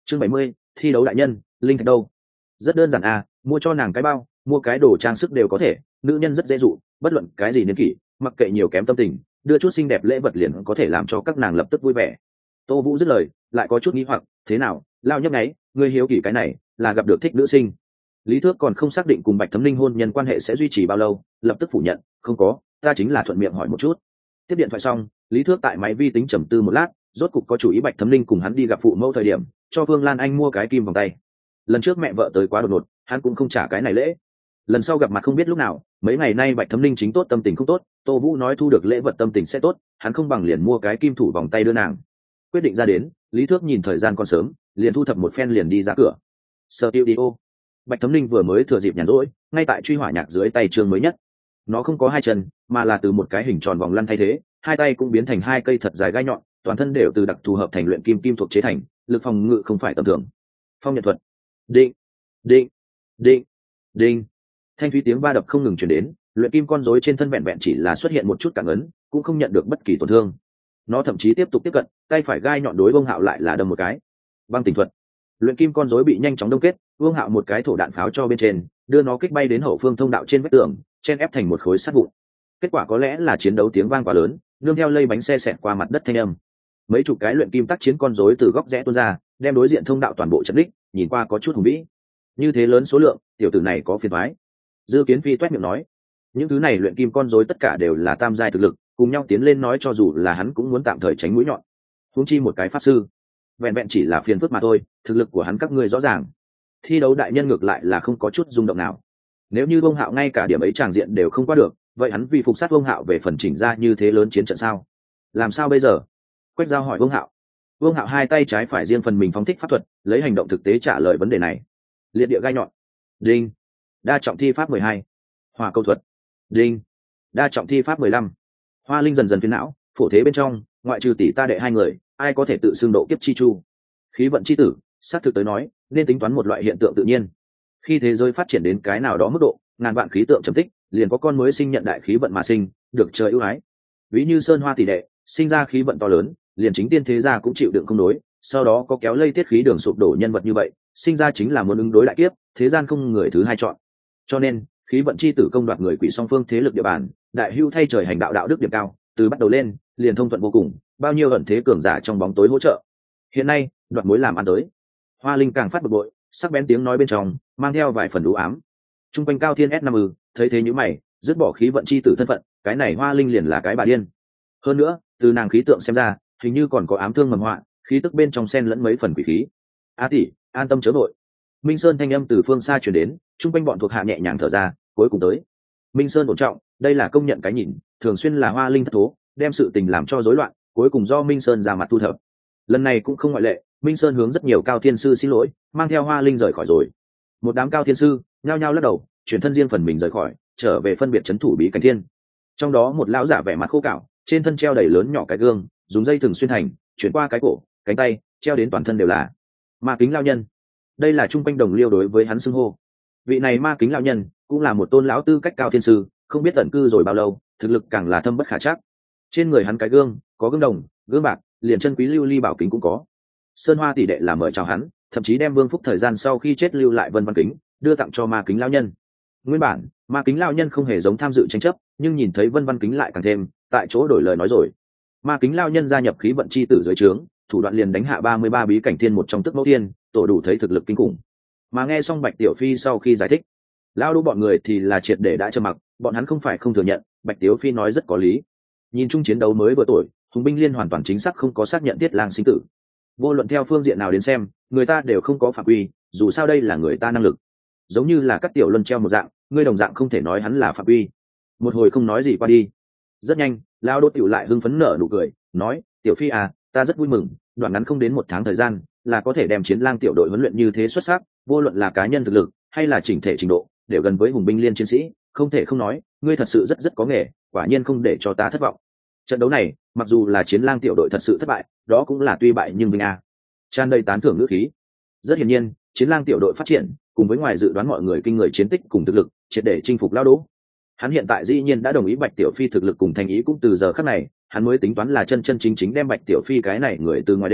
Chương 70, thi đấu đại nhân, linh thạch đâu? Rất đơn giản à, mua cho nàng cái bao, mua cái đồ trang sức đều có thể, nữ nhân rất dễ dụ, bất luận cái gì niên kỷ, mặc kệ nhiều kém tâm tình, đưa chút xinh đẹp lễ vật liền có thể làm cho các nàng lập tức vui vẻ. Tô Vũ dứt lời, lại có chút nghi hoặc, thế nào, lao nhấp nháy, ngươi hiếu kỳ cái này, là gặp được thích nữ sinh. Lý Thước còn không xác định cùng Bạch Thấm Linh hôn nhân quan hệ sẽ duy trì bao lâu, lập tức phủ nhận, không có, ta chính là thuận miệng hỏi một chút. Tiếp điện thoại xong, Lý Thước tại máy vi tính trầm tư một lát, rốt cục có chủ ý Bạch Thấm Linh cùng hắn đi gặp phụ mẫu thời điểm, cho Phương Lan Anh mua cái kim vòng tay. Lần trước mẹ vợ tới quá đột ngột, hắn cũng không trả cái này lễ. Lần sau gặp mặt không biết lúc nào, mấy ngày nay Bạch Thấm Linh chính tốt tâm tình không tốt, Tô Vũ nói thu được lễ vật tâm tình sẽ tốt, hắn không bằng liền mua cái kim thủ vòng tay đưa nàng. Quyết định ra đến, Lý Thước nhìn thời gian còn sớm, liền thu thập một phen liền đi ra cửa. Studio. Bạch Thấm Linh vừa mới thừa dịp nhàn rỗi, ngay tại truy hỏa nhạc dưới tay chương mới nhất. Nó không có hai chân, mà là từ một cái hình tròn vòng lăn thay thế, hai tay cũng biến thành hai cây thật dài gai nhọn, toàn thân đều từ đặc thù hợp thành luyện kim thuộc chế thành, lực phòng ngự không phải tầm thường. Phong nhật thuật. Định, định, định, định. Thanh thúy tiếng va đập không ngừng truyền đến, luyện kim con rối trên thân vẹn vẹn chỉ là xuất hiện một chút cảm ấn, cũng không nhận được bất kỳ tổn thương. Nó thậm chí tiếp tục tiếp cận, tay phải gai nhọn đối Vương Hạo lại là đâm một cái. Băng tình thuật. Luyện kim con rối bị nhanh chóng đông kết, Vương Hạo một cái thổ đạn pháo cho bên trên, đưa nó kích bay đến hậu phương thông đạo trên vách tường, chen ép thành một khối sắt vụn. Kết quả có lẽ là chiến đấu tiếng vang quá lớn, nương theo lây bánh xe xẹt qua mặt đất thanh âm. Mấy chục cái luyện kim tác chiến con rối từ góc rẽ tuôn ra, đem đối diện thông đạo toàn bộ chặn đích, nhìn qua có chút hùng vĩ. Như thế lớn số lượng, tiểu tử này có phiền toái. Dư Kiến Phi toét miệng nói, những thứ này luyện kim con rối tất cả đều là tam giai thực lực, cùng nhau tiến lên nói cho dù là hắn cũng muốn tạm thời tránh mũi nhọn. Huống chi một cái pháp sư, vẹn vẹn chỉ là phiền phức mà thôi, thực lực của hắn các ngươi rõ ràng. Thi đấu đại nhân ngược lại là không có chút rung động nào. Nếu như Vương Hạo ngay cả điểm ấy tràng diện đều không qua được, vậy hắn vì phục sát Vương Hạo về phần chỉnh ra như thế lớn chiến trận sao? Làm sao bây giờ? Quách Giao hỏi Vương Hạo. Vương Hạo hai tay trái phải riêng phần mình phóng thích pháp thuật, lấy hành động thực tế trả lời vấn đề này. Liệt địa gai nhọn. Đinh. Đa trọng thi pháp 12. Hỏa câu thuật. Đinh. Đa trọng thi pháp 15. Hoa Linh dần dần phiền não, phổ thế bên trong, ngoại trừ tỷ ta đệ hai người, ai có thể tự xưng độ kiếp chi chu? Khí vận chi tử, xác thực tới nói, nên tính toán một loại hiện tượng tự nhiên. Khi thế giới phát triển đến cái nào đó mức độ, ngàn vạn khí tượng trầm tích, liền có con mới sinh nhận đại khí vận mà sinh, được trời ưu ái. Ví như Sơn Hoa tỷ đệ, sinh ra khí vận to lớn, liền chính tiên thế gia cũng chịu đựng không đối, sau đó có kéo lây tiết khí đường sụp đổ nhân vật như vậy, sinh ra chính là muốn ứng đối đại kiếp, thế gian không người thứ hai chọn. Cho nên, khí vận chi tử công đoạt người quỷ song phương thế lực địa bàn, đại hưu thay trời hành đạo đạo đức điểm cao, từ bắt đầu lên, liền thông thuận vô cùng, bao nhiêu ẩn thế cường giả trong bóng tối hỗ trợ. Hiện nay, đoạt mối làm ăn tới. Hoa Linh càng phát bực bội, sắc bén tiếng nói bên trong mang theo vài phần đủ ám. Trung quanh Cao Thiên S5 thấy thế như mày, dứt bỏ khí vận chi tử thân phận, cái này Hoa Linh liền là cái bà điên. Hơn nữa, từ nàng khí tượng xem ra, hình như còn có ám thương mầm họa, khí tức bên trong xen lẫn mấy phần quỷ khí. A tỷ, an tâm chớ vội. Minh Sơn thanh âm từ phương xa truyền đến, trung quanh bọn thuộc hạ nhẹ nhàng thở ra, cuối cùng tới. Minh Sơn ổn trọng, đây là công nhận cái nhìn, thường xuyên là Hoa Linh thất thố, đem sự tình làm cho rối loạn, cuối cùng do Minh Sơn ra mặt thu thập. Lần này cũng không ngoại lệ, Minh Sơn hướng rất nhiều cao thiên sư xin lỗi, mang theo Hoa Linh rời khỏi rồi. Một đám cao thiên sư nhao nhao lắc đầu, chuyển thân riêng phần mình rời khỏi, trở về phân biệt trấn thủ bí cảnh thiên. Trong đó một lão giả vẻ mặt khô cạo, trên thân treo đầy lớn nhỏ cái gương, dùng dây thừng xuyên thành, chuyển qua cái cổ, cánh tay, treo đến toàn thân đều là ma kính lão nhân. Đây là trung quanh đồng liêu đối với hắn xưng hô. Vị này ma kính lão nhân cũng là một tôn lão tư cách cao thiên sư, không biết tận cư rồi bao lâu, thực lực càng là thâm bất khả trắc. Trên người hắn cái gương có gương đồng, gương bạc, liền chân quý lưu ly bảo kính cũng có. Sơn Hoa tỷ đệ là mời chào hắn, thậm chí đem Vương Phúc thời gian sau khi chết lưu lại vân văn kính, đưa tặng cho ma kính lão nhân. Nguyên bản, ma kính lão nhân không hề giống tham dự tranh chấp, nhưng nhìn thấy vân văn kính lại càng thêm, tại chỗ đổi lời nói rồi. Ma kính lão nhân gia nhập khí vận chi tử dưới trướng, thủ đoạn liền đánh hạ 33 bí cảnh thiên một trong tức mẫu thiên, tổ đủ thấy thực lực kinh khủng. Mà nghe xong Bạch Tiểu Phi sau khi giải thích, lão đỗ bọn người thì là triệt để đã trầm mặc, bọn hắn không phải không thừa nhận, Bạch Tiểu Phi nói rất có lý. Nhìn chung chiến đấu mới vừa tuổi, hùng binh liên hoàn toàn chính xác không có xác nhận Tiết Lang sinh tử. Vô luận theo phương diện nào đến xem, người ta đều không có phạm quy, dù sao đây là người ta năng lực. Giống như là các tiểu luân treo một dạng, ngươi đồng dạng không thể nói hắn là phạm quy. Một hồi không nói gì qua đi. Rất nhanh, lão đỗ tiểu lại hưng phấn nở nụ cười, nói: "Tiểu Phi à, ta rất vui mừng, đoạn ngắn không đến 1 tháng thời gian, là có thể đem Chiến Lang tiểu đội huấn luyện như thế xuất sắc, vô luận là cá nhân thực lực hay là chỉnh thể trình độ, đều gần với hùng binh liên chiến sĩ, không thể không nói, ngươi thật sự rất có nghề, quả nhiên không để cho ta thất vọng." Trận đấu này, mặc dù là Chiến Lang tiểu đội thật sự thất bại, đó cũng là tuy bại nhưng vinh a. Tràn đầy tán thưởng ngữ khí. Rất hiển nhiên, Chiến Lang tiểu đội phát triển, cùng với ngoài dự đoán mọi người kinh người chiến tích cùng thực lực, triệt để chinh phục lão đỗ. Hắn hiện tại dĩ nhiên đã đồng ý Bạch Tiểu Phi thực lực cùng thành ý cũng từ giờ khắc này, hắn mới tính toán là chân chính đem Bạch Tiểu Phi cái này người từ ngoài đen,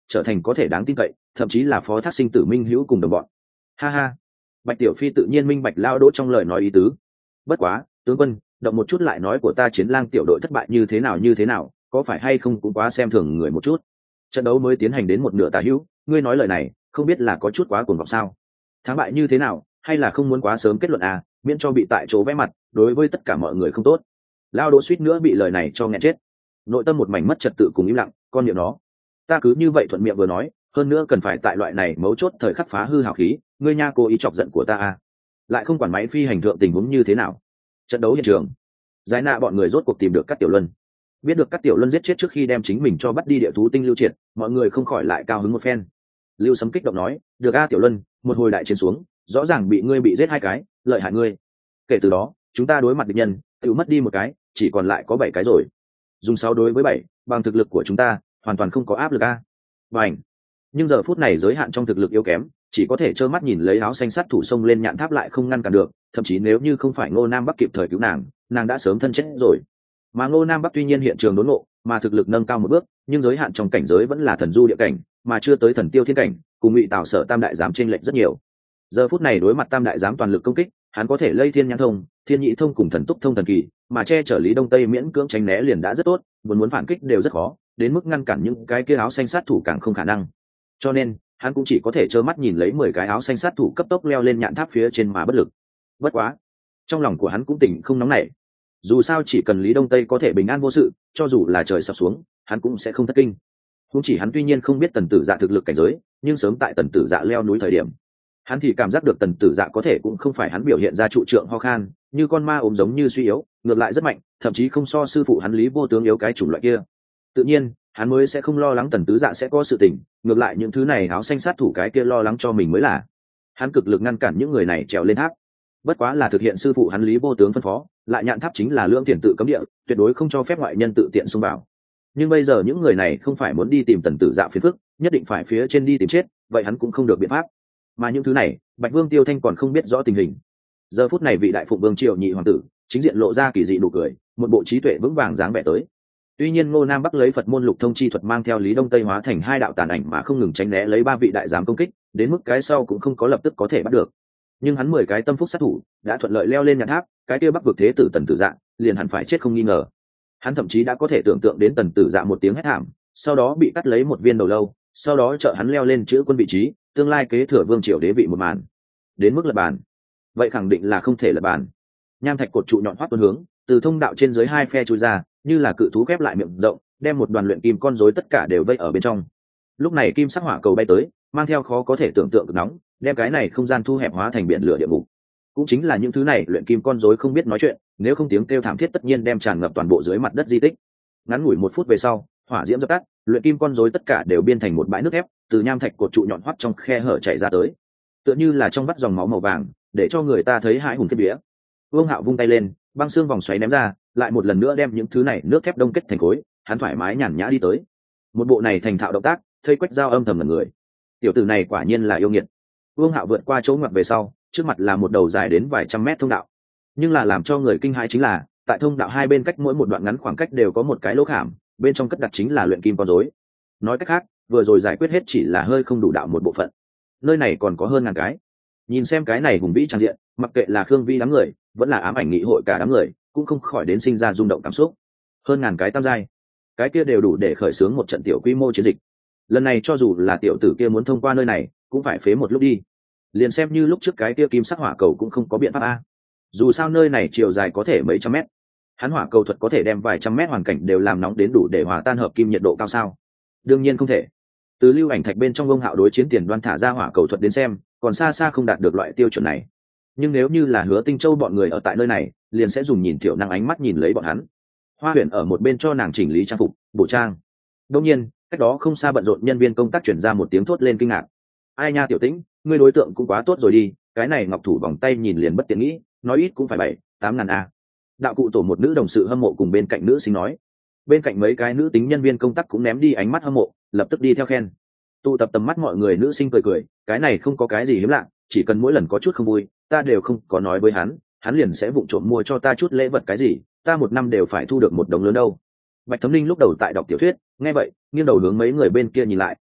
trở thành có thể đáng tin cậy, thậm chí là phó thác sinh tử minh hữu cùng đồng bọn. Ha ha. Bạch Tiểu Phi tự nhiên minh bạch Lao Đỗ trong lời nói ý tứ. Bất quá, tướng quân, động một chút lại nói của ta Chiến Lang tiểu đội thất bại như thế nào, có phải hay không cũng quá xem thường người một chút. Trận đấu mới tiến hành đến một nửa tả hữu, ngươi nói lời này, không biết là có chút quá cuồng vọng sao? Thắng bại như thế nào, hay là không muốn quá sớm kết luận à, miễn cho bị tại chỗ vẽ mặt, đối với tất cả mọi người không tốt. Lao Đỗ suýt nữa bị lời này cho nghẹn chết. Nội tâm một mảnh mất trật tự cùng im lặng, con miệng nó. Ta cứ như vậy thuận miệng vừa nói, hơn nữa cần phải tại loại này mấu chốt thời khắc phá hư hào khí, ngươi nha cố ý chọc giận của ta à? Lại không quản máy phi hành thượng tình huống như thế nào. Trận đấu hiện trường, Giải nạ bọn người rốt cuộc tìm được Cát Tiểu Luân. Biết được Cát Tiểu Luân giết chết trước khi đem chính mình cho bắt đi địa thú tinh Lưu Triệt, mọi người không khỏi lại cao hứng một phen. Lưu Sấm kích động nói, được a Tiểu Luân, một hồi đại chiến xuống, rõ ràng bị ngươi bị giết 2 cái, lợi hại ngươi. Kể từ đó, chúng ta đối mặt địch nhân, tự mất đi 1 cái, chỉ còn lại có 7 cái rồi. Dùng 6 đối với 7, bằng thực lực của chúng ta, hoàn toàn không có áp lực a. Bảnh. Nhưng giờ phút này giới hạn trong thực lực yếu kém, chỉ có thể trơ mắt nhìn lấy áo xanh sát thủ xông lên nhạn tháp lại không ngăn cản được, thậm chí nếu như không phải Ngô Nam Bắc kịp thời cứu nàng đã sớm thân chết rồi. Mà Ngô Nam Bắc tuy nhiên hiện trường đốn ngộ, mà thực lực nâng cao một bước, nhưng giới hạn trong cảnh giới vẫn là thần du địa cảnh, mà chưa tới thần tiêu thiên cảnh, cùng Ngụy Tào Sở Tam đại giám chênh lệch rất nhiều. Giờ phút này đối mặt Tam đại giám toàn lực công kích, hắn có thể lây thiên nhãn thông, thiên nhị thông cùng thần túc thông thần kỳ, mà che chở Lý Đông Tây miễn cưỡng tránh né liền đã rất tốt, muốn phản kích đều rất khó, đến mức ngăn cản những cái kia áo xanh sát thủ càng không khả năng. Cho nên, hắn cũng chỉ có thể trơ mắt nhìn lấy 10 cái áo xanh sát thủ cấp tốc leo lên nhạn tháp phía trên mà bất lực. Bất quá, trong lòng của hắn cũng tỉnh không nóng nảy. Dù sao chỉ cần Lý Đông Tây có thể bình an vô sự, cho dù là trời sập xuống, hắn cũng sẽ không thất kinh. Cũng chỉ hắn tuy nhiên không biết Tần Tử Dạ thực lực cảnh giới, nhưng sớm tại Tần Tử Dạ leo núi thời điểm, hắn thì cảm giác được Tần Tử Dạ có thể cũng không phải hắn biểu hiện ra trụ trượng ho khan, như con ma ốm giống như suy yếu, ngược lại rất mạnh, thậm chí không so sư phụ hắn Lý Vô Tướng yếu cái chủng loại kia. Tự nhiên, hắn mới sẽ không lo lắng Tần Tứ Dạ sẽ có sự tình, ngược lại những thứ này áo xanh sát thủ cái kia lo lắng cho mình mới là. Hắn cực lực ngăn cản những người này trèo lên tháp. Bất quá là thực hiện sư phụ hắn Lý Vô Tướng phân phó, lại nhạn tháp chính là lưỡng tiền tự cấm địa, tuyệt đối không cho phép ngoại nhân tự tiện xông vào. Nhưng bây giờ những người này không phải muốn đi tìm Tần Tử Dạ phiền phức, nhất định phải phía trên đi tìm chết, vậy hắn cũng không được biện pháp. Mà những thứ này, Bạch Vương Tiêu Thanh còn không biết rõ tình hình. Giờ phút này vị đại phụng vương triều nhị hoàng tử, chính diện lộ ra kỳ dị nụ cười, một bộ trí tuệ vững vàng dáng vẻ tới. Tuy nhiên Ngô Nam Bắc lấy Phật môn lục thông chi thuật mang theo Lý Đông Tây hóa thành 2 đạo tàn ảnh mà không ngừng tránh né lấy 3 vị đại giám công kích, đến mức cái sau cũng không có lập tức có thể bắt được. Nhưng hắn 10 cái tâm phúc sát thủ đã thuận lợi leo lên nhạn tháp, cái kia Bắc vực thế tử Tần Tử Dạ liền hẳn phải chết không nghi ngờ. Hắn thậm chí đã có thể tưởng tượng đến Tần Tử Dạ một tiếng hét thảm, sau đó bị cắt lấy một viên đầu lâu, sau đó trợ hắn leo lên chữ quân vị trí, tương lai kế thừa vương triều đế vị một màn. Đến mức lật bàn, vậy khẳng định là không thể lật bàn. Nham thạch cột trụ nhọn hoắt tuôn hướng, từ thông đạo trên dưới 2 phe chui ra, như là cự thú khép lại miệng rộng, đem một đoàn luyện kim con rối tất cả đều vây ở bên trong. Lúc này kim sắc hỏa cầu bay tới, mang theo khó có thể tưởng tượng cực nóng, đem cái này không gian thu hẹp hóa thành biển lửa địa ngục. Cũng chính là những thứ này luyện kim con rối không biết nói chuyện, nếu không tiếng kêu thảm thiết tất nhiên đem tràn ngập toàn bộ dưới mặt đất di tích. Ngắn ngủi 1 phút về sau, hỏa diễm dập tắt, luyện kim con rối tất cả đều biên thành một bãi nước thép, từ nham thạch cột trụ nhọn hoắt trong khe hở chảy ra tới, tựa như là trong vắt dòng máu màu vàng, để cho người ta thấy hãi hùng kết vía. Vương Hạo vung tay lên, băng xương vòng xoáy ném ra, lại một lần nữa đem những thứ này nước thép đông kết thành khối, hắn thoải mái nhàn nhã đi tới. Một bộ này thành thạo động tác, thây quách dao âm thầm ngẩn người. Tiểu tử này quả nhiên là yêu nghiệt. Vương Hạo vượt qua chỗ ngoặt về sau, trước mặt là một đầu dài đến vài trăm mét thông đạo. Nhưng là làm cho người kinh hãi chính là, tại thông đạo 2 bên cách mỗi một đoạn ngắn khoảng cách đều có một cái lỗ khảm, bên trong cất đặt chính là luyện kim con rối. Nói cách khác, vừa rồi giải quyết hết chỉ là hơi không đủ đạo một bộ phận. Nơi này còn có hơn ngàn cái. Nhìn xem cái này hùng vĩ tràn diện, mặc kệ là Khương Vi đám người, vẫn là ám ảnh nghị hội cả đám người, cũng không khỏi đến sinh ra rung động cảm xúc. Hơn ngàn cái tam giai, cái kia đều đủ để khởi xướng một trận tiểu quy mô chiến dịch. Lần này cho dù là tiểu tử kia muốn thông qua nơi này, cũng phải phế một lúc đi. Liền xem như lúc trước cái kia kim sắc hỏa cầu cũng không có biện pháp a. Dù sao nơi này chiều dài có thể mấy trăm mét, hắn hỏa cầu thuật có thể đem vài trăm mét hoàn cảnh đều làm nóng đến đủ để hòa tan hợp kim nhiệt độ cao sao? Đương nhiên không thể. Từ lưu ảnh thạch bên trong Vương Hạo đối chiến tiền đoan thả ra hỏa cầu thuật đến xem, còn xa xa không đạt được loại tiêu chuẩn này. Nhưng nếu như là Hứa Tinh Châu bọn người ở tại nơi này, liền sẽ dùng nhìn tiểu năng ánh mắt nhìn lấy bọn hắn. Hoa Huyền ở một bên cho nàng chỉnh lý trang phục, bổ trang. Đương nhiên, cách đó không xa bận rộn nhân viên công tác chuyển ra một tiếng thốt lên kinh ngạc. Ai nha Tiểu Tĩnh, ngươi đối tượng cũng quá tốt rồi đi, cái này ngọc thủ vòng tay nhìn liền bất tiện nghĩ, nói ít cũng phải 7-8 ngàn a. Đạo cụ tổ một nữ đồng sự hâm mộ cùng bên cạnh nữ sinh nói. Bên cạnh mấy cái nữ tính nhân viên công tác cũng ném đi ánh mắt hâm mộ, lập tức đi theo khen. Tụ tập tầm mắt mọi người nữ sinh cười cười, cái này không có cái gì hiếm lạ, chỉ cần mỗi lần có chút không vui, ta đều không có nói với hắn liền sẽ vụng trộm mua cho ta chút lễ vật cái gì, ta một năm đều phải thu được một đồng lớn đâu. Bạch Thấm Linh lúc đầu tại đọc tiểu thuyết, nghe vậy, nghiêng đầu hướng mấy người bên kia nhìn lại,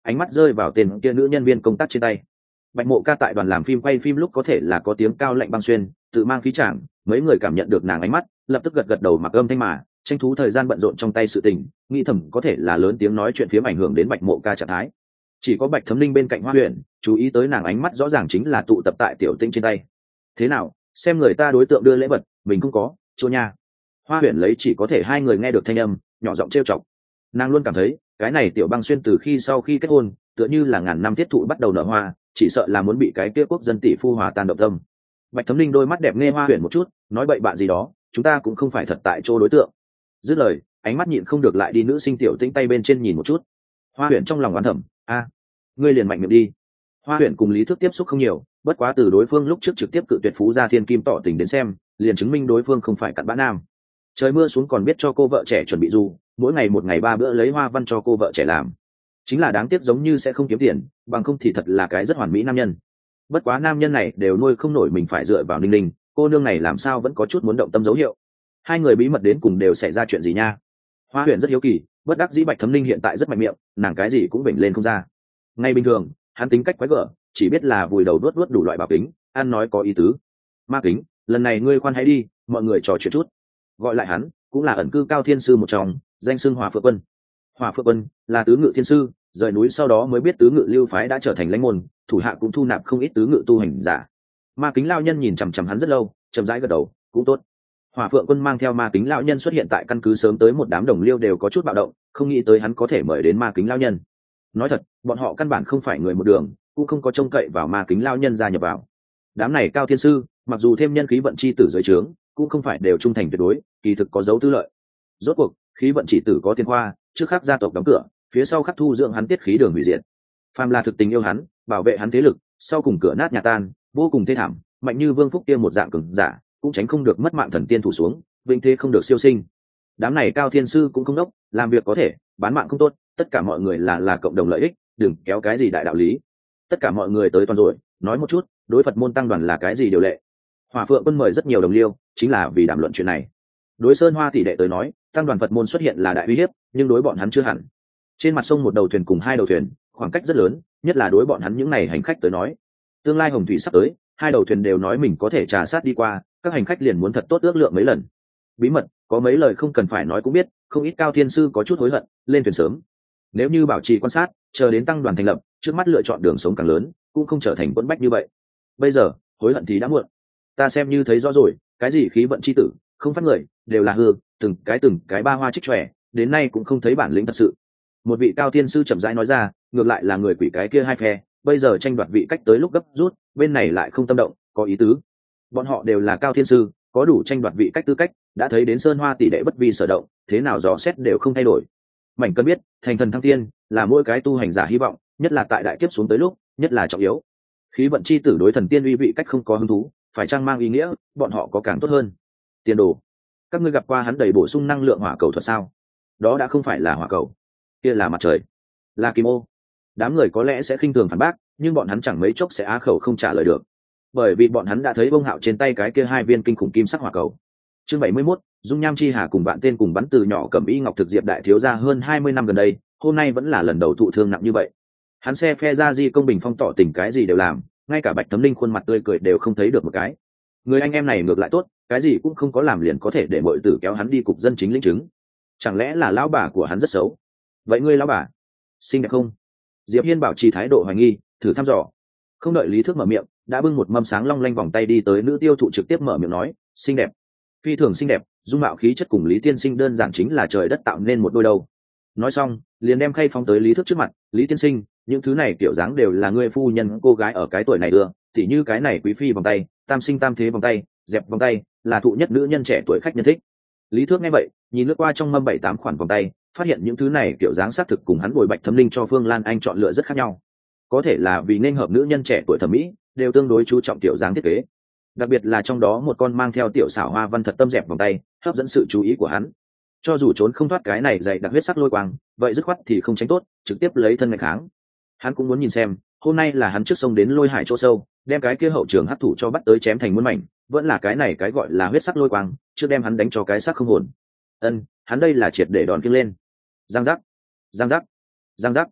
ánh mắt rơi vào tên kia nữ nhân viên công tác trên tay. Bạch Mộ Ca tại đoàn làm phim quay phim lúc có thể là có tiếng cao lạnh băng xuyên, tự mang khí tràng, mấy người cảm nhận được nàng ánh mắt, lập tức gật gật đầu mặc âm thanh mà, tranh thủ thời gian bận rộn trong tay sự tình, nghĩ thầm có thể là lớn tiếng nói chuyện phiếm ảnh hưởng đến Bạch Mộ Ca trạng thái. Chỉ có Bạch Thấm Linh bên cạnh Hoa Huyền, chú ý tới nàng ánh mắt rõ ràng chính là tụ tập tại Tiểu Tĩnh trên tay. Thế nào, xem người ta đối tượng đưa lễ vật, mình không có, chô nha. Hoa Huyền lấy chỉ có thể hai người nghe được thanh âm, nhỏ giọng trêu chọc. Nàng luôn cảm thấy, cái này Tiểu Băng Xuyên từ khi sau khi kết hôn, tựa như là ngàn năm thiết thụ bắt đầu nở hoa, chỉ sợ là muốn bị cái kia quốc dân tỷ phu hòa tan động tâm. Bạch Thấm Linh đôi mắt đẹp nghe Hoa Huyền một chút, nói bậy bạ gì đó, chúng ta cũng không phải thật tại chỗ đối tượng. Dứt lời, ánh mắt nhịn không được lại đi nữ sinh Tiểu Tĩnh tay bên trên nhìn một chút. Hoa Huyền trong lòng oán thầm, ngươi liền mạnh miệng đi. Hoa Huyền cùng Lý Thước tiếp xúc không nhiều, bất quá từ đối phương lúc trước trực tiếp cự tuyệt Phú Gia Thiên Kim tỏ tình đến xem, liền chứng minh đối phương không phải cặn bã nam. Trời mưa xuống còn biết cho cô vợ trẻ chuẩn bị dù, mỗi ngày một ngày 3 bữa lấy hoa văn cho cô vợ trẻ làm. Chính là đáng tiếc giống như sẽ không kiếm tiền, bằng không thì thật là cái rất hoàn mỹ nam nhân. Bất quá nam nhân này đều nuôi không nổi mình phải dựa vào Ninh Ninh, cô nương này làm sao vẫn có chút muốn động tâm dấu hiệu. Hai người bí mật đến cùng đều xảy ra chuyện gì nha? Hoa Huyền rất hiếu kỳ, bất đắc dĩ Bạch Thấm Linh hiện tại rất mạnh miệng, nàng cái gì cũng vểnh lên không ra. Ngay bình thường, hắn tính cách quái gở, chỉ biết là vùi đầu đuốt đủ loại bảo kính, ăn nói có ý tứ. Ma Kính, lần này ngươi khoan hãy đi, mọi người trò chuyện chút. Gọi lại hắn, cũng là ẩn cư cao thiên sư một trong, danh xưng Hỏa Phượng Quân. Hỏa Phượng Quân là tứ ngự thiên sư, rời núi sau đó mới biết tứ ngự lưu phái đã trở thành lãnh môn, thủ hạ cũng thu nạp không ít tứ ngự tu hành giả. Ma Kính lão nhân nhìn chằm chằm hắn rất lâu, chậm rãi gật đầu, cũng tốt. Hỏa Phượng Quân mang theo Ma Kính lão nhân xuất hiện tại căn cứ sớm tới một đám đồng liêu đều có chút bạo động, không nghĩ tới hắn có thể mời đến Ma Kính lão nhân. Nói thật, bọn họ căn bản không phải người một đường, cũng không có trông cậy vào Ma Kính lão nhân gia nhập vào. Đám này cao thiên sư, mặc dù thêm nhân khí vận chi tử dưới trướng, cũng không phải đều trung thành tuyệt đối, kỳ thực có dấu tư lợi. Rốt cuộc, khí vận chỉ tử có tiền khoa, trước khắc gia tộc đóng cửa, phía sau khắc thu dưỡng hắn tiết khí đường hủy diệt. Phàm là thực tình yêu hắn, bảo vệ hắn thế lực, sau cùng cửa nát nhà tan, vô cùng thê thảm, mạnh như Vương Phúc kia một dạng cường giả, cũng tránh không được mất mạng thần tiên thủ xuống, vinh thế không được siêu sinh. Đám này cao thiên sư cũng không đốc, làm việc có thể, bán mạng không tốt, tất cả mọi người là cộng đồng lợi ích, đừng kéo cái gì đại đạo lý. Tất cả mọi người tới toàn rồi, nói một chút, đối Phật môn tăng đoàn là cái gì điều lệ. Hỏa Phượng Quân mời rất nhiều đồng liêu, chính là vì đàm luận chuyện này. Đối Sơn Hoa tỷ đệ tới nói, tăng đoàn Phật môn xuất hiện là đại uy hiếp, nhưng đối bọn hắn chưa hẳn. Trên mặt sông một đầu thuyền cùng hai đầu thuyền, khoảng cách rất lớn, nhất là đối bọn hắn những này hành khách tới nói. Tương lai hồng thủy sắp tới, hai đầu thuyền đều nói mình có thể trà sát đi qua, các hành khách liền muốn thật tốt ước lượng mấy lần. Bí mật, có mấy lời không cần phải nói cũng biết, không ít cao thiên sư có chút hối hận, lên thuyền sớm. Nếu như bảo trì quan sát, chờ đến tăng đoàn thành lập, trước mắt lựa chọn đường sống càng lớn, cũng không trở thành quẫn bách như vậy. Bây giờ, hối hận thì đã muộn. Ta xem như thấy rõ rồi, cái gì khí vận chi tử, không phát người, đều là hư, từng cái ba hoa trích tròe, đến nay cũng không thấy bản lĩnh thật sự. Một vị cao thiên sư chậm rãi nói ra, ngược lại là người quỷ cái kia hai phe, bây giờ tranh đoạt vị cách tới lúc gấp rút, bên này lại không tâm động, có ý tứ. Bọn họ đều là cao thiên sư, có đủ tranh đoạt vị cách tư cách, đã thấy đến Sơn Hoa tỷ đệ bất vi sở động, thế nào dò xét đều không thay đổi. Mảnh cần biết, thành thần thăng thiên là mỗi cái tu hành giả hy vọng, nhất là tại đại kiếp xuống tới lúc, nhất là trọng yếu. Khí vận chi tử đối thần tiên uy vị cách không có hứng thú, phải chăng mang ý nghĩa, bọn họ có càng tốt hơn. Tiền đồ, các ngươi gặp qua hắn đầy bổ sung năng lượng hỏa cầu thuật sao? Đó đã không phải là hỏa cầu, kia là mặt trời, là kim ô. Đám người có lẽ sẽ khinh thường phản bác, nhưng bọn hắn chẳng mấy chốc sẽ á khẩu không trả lời được, bởi vì bọn hắn đã thấy Bông Hạo trên tay cái kia hai viên kinh khủng kim sắc hỏa cầu. Chương 71, Dung Nham Chi Hà cùng bạn tên cùng bắn từ nhỏ Cẩm Y Ngọc thực diệp đại thiếu gia hơn 20 năm gần đây, hôm nay vẫn là lần đầu thụ thương nặng như vậy. Hắn xe phe ra di công bình phong tỏ tình cái gì đều làm, ngay cả Bạch Thấm Linh khuôn mặt tươi cười đều không thấy được một cái. Người anh em này ngược lại tốt, cái gì cũng không có làm liền có thể để mọi tử kéo hắn đi cục dân chính lĩnh chứng. Chẳng lẽ là lão bà của hắn rất xấu? Vậy ngươi lão bà xinh đẹp không? Diệp Hiên bảo trì thái độ hoài nghi, thử thăm dò. Không đợi Lý Thước mở miệng, đã bưng một mâm sáng long lanh vòng tay đi tới nữ tiêu thụ trực tiếp mở miệng nói, xinh đẹp, phi thường xinh đẹp, dung mạo khí chất cùng Lý tiên sinh đơn giản chính là trời đất tạo nên một đôi đâu. Nói xong, liền đem khay phóng tới Lý Thước trước mặt, Lý tiên sinh, những thứ này kiểu dáng đều là ngươi phu nhân cô gái ở cái tuổi này đưa, tỉ như cái này quý phi vòng tay, tam sinh tam thế vòng tay, dẹp vòng tay, là thụ nhất nữ nhân trẻ tuổi khách nhân thích. Lý Thước nghe vậy, nhìn lướt qua trong mâm 7-8 khoản vòng tay, phát hiện những thứ này kiểu dáng xác thực cùng hắn bồi Bạch Thấm Linh cho Phương Lan Anh chọn lựa rất khác nhau. Có thể là vì nên hợp nữ nhân trẻ tuổi thẩm mỹ, đều tương đối chú trọng kiểu dáng thiết kế. Đặc biệt là trong đó một con mang theo tiểu xảo hoa văn thật tâm dẹp vòng tay, hấp dẫn sự chú ý của hắn. Cho dù trốn không thoát cái này dày đặc huyết sắc lôi quang, vậy dứt khoát thì không tránh tốt, trực tiếp lấy thân ngày kháng. Hắn cũng muốn nhìn xem, hôm nay là hắn trước sông đến Lôi Hải chỗ sâu, đem cái kia hậu trường hấp thụ cho bắt tới chém thành muôn mảnh, vẫn là cái này cái gọi là huyết sắc lôi quang, trước đem hắn đánh cho cái xác không hồn. Hắn đây là triệt để đòn kiêng lên. Giang giác, giang giác, giang giác.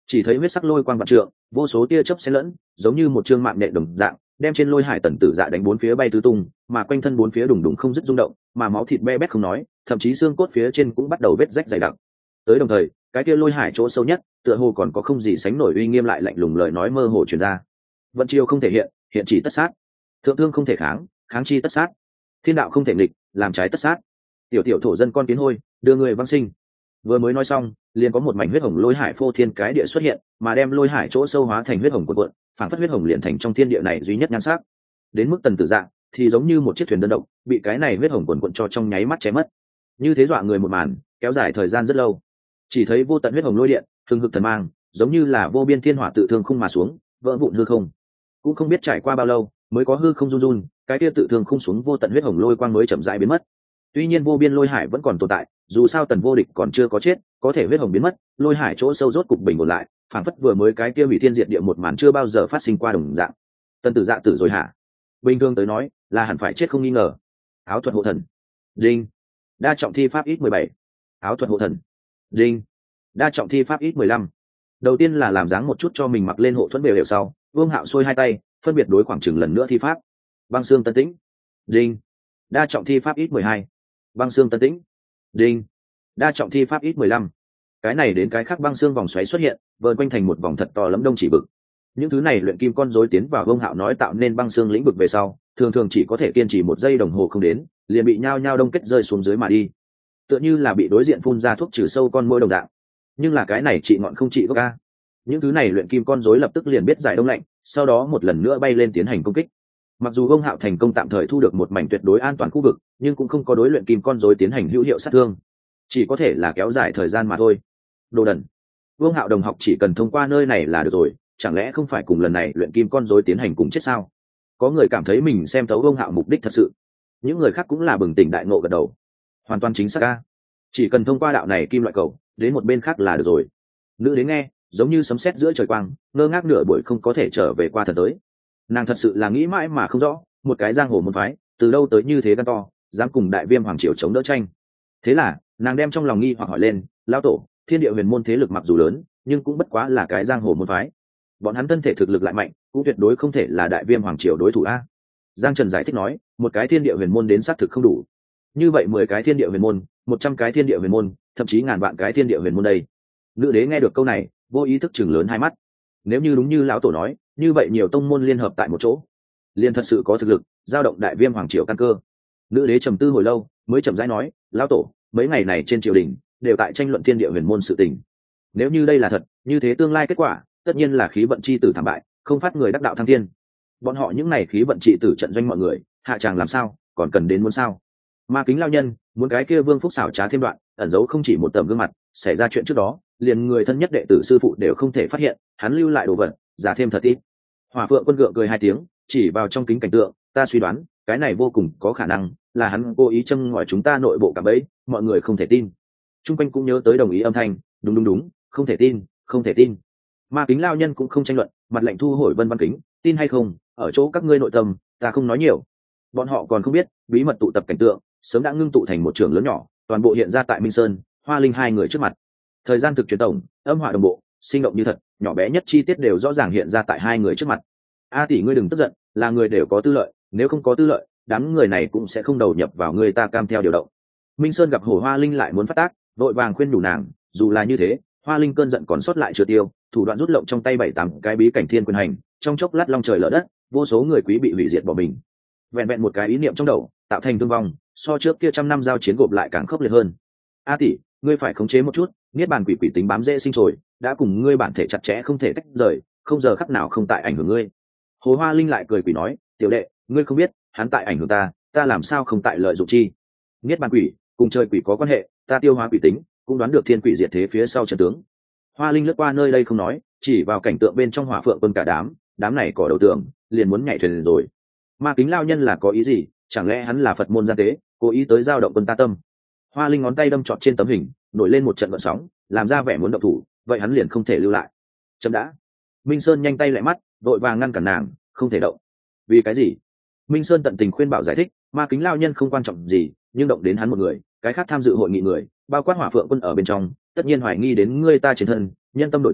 chỉ thấy huyết sắc lôi quang vạn trượng, vô số tia chớp xen lẫn, giống như một chương mạng nện đồng dạng, đem trên lôi hải tần tử dạ đánh bốn phía bay tứ tung, mà quanh thân bốn phía đùng đùng không dứt rung động, mà máu thịt be bét không nói, thậm chí xương cốt phía trên cũng bắt đầu vết rách dày đặc. Tới đồng thời, cái kia lôi hải chỗ sâu nhất, tựa hồ còn có không gì sánh nổi uy nghiêm lại lạnh lùng lời nói mơ hồ truyền ra. Vận chiêu không thể hiện, hiện chỉ tất sát. Thượng thương không thể kháng, kháng chi tất sát. Thiên đạo không thể nghịch, làm trái tất sát. Tiểu tiểu thổ dân con kiến hôi, đưa người văng sinh. Vừa mới nói xong, liền có một mảnh huyết hồng lôi hải phô thiên cái địa xuất hiện, mà đem lôi hải chỗ sâu hóa thành huyết hồng cuộn cuộn, phản phất huyết hồng liền thành trong thiên địa này duy nhất nhan sắc. Đến mức tần tử dạng, thì giống như một chiếc thuyền đơn độc, bị cái này huyết hồng cuộn cuộn cho trong nháy mắt chém mất. Như thế dọa người một màn, kéo dài thời gian rất lâu. Chỉ thấy vô tận huyết hồng lôi điện, hừng hực thần mang, giống như là vô biên thiên hỏa tự thương không mà xuống, vỡ vụn hư không. Cũng không biết trải qua bao lâu, mới có hư không run run, cái kia tự thương không xuống vô tận huyết hồng lôi quang mới chậm rãi biến mất. Tuy nhiên vô biên lôi hải vẫn còn tồn tại, dù sao tần vô địch còn chưa có chết, có thể huyết hồng biến mất, lôi hải chỗ sâu rốt cục bình ổn lại, phảng phất vừa mới cái kia hủy thiên diệt địa một màn chưa bao giờ phát sinh qua đồng dạng. Tần tử dạ tử rồi hả? Bình thường tới nói, là hẳn phải chết không nghi ngờ. Áo thuật hộ thần. Đinh. Đa trọng thi pháp ít 17. Áo thuật hộ thần. Đinh. Đa trọng thi pháp ít 15. Đầu tiên là làm dáng một chút cho mình mặc lên hộ thuẫn bèo đều sau, Vương Hạo xuôi hai tay, phân biệt đối khoảng chừng lần nữa thi pháp. Băng xương tân tĩnh. Đinh. Đa trọng thi pháp ít 12. Băng xương tân tĩnh. Đinh. Đa trọng thi pháp ít 15. Cái này đến cái khác băng xương vòng xoáy xuất hiện, vờn quanh thành một vòng thật to lẫm đông chỉ vực. Những thứ này luyện kim con rối tiến vào Vương Hạo nói tạo nên băng xương lĩnh vực về sau, thường thường chỉ có thể kiên trì một giây đồng hồ không đến, liền bị nhao nhao đông kết rơi xuống dưới mà đi. Tựa như là bị đối diện phun ra thuốc trừ sâu con môi đồng dạng. Nhưng là cái này trị ngọn không trị gốc a. Những thứ này luyện kim con rối lập tức liền biết giải đông lạnh, sau đó một lần nữa bay lên tiến hành công kích. Mặc dù Vương Hạo thành công tạm thời thu được một mảnh tuyệt đối an toàn khu vực, nhưng cũng không có đối luyện kim con rối tiến hành hữu hiệu sát thương, chỉ có thể là kéo dài thời gian mà thôi. Đồ đần. Vương Hạo đồng học chỉ cần thông qua nơi này là được rồi, chẳng lẽ không phải cùng lần này luyện kim con rối tiến hành cùng chết sao? Có người cảm thấy mình xem thấu Vương Hạo mục đích thật sự, những người khác cũng là bừng tỉnh đại ngộ gật đầu. Hoàn toàn chính xác a. Chỉ cần thông qua đạo này kim loại cầu, đến một bên khác là được rồi. Nữ đến nghe, giống như sấm sét giữa trời quang, ngơ ngác nửa buổi không có thể trở về qua thần tới. Nàng thật sự là nghĩ mãi mà không rõ, một cái giang hồ môn phái, từ đâu tới như thế gan to, dám cùng đại viêm hoàng triều chống đỡ tranh. Thế là, nàng đem trong lòng nghi hoặc hỏi lên, lão tổ, thiên địa huyền môn thế lực mặc dù lớn, nhưng cũng bất quá là cái giang hồ môn phái. Bọn hắn thân thể thực lực lại mạnh, cũng tuyệt đối không thể là đại viêm hoàng triều đối thủ a. Giang Trần giải thích nói, một cái thiên địa huyền môn đến xác thực không đủ. Như vậy 10 cái thiên địa huyền môn, 100 cái thiên địa huyền môn, thậm chí ngàn vạn cái thiên địa huyền môn đây. Nữ đế nghe được câu này, vô ý thức chừng lớn hai mắt. Nếu như đúng như lão tổ nói, như vậy nhiều tông môn liên hợp tại một chỗ, liên thật sự có thực lực giao động đại viêm hoàng triều căn cơ. Nữ đế trầm tư hồi lâu, mới chậm rãi nói, lão tổ, mấy ngày này trên triều đình đều tại tranh luận thiên địa huyền môn sự tình. Nếu như đây là thật, như thế tương lai kết quả, tất nhiên là khí vận chi tử thảm bại, không phát người đắc đạo thăng thiên. Bọn họ những này khí vận chi tử trận doanh mọi người, hạ tràng làm sao, còn cần đến muốn sao? Ma Kính lão nhân muốn cái kia Vương Phúc xảo trá thêm đoạn, ẩn giấu không chỉ một tầm gương mặt, xảy ra chuyện trước đó, liền người thân nhất đệ tử sư phụ đều không thể phát hiện, hắn lưu lại đồ vật, giả thêm thật ít. Hỏa Phượng Quân gượng cười hai tiếng, chỉ vào trong kính cảnh tượng, ta suy đoán, cái này vô cùng có khả năng là hắn cố ý châm ngòi chúng ta nội bộ cả bẫy, mọi người không thể tin. Trung quanh cũng nhớ tới đồng ý âm thanh, đúng, không thể tin, không thể tin. Ma Kính lão nhân cũng không tranh luận, mặt lạnh thu hồi Vân Văn Kính, tin hay không, ở chỗ các ngươi nội tâm, ta không nói nhiều. Bọn họ còn không biết, bí mật tụ tập cảnh tượng, sớm đã ngưng tụ thành một trường lớn nhỏ, toàn bộ hiện ra tại Minh Sơn, Hoa Linh hai người trước mặt. Thời gian thực truyền tổng, âm hỏa đồng bộ, sinh động như thật, nhỏ bé nhất chi tiết đều rõ ràng hiện ra tại hai người trước mặt. A tỷ ngươi đừng tức giận, là người đều có tư lợi, nếu không có tư lợi, đám người này cũng sẽ không đầu nhập vào người ta cam theo điều động. Minh Sơn gặp Hổ Hoa Linh lại muốn phát tác, vội vàng khuyên nhủ nàng, dù là như thế, Hoa Linh cơn giận còn sót lại chưa tiêu, thủ đoạn rút lộng trong tay 7-8 cái bí cảnh thiên quyền hành, trong chốc lát long trời lở đất, vô số người quý bị hủy diệt bỏ mình. Vẹn vẹn một cái ý niệm trong đầu, tạo thành thương vong, so trước kia trăm năm giao chiến gộp lại càng khốc liệt hơn. A tỷ, ngươi phải khống chế một chút, niết bàn quỷ tính bám dễ sinh rồi, đã cùng ngươi bản thể chặt chẽ không thể tách rời, không giờ khắc nào không tại ảnh hưởng ngươi. Hồ Hoa Linh lại cười quỷ nói, tiểu đệ, ngươi không biết, hắn tại ảnh hưởng ta, ta làm sao không tại lợi dụng chi? Niết bàn quỷ cùng trời quỷ có quan hệ, ta tiêu hóa quỷ tính, cũng đoán được thiên quỷ diệt thế phía sau trận tướng. Hoa Linh lướt qua nơi đây không nói, chỉ vào cảnh tượng bên trong Hỏa Phượng Quân cả đám này cỏ đầu tường, liền muốn nhảy thuyền rồi. Ma Kính lão nhân là có ý gì, chẳng lẽ hắn là Phật môn gian tế, cố ý tới giao động quân ta tâm? Hoa Linh ngón tay đâm trọt trên tấm hình, nổi lên một trận gợn sóng, làm ra vẻ muốn động thủ, vậy hắn liền không thể lưu lại. Chấm đã. Minh Sơn nhanh tay lại mắt, vội vàng ngăn cản nàng, không thể động. Vì cái gì? Minh Sơn tận tình khuyên bảo giải thích, Ma Kính lão nhân không quan trọng gì, nhưng động đến hắn một người, cái khác tham dự hội nghị người, bao quát Hỏa Phượng Quân ở bên trong, tất nhiên hoài nghi đến ngươi ta chiến thân, nhân tâm đổi tán,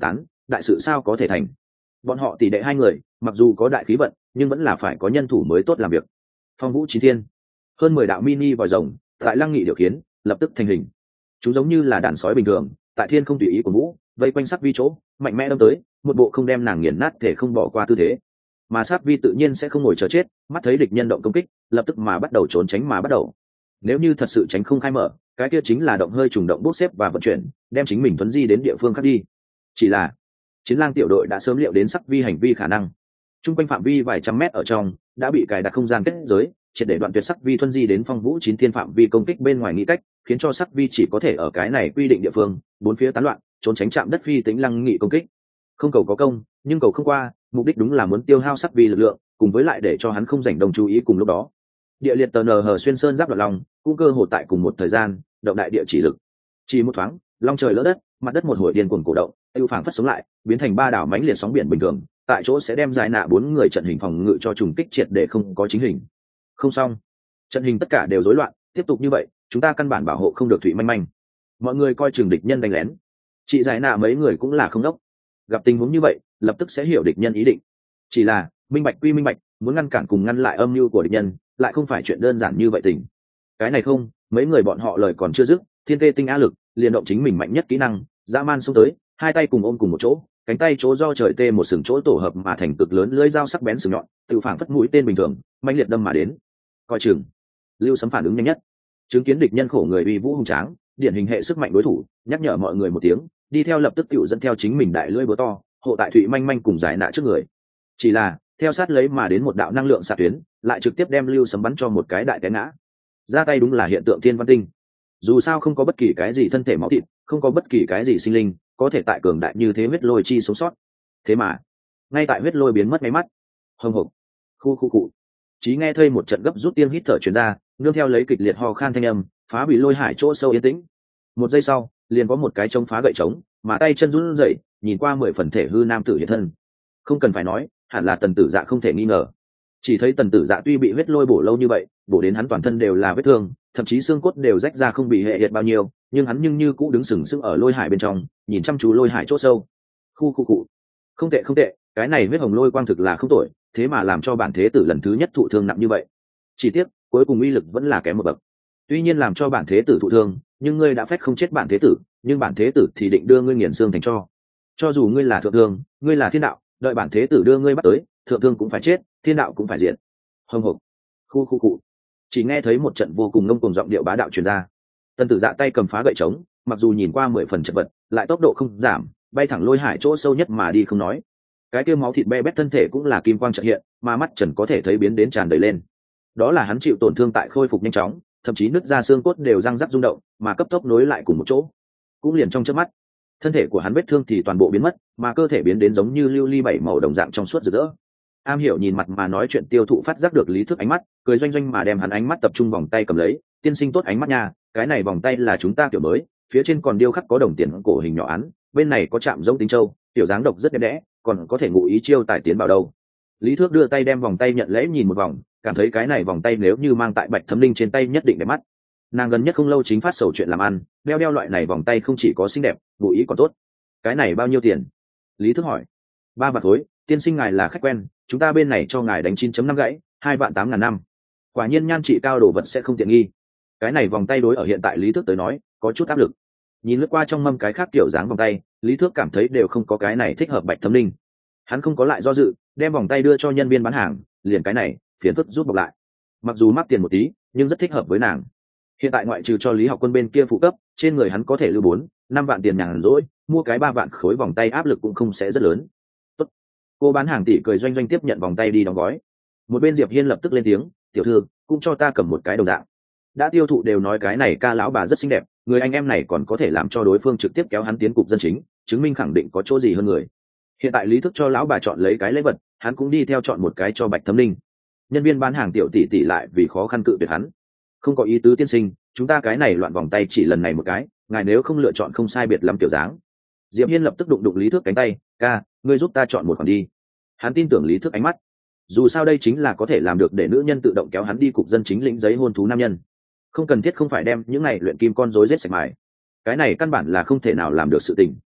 đại sự sao có thể thành. Bọn họ tỷ đệ hai người mặc dù có đại khí vận nhưng vẫn là phải có nhân thủ mới tốt làm việc. Phong vũ chín thiên, hơn 10 đạo mini vòi rồng tại lăng nghị điều khiển lập tức thành hình. Chúng giống như là đàn sói bình thường tại thiên không tùy ý của vũ vây quanh sắc vi chỗ mạnh mẽ đâm tới, một bộ không đem nàng nghiền nát thể không bỏ qua tư thế. Mà sát vi tự nhiên sẽ không ngồi chờ chết, mắt thấy địch nhân động công kích lập tức mà bắt đầu trốn tránh mà bắt đầu. Nếu như thật sự tránh không khai mở, cái kia chính là động hơi trùng động bốc xếp và vận chuyển đem chính mình thuấn di đến địa phương khác đi. Chỉ là chiến lang tiểu đội đã sớm liệu đến sắc vi hành vi khả năng, chung quanh phạm vi vài trăm mét ở trong đã bị cài đặt không gian kết giới triệt để đoạn tuyệt sắc vi thuấn di đến phong vũ chín thiên phạm vi công kích bên ngoài nghĩ cách, khiến cho sắc vi chỉ có thể ở cái này quy định địa phương bốn phía tán loạn trốn tránh chạm đất phi tính lăng nghị công kích. Không cầu có công nhưng cầu không qua, mục đích đúng là muốn tiêu hao sắc vi lực lượng, cùng với lại để cho hắn không dành đồng chú ý cùng lúc đó. Địa liệt tờ nờ hờ xuyên sơn giáp đoạt lòng cũng cơ hồ tại cùng một thời gian động đại địa chỉ lực, chỉ một thoáng long trời lỡ đất, mặt đất một hồi điên cuồng cổ động tiêu phảng phất sống lại, biến thành ba đảo mãnh liệt sóng biển bình thường, tại chỗ sẽ đem giải nạ bốn người trận hình phòng ngự cho trùng kích triệt để không có chính hình. Không xong, trận hình tất cả đều rối loạn, tiếp tục như vậy chúng ta căn bản bảo hộ không được thụy manh manh. Mọi người coi chừng địch nhân đánh lén, chị giải nạ mấy người cũng là không đốc, gặp tình huống như vậy lập tức sẽ hiểu địch nhân ý định. Chỉ là minh bạch quy minh bạch, muốn ngăn cản cùng ngăn lại âm mưu của địch nhân lại không phải chuyện đơn giản như vậy tình. Cái này không, mấy người bọn họ lời còn chưa dứt, thiên tê tinh á lực liền động chính mình mạnh nhất kỹ năng dã man xông tới, hai tay cùng ôm cùng một chỗ, cánh tay chỗ do trời tê một sừng chỗ tổ hợp mà thành cực lớn lưỡi dao sắc bén sừng nhọn, tự phảng phất mũi tên bình thường mạnh liệt đâm mà đến. Coi chừng, Lưu Sấm phản ứng nhanh nhất, chứng kiến địch nhân khổ người uy vũ hùng tráng, điển hình hệ sức mạnh đối thủ, nhắc nhở mọi người một tiếng, đi theo lập tức tựu dẫn theo chính mình đại lưỡi búa to hộ tại thụy manh manh cùng giải nạ trước người. Chỉ là theo sát lấy mà đến một đạo năng lượng xạ tuyến lại trực tiếp đem Lưu Sấm bắn cho một cái đại té ngã. Ra tay đúng là hiện tượng thiên văn tinh, dù sao không có bất kỳ cái gì thân thể máu thịt, không có bất kỳ cái gì sinh linh có thể tại cường đại như thế huyết lôi chi sống sót. Thế mà ngay tại huyết lôi biến mất ngay mắt, hồng hộc, khu cụ, chỉ nghe thấy một trận gấp rút tiên hít thở truyền ra, nương theo lấy kịch liệt ho khan thanh âm phá bị lôi hải chỗ sâu yên tĩnh. Một giây sau liền có một cái trống phá gậy trống mà tay chân run rẩy, nhìn qua 10 phần thể hư nam tử hiện thân. Không cần phải nói, hẳn là Tần Tử Dạ không thể nghi ngờ. Chỉ thấy Tần Tử Dạ tuy bị huyết lôi bổ lâu như vậy, bổ đến hắn toàn thân đều là vết thương, thậm chí xương cốt đều rách ra không bị hệ hiện bao nhiêu, nhưng hắn như cũ đứng sừng sững ở lôi hải bên trong, nhìn chăm chú lôi hải chỗ sâu. Khu cụ, không tệ, cái này huyết hồng lôi quang thực là không tội, thế mà làm cho bản thế tử lần thứ nhất thụ thương nặng như vậy. Chỉ tiếc cuối cùng uy lực vẫn là kém một bậc. Tuy nhiên làm cho bản thế tử thụ thương, nhưng ngươi đã phép không chết bản thế tử, nhưng bản thế tử thì định đưa ngươi nghiền xương thành cho dù ngươi là thượng thương, ngươi là thiên đạo, đợi bản thế tử đưa ngươi bắt tới, thượng thương cũng phải chết, thiên đạo cũng phải diệt. Hồng hộc, khu cụ, chỉ nghe thấy một trận vô cùng ngông cuồng giọng điệu bá đạo truyền ra. Tần Tử Dạ tay cầm phá gậy trống, mặc dù nhìn qua 10 phần chật vật, lại tốc độ không giảm, bay thẳng lôi hải chỗ sâu nhất mà đi không nói, cái kia máu thịt be bét thân thể cũng là kim quang chợt hiện, mà mắt trần có thể thấy biến đến tràn đầy lên. Đó là hắn chịu tổn thương tại khôi phục nhanh chóng, thậm chí nứt ra xương cốt đều răng rắc rung động, mà cấp tốc nối lại cùng một chỗ. Cũng liền trong chớp mắt, thân thể của hắn vết thương thì toàn bộ biến mất, mà cơ thể biến đến giống như lưu ly bảy màu đồng dạng trong suốt rực rỡ. Am Hiểu nhìn mặt mà nói chuyện Tiêu Thụ phát giác được Lý Thức ánh mắt, cười doanh doanh mà đem hắn ánh mắt tập trung vòng tay cầm lấy, tiên sinh tốt ánh mắt nha, cái này vòng tay là chúng ta kiểu mới, phía trên còn điêu khắc có đồng tiền cổ hình nhỏ án, bên này có chạm giống tính châu, tiểu dáng độc rất đẹp đẽ, còn có thể ngụ ý chiêu tài tiến vào đâu. Lý Thước đưa tay đem vòng tay nhận lễ nhìn một vòng, cảm thấy cái này vòng tay nếu như mang tại Bạch Thấm Linh trên tay nhất định đẹp mắt. Nàng gần nhất không lâu chính phát sầu chuyện làm ăn, đeo loại này vòng tay không chỉ có xinh đẹp, ngụ ý còn tốt. Cái này bao nhiêu tiền? Lý Thước hỏi. 3 vạn khối, tiên sinh ngài là khách quen, chúng ta bên này cho ngài đánh 9.5 gãy, 2.800.000 Quả nhiên nhan trị cao đồ vật sẽ không tiện nghi. Cái này vòng tay đối ở hiện tại Lý Thước tới nói có chút áp lực. Nhìn lướt qua trong mâm cái khác kiểu dáng vòng tay, Lý Thước cảm thấy đều không có cái này thích hợp Bạch Thấm Linh. Hắn không có lại do dự, đem vòng tay đưa cho nhân viên bán hàng, liền cái này phiền phức rút bọc lại. Mặc dù mắc tiền một tí nhưng rất thích hợp với nàng. Hiện tại ngoại trừ cho Lý Học Quân bên kia phụ cấp, trên người hắn có thể lưu 4-5 vạn tiền nhàn rỗi, mua cái 3 vạn khối vòng tay áp lực cũng không sẽ rất lớn. Tốt. Cô bán hàng tỷ cười doanh doanh tiếp nhận vòng tay đi đóng gói. Một bên Diệp Hiên lập tức lên tiếng, tiểu thư cũng cho ta cầm một cái đồng dạng. Đã Tiêu Thụ đều nói cái này ca lão bà rất xinh đẹp, người anh em này còn có thể làm cho đối phương trực tiếp kéo hắn tiến cục dân chính, chứng minh khẳng định có chỗ gì hơn người. Hiện tại Lý Thức cho lão bà chọn lấy cái lễ vật, hắn cũng đi theo chọn một cái cho Bạch Thấm Linh. Nhân viên bán hàng tiểu tỷ tỷ lại vì khó khăn cự tuyệt hắn. Không có ý tứ tiên sinh, chúng ta cái này loạn vòng tay chỉ lần này một cái, ngài nếu không lựa chọn không sai biệt lắm kiểu dáng. Diệp Hiên lập tức đụng Lý Thước cánh tay, ca, ngươi giúp ta chọn một khoản đi. Hắn tin tưởng Lý Thước ánh mắt, dù sao đây chính là có thể làm được để nữ nhân tự động kéo hắn đi cục dân chính lĩnh giấy hôn thú nam nhân, không cần thiết không phải đem những này luyện kim con rối giết sạch mài, cái này căn bản là không thể nào làm được sự tình.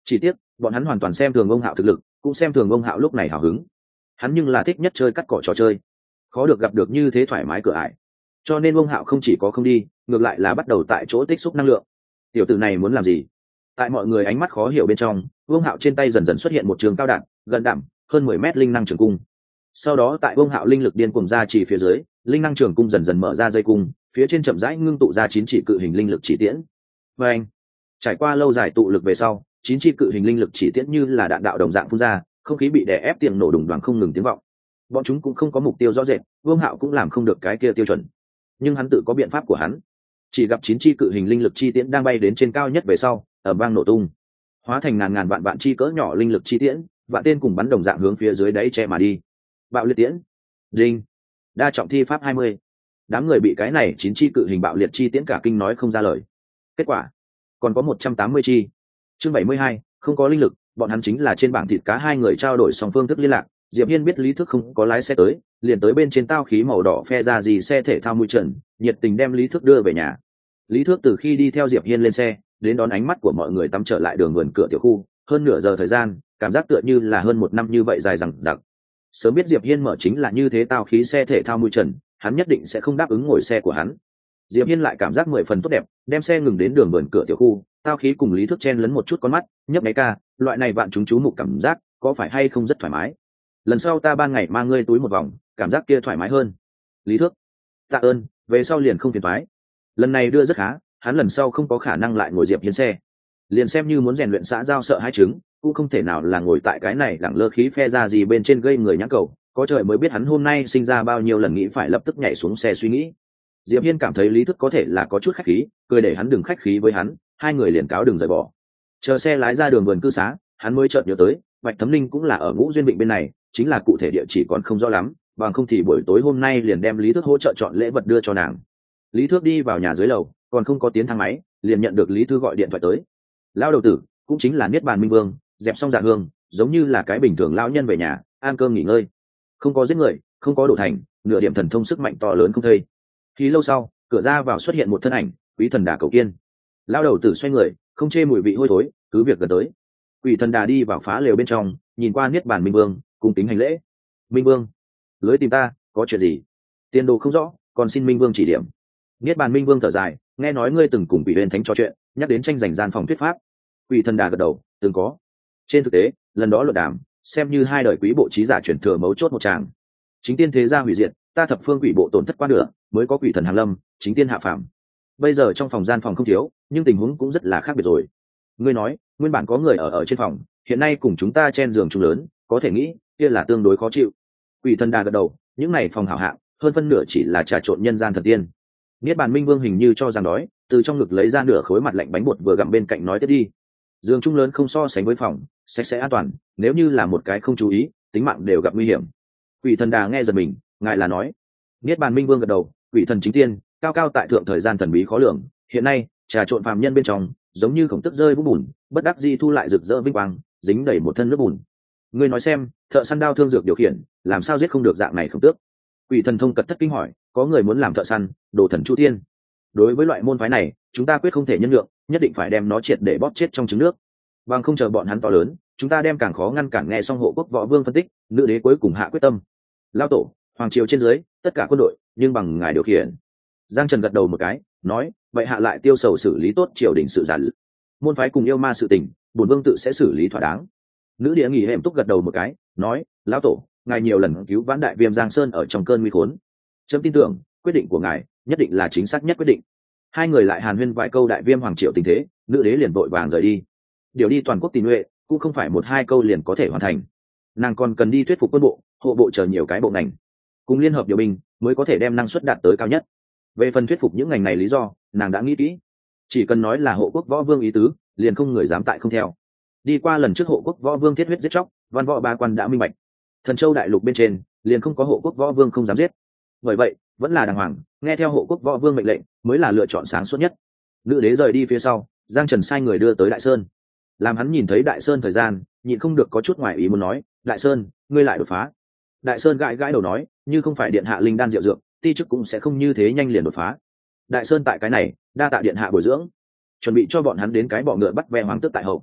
Chỉ tiếc bọn hắn hoàn toàn xem thường ông Hạo thực lực, cũng xem thường ông Hạo lúc này hào hứng. Hắn nhưng là thích nhất chơi cắt cỏ trò chơi, khó được gặp được như thế thoải mái cửa ải. Cho nên ông Hạo không chỉ có không đi, ngược lại là bắt đầu tại chỗ tích xúc năng lượng. Tiểu tử này muốn làm gì? Tại mọi người ánh mắt khó hiểu bên trong, ông Hạo trên tay dần dần xuất hiện một trường cao đạn gần đảm hơn 10 mét linh năng trường cung. Sau đó tại ông Hạo linh lực điên cuồng ra chỉ phía dưới, linh năng trường cung dần dần mở ra dây cung, phía trên chậm rãi ngưng tụ ra 9 chỉ cự hình linh lực chỉ tiễn. Và anh, trải qua lâu dài tụ lực về sau, 9 chi cự hình linh lực chỉ tiễn như là đạn đạo đồng dạng phun ra, không khí bị đè ép tiếng nổ đùng đoàng không ngừng tiếng vọng. Bọn chúng cũng không có mục tiêu rõ rệt, Vương Hạo cũng làm không được cái kia tiêu chuẩn, nhưng hắn tự có biện pháp của hắn. Chỉ gặp 9 chi cự hình linh lực chi tiễn đang bay đến trên cao nhất về sau, ở vang nổ tung, hóa thành ngàn ngàn vạn vạn chi cỡ nhỏ linh lực chi tiễn, vạn tên cùng bắn đồng dạng hướng phía dưới đáy che mà đi. Bạo liệt tiễn, đinh, đa trọng thi pháp 20. Đám người bị cái này 9 chi cự hình bạo liệt chi tiễn cả kinh nói không ra lời. Kết quả còn có 180 chi. Chương 72, không có linh lực, bọn hắn chính là trên bảng thịt cá. Hai người trao đổi song phương thức liên lạc. Diệp Hiên biết Lý Thức không có lái xe tới, liền tới bên trên tao khí màu đỏ phe ra gì xe thể thao mui trần, nhiệt tình đem Lý Thức đưa về nhà. Lý Thức từ khi đi theo Diệp Hiên lên xe, đến đón ánh mắt của mọi người tắm trở lại đường vườn cửa tiểu khu, hơn nửa giờ thời gian, cảm giác tựa như là hơn 1 năm như vậy dài dằng dặc. Sớm biết Diệp Hiên mở chính là như thế tao khí xe thể thao mui trần, hắn nhất định sẽ không đáp ứng ngồi xe của hắn. Diệp Hiên lại cảm giác 10 phần tốt đẹp, đem xe ngừng đến đường vườn cửa tiểu khu, tao khí cùng Lý Thức chen lấn một chút con mắt, nhấp nháy ca, loại này bạn chúng chú mục cảm giác, có phải hay không rất thoải mái. Lần sau ta ban ngày mang ngươi túi một vòng, cảm giác kia thoải mái hơn. Lý Thức, tạ ơn, về sau liền không phiền toái. Lần này đưa rất khá, hắn lần sau không có khả năng lại ngồi Diệp Hiên xe. Liền xem như muốn rèn luyện xã giao sợ hai trứng, cũng không thể nào là ngồi tại cái này lẳng lơ khí phe ra gì bên trên gây người nhãn cầu, có trời mới biết hắn hôm nay sinh ra bao nhiêu lần nghĩ phải lập tức nhảy xuống xe suy nghĩ. Diệp Hiên cảm thấy Lý Thức có thể là có chút khách khí, cười để hắn đừng khách khí với hắn, hai người liền cáo đừng rời bỏ. Chờ xe lái ra đường vườn cư xá, hắn mới chợt nhớ tới, Bạch Thấm Linh cũng là ở Ngũ Duyên Vịnh bên này, chính là cụ thể địa chỉ còn không rõ lắm, bằng không thì buổi tối hôm nay liền đem Lý Thức hỗ trợ chọn lễ vật đưa cho nàng. Lý Thức đi vào nhà dưới lầu, còn không có tiến thang máy, liền nhận được Lý Thư gọi điện thoại tới. Lão đầu tử, cũng chính là Niết Bàn Minh Vương, dẹp xong dạ hương, giống như là cái bình thường lão nhân về nhà, ăn cơm nghỉ ngơi. Không có giết người, không có đổ thành, nửa điểm thần thông sức mạnh to lớn không thấy. Khi lâu sau, cửa ra vào xuất hiện một thân ảnh, Quý Thần Đà cầu kiên. Lão đầu tử xoay người, không chê mùi vị hôi thối, cứ việc gần tới. Quỷ Thần Đà đi vào phá lều bên trong, nhìn qua Niết Bàn Minh Vương, cung kính hành lễ. Minh Vương, lưới tìm ta, có chuyện gì? Tiền đồ không rõ, còn xin Minh Vương chỉ điểm. Niết Bàn Minh Vương thở dài, nghe nói ngươi từng cùng Quỷ Huyền Thánh trò chuyện, nhắc đến tranh giành gian phòng thuyết pháp. Quỷ Thần Đà gật đầu, từng có. Trên thực tế, lần đó luận đàm, xem như hai đời quý bộ trí giả chuyển thừa mấu chốt một tràng. Chính tiên thế gia hủy diệt, ta thập phương quỷ bộ tổn thất quá nửa, mới có quỷ thần hàng lâm, chính tiên hạ phàm. Bây giờ trong phòng gian phòng không thiếu, nhưng tình huống cũng rất là khác biệt rồi. Ngươi nói, nguyên bản có người ở trên phòng, hiện nay cùng chúng ta chen giường chung lớn, có thể nghĩ, kia là tương đối khó chịu. Quỷ Thần Đà gật đầu, những này phòng hảo hạng, hơn phân nửa chỉ là trà trộn nhân gian thần tiên. Niết Bàn Minh Vương hình như cho rằng đói, từ trong ngực lấy ra nửa khối mặt lạnh bánh bột vừa gặm bên cạnh nói tiếp đi. Giường chung lớn không so sánh với phòng, sạch sẽ an toàn, nếu như là một cái không chú ý, tính mạng đều gặp nguy hiểm. Quỷ Thần Đà nghe giật mình, ngài là nói. Niết Bàn Minh Vương gật đầu, quỷ thần chính tiên, cao cao tại thượng, thời gian thần bí khó lường, hiện nay trà trộn phàm nhân bên trong, giống như khổng tức rơi vũng bùn, bất đắc dĩ thu lại rực rỡ vinh quang, dính đầy một thân nước bùn. Ngươi nói xem, thợ săn đao thương dược điều khiển, làm sao giết không được dạng này khổng tước? Quỷ Thần Thông cật thất kinh hỏi, có người muốn làm thợ săn, đồ thần chu thiên. Đối với loại môn phái này, chúng ta quyết không thể nhân lượng, nhất định phải đem nó triệt để bóp chết trong trứng nước. Bằng không chờ bọn hắn to lớn, chúng ta đem càng khó ngăn cản. Nghe xong Hộ Quốc Võ Vương phân tích, nữ đế cuối cùng hạ quyết tâm. Lao tổ, hoàng triều trên dưới, tất cả quân đội, nhưng bằng ngài điều khiển. Giang Trần gật đầu một cái, nói, vậy hạ lại tiêu sầu xử lý tốt triều đình sự giản, môn phái cùng yêu ma sự tình, bổn vương tự sẽ xử lý thỏa đáng. Nữ địa nghỉ hệm túc gật đầu một cái, nói, lão tổ, ngài nhiều lần cứu vãn Đại Viêm Giang Sơn ở trong cơn nguy khốn, chấm tin tưởng quyết định của ngài nhất định là chính xác nhất quyết định. Hai người lại hàn huyên vài câu Đại Viêm hoàng triều tình thế, nữ đế liền vội vàng rời đi. Điều đi toàn quốc tình nhuệ cũng không phải một hai câu liền có thể hoàn thành, nàng còn cần đi thuyết phục quân bộ, hộ bộ chờ nhiều cái bộ ngành cùng liên hợp điều binh, mới có thể đem năng suất đạt tới cao nhất. Về phần thuyết phục những ngành này lý do, nàng đã nghĩ kỹ, chỉ cần nói là Hộ Quốc Võ Vương ý tứ, liền không người dám tại không theo. Đi qua lần trước Hộ Quốc Võ Vương thiết huyết giết chóc, văn võ ba quan đã minh bạch, Thần Châu đại lục bên trên liền không có Hộ Quốc Võ Vương không dám giết. Bởi vậy vẫn là đàng hoàng nghe theo Hộ Quốc Võ Vương mệnh lệnh mới là lựa chọn sáng suốt nhất. Nữ đế rời đi phía sau, Giang Trần sai người đưa tới Đại Sơn. Làm hắn nhìn thấy Đại Sơn thời gian, nhịn không được có chút ngoài ý muốn nói, Đại Sơn, ngươi lại đột phá. Đại Sơn gãi gãi đầu nói, như không phải điện hạ linh đan diệu dược, ti chức cũng sẽ không như thế nhanh liền đột phá. Đại Sơn tại cái này, đa tạ điện hạ bồi dưỡng, chuẩn bị cho bọn hắn đến cái bọ ngựa bắt ve hoàng tước tại hậu.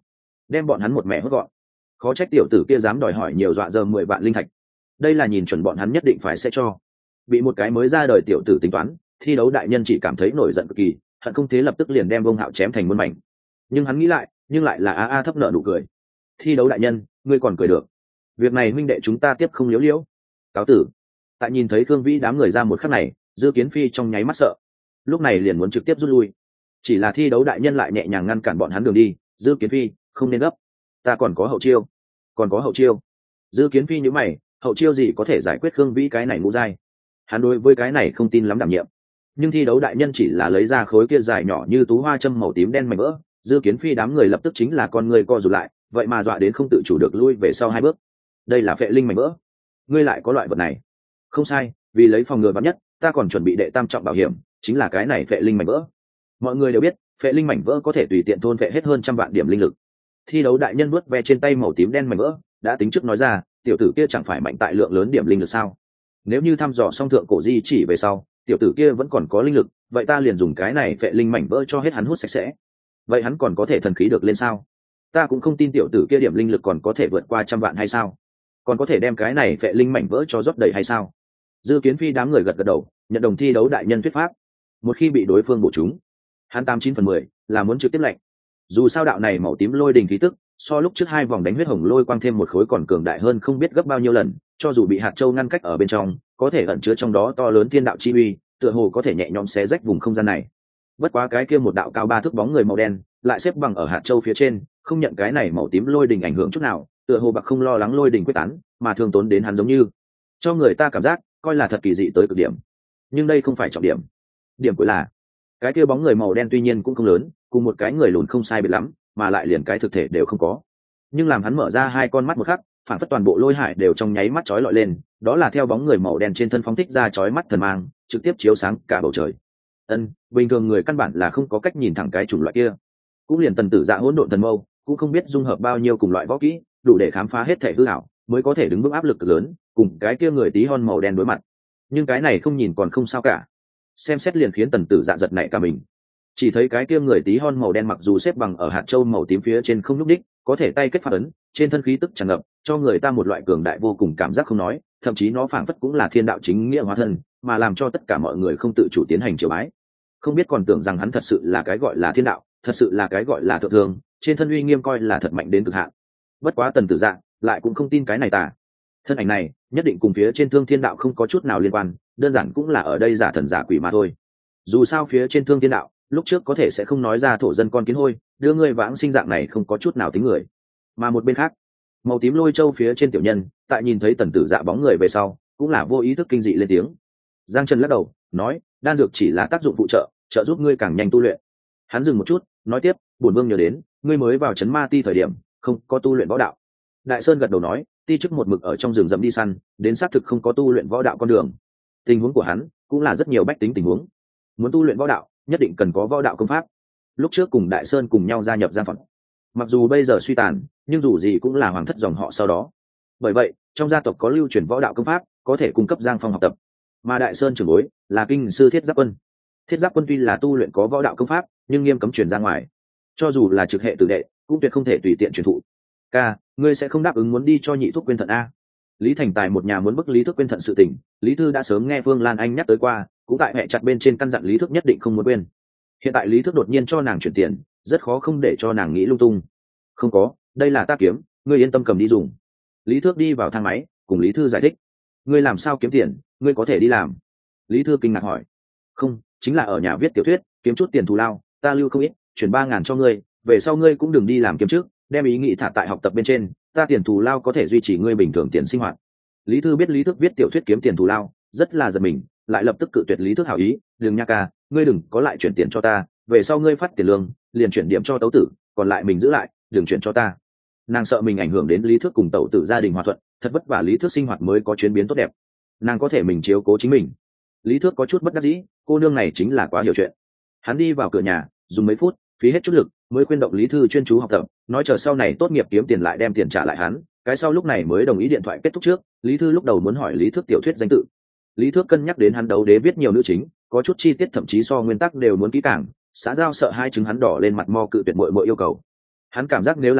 đem bọn hắn một mẹ hốt gọn. Khó trách tiểu tử kia dám đòi hỏi nhiều, dọa giờ 10 vạn linh thạch. Đây là nhìn chuẩn bọn hắn nhất định phải sẽ cho. Bị một cái mới ra đời tiểu tử tính toán, thi đấu đại nhân chỉ cảm thấy nổi giận cực kỳ, hận không thế lập tức liền đem Vương Hạo chém thành muôn mảnh. Nhưng hắn nghĩ lại, nhưng lại là a thấp nợ nụ cười. Thi đấu đại nhân, ngươi còn cười được? Việc này huynh đệ chúng ta tiếp không liếu liếu. Cáo tử. Tại nhìn thấy Khương Vĩ đám người ra một khắc này, Dư Kiến Phi trong nháy mắt sợ, lúc này liền muốn trực tiếp rút lui. Chỉ là thi đấu đại nhân lại nhẹ nhàng ngăn cản bọn hắn đường đi. Dư Kiến Phi, không nên gấp, ta còn có hậu chiêu. Còn có hậu chiêu? Dư Kiến Phi nhíu mày, hậu chiêu gì có thể giải quyết Khương Vĩ cái này ngũ giai? Hắn đối với cái này không tin lắm đảm nhiệm. Nhưng thi đấu đại nhân chỉ là lấy ra khối kia dài nhỏ như tú hoa châm màu tím đen mảnh vỡ, Dư Kiến Phi đám người lập tức chính là con người co rụt lại, vậy mà dọa đến không tự chủ được lui về sau 2 bước. Đây là phệ linh mảnh vỡ? Ngươi lại có loại vật này? Không sai, vì lấy phòng ngừa vạn nhất, ta còn chuẩn bị đệ tam trọng bảo hiểm, chính là cái này phệ linh mảnh vỡ. Mọi người đều biết, phệ linh mảnh vỡ có thể tùy tiện thôn phệ hết hơn 100 vạn điểm linh lực. Thi đấu đại nhân vuốt ve trên tay màu tím đen mảnh vỡ, đã tính trước nói ra, tiểu tử kia chẳng phải mạnh tại lượng lớn điểm linh lực sao? Nếu như thăm dò xong thượng cổ di chỉ về sau, tiểu tử kia vẫn còn có linh lực, vậy ta liền dùng cái này phệ linh mảnh vỡ cho hết hắn hút sạch sẽ. Vậy hắn còn có thể thần khí được lên sao? Ta cũng không tin tiểu tử kia điểm linh lực còn có thể vượt qua 100 vạn hay sao? Còn có thể đem cái này phệ linh mảnh vỡ cho rót đầy hay sao? Dư Kiến Phi đám người gật gật đầu, nhận đồng thi đấu đại nhân thuyết pháp. Một khi bị đối phương bổ trúng, hắn 89/10 là muốn trực tiếp lệnh. Dù sao đạo này màu tím lôi đình khí tức, so lúc trước 2 vòng đánh huyết hồng lôi quang thêm một khối còn cường đại hơn không biết gấp bao nhiêu lần, cho dù bị hạt châu ngăn cách ở bên trong, có thể ẩn chứa trong đó to lớn thiên đạo chi uy, tựa hồ có thể nhẹ nhõm xé rách vùng không gian này. Bất quá cái kia một đạo cao 3 thước bóng người màu đen, lại xếp bằng ở hạt châu phía trên, không nhận cái này màu tím lôi đình ảnh hưởng chút nào, tựa hồ bạc không lo lắng lôi đình quyết tán, mà thương tốn đến hắn giống như, cho người ta cảm giác coi là thật kỳ dị tới cực điểm. Nhưng đây không phải trọng điểm. Điểm cuối là, cái kia bóng người màu đen tuy nhiên cũng không lớn, cùng một cái người lùn không sai biệt lắm, mà lại liền cái thực thể đều không có. Nhưng làm hắn mở ra 2 con mắt một khắc, phản phất toàn bộ lôi hải đều trong nháy mắt chói lọi lên, đó là theo bóng người màu đen trên thân phóng thích ra chói mắt thần mang, trực tiếp chiếu sáng cả bầu trời. Bình thường người căn bản là không có cách nhìn thẳng cái chủng loại kia. Cũng liền Tần Tử Dạ hỗn độn thần mâu, cũng không biết dung hợp bao nhiêu cùng loại võ kỹ, đủ để khám phá hết thể hư ảo, mới có thể đứng vững áp lực cực lớn, cùng cái kia người tí hon màu đen đối mặt. Nhưng cái này không nhìn còn không sao cả. Xem xét liền khiến Tần Tử Dạ giật nảy cả mình. Chỉ thấy cái kia người tí hon màu đen mặc dù xếp bằng ở hạt châu màu tím phía trên không nhúc đích, có thể tay kết phát ấn, trên thân khí tức tràn ngập, cho người ta một loại cường đại vô cùng cảm giác không nói, thậm chí nó phảng phất cũng là thiên đạo chính nghĩa hóa thân, mà làm cho tất cả mọi người không tự chủ tiến hành triều bái. Không biết còn tưởng rằng hắn thật sự là cái gọi là thiên đạo, thật sự là cái gọi là thượng thường, trên thân uy nghiêm coi là thật mạnh đến cực hạn. Bất quá Tần Tử Dạ lại cũng không tin cái này tà. Thân ảnh này nhất định cùng phía trên Thương Thiên Đạo không có chút nào liên quan, đơn giản cũng là ở đây giả thần giả quỷ mà thôi. Dù sao phía trên Thương Thiên Đạo lúc trước có thể sẽ không nói ra thổ dân con kiến hôi, đưa ngươi vãng sinh dạng này không có chút nào tính người. Mà một bên khác, màu tím lôi châu phía trên tiểu nhân, tại nhìn thấy Tần Tử Dạ bóng người về sau, cũng là vô ý thức kinh dị lên tiếng. Giang Trần lắc đầu, nói, đan dược chỉ là tác dụng phụ trợ, trợ giúp ngươi càng nhanh tu luyện. Hắn dừng một chút, nói tiếp, bổn vương nhớ đến, ngươi mới vào trấn Ma Ti thời điểm, không có tu luyện võ đạo. Đại Sơn gật đầu nói, ti chức một mực ở trong rừng rậm đi săn, đến xác thực không có tu luyện võ đạo con đường. Tình huống của hắn cũng là rất nhiều bách tính tình huống. Muốn tu luyện võ đạo, nhất định cần có võ đạo công pháp. Lúc trước cùng Đại Sơn cùng nhau gia nhập Giang Phật, mặc dù bây giờ suy tàn, nhưng dù gì cũng là hoàng thất dòng họ sau đó. Bởi vậy, trong gia tộc có lưu truyền võ đạo công pháp, có thể cung cấp Giang Phong học tập. Mà Đại Sơn trưởng bối là kinh sư Thiết Giáp Quân. Thiết Giáp Quân tuy là tu luyện có võ đạo công pháp, nhưng nghiêm cấm truyền ra ngoài. Cho dù là trực hệ tử đệ, cũng tuyệt không thể tùy tiện truyền thụ. Ca, ngươi sẽ không đáp ứng muốn đi cho Nhị Thúc quên thận a? Lý Thành Tài một nhà muốn bức Lý Thúc quên thận sự tình, Lý Thư đã sớm nghe Phương Lan Anh nhắc tới qua, cũng tại hệ chặt bên trên căn dặn Lý Thúc nhất định không muốn quên. Hiện tại Lý Thúc đột nhiên cho nàng chuyển tiền, rất khó không để cho nàng nghĩ lung tung. Không có, đây là ta kiếm, ngươi yên tâm cầm đi dùng. Lý Thước đi vào thang máy, cùng Lý Thư giải thích. Ngươi làm sao kiếm tiền, ngươi có thể đi làm. Lý Thư kinh ngạc hỏi. Không, chính là ở nhà viết tiểu thuyết, kiếm chút tiền thù lao, ta lưu không ít, chuyển 3.000 cho ngươi, về sau ngươi cũng đừng đi làm kiếm trước, đem ý nghĩ thả tại học tập bên trên, ta tiền thù lao có thể duy trì ngươi bình thường tiền sinh hoạt. Lý Thư biết Lý Thước viết tiểu thuyết kiếm tiền thù lao, rất là giật mình, lại lập tức cự tuyệt Lý Thước hảo ý, đừng nha ca, ngươi đừng có lại chuyển tiền cho ta, về sau ngươi phát tiền lương, liền chuyển điểm cho Tấu Tử, còn lại mình giữ lại, đừng chuyển cho ta. Nàng sợ mình ảnh hưởng đến Lý Thước cùng Tẩu Tử gia đình hòa thuận, thật vất vả Lý Thước sinh hoạt mới có chuyển biến tốt đẹp, nàng có thể mình chiếu cố chính mình. Lý Thước có chút bất đắc dĩ, cô nương này chính là quá hiểu chuyện. Hắn đi vào cửa nhà, dùng mấy phút, phí hết chút lực, mới khuyên động Lý Thư chuyên chú học tập, nói chờ sau này tốt nghiệp kiếm tiền lại đem tiền trả lại hắn. Cái sau lúc này mới đồng ý điện thoại kết thúc trước. Lý Thư lúc đầu muốn hỏi Lý Thước tiểu thuyết danh tự. Lý Thước cân nhắc đến hắn đấu đế viết nhiều nữ chính, có chút chi tiết thậm chí so nguyên tắc đều muốn kỹ càng, xã giao sợ hai chứng hắn đỏ lên mặt mo cự tuyệt muội muội yêu cầu. Hắn cảm giác nếu là nói,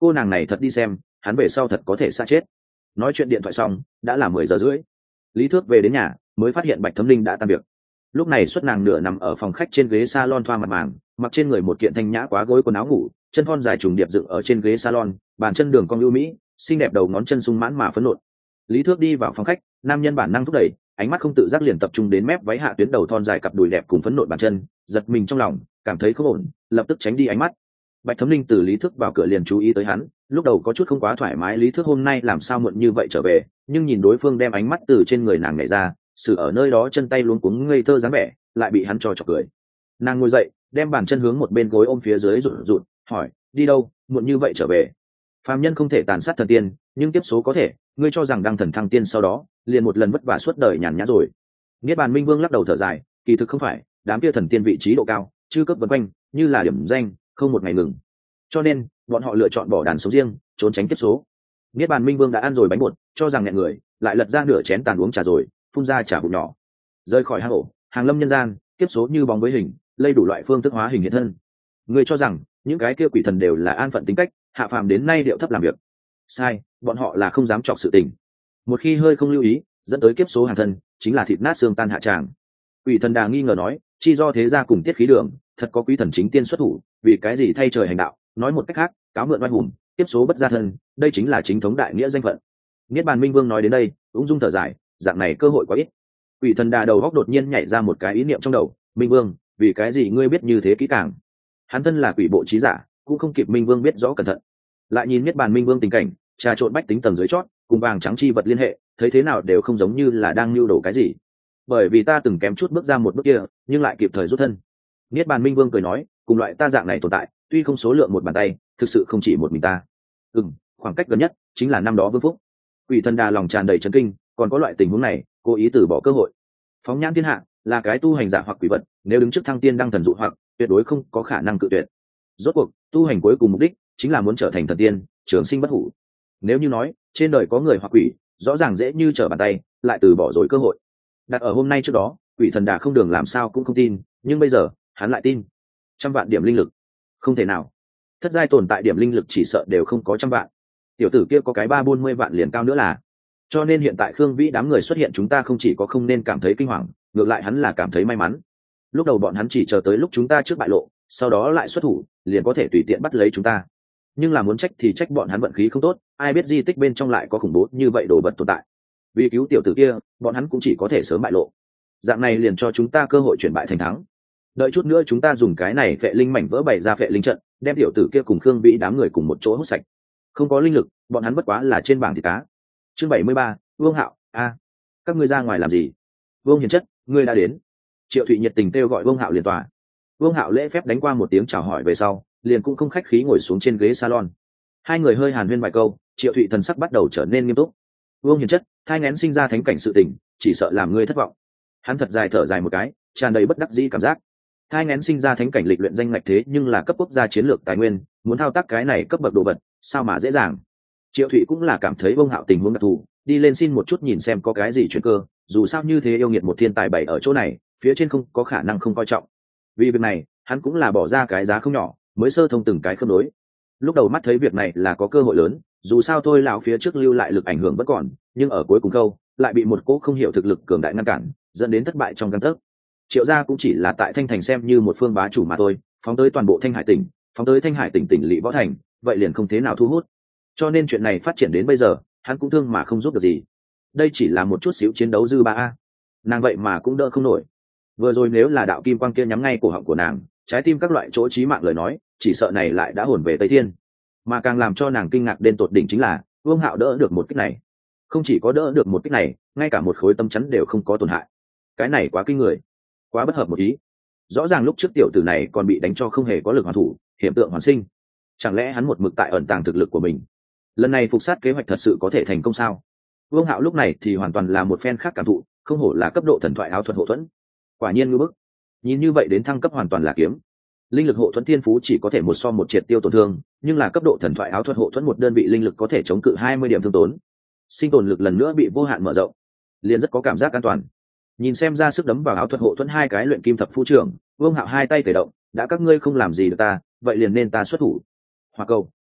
cô nàng này thật đi xem hắn về sau thật có thể xa chết. Nói chuyện điện thoại xong đã là 10 giờ rưỡi. Lý Thước về đến nhà mới phát hiện Bạch Thấm Linh đã tan việc. Lúc này xuất nàng nửa nằm ở phòng khách trên ghế salon thoa mặt màng, mặc trên người một kiện thanh nhã quá gối quần áo ngủ, chân thon dài trùng điệp dựng ở trên ghế salon, bàn chân đường cong ưu mỹ, xinh đẹp đầu ngón chân sung mãn mà phấn nộn. Lý Thước đi vào phòng khách, nam nhân bản năng thúc đẩy, ánh mắt không tự giác liền tập trung đến mép váy hạ tuyến đầu thon dài cặp đùi đẹp cùng phấn nộn bàn chân, giật mình trong lòng, cảm thấy không ổn, lập tức tránh đi ánh mắt. Bạch Thấm Linh từ Lý Thước vào cửa liền chú ý tới hắn, lúc đầu có chút không quá thoải mái Lý Thước hôm nay làm sao muộn như vậy trở về, nhưng nhìn đối phương đem ánh mắt từ trên người nàng nhảy ra, sự ở nơi đó chân tay luống cuống ngây thơ dáng vẻ, lại bị hắn cho chọc cười. Nàng ngồi dậy, đem bàn chân hướng một bên gối ôm phía dưới rụt rụt, hỏi, đi đâu, muộn như vậy trở về? Phàm nhân không thể tàn sát thần tiên, nhưng tiếp số có thể, ngươi cho rằng đăng thần thăng tiên sau đó, liền một lần vất vả suốt đời nhàn nhã rồi. Niết Bàn Minh Vương lắc đầu thở dài, kỳ thực không phải, đám kia thần tiên vị trí độ cao, chư cấp vân quanh, như là điểm danh, không một ngày ngừng. Cho nên, bọn họ lựa chọn bỏ đàn sống riêng, trốn tránh tiếp số. Niết Bàn Minh Vương đã ăn rồi bánh bột, cho rằng nghẹn người, lại lật ra nửa chén tàn uống trà rồi, phun ra trà bụng nhỏ. Rơi khỏi hang ổ, hàng lâm nhân gian, tiếp số như bóng với hình, lây đủ loại phương thức hóa hình hiện thân. Ngươi cho rằng những cái kia quỷ thần đều là an phận tính cách, hạ phàm đến nay điệu thấp làm việc. Sai, bọn họ là không dám chọc sự tình. Một khi hơi không lưu ý, dẫn tới kiếp số hàng thân, chính là thịt nát xương tan hạ tràng. Quỷ thần đà nghi ngờ nói, chi do thế gia cùng tiết khí đường, thật có quý thần chính tiên xuất thủ, vì cái gì thay trời hành đạo, nói một cách khác, cáo mượn oai hùng, tiếp số bất gia thân, đây chính là chính thống đại nghĩa danh phận. Niết Bàn Minh Vương nói đến đây, ung dung thở dài, dạng này cơ hội quá ít. Quỷ thần đà đầu góc đột nhiên nhảy ra một cái ý niệm trong đầu, Minh Vương, vì cái gì ngươi biết như thế kỹ càng? Hắn thân là quỷ bộ trí giả, cũng không kịp Minh Vương biết rõ cẩn thận. Lại nhìn Niết Bàn Minh Vương tình cảnh, trà trộn bách tính tầng dưới chót, cùng vàng trắng chi vật liên hệ, thấy thế nào đều không giống như là đang lưu đồ cái gì. Bởi vì ta từng kém chút bước ra một bước kia, nhưng lại kịp thời rút thân. Niết Bàn Minh Vương cười nói, cùng loại ta dạng này tồn tại, tuy không số lượng một bàn tay, thực sự không chỉ một mình ta. Khoảng cách gần nhất chính là năm đó Vương Phúc. Quỷ thần đà lòng tràn đầy chấn kinh, còn có loại tình huống này, cố ý từ bỏ cơ hội. Phóng nhãn thiên hạ, là cái tu hành giả hoặc quỷ vật, nếu đứng trước thăng tiên đăng thần dụ hoặc, tuyệt đối không có khả năng cự tuyệt. Rốt cuộc, tu hành cuối cùng mục đích chính là muốn trở thành thần tiên, trường sinh bất hủ. Nếu như nói, trên đời có người hoặc quỷ, rõ ràng dễ như trở bàn tay, lại từ bỏ rồi cơ hội. Đặt ở hôm nay trước đó, quỷ thần đà không đường làm sao cũng không tin, nhưng bây giờ, hắn lại tin. 100 vạn điểm linh lực, không thể nào. Thất giai tồn tại điểm linh lực chỉ sợ đều không có 100 vạn. Tiểu tử kia có cái 340 vạn liền cao nữa là. Cho nên hiện tại Khương Vĩ đám người xuất hiện chúng ta không chỉ có không nên cảm thấy kinh hoàng, ngược lại hắn là cảm thấy may mắn. Lúc đầu bọn hắn chỉ chờ tới lúc chúng ta trước bại lộ, sau đó lại xuất thủ, liền có thể tùy tiện bắt lấy chúng ta. Nhưng là muốn trách thì trách bọn hắn vận khí không tốt, ai biết di tích bên trong lại có khủng bố như vậy đồ vật tồn tại. Vì cứu tiểu tử kia, bọn hắn cũng chỉ có thể sớm bại lộ. Dạng này liền cho chúng ta cơ hội chuyển bại thành thắng. Đợi chút nữa chúng ta dùng cái này phệ linh mảnh vỡ bày ra phệ linh trận, đem tiểu tử kia cùng Khương Vĩ đám người cùng một chỗ hút sạch. Không có linh lực, bọn hắn bất quá là trên bảng thịt cá. Chương 73, Vương Hạo, các ngươi ra ngoài làm gì? Vương Hiền Chất, ngươi đã đến. Triệu Thụy nhiệt tình kêu gọi Vương Hạo liền tòa. Vương Hạo lễ phép đánh qua một tiếng chào hỏi về sau, liền cũng không khách khí ngồi xuống trên ghế salon. Hai người hơi hàn huyên vài câu, Triệu Thụy thần sắc bắt đầu trở nên nghiêm túc. Vương Hiền Chất, thai nghén sinh ra thánh cảnh sự tình, chỉ sợ làm ngươi thất vọng. Hắn thật dài thở dài một cái, tràn đầy bất đắc dĩ cảm giác. Thai nghén sinh ra thánh cảnh lịch luyện danh ngạch thế nhưng là cấp quốc gia chiến lược tài nguyên, muốn thao tác cái này cấp bậc đồ vật, sao mà dễ dàng. Triệu Thụy cũng là cảm thấy Vương Hạo tình huống đặc thù, đi lên xin một chút nhìn xem có cái gì chuyển cơ, dù sao như thế yêu nghiệt một thiên tài bảy ở chỗ này, phía trên không có khả năng không coi trọng. Vì việc này, hắn cũng là bỏ ra cái giá không nhỏ, mới sơ thông từng cái khớp nối. Lúc đầu mắt thấy việc này là có cơ hội lớn, dù sao thôi lão phía trước lưu lại lực ảnh hưởng vẫn còn, nhưng ở cuối cùng câu lại bị một cỗ không hiểu thực lực cường đại ngăn cản, dẫn đến thất bại trong gang tấc. Triệu gia cũng chỉ là tại Thanh Thành xem như một phương bá chủ mà thôi, phóng tới toàn bộ Thanh Hải tỉnh, phóng tới Thanh Hải tỉnh tỉnh lỵ võ thành, vậy liền không thế nào thu hút. Cho nên chuyện này phát triển đến bây giờ, hắn cũng thương mà không giúp được gì. Đây chỉ là một chút xíu chiến đấu dư ba a, nàng vậy mà cũng đỡ không nổi. Vừa rồi nếu là đạo kim quang kia nhắm ngay cổ họng của nàng, trái tim các loại chỗ chí mạng lời nói, chỉ sợ này lại đã hồn về Tây Thiên. Mà càng làm cho nàng kinh ngạc đến tột đỉnh chính là, Vương Hạo đỡ được một kích này. Không chỉ có đỡ được một kích này, ngay cả một khối tâm chắn đều không có tổn hại. Cái này quá kinh người, quá bất hợp một ý. Rõ ràng lúc trước tiểu tử này còn bị đánh cho không hề có lực hoàn thủ, hiện tượng hoàn sinh. Chẳng lẽ hắn một mực tại ẩn tàng thực lực của mình? Lần này phục sát kế hoạch thật sự có thể thành công sao? Vương Hạo lúc này thì hoàn toàn là một phen khác cảm thụ, không hổ là cấp độ thần thoại áo thuật hộ thuẫn. Quả nhiên ngư bức. Nhìn như vậy đến thăng cấp hoàn toàn là kiếm. Linh lực hộ thuẫn thiên phú chỉ có thể một so một triệt tiêu tổn thương, nhưng là cấp độ thần thoại áo thuật hộ thuẫn một đơn vị linh lực có thể chống cự 20 điểm thương tốn. Sinh tồn lực lần nữa bị vô hạn mở rộng, liền rất có cảm giác an toàn. Nhìn xem ra sức đấm vào áo thuật hộ thuẫn hai cái luyện kim thập phu trưởng, Vương Hạo hai tay tẩy động, đã các ngươi không làm gì được ta, vậy liền nên ta xuất thủ. Hỏa cầu, phong nhận,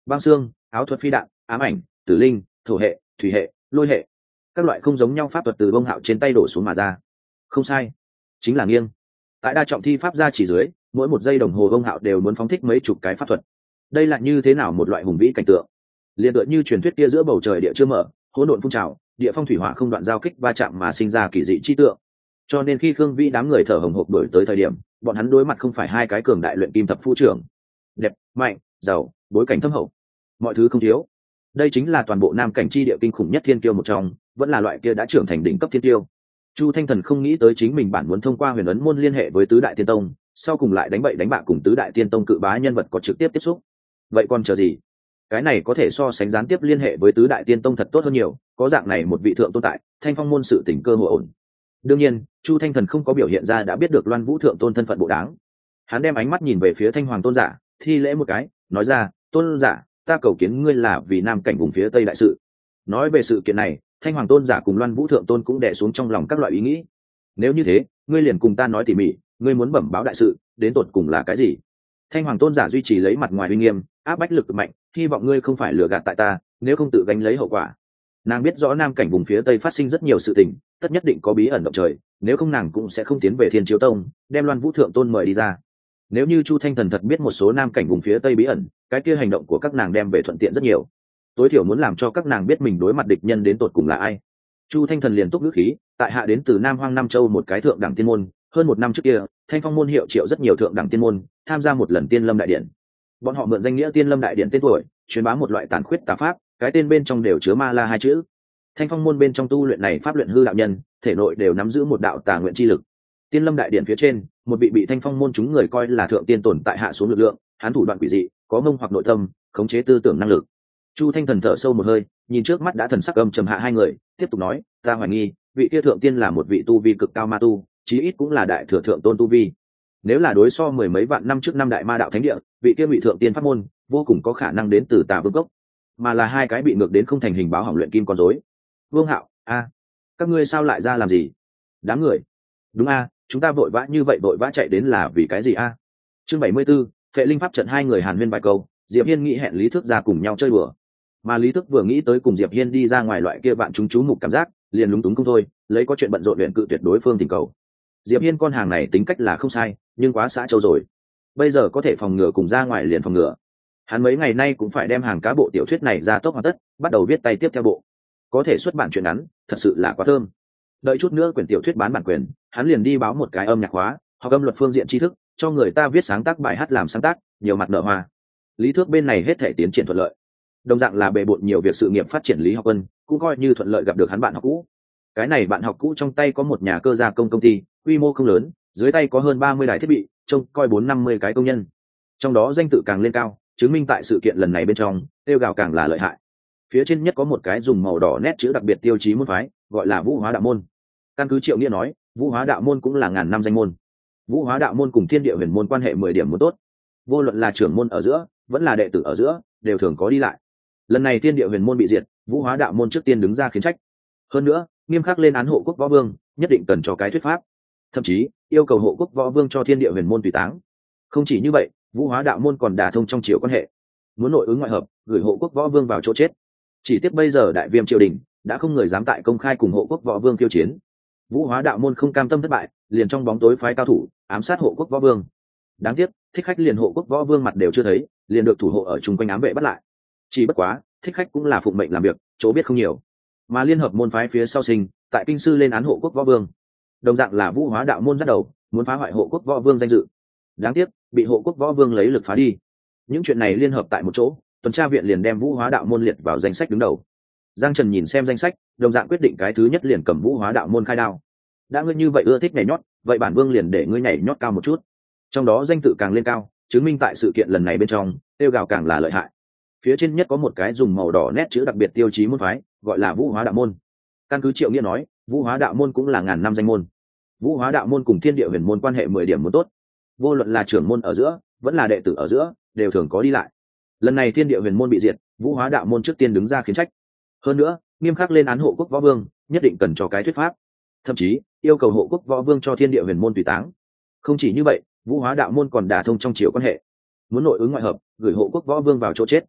băng xương, áo thuật phi đạn, ám ảnh, tử linh, thổ hệ, thủy hệ, lôi hệ, các loại không giống nhau pháp thuật từ bông hạo trên tay đổ xuống mà ra. Không sai, chính là nghiêng. Tại đa trọng thi pháp ra chỉ dưới, mỗi một giây đồng hồ bông hạo đều muốn phóng thích mấy chục cái pháp thuật. Đây là như thế nào một loại hùng vĩ cảnh tượng? Liên tựa như truyền thuyết kia giữa bầu trời địa chưa mở, hỗn độn phun trào, địa phong thủy hỏa không đoạn giao kích va chạm mà sinh ra kỳ dị chi tượng. Cho nên khi Khương Vĩ đám người thở hồng hộc đổi tới thời điểm, bọn hắn đối mặt không phải hai cái cường đại luyện kim thập phu trưởng, đẹp, mạnh, giàu, bối cảnh thâm hậu, mọi thứ không thiếu. Đây chính là toàn bộ Nam Cảnh chi địa kinh khủng nhất thiên tiêu một trong, vẫn là loại kia đã trưởng thành đỉnh cấp thiên tiêu. Chu Thanh Thần không nghĩ tới chính mình bản muốn thông qua Huyền Ấn môn liên hệ với tứ đại tiên tông, sau cùng lại đánh bậy đánh bạ cùng tứ đại tiên tông cự bá nhân vật có trực tiếp tiếp xúc. Vậy còn chờ gì? Cái này có thể so sánh gián tiếp liên hệ với tứ đại tiên tông thật tốt hơn nhiều, có dạng này một vị thượng tồn tại, Thanh Phong môn sự tình cơ hội ổn. Đương nhiên, Chu Thanh Thần không có biểu hiện ra đã biết được Loan Vũ thượng tôn thân phận bộ đáng. Hắn đem ánh mắt nhìn về phía Thanh Hoàng tôn giả, thi lễ một cái, nói ra, tôn giả, ta cầu kiến ngươi là vì Nam Cảnh vùng phía tây đại sự. Nói về sự kiện này, Thanh Hoàng tôn giả cùng Loan Vũ thượng tôn cũng đè xuống trong lòng các loại ý nghĩ. Nếu như thế, ngươi liền cùng ta nói tỉ mỉ, ngươi muốn bẩm báo đại sự đến tột cùng là cái gì? Thanh Hoàng tôn giả duy trì lấy mặt ngoài uy nghiêm, áp bách lực mạnh, hy vọng ngươi không phải lừa gạt tại ta, nếu không tự gánh lấy hậu quả. Nàng biết rõ Nam Cảnh vùng phía tây phát sinh rất nhiều sự tình, tất nhất định có bí ẩn động trời, nếu không nàng cũng sẽ không tiến về Thiên Chiếu Tông, đem Loan Vũ thượng tôn mời đi ra. Nếu như Chu Thanh Thần thật biết một số Nam Cảnh vùng phía tây bí ẩn, cái kia hành động của các nàng đem về thuận tiện rất nhiều. Tối thiểu muốn làm cho các nàng biết mình đối mặt địch nhân đến tột cùng là ai. Chu Thanh Thần liền túc ngữ khí, tại hạ đến từ Nam Hoang Nam Châu một cái thượng đẳng tiên môn, hơn một năm trước kia, Thanh Phong môn hiệu triệu rất nhiều thượng đẳng tiên môn tham gia một lần Tiên Lâm đại điện. Bọn họ mượn danh nghĩa Tiên Lâm đại điện tên tuổi, truyền bá một loại tàn khuyết tà pháp, cái tên bên trong đều chứa ma la hai chữ. Thanh Phong môn bên trong tu luyện này pháp luyện hư đạo nhân, thể nội đều nắm giữ một đạo tà nguyện chi lực. Tiên Lâm đại điện phía trên, một vị bị Thanh Phong môn chúng người coi là thượng tiên tồn tại hạ xuống lực lượng, hắn thủ đoạn quỷ dị, có mông hoặc nội tâm, khống chế tư tưởng năng lực. Chu Thanh Thần thở sâu một hơi, nhìn trước mắt đã thần sắc âm trầm hạ hai người, tiếp tục nói, ta hoài nghi, vị kia thượng tiên là một vị tu vi cực cao ma tu, chí ít cũng là đại thừa thượng tôn tu vi. Nếu là đối so mười mấy vạn năm trước năm đại ma đạo thánh địa, vị kia vị thượng tiên pháp môn, vô cùng có khả năng đến từ Tà Vương Cốc, mà là hai cái bị ngược đến không thành hình báo hỏng luyện kim con rối. Vương Hạo, các ngươi sao lại ra làm gì? Đám người. Đúng chúng ta vội vã như vậy vội vã chạy đến là vì cái gì Chương 74, Phệ Linh pháp trận hai người hàn huyên vài câu, Diệp Hiên nghĩ hẹn Lý Thước ra cùng nhau chơi đùa. Mà Lý Thước vừa nghĩ tới cùng Diệp Hiên đi ra ngoài loại kia vạn chúng chú mục cảm giác, liền lúng túng không thôi, lấy có chuyện bận rộn luyện cự tuyệt đối phương tình cầu. Diệp Hiên con hàng này tính cách là không sai, nhưng quá xã châu rồi. Bây giờ có thể phòng ngừa cùng ra ngoài liền phòng ngừa. Hắn mấy ngày nay cũng phải đem hàng cá bộ tiểu thuyết này ra tốc hoàn tất, bắt đầu viết tay tiếp theo bộ. Có thể xuất bản truyện ngắn, thật sự là quá thơm. Đợi chút nữa quyển tiểu thuyết bán bản quyền, hắn liền đi báo một cái âm nhạc khóa, học âm luật phương diện tri thức, cho người ta viết sáng tác bài hát làm sáng tác, nhiều mặt nở hoa. Lý Thước bên này hết thể tiến triển thuận lợi. Đồng dạng là bề bộn nhiều việc sự nghiệp phát triển Lý Học Quân, cũng coi như thuận lợi gặp được hắn bạn học cũ. Cái này bạn học cũ trong tay có một nhà cơ gia công công ty, quy mô không lớn, dưới tay có hơn 30 đài thiết bị, trông coi 450 cái công nhân. Trong đó danh tự càng lên cao, chứng minh tại sự kiện lần này bên trong, tiêu gào càng là lợi hại. Phía trên nhất có một cái dùng màu đỏ nét chữ đặc biệt tiêu chí môn phái, gọi là Vũ Hóa Đạo môn. Căn cứ Triệu Nghĩa nói, Vũ Hóa Đạo môn cũng là ngàn năm danh môn. Vũ Hóa Đạo môn cùng Thiên Địa Huyền môn quan hệ 10 điểm muốn tốt. Vô luận là trưởng môn ở giữa, vẫn là đệ tử ở giữa, đều thường có đi lại. Lần này Thiên Địa Huyền môn bị diệt, Vũ Hóa Đạo môn trước tiên đứng ra khiến trách. Hơn nữa, nghiêm khắc lên án Hộ Quốc Võ Vương, nhất định cần cho cái thuyết pháp. Thậm chí, yêu cầu Hộ Quốc Võ Vương cho Thiên Địa Huyền môn tùy táng. Không chỉ như vậy, Vũ Hóa Đạo môn còn đả thông trong triều quan hệ, muốn nội ứng ngoại hợp, gửi Hộ Quốc Võ Vương vào chỗ chết. Chỉ tiếc bây giờ Đại Viêm triều đình đã không người dám tại công khai cùng Hộ Quốc Võ Vương kiêu chiến. Vũ Hóa Đạo môn không cam tâm thất bại, liền trong bóng tối phái cao thủ ám sát Hộ Quốc Võ Vương. Đáng tiếc, Thích Khách liền Hộ Quốc Võ Vương mặt đều chưa thấy, liền được thủ hộ ở chung quanh ám vệ bắt lại. Chỉ bất quá, Thích Khách cũng là phụng mệnh làm việc, chỗ biết không nhiều. Mà liên hợp môn phái phía sau sinh, tại kinh sư lên án Hộ Quốc Võ Vương. Đồng dạng là Vũ Hóa Đạo môn dắt đầu, muốn phá hoại Hộ Quốc Võ Vương danh dự. Đáng tiếc, bị Hộ Quốc Võ Vương lấy lực phá đi. Những chuyện này liên hợp tại một chỗ, tuần tra viện liền đem Vũ Hóa Đạo môn liệt vào danh sách đứng đầu. Giang Trần nhìn xem danh sách, đồng dạng quyết định cái thứ nhất liền cầm Vũ Hóa Đạo môn khai đao. Đã ngươi như vậy ưa thích nhảy nhót, vậy bản vương liền để ngươi nhảy nhót cao một chút. Trong đó danh tự càng lên cao, chứng minh tại sự kiện lần này bên trong, tiêu gào càng là lợi hại. Phía trên nhất có một cái dùng màu đỏ nét chữ đặc biệt tiêu chí môn phái, gọi là Vũ Hóa Đạo môn. Căn cứ Triệu Nghĩa nói, Vũ Hóa Đạo môn cũng là ngàn năm danh môn. Vũ Hóa Đạo môn cùng Thiên Địa Huyền môn quan hệ 10 điểm muốn tốt. Vô luận là trưởng môn ở giữa, vẫn là đệ tử ở giữa, đều thường có đi lại. Lần này Thiên Địa Huyền môn bị diệt, Vũ Hóa Đạo môn trước tiên đứng ra khiến trách. Hơn nữa, nghiêm khắc lên án Hộ Quốc Võ Vương, nhất định cần cho cái thuyết pháp. Thậm chí, yêu cầu Hộ Quốc Võ Vương cho Thiên Địa Huyền môn tùy táng. Không chỉ như vậy, Vũ Hóa Đạo môn còn đả thông trong triều quan hệ, muốn nội ứng ngoại hợp, gửi Hộ Quốc Võ Vương vào chỗ chết.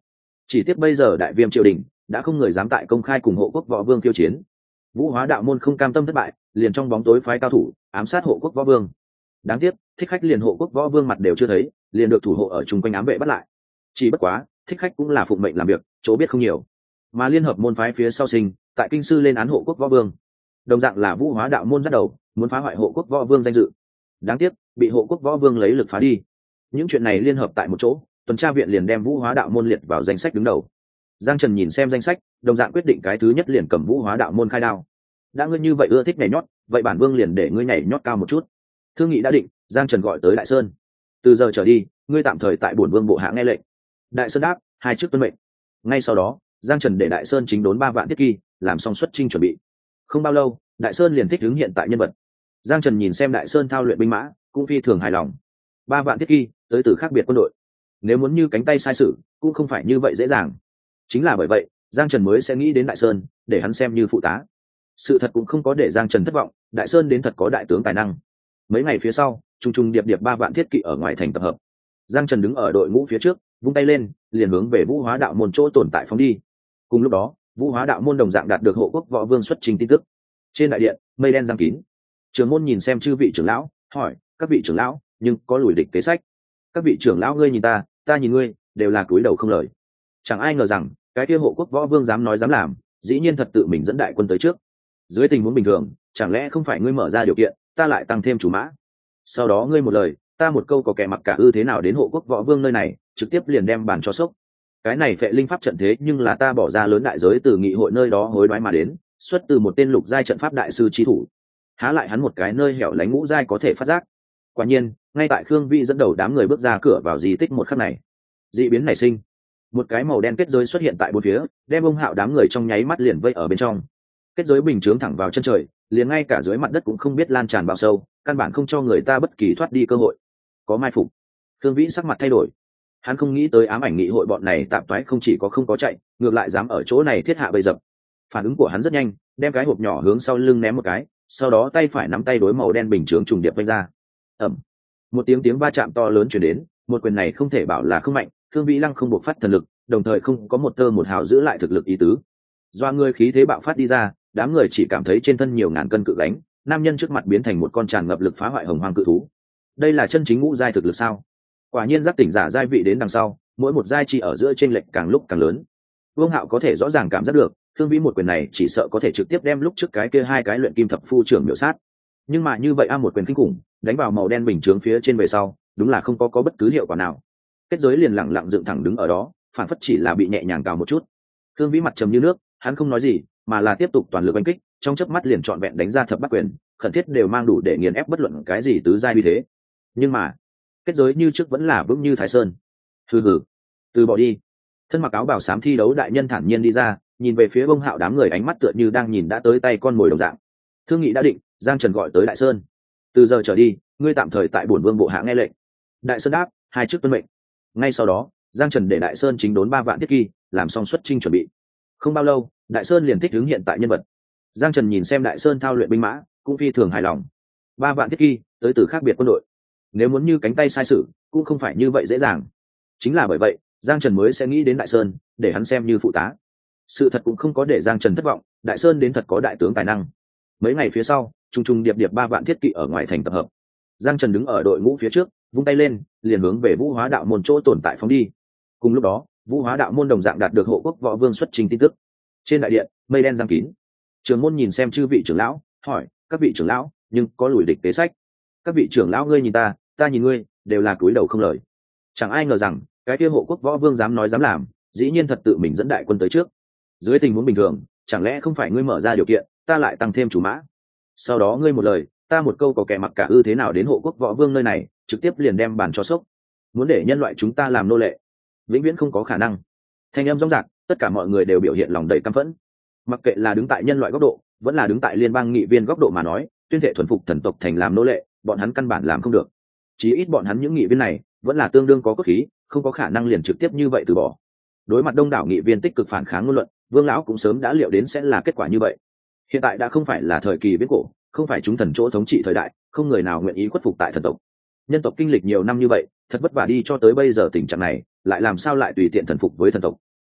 Chỉ tiếc bây giờ đại viêm triều đình đã không người dám tại công khai cùng hộ quốc võ vương khiêu chiến. Vũ Hóa đạo môn không cam tâm thất bại, liền trong bóng tối phái cao thủ ám sát hộ quốc võ vương. Đáng tiếc Thích Khách liền hộ quốc võ vương mặt đều chưa thấy, liền được thủ hộ ở chung quanh ám vệ bắt lại. Chỉ bất quá Thích Khách cũng là phụng mệnh làm việc, chỗ biết không nhiều, mà liên hợp môn phái phía sau sinh tại kinh sư lên án hộ quốc võ vương, đồng dạng là Vũ Hóa đạo môn dắt đầu muốn phá hoại hộ quốc võ vương danh dự. Đáng tiếc bị hộ quốc võ vương lấy lực phá đi. Những chuyện này liên hợp tại một chỗ, tuần tra viện liền đem Vũ Hóa đạo môn liệt vào danh sách đứng đầu. Giang Trần nhìn xem danh sách, đồng dạng quyết định cái thứ nhất liền cầm Vũ Hóa đạo môn khai đao. Đã ngươi như vậy ưa thích nhảy nhót, vậy bản vương liền để ngươi nhảy nhót cao một chút. Thương nghị đã định, Giang Trần gọi tới Đại Sơn. Từ giờ trở đi, ngươi tạm thời tại bổn vương bộ hạ nghe lệnh. Đại Sơn đáp, hai chức tuân mệnh. Ngay sau đó, Giang Trần để Đại Sơn chính đốn 3 vạn thiết kỳ, làm xong xuất chinh chuẩn bị. Không bao lâu, Đại Sơn liền thích ứng hiện tại nhân vật. Giang Trần nhìn xem Đại Sơn thao luyện binh mã, cũng phi thường hài lòng. 3 vạn thiết kỳ, tới từ khác biệt quân đội. Nếu muốn như cánh tay sai sử, cũng không phải như vậy dễ dàng. Chính là bởi vậy, Giang Trần mới sẽ nghĩ đến Đại Sơn, để hắn xem như phụ tá. Sự thật cũng không có để Giang Trần thất vọng, Đại Sơn đến thật có đại tướng tài năng. Mấy ngày phía sau, trùng trùng điệp điệp 3 vạn thiết kỵ ở ngoài thành tập hợp. Giang Trần đứng ở đội ngũ phía trước, vung tay lên, liền hướng về Vũ Hóa đạo môn chỗ tồn tại phóng đi. Cùng lúc đó, Vũ Hóa đạo môn đồng dạng đạt được hộ quốc võ vương xuất trình tin tức. Trên đại điện, mây đen giăng kín. Trưởng môn nhìn xem chư vị trưởng lão, hỏi: "Các vị trưởng lão, nhưng có lùi địch kế sách?" Các vị trưởng lão ngươi nhìn ta nhìn ngươi, đều là cúi đầu không lời. Chẳng ai ngờ rằng, cái kia hộ quốc võ vương dám nói dám làm, dĩ nhiên thật tự mình dẫn đại quân tới trước. Dưới tình huống bình thường, chẳng lẽ không phải ngươi mở ra điều kiện, ta lại tăng thêm chủ mã? Sau đó ngươi một lời, ta một câu, có kẻ mặc cả ư thế nào đến hộ quốc võ vương nơi này, trực tiếp liền đem bàn cho sốc. Cái này phệ linh pháp trận thế nhưng là ta bỏ ra lớn đại giới từ nghị hội nơi đó hối đoái mà đến, xuất từ một tên lục giai trận pháp đại sư trí thủ. Há lại hắn một cái nơi hẻo lánh ngũ giai có thể phát giác? Quả nhiên, ngay tại Khương Vi dẫn đầu đám người bước ra cửa vào di tích một khắc này, dị biến nảy sinh. Một cái màu đen kết giới xuất hiện tại bốn phía, đem ông Hạo đám người trong nháy mắt liền vây ở bên trong. Kết giới bình chướng thẳng vào chân trời, liền ngay cả dưới mặt đất cũng không biết lan tràn bao sâu, căn bản không cho người ta bất kỳ thoát đi cơ hội. Có mai phục. Khương Vĩ sắc mặt thay đổi. Hắn không nghĩ tới ám ảnh nghị hội bọn này tạp toái không chỉ có không có chạy, ngược lại dám ở chỗ này thiết hạ bầy dập. Phản ứng của hắn rất nhanh, đem cái hộp nhỏ hướng sau lưng ném một cái, sau đó tay phải nắm tay đối màu đen bình chướng trùng điệp vung ra. Ầm. Một tiếng va chạm to lớn truyền đến, một quyền này không thể bảo là không mạnh, Khương Vĩ Lăng không buộc phát thần lực, đồng thời không có một tơ một hào giữ lại thực lực ý tứ. Do người khí thế bạo phát đi ra, đám người chỉ cảm thấy trên thân nhiều ngàn cân cự gánh, nam nhân trước mặt biến thành một con tràn ngập lực phá hoại hồng hoang cự thú. Đây là chân chính ngũ giai thực lực sao? Quả nhiên giác tỉnh giả giai vị đến đằng sau, mỗi một giai chỉ ở giữa chênh lệch càng lúc càng lớn. Vương Hạo có thể rõ ràng cảm giác được, Khương Vĩ một quyền này chỉ sợ có thể trực tiếp đem lúc trước cái kia hai cái luyện kim thập phu trưởng miểu sát. Nhưng mà như vậy một quyền kinh khủng, đánh vào màu đen bình chướng phía trên về sau, đúng là không có bất cứ hiệu quả nào. Kết giới liền lặng lặng dựng thẳng đứng ở đó, phản phất chỉ là bị nhẹ nhàng cào một chút. Khương Vĩ mặt trầm như nước, hắn không nói gì, mà là tiếp tục toàn lực đánh kích, trong chớp mắt liền trọn vẹn đánh ra thập bát quyền, khẩn thiết đều mang đủ để nghiền ép bất luận cái gì tứ giai như thế. Nhưng mà, kết giới như trước vẫn là vững như Thái Sơn. Hừ hừ, từ bỏ đi. Thân mặc áo bào xám thi đấu đại nhân thản nhiên đi ra, nhìn về phía Bông Hạo đám người, ánh mắt tựa như đang nhìn đã tới tay con mồi đồng dạng. Thương nghị đã định, Giang Trần gọi tới Đại Sơn. Từ giờ trở đi, ngươi tạm thời tại bổn vương bộ hạ nghe lệnh. Đại Sơn đáp, hai chức tuân mệnh. Ngay sau đó, Giang Trần để Đại Sơn chính đốn 3 vạn thiết kỳ, làm xong xuất chinh chuẩn bị. Không bao lâu, Đại Sơn liền thích ứng hiện tại nhân vật. Giang Trần nhìn xem Đại Sơn thao luyện binh mã, cũng phi thường hài lòng. 3 vạn thiết kỳ, tới từ khác biệt quân đội. Nếu muốn như cánh tay sai sử, cũng không phải như vậy dễ dàng. Chính là bởi vậy, Giang Trần mới sẽ nghĩ đến Đại Sơn, để hắn xem như phụ tá. Sự thật cũng không có để Giang Trần thất vọng, Đại Sơn đến thật có đại tướng tài năng. Mấy ngày phía sau, trùng trùng điệp điệp 3 vạn thiết kỵ ở ngoài thành tập hợp. Giang Trần đứng ở đội ngũ phía trước, vung tay lên, liền hướng về Vũ Hóa đạo môn chỗ tồn tại phóng đi. Cùng lúc đó, Vũ Hóa đạo môn đồng dạng đạt được hộ quốc võ vương xuất trình tin tức. Trên đại điện, mây đen giăng kín. Trưởng môn nhìn xem chư vị trưởng lão, hỏi: "Các vị trưởng lão, nhưng có lùi địch kế sách?" Các vị trưởng lão ngươi nhìn ta nhìn ngươi, đều là cúi đầu không lời. Chẳng ai ngờ rằng, cái kia hộ quốc võ vương dám nói dám làm, dĩ nhiên thật tự mình dẫn đại quân tới trước. Dưới tình huống bình thường, chẳng lẽ không phải ngươi mở ra điều kiện, ta lại tăng thêm chủ mã? Sau đó ngươi một lời, ta một câu, có kẻ mặc cả ư thế nào đến hộ quốc võ vương nơi này, trực tiếp liền đem bàn cho sốc. Muốn để nhân loại chúng ta làm nô lệ, vĩnh viễn không có khả năng. Thanh âm rống rạc, tất cả mọi người đều biểu hiện lòng đầy căm phẫn. Mặc kệ là đứng tại nhân loại góc độ, vẫn là đứng tại liên bang nghị viên góc độ mà nói, tuyên thệ thuần phục thần tộc thành làm nô lệ, bọn hắn căn bản làm không được. Chí ít bọn hắn những nghị viên này vẫn là tương đương có cốt khí, không có khả năng liền trực tiếp như vậy từ bỏ. Đối mặt đông đảo nghị viên tích cực phản kháng ngôn luận, Vương lão cũng sớm đã liệu đến sẽ là kết quả như vậy. Hiện tại đã không phải là thời kỳ viễn cổ, không phải chúng thần chỗ thống trị thời đại, không người nào nguyện ý khuất phục tại thần tộc. Nhân tộc kinh lịch nhiều năm như vậy, thật vất vả đi cho tới bây giờ tình trạng này, lại làm sao lại tùy tiện thần phục với thần tộc?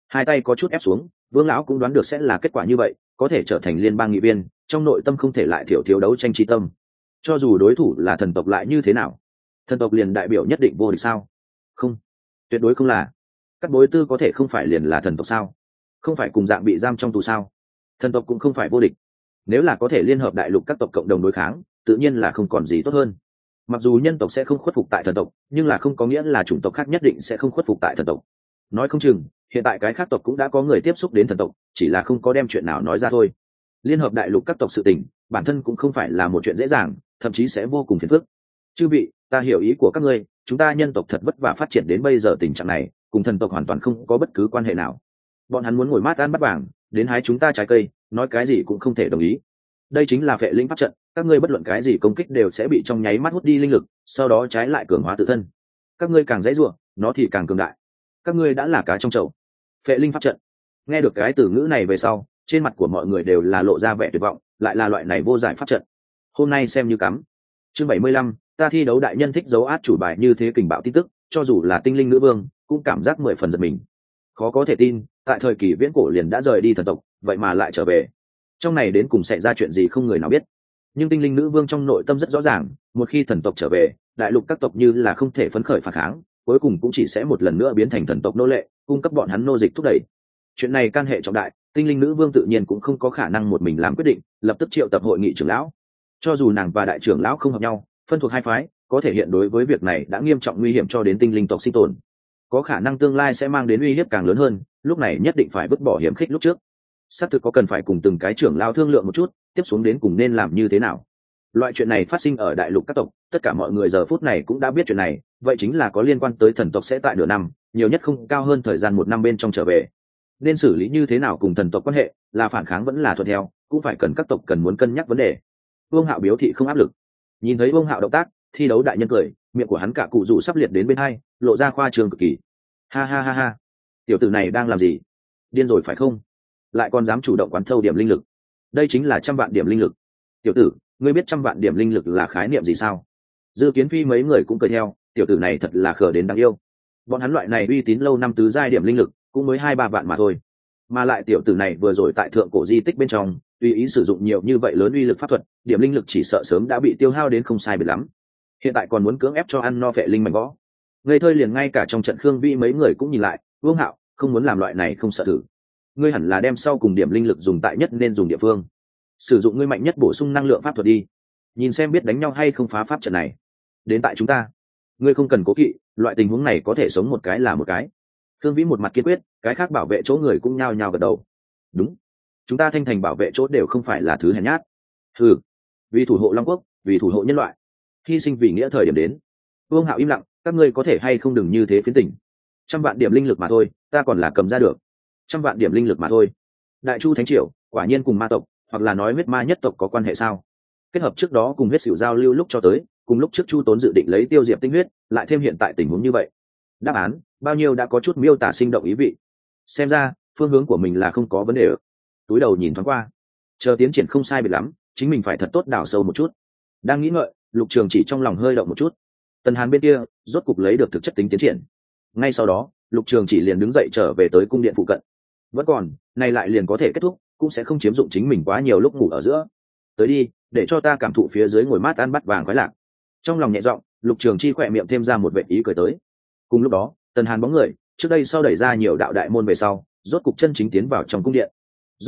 Hai tay có chút ép xuống, Vương lão cũng đoán được sẽ là kết quả như vậy, có thể trở thành liên bang nghị viên, trong nội tâm không thể lại thiếu đấu tranh chi tâm. Cho dù đối thủ là thần tộc lại như thế nào, thần tộc liền đại biểu nhất định vô địch sao? Không, tuyệt đối không là. Cắt Bối Tư có thể không phải liền là thần tộc sao? Không phải cùng dạng bị giam trong tù sao? Thần tộc cũng không phải vô địch. Nếu là có thể liên hợp đại lục các tộc cộng đồng đối kháng, tự nhiên là không còn gì tốt hơn. Mặc dù nhân tộc sẽ không khuất phục tại thần tộc, nhưng là không có nghĩa là chủng tộc khác nhất định sẽ không khuất phục tại thần tộc. Nói không chừng hiện tại cái khác tộc cũng đã có người tiếp xúc đến thần tộc, chỉ là không có đem chuyện nào nói ra thôi. Liên hợp đại lục các tộc sự tình bản thân cũng không phải là một chuyện dễ dàng, thậm chí sẽ vô cùng phiền phức. Chư vị, ta hiểu ý của các ngươi, chúng ta nhân tộc thật vất vả phát triển đến bây giờ tình trạng này, cùng thần tộc hoàn toàn không có bất cứ quan hệ nào. Bọn hắn muốn ngồi mát ăn bắt vàng, đến hái chúng ta trái cây, nói cái gì cũng không thể đồng ý. Đây chính là phệ linh pháp trận, các ngươi bất luận cái gì công kích đều sẽ bị trong nháy mắt hút đi linh lực, sau đó trái lại cường hóa tự thân. Các ngươi càng dễ dùa, nó thì càng cường đại. Các ngươi đã là cá trong chậu. Phệ linh pháp trận. Nghe được cái từ ngữ này về sau, trên mặt của mọi người đều là lộ ra vẻ tuyệt vọng, lại là loại này vô giải pháp trận. Hôm nay xem như cắm. Chương 75, ta thi đấu đại nhân thích dấu át chủ bài như thế kình bạo tin tức, cho dù là tinh linh nữ vương, cũng cảm giác 10 phần giật mình. Khó có thể tin, tại thời kỳ viễn cổ liền đã rời đi thần tộc, vậy mà lại trở về. Trong này đến cùng xảy ra chuyện gì không người nào biết. Nhưng tinh linh nữ vương trong nội tâm rất rõ ràng, một khi thần tộc trở về, đại lục các tộc như là không thể phấn khởi phản kháng, cuối cùng cũng chỉ sẽ một lần nữa biến thành thần tộc nô lệ, cung cấp bọn hắn nô dịch thúc đẩy. Chuyện này can hệ trọng đại, tinh linh nữ vương tự nhiên cũng không có khả năng một mình làm quyết định, lập tức triệu tập hội nghị trưởng lão. Cho dù nàng và đại trưởng lão không hợp nhau, phân thuộc hai phái, có thể hiện đối với việc này đã nghiêm trọng nguy hiểm cho đến tinh linh tộc sinh tồn, có khả năng tương lai sẽ mang đến uy hiếp càng lớn hơn, lúc này nhất định phải vứt bỏ hiểm khích lúc trước. Xác thực có cần phải cùng từng cái trưởng lão thương lượng một chút, tiếp xuống đến cùng nên làm như thế nào. Loại chuyện này phát sinh ở đại lục các tộc, tất cả mọi người giờ phút này cũng đã biết chuyện này, vậy chính là có liên quan tới thần tộc sẽ tại nửa năm, nhiều nhất không cao hơn thời gian 1 năm bên trong trở về. Nên xử lý như thế nào cùng thần tộc quan hệ, là phản kháng vẫn là thuận theo, cũng phải cần các tộc cần muốn cân nhắc vấn đề. Vương Hạo biểu thị không áp lực. Nhìn thấy Vương Hạo động tác, thi đấu đại nhân cười, miệng của hắn cả cụ rủ sắp liệt đến bên hai, lộ ra khoa trương cực kỳ. Ha ha ha ha, tiểu tử này đang làm gì? Điên rồi phải không? Lại còn dám chủ động quán thâu điểm linh lực. Đây chính là 100 vạn điểm linh lực. Tiểu tử, ngươi biết 100 vạn điểm linh lực là khái niệm gì sao? Dư Kiến Phi mấy người cũng cười theo, tiểu tử này thật là khờ đến đáng yêu. Bọn hắn loại này uy tín lâu năm tứ giai điểm linh lực cũng mới 2-3 vạn mà thôi. Mà lại tiểu tử này vừa rồi tại thượng cổ di tích bên trong, tùy ý sử dụng nhiều như vậy lớn uy lực pháp thuật, điểm linh lực chỉ sợ sớm đã bị tiêu hao đến không sai biệt lắm. Hiện tại còn muốn cưỡng ép cho ăn no phệ linh mảnh võ. Ngây thơi liền ngay cả trong trận Khương Vi mấy người cũng nhìn lại, Vương Hạo, không muốn làm loại này không sợ thử. Ngươi hẳn là đem sau cùng điểm linh lực dùng tại nhất nên dùng địa phương. Sử dụng ngươi mạnh nhất bổ sung năng lượng pháp thuật đi. Nhìn xem biết đánh nhau hay không phá pháp trận này. Đến tại chúng ta, ngươi không cần cố kỵ, loại tình huống này có thể sống một cái là một cái. Khương Vĩ một mặt kiên quyết, cái khác bảo vệ chỗ người cũng nhao nhao gật đầu. Đúng, chúng ta Thanh Thành bảo vệ chỗ đều không phải là thứ hèn nhát. Ừ, vì thủ hộ Long Quốc, vì thủ hộ nhân loại, hy sinh vì nghĩa thời điểm đến. Vương Hạo im lặng, các ngươi có thể hay không đừng như thế phiến tình. 100 vạn điểm linh lực mà thôi, ta còn là cầm ra được. 100 vạn điểm linh lực mà thôi. Đại Chu Thánh Triều, quả nhiên cùng ma tộc, hoặc là nói huyết ma nhất tộc có quan hệ sao? Kết hợp trước đó cùng huyết xỉu giao lưu lúc cho tới, cùng lúc trước Chu Tốn dự định lấy tiêu diệp tinh huyết, lại thêm hiện tại tình huống như vậy. Đáp án, bao nhiêu đã có chút miêu tả sinh động ý vị. Xem ra, phương hướng của mình là không có vấn đề. Túi đầu nhìn thoáng qua, chờ tiến triển không sai biệt lắm, chính mình phải thật tốt đào sâu một chút. Đang nghĩ ngợi, Lục Trường Chỉ trong lòng hơi động một chút. Tần Hàn bên kia, rốt cục lấy được thực chất tính tiến triển. Ngay sau đó, Lục Trường Chỉ liền đứng dậy trở về tới cung điện phụ cận. Vẫn còn, này lại liền có thể kết thúc, cũng sẽ không chiếm dụng chính mình quá nhiều lúc ngủ ở giữa. Tới đi, để cho ta cảm thụ phía dưới ngồi mát ăn bắt vàng khoái lạc. Trong lòng nhẹ giọng, Lục Trường Chi khỏe miệng thêm ra một vệ ý cười tới. Cùng lúc đó, Tần Hàn bóng người, trước đây sau đẩy ra nhiều đạo đại môn về sau, rốt cục chân chính tiến vào trong cung điện.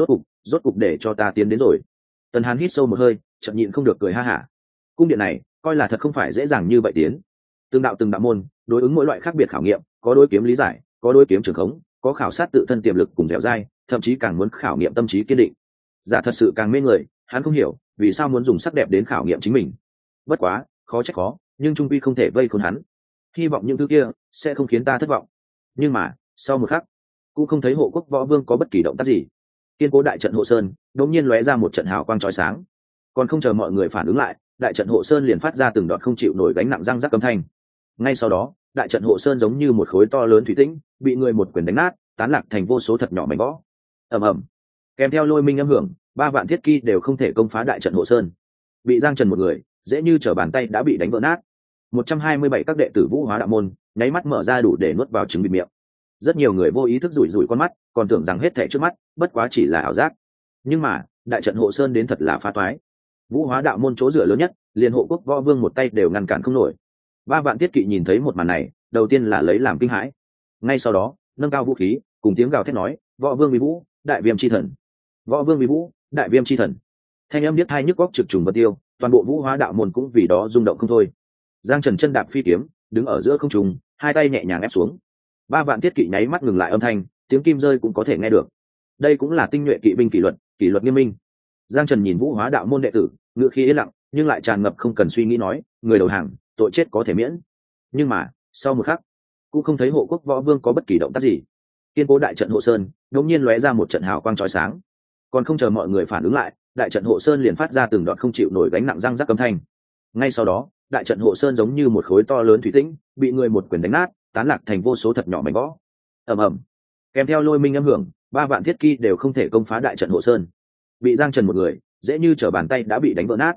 Rốt cục để cho ta tiến đến rồi. Tần Hàn hít sâu một hơi, chậm nhịn không được cười ha hả. Cung điện này, coi là thật không phải dễ dàng như vậy tiến. Từng đạo môn, đối ứng mỗi loại khác biệt khảo nghiệm, có đối kiếm lý giải, có đối kiếm trường khống, có khảo sát tự thân tiềm lực cùng dẻo dai, thậm chí càng muốn khảo nghiệm tâm trí kiên định. Giả thật sự càng mê người, hắn không hiểu vì sao muốn dùng sắc đẹp đến khảo nghiệm chính mình. Bất quá, khó trách khó, nhưng trung quy không thể vây khốn hắn. Hy vọng những thứ kia sẽ không khiến ta thất vọng. Nhưng mà, sau một khắc, cũng không thấy Hộ Quốc Võ Vương có bất kỳ động tác gì. Kiên cố đại trận hộ sơn đột nhiên lóe ra một trận hào quang chói sáng. Còn không chờ mọi người phản ứng lại, đại trận hộ sơn liền phát ra từng đoạn không chịu nổi gánh nặng răng rắc âm thanh. Ngay sau đó, đại trận hộ sơn giống như một khối to lớn thủy tĩnh, bị người một quyền đánh nát, tán lạc thành vô số thật nhỏ mảnh vỡ. Ầm ầm. Kèm theo lôi minh âm hưởng, 3 vạn thiết kỳ đều không thể công phá đại trận hộ sơn. Bị Giang Trần một người, dễ như trở bàn tay đã bị đánh vỡ nát. 127 các đệ tử Vũ Hóa đạo môn, nháy mắt mở ra đủ để nuốt vào trứng bịt miệng. Rất nhiều người vô ý thức rủi con mắt, còn tưởng rằng hết thảy trước mắt bất quá chỉ là ảo giác. Nhưng mà đại trận hộ sơn đến thật là phá toái. Vũ Hóa đạo môn chỗ dựa lớn nhất, liền hộ quốc võ vương một tay đều ngăn cản không nổi. 3 vạn thiết kỵ nhìn thấy một màn này, đầu tiên là lấy làm kinh hãi. Ngay sau đó, nâng cao vũ khí, cùng tiếng gào thét nói: "Võ vương vi vũ, đại viêm chi thần! Võ vương vi vũ, đại viêm chi thần!" Thanh âm điếc tai nhức óc trực trùng vân tiêu, toàn bộ Vũ Hóa đạo môn cũng vì đó rung động không thôi. Giang Trần chân đạp phi kiếm, đứng ở giữa không trung, hai tay nhẹ nhàng ép xuống. 3 vạn thiết kỵ nháy mắt ngừng lại âm thanh, tiếng kim rơi cũng có thể nghe được. Đây cũng là tinh nhuệ kỵ binh kỷ luật nghiêm minh. Giang Trần nhìn Vũ Hóa đạo môn đệ tử, ngữ khí yên lặng, nhưng lại tràn ngập không cần suy nghĩ nói: "Người đầu hàng, tội chết có thể miễn." Nhưng mà, sau một khắc, cũng không thấy hộ quốc võ vương có bất kỳ động tác gì. Kiên cố đại trận hộ sơn, đột nhiên lóe ra một trận hào quang chói sáng. Còn không chờ mọi người phản ứng lại, đại trận hộ sơn liền phát ra từng đoạn không chịu nổi gánh nặng răng rắc âm thanh. Ngay sau đó, đại trận hộ sơn giống như một khối to lớn thủy tĩnh, bị người một quyền đánh nát, tán lạc thành vô số thật nhỏ mảnh vỡ. Ầm ầm. Kèm theo lôi minh âm hưởng, 3 vạn thiết kỵ đều không thể công phá đại trận hộ sơn. Bị Giang Trần một người, dễ như trở bàn tay đã bị đánh vỡ nát.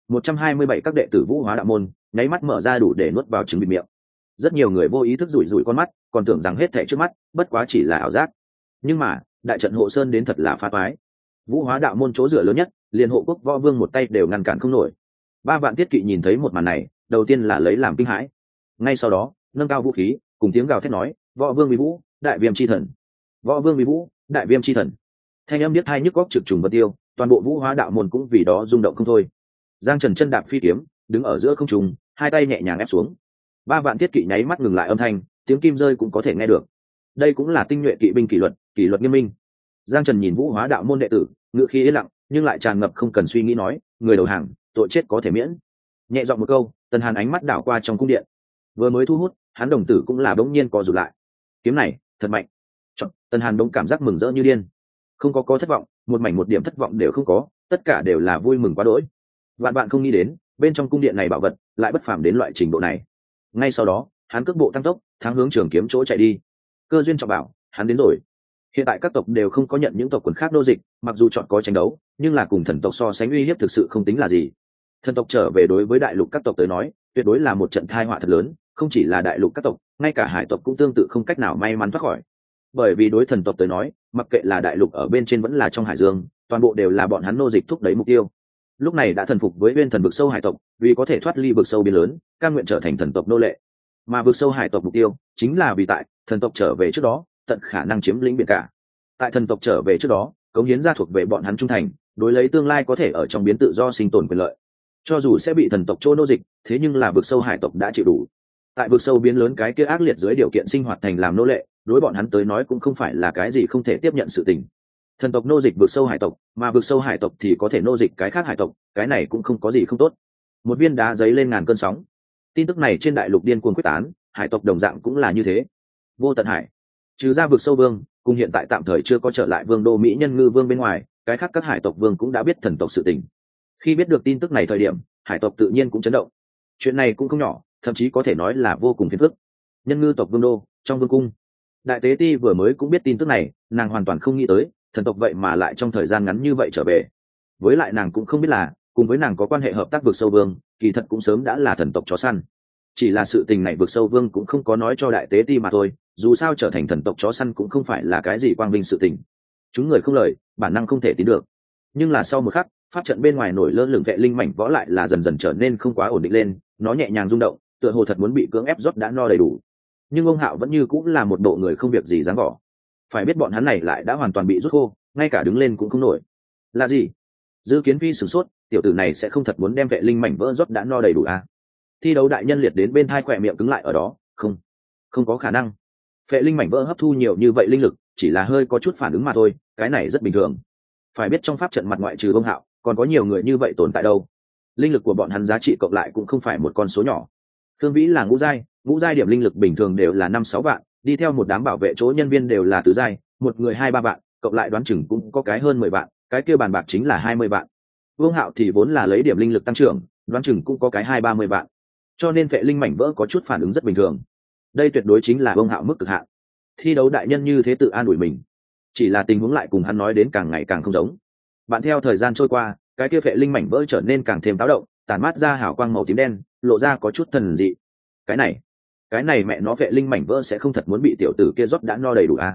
127 các đệ tử Vũ Hóa đạo môn, nháy mắt mở ra đủ để nuốt vào trứng bịt miệng. Rất nhiều người vô ý thức rủi rủi con mắt, còn tưởng rằng hết thảy trước mắt bất quá chỉ là ảo giác. Nhưng mà, đại trận hộ sơn đến thật là phá toái. Vũ Hóa đạo môn chỗ dựa lớn nhất, liền hộ quốc võ vương một tay đều ngăn cản không nổi. 3 vạn thiết kỵ nhìn thấy một màn này, đầu tiên là lấy làm kinh hãi. Ngay sau đó, nâng cao vũ khí, cùng tiếng gào thét nói: "Võ vương vi vũ, đại viêm chi thần! Võ vương vi vũ, đại viêm chi thần!" Thanh âm điếc tai nhức óc trực trùng vân tiêu, toàn bộ Vũ Hóa đạo môn cũng vì đó rung động không thôi. Giang Trần chân đạp phi kiếm, đứng ở giữa không trung, hai tay nhẹ nhàng ép xuống. 3 vạn thiết kỵ nháy mắt ngừng lại âm thanh, tiếng kim rơi cũng có thể nghe được. Đây cũng là tinh nhuệ kỵ binh kỷ luật nghiêm minh. Giang Trần nhìn Vũ Hóa đạo môn đệ tử, ngữ khí yên lặng, nhưng lại tràn ngập không cần suy nghĩ nói: "Người đầu hàng, tội chết có thể miễn." Nhẹ giọng một câu, Tần Hàn ánh mắt đảo qua trong cung điện. Vừa mới thu hút, hắn đồng tử cũng là bỗng nhiên co rụt lại. Kiếm này, thật mạnh. Tần Hàn bỗng cảm giác mừng rỡ như điên. Không có thất vọng, một mảnh một điểm thất vọng đều không có, tất cả đều là vui mừng quá đỗi. Vạn bạn không nghĩ đến, bên trong cung điện này bảo vật lại bất phàm đến loại trình độ này. Ngay sau đó, hắn cước bộ tăng tốc, thắng hướng Trường Kiếm chỗ chạy đi. Cơ duyên trọng bảo, hắn đến rồi. Hiện tại các tộc đều không có nhận những tộc quần khác nô dịch, mặc dù chọn có tranh đấu, nhưng là cùng thần tộc so sánh uy hiếp thực sự không tính là gì. Thần tộc trở về đối với đại lục các tộc tới nói, tuyệt đối là một trận tai họa thật lớn, không chỉ là đại lục các tộc, ngay cả hải tộc cũng tương tự không cách nào may mắn thoát khỏi. Bởi vì đối thần tộc tới nói, mặc kệ là đại lục ở bên trên vẫn là trong hải dương, toàn bộ đều là bọn hắn nô dịch thúc đẩy mục tiêu. Lúc này đã thần phục với Uyên Thần vực sâu hải tộc, vì có thể thoát ly vực sâu biên lớn, cam nguyện trở thành thần tộc nô lệ. Mà vực sâu hải tộc mục tiêu chính là vì tại thần tộc trở về trước đó, tận khả năng chiếm lĩnh biển cả. Tại thần tộc trở về trước đó, cống hiến ra thuộc về bọn hắn trung thành, đối lấy tương lai có thể ở trong biến tự do sinh tồn quyền lợi. Cho dù sẽ bị thần tộc trô nô dịch, thế nhưng là vực sâu hải tộc đã chịu đủ. Tại vực sâu biến lớn cái kia ác liệt dưới điều kiện sinh hoạt thành làm nô lệ, đối bọn hắn tới nói cũng không phải là cái gì không thể tiếp nhận sự tình. Thần tộc nô dịch vực sâu hải tộc, mà vực sâu hải tộc thì có thể nô dịch cái khác hải tộc, cái này cũng không có gì không tốt. Một viên đá giấy lên ngàn cơn sóng. Tin tức này trên đại lục điên cuồng quyết tán, hải tộc đồng dạng cũng là như thế. Vô tận hải, trừ ra vực sâu vương, cùng hiện tại tạm thời chưa có trở lại vương đô mỹ nhân ngư vương bên ngoài, cái khác các hải tộc vương cũng đã biết thần tộc sự tình. Khi biết được tin tức này thời điểm, hải tộc tự nhiên cũng chấn động. Chuyện này cũng không nhỏ, thậm chí có thể nói là vô cùng phiền phức. Nhân ngư tộc vương đô, trong vương cung, đại tế ti vừa mới cũng biết tin tức này, nàng hoàn toàn không nghĩ tới thần tộc vậy mà lại trong thời gian ngắn như vậy trở về. Với lại nàng cũng không biết là cùng với nàng có quan hệ hợp tác vực sâu vương, kỳ thật cũng sớm đã là thần tộc chó săn. Chỉ là sự tình này vực sâu vương cũng không có nói cho đại tế ti mà thôi, dù sao trở thành thần tộc chó săn cũng không phải là cái gì quang vinh sự tình. Chúng người không lời, bản năng không thể tín được. Nhưng là sau một khắc, pháp trận bên ngoài nổi lơ lửng vệ linh mảnh võ lại là dần dần trở nên không quá ổn định lên, nó nhẹ nhàng rung động, tựa hồ thật muốn bị cưỡng ép rót đã no đầy đủ. Nhưng ông Hạo vẫn như cũng là một bộ người không việc gì dáng vỏ. Phải biết bọn hắn này lại đã hoàn toàn bị rút khô, ngay cả đứng lên cũng không nổi. Là gì? Dư Kiến Phi sửng sốt, tiểu tử này sẽ không thật muốn đem vệ linh mảnh vỡ rót đã no đầy đủ à? Thi đấu đại nhân liệt đến bên thai khỏe miệng cứng lại ở đó, không có khả năng. Vệ linh mảnh vỡ hấp thu nhiều như vậy linh lực, chỉ là hơi có chút phản ứng mà thôi, cái này rất bình thường. Phải biết trong pháp trận mặt ngoại trừ ông Hạo, còn có nhiều người như vậy tồn tại đâu. Linh lực của bọn hắn giá trị cộng lại cũng không phải một con số nhỏ. Thương Vĩ là ngũ giai điểm linh lực bình thường đều là 5-6 vạn, đi theo một đám bảo vệ chỗ nhân viên đều là tứ giai, một người 2-3 vạn, cộng lại đoán chừng cũng có cái hơn 10 vạn, cái kia bàn bạc chính là 20 vạn. Vương Hạo thì vốn là lấy điểm linh lực tăng trưởng, đoán chừng cũng có cái 20-30 vạn. Cho nên vệ linh mảnh vỡ có chút phản ứng rất bình thường. Đây tuyệt đối chính là Vương Hạo mức cực hạn. Thi đấu đại nhân như thế tự an ủi mình. Chỉ là tình huống lại cùng hắn nói đến càng ngày càng không giống. Bạn theo thời gian trôi qua, cái kia vệ linh mảnh vỡ trở nên càng thêm táo động, tàn mát ra hào quang màu tím đen, lộ ra có chút thần dị. Cái này mẹ nó vệ linh mảnh vỡ sẽ không thật muốn bị tiểu tử kia rót đã no đầy đủ à?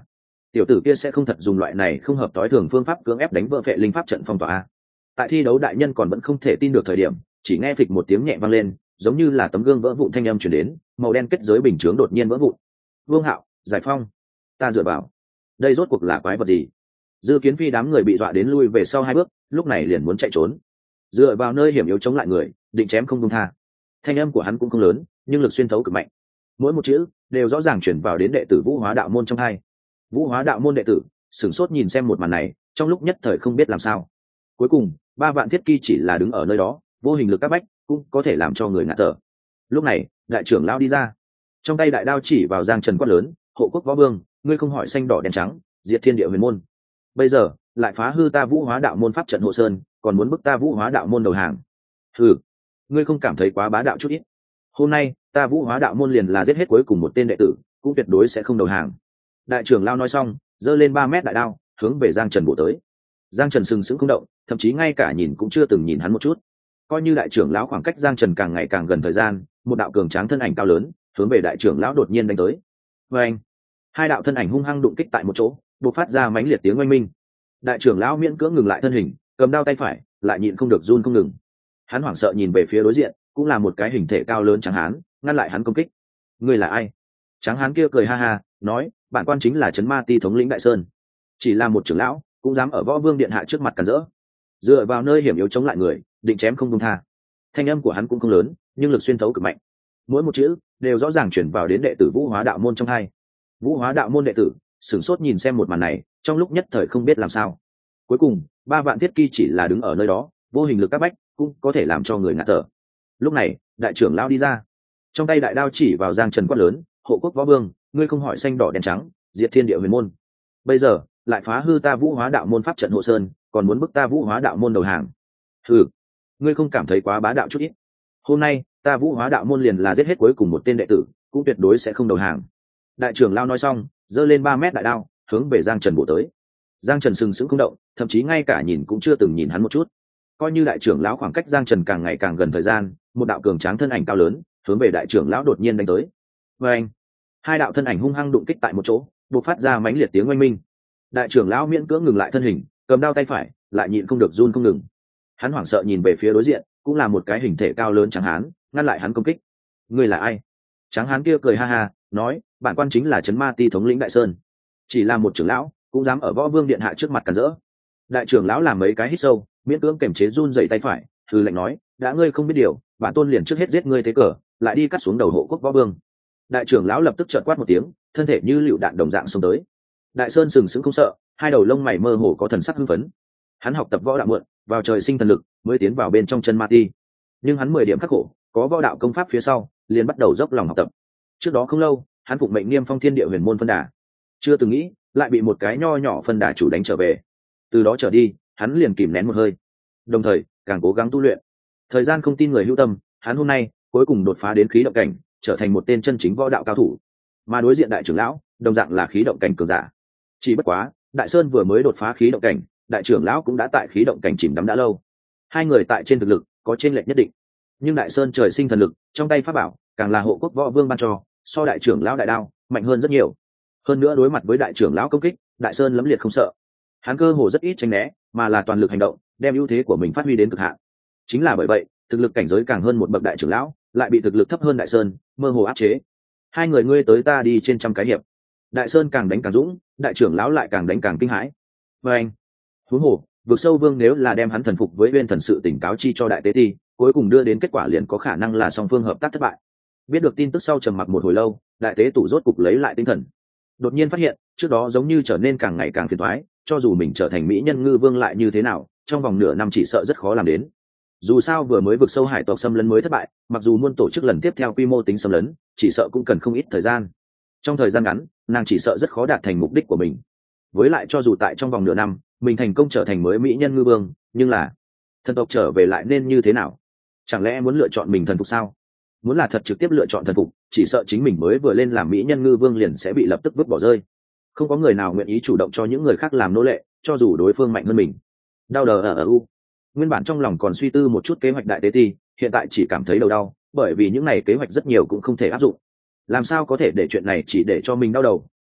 tiểu tử kia sẽ không thật dùng loại này không hợp tối thường phương pháp cưỡng ép đánh vỡ phệ linh pháp trận phong tỏa a. Tại thi đấu đại nhân còn vẫn không thể tin được thời điểm, chỉ nghe phịch một tiếng nhẹ vang lên, giống như là tấm gương vỡ vụn thanh âm truyền đến, màu đen kết giới bình chướng đột nhiên vỡ vụn. Vương Hạo, Giải Phong, ta dựa vào. Đây rốt cuộc là quái vật gì? Dư Kiến Phi đám người bị dọa đến lui về sau 2 bước, lúc này liền muốn chạy trốn. Dựa vào nơi hiểm yếu chống lại người, định chém không buông tha. Thanh âm của hắn cũng không lớn, nhưng lực xuyên thấu cực mạnh. Mỗi một chữ đều rõ ràng truyền vào đến đệ tử Vũ Hóa Đạo môn trong hai. Vũ Hóa Đạo môn đệ tử sửng sốt nhìn xem một màn này, trong lúc nhất thời không biết làm sao. Cuối cùng, 3 vạn thiết kỳ chỉ là đứng ở nơi đó, vô hình lực các bách cũng có thể làm cho người ngạt thở. Lúc này, đại trưởng lão đi ra, trong tay đại đao chỉ vào Giang Trần quát lớn, hộ quốc võ vương, ngươi không hỏi xanh đỏ đen trắng, diệt thiên địa huyền môn. Bây giờ lại phá hư ta Vũ Hóa Đạo môn pháp trận hộ sơn, còn muốn bức ta Vũ Hóa Đạo môn đầu hàng. Hừ, ngươi không cảm thấy quá bá đạo chút ít? Hôm nay ta Vũ Hóa Đạo môn liền là giết hết cuối cùng một tên đệ tử, cũng tuyệt đối sẽ không đầu hàng. Đại trưởng lão nói xong, giơ lên 3 mét đại đao, hướng về Giang Trần bổ tới. Giang Trần sừng sững không động, thậm chí ngay cả nhìn cũng chưa từng nhìn hắn một chút. Coi như đại trưởng lão khoảng cách Giang Trần càng ngày càng gần thời gian, một đạo cường tráng thân ảnh cao lớn hướng về đại trưởng lão đột nhiên đánh tới. Và anh, 2 đạo thân ảnh hung hăng đụng kích tại một chỗ, bộc phát ra mãnh liệt tiếng oanh minh. Đại trưởng lão miễn cưỡng ngừng lại thân hình, cầm đao tay phải, lại nhịn không được run không ngừng. Hắn hoảng sợ nhìn về phía đối diện, cũng là một cái hình thể cao lớn trắng hán, ngăn lại hắn công kích. Ngươi là ai? Trắng hán kia cười ha ha, nói, bản quan chính là Trấn Ma Ti thống lĩnh Đại Sơn. Chỉ là một trưởng lão, cũng dám ở Võ Vương điện hạ trước mặt cản rỡ. Dựa vào nơi hiểm yếu chống lại người, định chém không buông tha. Thanh âm của hắn cũng không lớn, nhưng lực xuyên thấu cực mạnh. Mỗi một chữ đều rõ ràng truyền vào đến đệ tử Vũ Hóa Đạo môn trong hai. Vũ Hóa Đạo môn đệ tử sửng sốt nhìn xem một màn này, trong lúc nhất thời không biết làm sao. Cuối cùng, 3 vạn thiết kỳ chỉ là đứng ở nơi đó, vô hình lực các bách cũng có thể làm cho người ngạt thở. Lúc này, đại trưởng lão đi ra, trong tay đại đao chỉ vào Giang Trần quát lớn, hộ quốc võ vương, ngươi không hỏi xanh đỏ đen trắng, diệt thiên địa huyền môn. Bây giờ lại phá hư ta Vũ Hóa Đạo môn pháp trận hộ sơn, còn muốn bức ta Vũ Hóa Đạo môn đầu hàng. Hừ, ngươi không cảm thấy quá bá đạo chút ít? Hôm nay ta Vũ Hóa Đạo môn liền là giết hết cuối cùng một tên đệ tử, cũng tuyệt đối sẽ không đầu hàng. Đại trưởng lão nói xong, giơ lên 3 mét đại đao, hướng về Giang Trần bổ tới. Giang Trần sừng sững không động, thậm chí ngay cả nhìn cũng chưa từng nhìn hắn một chút. Coi như đại trưởng lão khoảng cách Giang Trần càng ngày càng gần thời gian, một đạo cường tráng thân ảnh cao lớn hướng về đại trưởng lão đột nhiên đánh tới. Và anh, 2 đạo thân ảnh hung hăng đụng kích tại một chỗ, bộc phát ra mãnh liệt tiếng oanh minh. Đại trưởng lão miễn cưỡng ngừng lại thân hình, cầm đao tay phải, lại nhịn không được run không ngừng. Hắn hoảng sợ nhìn về phía đối diện, cũng là một cái hình thể cao lớn trắng hán, ngăn lại hắn công kích. Ngươi là ai? Trắng hán kia cười ha ha, nói, bản quan chính là Trấn Ma Ti thống lĩnh Đại Sơn. Chỉ là một trưởng lão, cũng dám ở Võ Vương điện hạ trước mặt cản rỡ. Đại trưởng lão làm mấy cái hít sâu, miễn cưỡng kiềm chế run rẩy tay phải, hừ lạnh nói, đã ngươi không biết điều, bản tôn liền trước hết giết ngươi thế cờ, lại đi cắt xuống đầu hộ quốc Võ Vương. Đại trưởng lão lập tức trợn quát một tiếng, thân thể như lựu đạn đồng dạng xông tới. Đại Sơn sừng sững không sợ, 2 đầu lông mày mơ hồ có thần sắc hưng phấn. Hắn học tập võ đạo mượn, vào trời sinh thần lực, mới tiến vào bên trong Trấn Ma Ti. Nhưng hắn 10 điểm khắc khổ, có võ đạo công pháp phía sau, liền bắt đầu dốc lòng học tập. Trước đó không lâu, hắn phụng mệnh niêm phong thiên địa huyền môn phân đà, chưa từng nghĩ lại bị một cái nho nhỏ phân đà chủ đánh trở về. Từ đó trở đi, hắn liền kìm nén một hơi, đồng thời càng cố gắng tu luyện. Thời gian không tin người hữu tâm, hắn hôm nay cuối cùng đột phá đến khí động cảnh, trở thành một tên chân chính võ đạo cao thủ. Mà đối diện đại trưởng lão, đồng dạng là khí động cảnh cường giả. Chỉ bất quá, Đại Sơn vừa mới đột phá khí động cảnh, đại trưởng lão cũng đã tại khí động cảnh chìm đắm đã lâu. 2 người tại trên thực lực có chênh lệch nhất định, nhưng Đại Sơn trời sinh thần lực, trong tay pháp bảo càng là hộ quốc võ vương ban cho, so đại trưởng lão đại đao mạnh hơn rất nhiều. Hơn nữa đối mặt với đại trưởng lão công kích, Đại Sơn lẫm liệt không sợ. Hắn cơ hồ rất ít tránh né, mà là toàn lực hành động, đem ưu thế của mình phát huy đến cực hạn. Chính là bởi vậy, thực lực cảnh giới càng hơn một bậc đại trưởng lão, lại bị thực lực thấp hơn Đại Sơn mơ hồ áp chế. 2 người ngươi tới ta đi trên trăm cái hiệp, Đại Sơn càng đánh càng dũng, đại trưởng lão lại càng đánh càng kinh hãi. Và anh, huống hồ, vực sâu vương nếu là đem hắn thần phục với Uyên Thần sự tỉnh cáo chi cho đại tế ti, cuối cùng đưa đến kết quả liền có khả năng là song phương hợp tác thất bại. Biết được tin tức sau trầm mặc một hồi lâu, đại tế tủ rốt cục lấy lại tinh thần. Đột nhiên phát hiện, trước đó giống như trở nên càng ngày càng phiền toái, cho dù mình trở thành mỹ nhân ngư vương lại như thế nào, trong vòng nửa năm chỉ sợ rất khó làm đến. Dù sao vừa mới vực sâu hải tộc xâm lấn mới thất bại, mặc dù muôn tổ chức lần tiếp theo quy mô tính xâm lấn, chỉ sợ cũng cần không ít thời gian. Trong thời gian ngắn, nàng chỉ sợ rất khó đạt thành mục đích của mình. Với lại cho dù tại trong vòng nửa năm, mình thành công trở thành mới mỹ nhân ngư vương, nhưng là thần tộc trở về lại nên như thế nào? Chẳng lẽ muốn lựa chọn mình thần phục sao? Muốn là thật trực tiếp lựa chọn thần phục, chỉ sợ chính mình mới vừa lên làm mỹ nhân ngư vương liền sẽ bị lập tức vứt bỏ rơi. Không có người nào nguyện ý chủ động cho những người khác làm nô lệ, cho dù đối phương mạnh hơn mình. Đau đờ ở u. Nguyên bản trong lòng còn suy tư một chút kế hoạch đại tế ti, hiện tại chỉ cảm thấy đầu đau, bởi vì những này kế hoạch rất nhiều cũng không thể áp dụng. Làm sao có thể để chuyện này chỉ để cho mình đau đầu,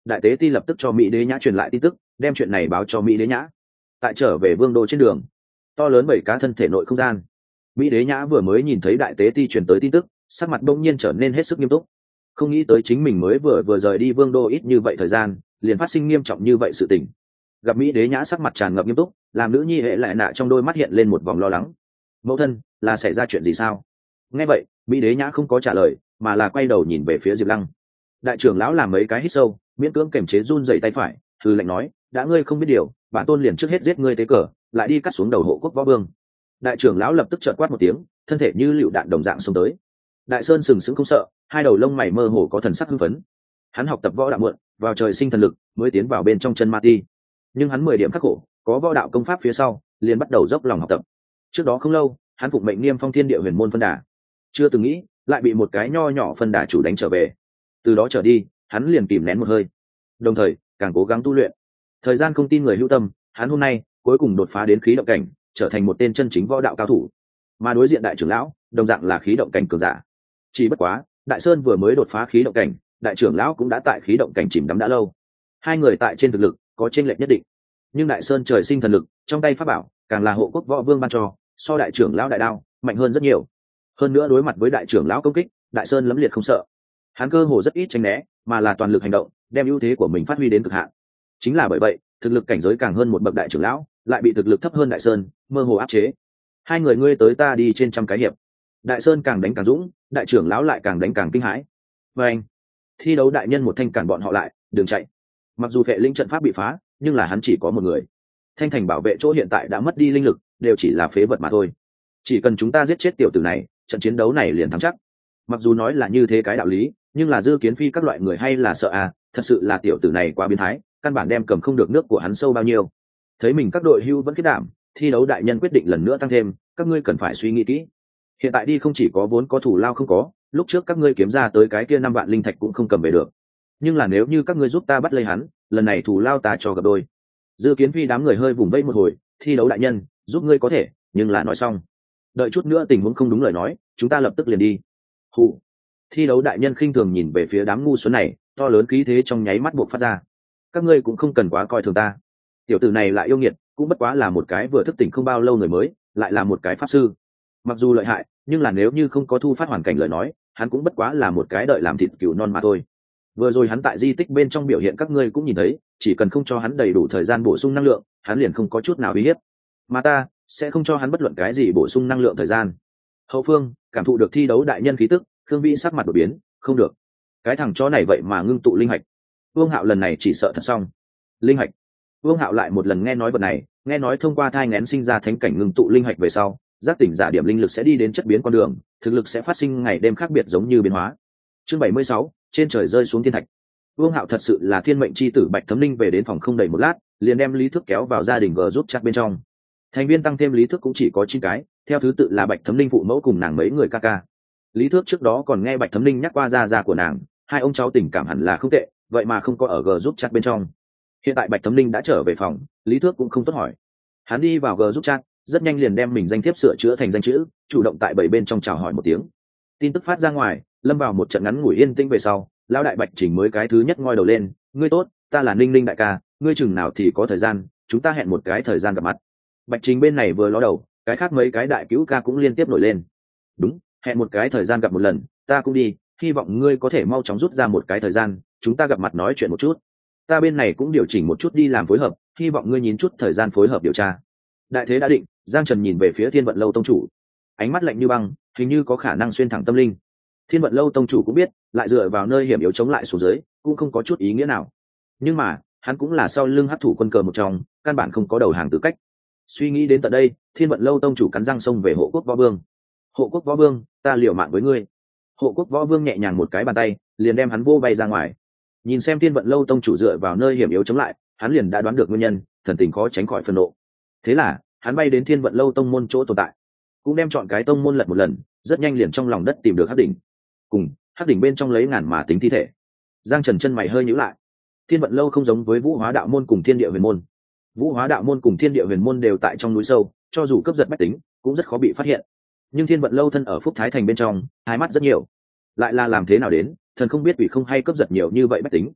đại tế ti lập tức cho Mỹ Đế Nhã truyền lại tin tức, đem chuyện này báo cho Mỹ Đế Nhã. Tại trở về vương đô trên đường, to lớn 7 cá thân thể nội không gian, Mỹ Đế Nhã vừa mới nhìn thấy đại tế ti truyền tới tin tức, sắc mặt bỗng nhiên trở nên hết sức nghiêm túc. Không nghĩ tới chính mình mới vừa rời đi vương đô ít như vậy thời gian, liền phát sinh nghiêm trọng như vậy sự tình. Gặp Mỹ Đế Nhã sắc mặt tràn ngập nghiêm túc, làm nữ nhi hệ lại nạ trong đôi mắt hiện lên một vòng lo lắng. Mẫu thân, là xảy ra chuyện gì sao? Nghe vậy, Mỹ Đế Nhã không có trả lời, mà là quay đầu nhìn về phía Diệp Lăng. Đại trưởng lão làm mấy cái hít sâu, miễn cưỡng kiềm chế run rẩy tay phải, hừ lạnh nói, đã ngươi không biết điều, bản tôn liền trước hết giết ngươi tế cờ, lại đi cắt xuống đầu hộ quốc võ vương. Đại trưởng lão lập tức trợn quát một tiếng, thân thể như lựu đạn đồng dạng xông tới. Đại Sơn sừng sững không sợ, hai đầu lông mày mơ hồ có thần sắc hưng phấn. Hắn học tập võ đạo muộn, vào trời sinh thần lực, mới tiến vào bên trong chân ma ti. Nhưng hắn 10 điểm khắc khổ, có võ đạo công pháp phía sau, liền bắt đầu dốc lòng học tập. Trước đó không lâu, hắn phụng mệnh niêm phong thiên địa huyền môn phân đà, chưa từng nghĩ lại bị một cái nho nhỏ phân đà chủ đánh trở về. Từ đó trở đi, hắn liền kìm nén một hơi, đồng thời càng cố gắng tu luyện. Thời gian không tin người hữu tâm, hắn hôm nay cuối cùng đột phá đến khí động cảnh, trở thành một tên chân chính võ đạo cao thủ. Mà đối diện đại trưởng lão, đồng dạng là khí động cảnh cường giả. Chỉ bất quá, Đại Sơn vừa mới đột phá khí động cảnh, đại trưởng lão cũng đã tại khí động cảnh chìm đắm đã lâu. Hai người tại trên thực lực có chênh lệch nhất định, nhưng Đại Sơn trời sinh thần lực, trong tay pháp bảo càng là hộ quốc võ vương ban cho, so đại trưởng lão đại đao mạnh hơn rất nhiều. Hơn nữa đối mặt với đại trưởng lão công kích, Đại Sơn lẫm liệt không sợ. Hắn cơ hồ rất ít tránh né, mà là toàn lực hành động, đem ưu thế của mình phát huy đến cực hạn. Chính là bởi vậy, thực lực cảnh giới càng hơn một bậc đại trưởng lão, lại bị thực lực thấp hơn Đại Sơn mơ hồ áp chế. Hai người ngươi tới ta đi trên trăm cái hiệp. Đại Sơn càng đánh càng dũng, đại trưởng lão lại càng đánh càng kinh hãi. Và anh, thi đấu đại nhân một thanh cản bọn họ lại, đừng chạy. Mặc dù vệ linh trận pháp bị phá, nhưng là hắn chỉ có một người. Thanh thành bảo vệ chỗ hiện tại đã mất đi linh lực, đều chỉ là phế vật mà thôi. Chỉ cần chúng ta giết chết tiểu tử này, trận chiến đấu này liền thắng chắc. Mặc dù nói là như thế cái đạo lý, nhưng là Dư Kiến Phi các loại người hay là sợ à, thật sự là tiểu tử này quá biến thái, căn bản đem cầm không được nước của hắn sâu bao nhiêu. Thấy mình các đội hưu vẫn kết đảm, thi đấu đại nhân quyết định lần nữa tăng thêm, các ngươi cần phải suy nghĩ kỹ. Hiện tại đi không chỉ có vốn có thủ lao không có, lúc trước các ngươi kiếm ra tới cái kia 5 vạn linh thạch cũng không cầm về được. Nhưng là nếu như các ngươi giúp ta bắt lấy hắn, lần này thủ lao ta cho gặp đôi. Dư Kiến Phi đám người hơi vùng vẫy một hồi, thi đấu đại nhân, giúp ngươi có thể, nhưng là nói xong, đợi chút nữa tình huống không đúng lời nói, chúng ta lập tức liền đi. Hụ. Thi đấu đại nhân khinh thường nhìn về phía đám ngu xuẩn này, to lớn khí thế trong nháy mắt buộc phát ra. Các ngươi cũng không cần quá coi thường ta. Tiểu tử này lại yêu nghiệt, cũng bất quá là một cái vừa thức tỉnh không bao lâu người mới, lại là một cái pháp sư. Mặc dù lợi hại, nhưng là nếu như không có thu phát hoàn cảnh lời nói, hắn cũng bất quá là một cái đợi làm thịt cừu non mà thôi. Vừa rồi hắn tại di tích bên trong biểu hiện các ngươi cũng nhìn thấy, chỉ cần không cho hắn đầy đủ thời gian bổ sung năng lượng, hắn liền không có chút nào uy hiếp. Mà ta sẽ không cho hắn bất luận cái gì bổ sung năng lượng thời gian. Hậu phương cảm thụ được thi đấu đại nhân khí tức, Khương Vĩ sắc mặt đổi biến, không được, cái thằng chó này vậy mà ngưng tụ linh hạch. Vương Hạo lần này chỉ sợ thật xong. Linh hạch. Vương Hạo lại một lần nghe nói vật này, nghe nói thông qua thai nghén sinh ra thánh cảnh ngưng tụ linh hạch về sau, giác tỉnh giả điểm linh lực sẽ đi đến chất biến con đường, thực lực sẽ phát sinh ngày đêm khác biệt giống như biến hóa. Chương 76, trên trời rơi xuống thiên thạch. Vương Hạo thật sự là thiên mệnh chi tử Bạch Thấm Linh về đến phòng không đầy một lát, liền đem Lý Thức kéo vào gia đình vợ giúp chắc bên trong. Thành viên tăng thêm Lý Thức cũng chỉ có 9 cái, theo thứ tự là Bạch Thấm Linh phụ mẫu cùng nàng mấy người ca ca. Lý Thức trước đó còn nghe Bạch Thấm Linh nhắc qua gia của nàng, hai ông cháu tình cảm hẳn là không tệ, vậy mà không có ở G giúp chat bên trong. Hiện tại Bạch Thấm Linh đã trở về phòng, Lý Thức cũng không tốt hỏi. Hắn đi vào G giúp chat, rất nhanh liền đem mình danh thiếp sửa chữa thành danh chữ, chủ động tại bảy bên trong chào hỏi một tiếng. Tin tức phát ra ngoài, lâm vào một trận ngắn ngủi yên tĩnh về sau, lão đại Bạch Trình mới cái thứ nhất ngoi đầu lên, ngươi tốt, ta là Ninh Ninh đại ca, ngươi chừng nào thì có thời gian, chúng ta hẹn một cái thời gian gặp mặt. Bạch Trình bên này vừa ló đầu, cái khác mấy cái đại cứu ca cũng liên tiếp nổi lên. Đúng, hẹn một cái thời gian gặp một lần, ta cũng đi, hy vọng ngươi có thể mau chóng rút ra một cái thời gian, chúng ta gặp mặt nói chuyện một chút. Ta bên này cũng điều chỉnh một chút đi làm phối hợp, hy vọng ngươi nhín chút thời gian phối hợp điều tra. Đại thế đã định, Giang Trần nhìn về phía Thiên Vận Lâu tông chủ, ánh mắt lạnh như băng, hình như có khả năng xuyên thẳng tâm linh. Thiên Vận Lâu tông chủ cũng biết, lại dựa vào nơi hiểm yếu chống lại xuống dưới, cũng không có chút ý nghĩa nào. Nhưng mà, hắn cũng là sau lưng hắc thủ quân cờ một trong, căn bản không có đầu hàng tư cách. Suy nghĩ đến tận đây, Thiên Vận Lâu tông chủ cắn răng xông về Hộ Quốc Võ Vương. Hộ Quốc Võ Vương, ta liều mạng với ngươi. Hộ Quốc Võ Vương nhẹ nhàng một cái bàn tay, liền đem hắn vô bay ra ngoài. Nhìn xem Thiên Vận Lâu tông chủ dựa vào nơi hiểm yếu chống lại, hắn liền đã đoán được nguyên nhân, thần tình khó tránh khỏi phân nộ. Thế là, hắn bay đến Thiên Vận Lâu tông môn chỗ tồn tại, cũng đem chọn cái tông môn lật một lần, rất nhanh liền trong lòng đất tìm được hắc đỉnh. Cùng hắc đỉnh bên trong lấy ngàn mà tính thi thể. Giang Trần chân mày hơi nhíu lại. Thiên Vận Lâu không giống với Vũ Hóa Đạo môn cùng Thiên Địa Huyền môn. Vũ Hóa Đạo môn cùng Thiên Địa Huyền môn đều tại trong núi sâu, cho dù cướp giật bách tính, cũng rất khó bị phát hiện. Nhưng Thiên Vận Lâu thân ở Phúc Thái Thành bên trong, hai mắt rất nhiều. Lại là làm thế nào đến, thần không biết vì không hay cướp giật nhiều như vậy bách tính.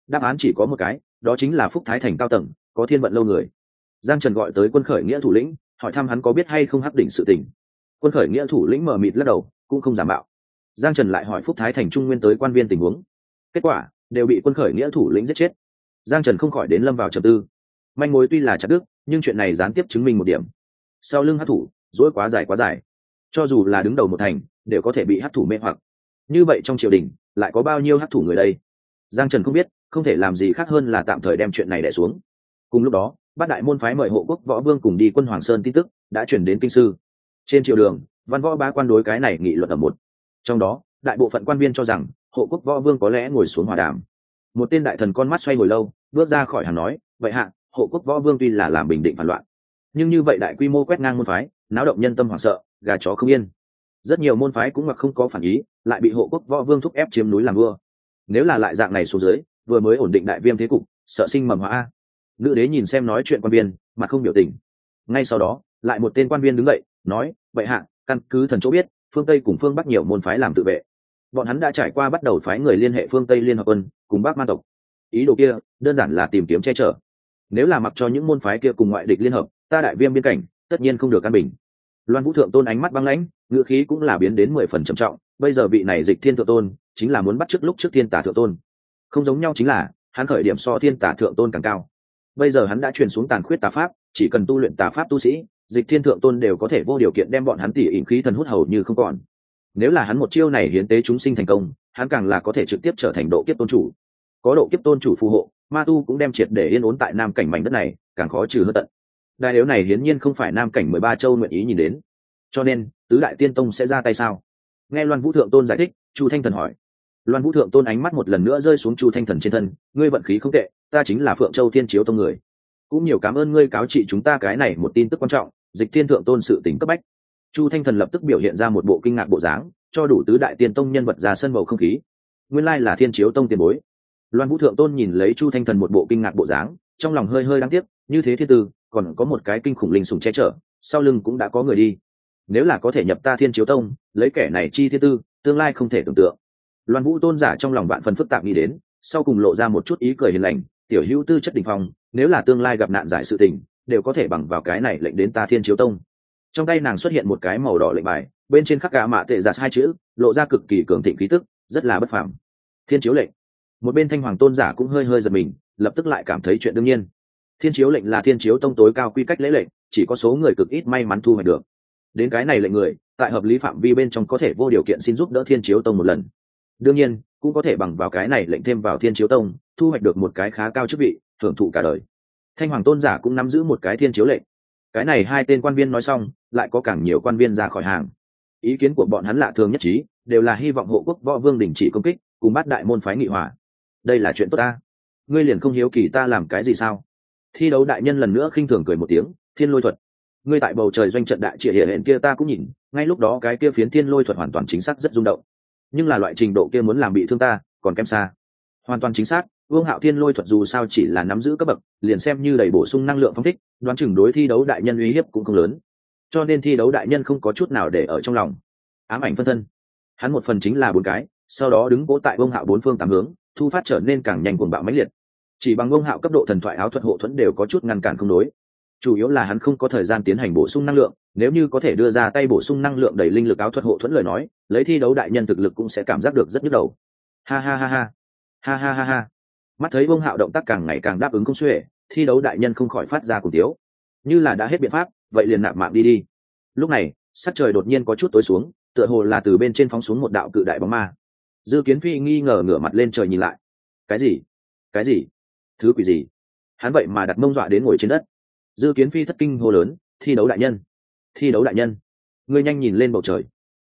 đáp án chỉ có một cái, đó chính là Phúc Thái Thành cao tầng, có thiên vận lâu người. Giang Trần gọi tới Quân Khởi Nghĩa thủ lĩnh, hỏi thăm hắn có biết hay không Hắc Đỉnh sự tình. Quân Khởi Nghĩa thủ lĩnh mờ mịt lắc đầu, cũng không giả mạo. Giang Trần lại hỏi Phúc Thái Thành trung nguyên tới quan viên tình huống, kết quả đều bị Quân Khởi Nghĩa thủ lĩnh giết chết. Giang Trần không khỏi đến lâm vào trầm tư. Manh mối tuy là chặt đứt, nhưng chuyện này gián tiếp chứng minh một điểm: sau lưng hắc thủ dỗi quá dài, cho dù là đứng đầu một thành đều có thể bị hắc thủ mê hoặc. Như vậy trong triều đình lại có bao nhiêu hắc thủ người đây? Giang Trần không biết, không thể làm gì khác hơn là tạm thời đem chuyện này đè xuống. Cùng lúc đó, bát đại môn phái mời Hộ Quốc Võ Vương cùng đi quân Hoàng Sơn tin tức đã chuyển đến kinh sư. Trên triều đường, văn võ bá quan đối cái này nghị luận ở một. Trong đó, đại bộ phận quan viên cho rằng Hộ Quốc Võ Vương có lẽ ngồi xuống hòa đàm. Một tên đại thần con mắt xoay ngồi lâu, bước ra khỏi hàng nói: vậy hạ, Hộ Quốc Võ Vương tuy là làm bình định phản loạn, nhưng như vậy đại quy mô quét ngang môn phái, náo động nhân tâm hoảng sợ, gà chó không yên. Rất nhiều môn phái cũng mặc không có phản ý, lại bị Hộ Quốc Võ Vương thúc ép chiếm núi làm vua. Nếu là lại dạng này xuống dưới, vừa mới ổn định đại viêm thế cục, sợ sinh mầm họa. Nữ đế nhìn xem nói chuyện quan viên, mà không biểu tình. Ngay sau đó, lại một tên quan viên đứng dậy, nói: vậy hạ, căn cứ thần chỗ biết, phương Tây cùng phương Bắc nhiều môn phái làm tự vệ. Bọn hắn đã trải qua bắt đầu phái người liên hệ phương Tây liên hợp quân cùng Bắc Man tộc. Ý đồ kia đơn giản là tìm kiếm che chở. Nếu là mặc cho những môn phái kia cùng ngoại địch liên hợp, ta đại viêm biên cảnh tất nhiên không được an bình. Loan Vũ thượng tôn ánh mắt băng lãnh, ngữ khí cũng là biến đến 10 phần trầm trọng. Bây giờ vị này Dịch Thiên thượng tôn chính là muốn bắt chước lúc trước Thiên Tả thượng tôn. Không giống nhau chính là hắn khởi điểm so Thiên Tả thượng tôn càng cao. Bây giờ hắn đã truyền xuống tàn khuyết tà pháp, chỉ cần tu luyện tà pháp tu sĩ, Dịch Thiên thượng tôn đều có thể vô điều kiện đem bọn hắn tỉ ỉn khí thần hút hầu như không còn. Nếu là hắn một chiêu này hiến tế chúng sinh thành công, hắn càng là có thể trực tiếp trở thành độ kiếp tôn chủ. Có độ kiếp tôn chủ phù hộ, ma tu cũng đem triệt để yên ổn tại nam cảnh mảnh đất này, càng khó trừ hơn tận. Đại yếu này hiển nhiên không phải nam cảnh 13 châu nguyện ý nhìn đến, cho nên tứ đại tiên tông sẽ ra tay sao? Nghe Loan Vũ thượng tôn giải thích, Chu Thanh Thần hỏi. Loan Vũ thượng tôn ánh mắt một lần nữa rơi xuống Chu Thanh Thần trên thân, ngươi vận khí không tệ, ta chính là Phượng Châu Thiên Chiếu tông người. Cũng nhiều cảm ơn ngươi cáo trị chúng ta cái này một tin tức quan trọng, Dịch Thiên thượng tôn sự tình cấp bách. Chu Thanh Thần lập tức biểu hiện ra một bộ kinh ngạc bộ dáng, cho đủ tứ đại tiên tông nhân vật ra sân bầu không khí. Nguyên lai là Thiên Chiếu tông tiền bối. Loan Vũ thượng tôn nhìn lấy Chu Thanh Thần một bộ kinh ngạc bộ dáng, trong lòng hơi hơi đáng tiếc, như thế thiên tư, còn có một cái kinh khủng linh sủng che chở, sau lưng cũng đã có người đi. Nếu là có thể nhập ta Thiên Chiếu tông, lấy kẻ này chi thiên tư, tương lai không thể tưởng tượng. Loan Vũ tôn giả trong lòng vạn phần phức tạp nghĩ đến, sau cùng lộ ra một chút ý cười hiền lành, tiểu hữu tư chất đỉnh phong, nếu là tương lai gặp nạn giải sự tình, đều có thể bằng vào cái này lệnh đến ta Thiên Chiếu tông. Trong tay nàng xuất hiện một cái màu đỏ lệnh bài, bên trên khắc gã mạ tệ giả hai chữ, lộ ra cực kỳ cường thịnh khí tức, rất là bất phàm. Thiên Chiếu lệnh. Một bên Thanh Hoàng tôn giả cũng hơi hơi giật mình, lập tức lại cảm thấy chuyện đương nhiên. Thiên Chiếu lệnh là Thiên Chiếu tông tối cao quy cách lễ lệnh, chỉ có số người cực ít may mắn thu hoạch được. Đến cái này lệnh người, tại hợp lý phạm vi bên trong có thể vô điều kiện xin giúp đỡ Thiên Chiếu tông một lần. Đương nhiên, cũng có thể bằng vào cái này lệnh thêm vào Thiên Chiếu tông, thu hoạch được một cái khá cao chức vị, hưởng thụ cả đời. Thanh Hoàng tôn giả cũng nắm giữ một cái Thiên Chiếu lệnh. Cái này hai tên quan viên nói xong, lại có càng nhiều quan viên ra khỏi hàng. Ý kiến của bọn hắn lạ thường nhất trí, đều là hy vọng Hộ Quốc Võ Vương đình chỉ công kích, cùng bắt đại môn phái nghị hòa. Đây là chuyện tốt ta. Ngươi liền không hiếu kỳ ta làm cái gì sao? Thi đấu đại nhân lần nữa khinh thường cười một tiếng, Thiên Lôi thuật. Ngươi tại bầu trời doanh trận đại triệt hiện kia ta cũng nhìn, ngay lúc đó cái kia phiến Thiên Lôi thuật hoàn toàn chính xác rất rung động. Nhưng là loại trình độ kia muốn làm bị thương ta, còn kém xa. Hoàn toàn chính xác, Vương Hạo Thiên Lôi thuật dù sao chỉ là nắm giữ cấp bậc, liền xem như đầy bổ sung năng lượng phong thích, đoán chừng đối thi đấu đại nhân uy hiếp cũng không lớn. Cho nên thi đấu đại nhân không có chút nào để ở trong lòng. Ám ảnh phân thân, hắn một phần chính là 4 cái, sau đó đứng cố tại Vương Hạo 4 phương 8 hướng, thu phát trở nên càng nhanh cuồng bạo mãnh liệt. Chỉ bằng Vương Hạo cấp độ thần thoại áo thuật hộ thuẫn đều có chút ngăn cản không đối. Chủ yếu là hắn không có thời gian tiến hành bổ sung năng lượng, nếu như có thể đưa ra tay bổ sung năng lượng đầy linh lực áo thuật hộ thuẫn lời nói, lấy thi đấu đại nhân thực lực cũng sẽ cảm giác được rất nhức đầu. Ha ha ha ha. Ha ha ha ha. Mắt thấy Vương Hạo động tác càng ngày càng đáp ứng không xuể, thi đấu đại nhân không khỏi phát ra cùng tiếu. Như là đã hết biện pháp, vậy liền nạp mạng đi đi. Lúc này, sắc trời đột nhiên có chút tối xuống, tựa hồ là từ bên trên phóng xuống một đạo cự đại bóng ma. Dư Kiến Phi nghi ngờ ngửa mặt lên trời nhìn lại. Cái gì? Cái gì? Thứ quỷ gì? Hắn vậy mà đặt mông dọa đến ngồi trên đất. Dư Kiến Phi thất kinh hô lớn, thi đấu đại nhân, thi đấu đại nhân, ngươi nhanh nhìn lên bầu trời.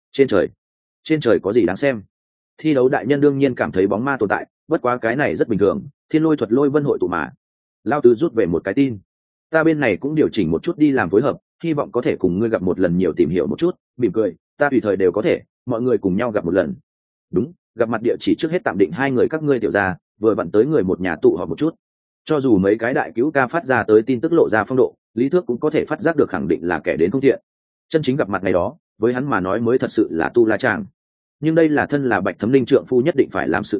Trên trời có gì đáng xem? Thi đấu đại nhân đương nhiên cảm thấy bóng ma tồn tại, bất quá cái này rất bình thường, Thiên Lôi thuật lôi vân hội tụ mà. Lao Tứ rút về một cái tin, ta bên này cũng điều chỉnh một chút đi làm phối hợp, hy vọng có thể cùng ngươi gặp một lần nhiều tìm hiểu một chút. Mỉm cười, ta tùy thời đều có thể, mọi người cùng nhau gặp một lần. Đúng, gặp mặt địa chỉ trước hết tạm định 2 người các ngươi tiểu gia, vừa vặn tới người một nhà tụ họp một chút. Cho dù mấy cái đại cứu ca phát ra tới tin tức lộ ra phong độ, Lý Thước cũng có thể phát giác được khẳng định là kẻ đến không thiện. Chân chính gặp mặt ngày đó, với hắn mà nói mới thật sự là tu la chàng. Nhưng đây là thân là Bạch Thấm Linh trượng phu nhất định phải làm sự tình,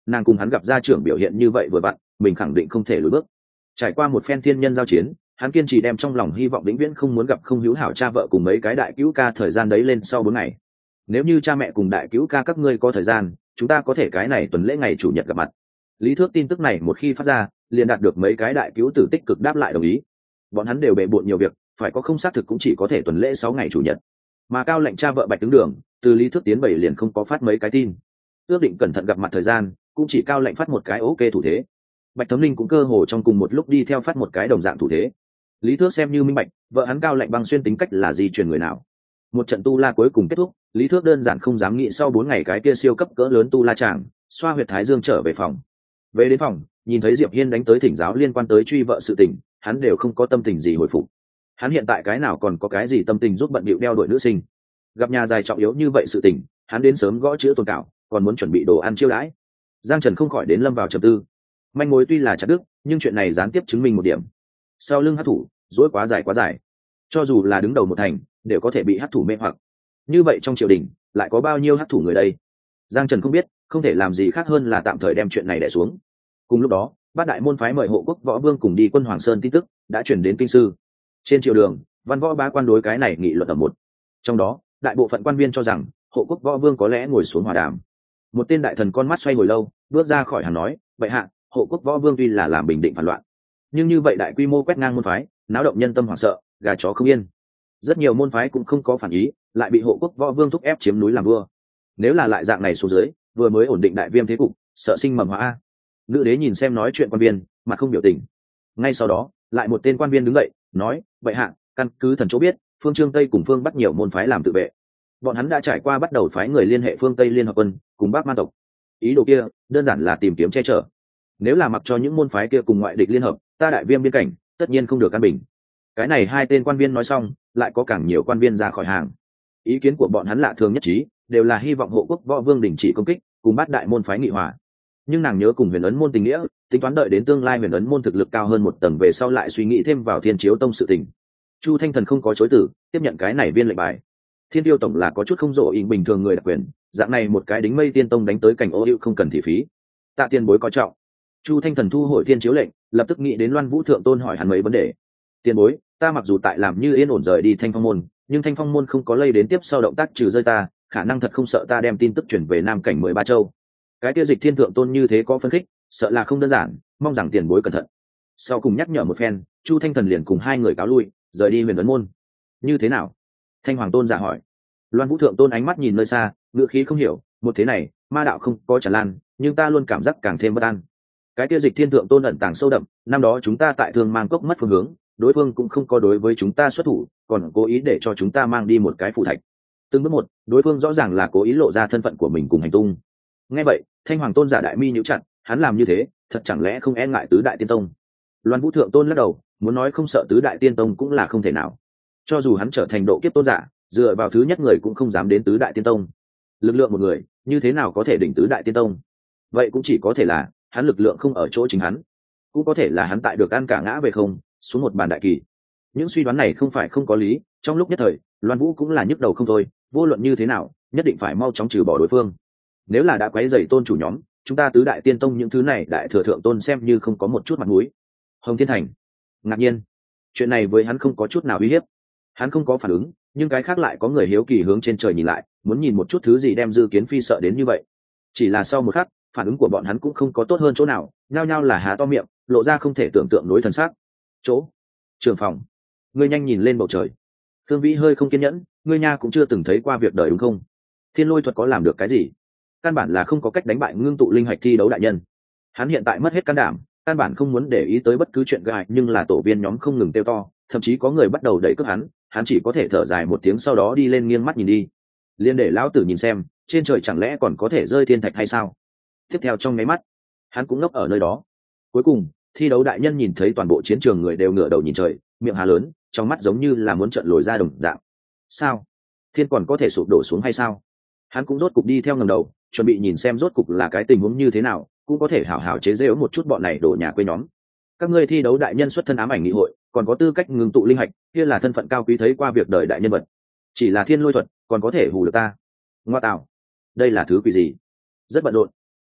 nàng cùng hắn gặp gia trưởng biểu hiện như vậy vừa vặn, mình khẳng định không thể lùi bước. Trải qua một phen thiên nhân giao chiến, hắn kiên trì đem trong lòng hy vọng vĩnh viễn không muốn gặp không hữu hảo cha vợ cùng mấy cái đại cứu ca thời gian đấy lên sau 4 ngày. Nếu như cha mẹ cùng đại cứu ca các ngươi có thời gian, chúng ta có thể cái này tuần lễ ngày chủ nhật gặp mặt. Lý Thước tin tức này một khi phát ra, liền đạt được mấy cái đại cứu tử tích cực đáp lại đồng ý. Bọn hắn đều bề bộn nhiều việc, phải có không xác thực cũng chỉ có thể tuần lễ 6 ngày chủ nhật. Mà Cao Lệnh cha vợ Bạch Tướng Đường, từ Lý Thước tiến 7 liền không có phát mấy cái tin. Ước định cẩn thận gặp mặt thời gian, cũng chỉ Cao Lệnh phát một cái ok thủ thế. Bạch Thấm Linh cũng cơ hồ trong cùng một lúc đi theo phát một cái đồng dạng thủ thế. Lý Thước xem như minh bạch, vợ hắn Cao Lệnh băng xuyên tính cách là gì truyền người nào. Một trận tu la cuối cùng kết thúc, Lý Thước đơn giản không dám nghĩ sau 4 ngày cái kia siêu cấp cỡ lớn tu la chàng, xoa huyệt thái dương trở về phòng. Về đến phòng, nhìn thấy Diệp Hiên đánh tới thỉnh giáo liên quan tới truy vợ sự tình, hắn đều không có tâm tình gì hồi phục. Hắn hiện tại cái nào còn có cái gì tâm tình giúp bận bịu đeo đuổi nữ sinh. Gặp nhà dài trọng yếu như vậy sự tình, hắn đến sớm gõ chữ tồn cảo, còn muốn chuẩn bị đồ ăn chiêu đãi. Giang Trần không khỏi đến lâm vào trầm tư. Manh mối tuy là chặt đứt, nhưng chuyện này gián tiếp chứng minh một điểm. Sau lưng hắc thủ, rối quá dài, cho dù là đứng đầu một thành, đều có thể bị hắc thủ mê hoặc. Như vậy trong triều đình, lại có bao nhiêu hắc thủ người đây? Giang Trần không biết, không thể làm gì khác hơn là tạm thời đem chuyện này đè xuống. Cùng lúc đó, bát đại môn phái mời hộ quốc võ vương cùng đi quân Hoàng Sơn tin tức đã chuyển đến kinh sư. Trên triều đường, văn võ bá quan đối cái này nghị luận ở một. Trong đó, đại bộ phận quan viên cho rằng hộ quốc võ vương có lẽ ngồi xuống hòa đàm. Một tên đại thần con mắt xoay hồi lâu, bước ra khỏi hàng nói, vậy hạ, hộ quốc võ vương tuy là làm bình định phản loạn, nhưng như vậy đại quy mô quét ngang môn phái, náo động nhân tâm hoảng sợ, gà chó không yên. Rất nhiều môn phái cũng không có phản ý, lại bị hộ quốc võ vương thúc ép chiếm núi làm vua. Nếu là lại dạng này xuống dưới, vừa mới ổn định đại viêm thế cục, sợ sinh mầm hóa. Nữ đế nhìn xem nói chuyện quan viên, mà không biểu tình. Ngay sau đó, lại một tên quan viên đứng dậy, nói, vậy hạ, căn cứ thần chỗ biết, phương Trương Tây cùng phương Bắc nhiều môn phái làm tự vệ. Bọn hắn đã trải qua bắt đầu phái người liên hệ phương Tây liên hợp quân, cùng Bắc Man tộc. Ý đồ kia, đơn giản là tìm kiếm che chở. Nếu là mặc cho những môn phái kia cùng ngoại địch liên hợp, ta đại viêm biên cảnh, tất nhiên không được an bình. Cái này hai tên quan viên nói xong, lại có càng nhiều quan viên ra khỏi hàng. Ý kiến của bọn hắn lạ thường nhất trí, đều là hy vọng hộ quốc võ vương đình chỉ công kích, cùng bát đại môn phái nghị hòa. Nhưng nàng nhớ cùng huyền ấn môn tình nghĩa, tính toán đợi đến tương lai huyền ấn môn thực lực cao hơn một tầng về sau lại suy nghĩ thêm vào thiên chiếu tông sự tình. Chu Thanh Thần không có chối từ, tiếp nhận cái này viên lệnh bài. Thiên tiêu tổng là có chút không rộ ý bình thường người đặc quyền, dạng này một cái đính mây tiên tông đánh tới cảnh ô hữu không cần thị phí. Tạ tiền bối coi trọng. Chu Thanh Thần thu hồi thiên chiếu lệnh, lập tức nghĩ đến Loan Vũ thượng tôn hỏi hắn mấy vấn đề. Tiền bối, ta mặc dù tại làm như yên ổn rời đi Thanh Phong môn, nhưng Thanh Phong môn không có lây đến tiếp sau động tác trừ rơi ta, khả năng thật không sợ ta đem tin tức chuyển về Nam cảnh 13 châu. Cái tiêu dịch thiên thượng tôn như thế có phân khích, sợ là không đơn giản, mong rằng tiền bối cẩn thận. Sau cùng nhắc nhở một phen, Chu Thanh Thần liền cùng hai người cáo lui, rời đi huyền ấn môn. Như thế nào? Thanh Hoàng tôn giả hỏi. Loan Vũ thượng tôn ánh mắt nhìn nơi xa, ngựa khí không hiểu, một thế này, ma đạo không có tràn lan, nhưng ta luôn cảm giác càng thêm bất an. Cái tiêu dịch thiên thượng tôn ẩn tàng sâu đậm, năm đó chúng ta tại Thương Mang Cốc mất phương hướng, đối phương cũng không có đối với chúng ta xuất thủ, còn cố ý để cho chúng ta mang đi một cái phù thạch. Từng bước một, đối phương rõ ràng là cố ý lộ ra thân phận của mình cùng hành tung. Nghe vậy, Thanh Hoàng tôn giả đại mi nhíu chặt, hắn làm như thế, thật chẳng lẽ không e ngại tứ đại tiên tông? Loan Vũ thượng tôn lắc đầu, muốn nói không sợ tứ đại tiên tông cũng là không thể nào. Cho dù hắn trở thành độ kiếp tôn giả, dựa vào thứ nhất người cũng không dám đến tứ đại tiên tông. Lực lượng một người, như thế nào có thể đỉnh tứ đại tiên tông? Vậy cũng chỉ có thể là hắn lực lượng không ở chỗ chính hắn, cũng có thể là hắn tại được ăn cả ngã về không, xuống một bàn đại kỳ. Những suy đoán này không phải không có lý, trong lúc nhất thời, Loan Vũ cũng là nhức đầu không thôi, vô luận như thế nào, nhất định phải mau chóng trừ bỏ đối phương. Nếu là đã quấy rầy tôn chủ nhóm, chúng ta tứ đại tiên tông những thứ này đại thừa thượng tôn xem như không có một chút mặt mũi. Hồng Thiên Thành ngạc nhiên, chuyện này với hắn không có chút nào uy hiếp. Hắn không có phản ứng, nhưng cái khác lại có người hiếu kỳ hướng trên trời nhìn lại, muốn nhìn một chút thứ gì đem Dư Kiến Phi sợ đến như vậy. Chỉ là sau một khắc, phản ứng của bọn hắn cũng không có tốt hơn chỗ nào, nhao nhao là há to miệng, lộ ra không thể tưởng tượng nổi thần sắc. Chỗ trưởng phòng, ngươi nhanh nhìn lên bầu trời. Thương Vĩ hơi không kiên nhẫn, ngươi nha cũng chưa từng thấy qua việc đời đúng không? Thiên Lôi thuật có làm được cái gì? Căn bản là không có cách đánh bại ngưng tụ linh hạch thi đấu đại nhân. Hắn hiện tại mất hết can đảm, căn bản không muốn để ý tới bất cứ chuyện gài, nhưng là tổ viên nhóm không ngừng kêu to, thậm chí có người bắt đầu đẩy cướp hắn chỉ có thể thở dài một tiếng sau đó đi lên nghiêng mắt nhìn đi. Liên để lão tử nhìn xem, trên trời chẳng lẽ còn có thể rơi thiên thạch hay sao? Tiếp theo trong mấy mắt, hắn cũng ngốc ở nơi đó. Cuối cùng, thi đấu đại nhân nhìn thấy toàn bộ chiến trường người đều ngửa đầu nhìn trời, miệng há lớn, trong mắt giống như là muốn trợn lồi ra đồng dạng. Sao? Thiên còn có thể sụp đổ xuống hay sao? Hắn cũng rốt cục đi theo ngẩng đầu, chuẩn bị nhìn xem rốt cục là cái tình huống như thế nào, cũng có thể hảo hảo chế giễu một chút bọn này đổ nhà quê nhóm. Các ngươi thi đấu đại nhân xuất thân ám ảnh nghị hội, còn có tư cách ngừng tụ linh hạch, kia là thân phận cao quý thấy qua việc đời đại nhân vật. Chỉ là thiên lôi thuật, còn có thể hù được ta. Ngoa tạo, đây là thứ quỷ gì? Rất bận rộn.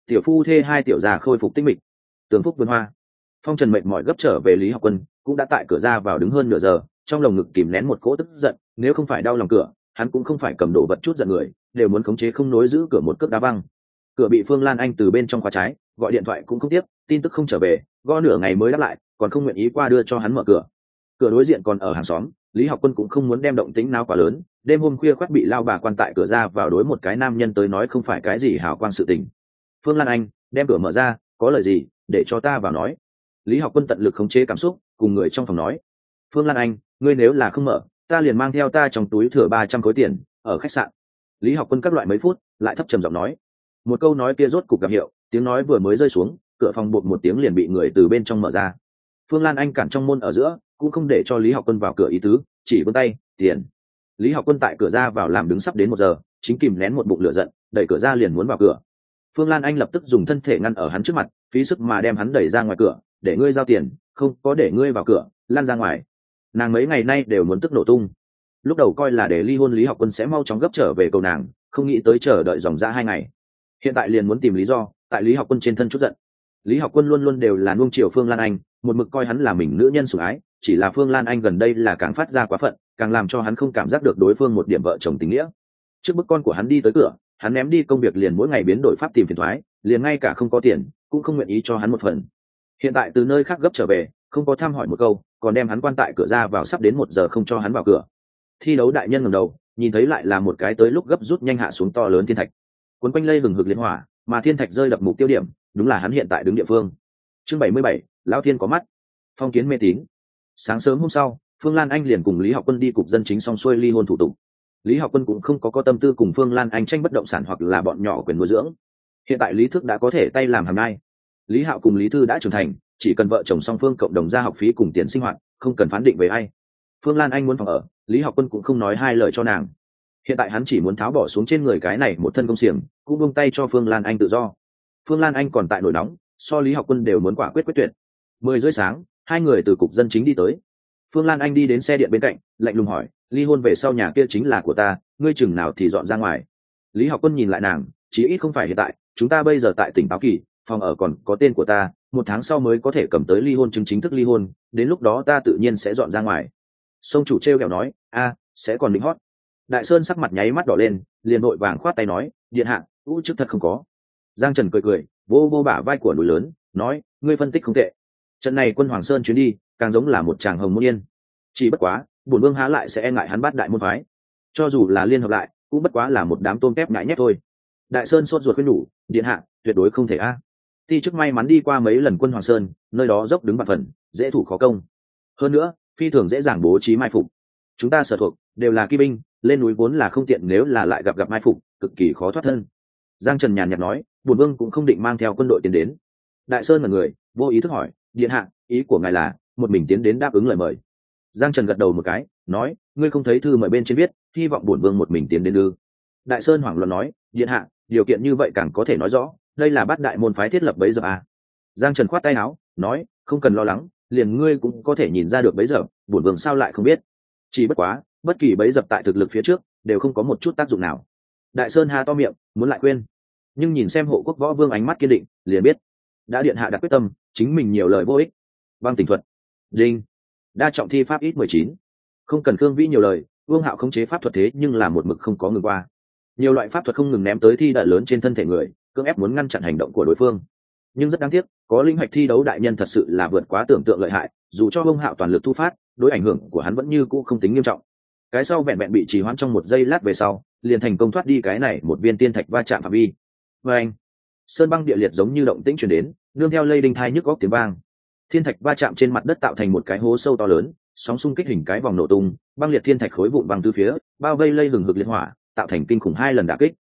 tiểu phu thê hai tiểu già khôi phục tinh mịch. Tường phúc vườn hoa. Phong Trần mệt mỏi gấp trở về Lý Học Quân cũng đã tại cửa ra vào đứng hơn nửa giờ, trong lồng ngực kìm nén một cỗ tức giận, nếu không phải đau lòng cửa, hắn cũng không phải cầm đồ vật chút giận người, đều muốn khống chế không nối giữ cửa một cước đá văng. Cửa bị Phương Lan Anh từ bên trong khóa trái, gọi điện thoại cũng không tiếp, tin tức không trở về, gõ nửa ngày mới đáp lại, còn không nguyện ý qua đưa cho hắn mở cửa. Cửa đối diện còn ở hàng xóm, Lý Học Quân cũng không muốn đem động tĩnh nào quá lớn, đêm hôm khuya khoắt bị lao bà quan tại cửa ra vào đối một cái nam nhân tới nói không phải cái gì hào quang sự tình. Phương Lan Anh đem cửa mở ra, có lời gì để cho ta vào nói. Lý Học Quân tận lực khống chế cảm xúc, cùng người trong phòng nói. Phương Lan Anh, ngươi nếu là không mở, ta liền mang theo ta trong túi thừa 300 khối tiền ở khách sạn. Lý Học Quân các loại mấy phút lại thấp trầm giọng nói. Một câu nói kia rốt cục gặp hiệu, tiếng nói vừa mới rơi xuống, cửa phòng bụt một tiếng liền bị người từ bên trong mở ra. Phương Lan Anh cản trong môn ở giữa, cũng không để cho Lý Học Quân vào cửa ý tứ, chỉ vươn tay, tiền. Lý Học Quân tại cửa ra vào làm đứng sắp đến 1 giờ, chính kìm nén một bụng lửa giận, đẩy cửa ra liền muốn vào cửa. Phương Lan Anh lập tức dùng thân thể ngăn ở hắn trước mặt, phí sức mà đem hắn đẩy ra ngoài cửa, để ngươi giao tiền, không có để ngươi vào cửa, lăn ra ngoài. Nàng mấy ngày nay đều muốn tức nổ tung. Lúc đầu coi là để ly hôn Lý Học Quân sẽ mau chóng gấp trở về cầu nàng, không nghĩ tới chờ đợi dòng ra 2 ngày. Hiện tại liền muốn tìm lý do, tại Lý Học Quân trên thân chút giận. Lý Học Quân luôn luôn đều là nuông chiều Phương Lan Anh, một mực coi hắn là mình nữ nhân sủng ái, chỉ là Phương Lan Anh gần đây là càng phát ra quá phận, càng làm cho hắn không cảm giác được đối phương một điểm vợ chồng tình nghĩa. Trước bức con của hắn đi tới cửa, hắn ném đi công việc liền mỗi ngày biến đổi pháp tìm phiền toái, liền ngay cả không có tiền cũng không nguyện ý cho hắn một phần. Hiện tại từ nơi khác gấp trở về, không có thăm hỏi một câu, còn đem hắn quan tại cửa ra vào sắp đến 1 giờ không cho hắn vào cửa. Thi đấu đại nhân ngẩng đầu, nhìn thấy lại là một cái tới lúc gấp rút nhanh hạ xuống to lớn thiên thạch. Cuốn quanh lây hừng hực liên hỏa, mà thiên thạch rơi đập mục tiêu điểm, đúng là hắn hiện tại đứng địa phương. Chương 77, lão thiên có mắt. Phong kiến mê tín. Sáng sớm hôm sau, Phương Lan Anh liền cùng Lý Học Quân đi cục dân chính xong xuôi ly hôn thủ tục. Lý Học Quân cũng không có tâm tư cùng Phương Lan Anh tranh bất động sản hoặc là bọn nhỏ quyền nuôi dưỡng. Hiện tại Lý Thước đã có thể tay làm hàng nai. Lý Hạo cùng Lý Thư đã trưởng thành, chỉ cần vợ chồng song phương cộng đồng ra học phí cùng tiền sinh hoạt, không cần phán định về ai. Phương Lan Anh muốn phòng ở, Lý Học Quân cũng không nói hai lời cho nàng. Hiện tại hắn chỉ muốn tháo bỏ xuống trên người cái này một thân công xiềng, cũng buông tay cho Phương Lan Anh tự do. Phương Lan Anh còn tại nổi nóng, so Lý Học Quân đều muốn quả quyết quyết tuyệt. 10 rưỡi sáng, hai người từ cục dân chính đi tới. Phương Lan Anh đi đến xe điện bên cạnh, lạnh lùng hỏi, ly hôn về sau nhà kia chính là của ta, ngươi chừng nào thì dọn ra ngoài. Lý Học Quân nhìn lại nàng, chí ít không phải hiện tại, chúng ta bây giờ tại tỉnh Báo Kỳ, phòng ở còn có tên của ta, 1 tháng sau mới có thể cầm tới ly hôn chứng chính thức ly hôn, đến lúc đó ta tự nhiên sẽ dọn ra ngoài. Sông chủ treo kẹo nói, sẽ còn lính hót. Đại Sơn sắc mặt nháy mắt đỏ lên, liền vội vàng khoát tay nói, điện hạ, chức thật không có. Giang Trần cười cười, vô vô bả vai của núi lớn, nói, ngươi phân tích không tệ. Trận này quân Hoàng Sơn chuyến đi, càng giống là một tràng hồng môn yên. Chỉ bất quá, bổn vương há lại sẽ e ngại hắn Bát đại môn phái. Cho dù là liên hợp lại, cũng bất quá là một đám tôm tép nhãi nhép thôi. Đại Sơn sốt ruột khuyên nhủ, điện hạ, tuyệt đối không thể a. Ti chức may mắn đi qua mấy lần quân Hoàng Sơn, nơi đó dốc đứng bạt phần, dễ thủ khó công. Hơn nữa, phi thường dễ dàng bố trí mai phục. Chúng ta sở thuộc đều là kỵ binh, lên núi vốn là không tiện, nếu là lại gặp mai phục, cực kỳ khó thoát thân. Giang Trần nhàn nhạt nói, bổn vương cũng không định mang theo quân đội tiến đến. Đại Sơn là người vô ý thức hỏi, điện hạ, ý của ngài là một mình tiến đến đáp ứng lời mời. Giang Trần gật đầu một cái, nói, ngươi không thấy thư mời bên trên viết, hy vọng bổn vương một mình tiến đến ư? Đại Sơn hoảng loạn nói, điện hạ, điều kiện như vậy càng có thể nói rõ, đây là Bát đại môn phái thiết lập bấy giờ à? Giang Trần khoát tay áo, nói, không cần lo lắng, liền ngươi cũng có thể nhìn ra được bấy giờ, bổn vương sao lại không biết? Chỉ bất quá, bất kỳ bấy dập tại thực lực phía trước, đều không có một chút tác dụng nào. Đại Sơn ha to miệng, muốn lại khuyên, nhưng nhìn xem Hộ Quốc Võ Vương ánh mắt kiên định, liền biết, đã điện hạ đã quyết tâm, chính mình nhiều lời vô ích. Băng Tình thuật, đinh, đa trọng thi pháp ít 19. Không cần Khương Vĩ nhiều lời, Vương Hạo khống chế pháp thuật thế nhưng là một mực không có ngừng qua. Nhiều loại pháp thuật không ngừng ném tới thi đại lớn trên thân thể người, cưỡng ép muốn ngăn chặn hành động của đối phương. Nhưng rất đáng tiếc, có linh hoạch thi đấu đại nhân thật sự là vượt quá tưởng tượng lợi hại, dù cho Vương Hạo toàn lực thu phát, đối ảnh hưởng của hắn vẫn như cũ không tính nghiêm trọng. Cái sau vẹn vẹn bị trì hoãn trong 1 giây lát về sau, liền thành công thoát đi cái này một viên tiên thạch va chạm phạm vi. Và anh, sơn băng địa liệt giống như động tĩnh truyền đến, nương theo lây đinh thai nhức góc tiếng vang. Thiên thạch va chạm trên mặt đất tạo thành một cái hố sâu to lớn, sóng xung kích hình cái vòng nổ tung, băng liệt thiên thạch khối vụn văng từ phía, bao vây lây hừng hực liệt hỏa, tạo thành kinh khủng 2 lần đả kích.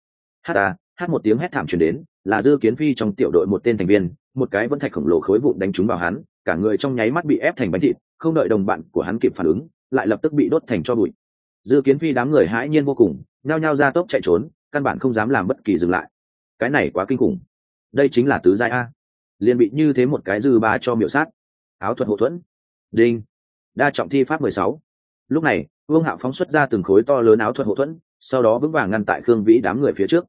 Hát một tiếng hét thảm truyền đến, là Dư Kiến Phi trong tiểu đội một tên thành viên, một cái vân thạch khổng lồ khối vụn đánh trúng vào hắn, cả người trong nháy mắt bị ép thành bánh thịt, không đợi đồng bạn của hắn kịp phản ứng, lại lập tức bị đốt thành tro bụi. Dư Kiến Phi đám người hãi nhiên vô cùng, nhao nhao ra tốc chạy trốn, căn bản không dám làm bất kỳ dừng lại. Cái này quá kinh khủng, đây chính là tứ giai a, liền bị như thế một cái dư ba cho miểu sát. Áo thuật hộ thuẫn, đinh, đa trọng thi pháp 16. Lúc này, Vương Hạo phóng xuất ra từng khối to lớn áo thuật hộ thuẫn, sau đó vững vàng ngăn tại Khương Vĩ đám người phía trước.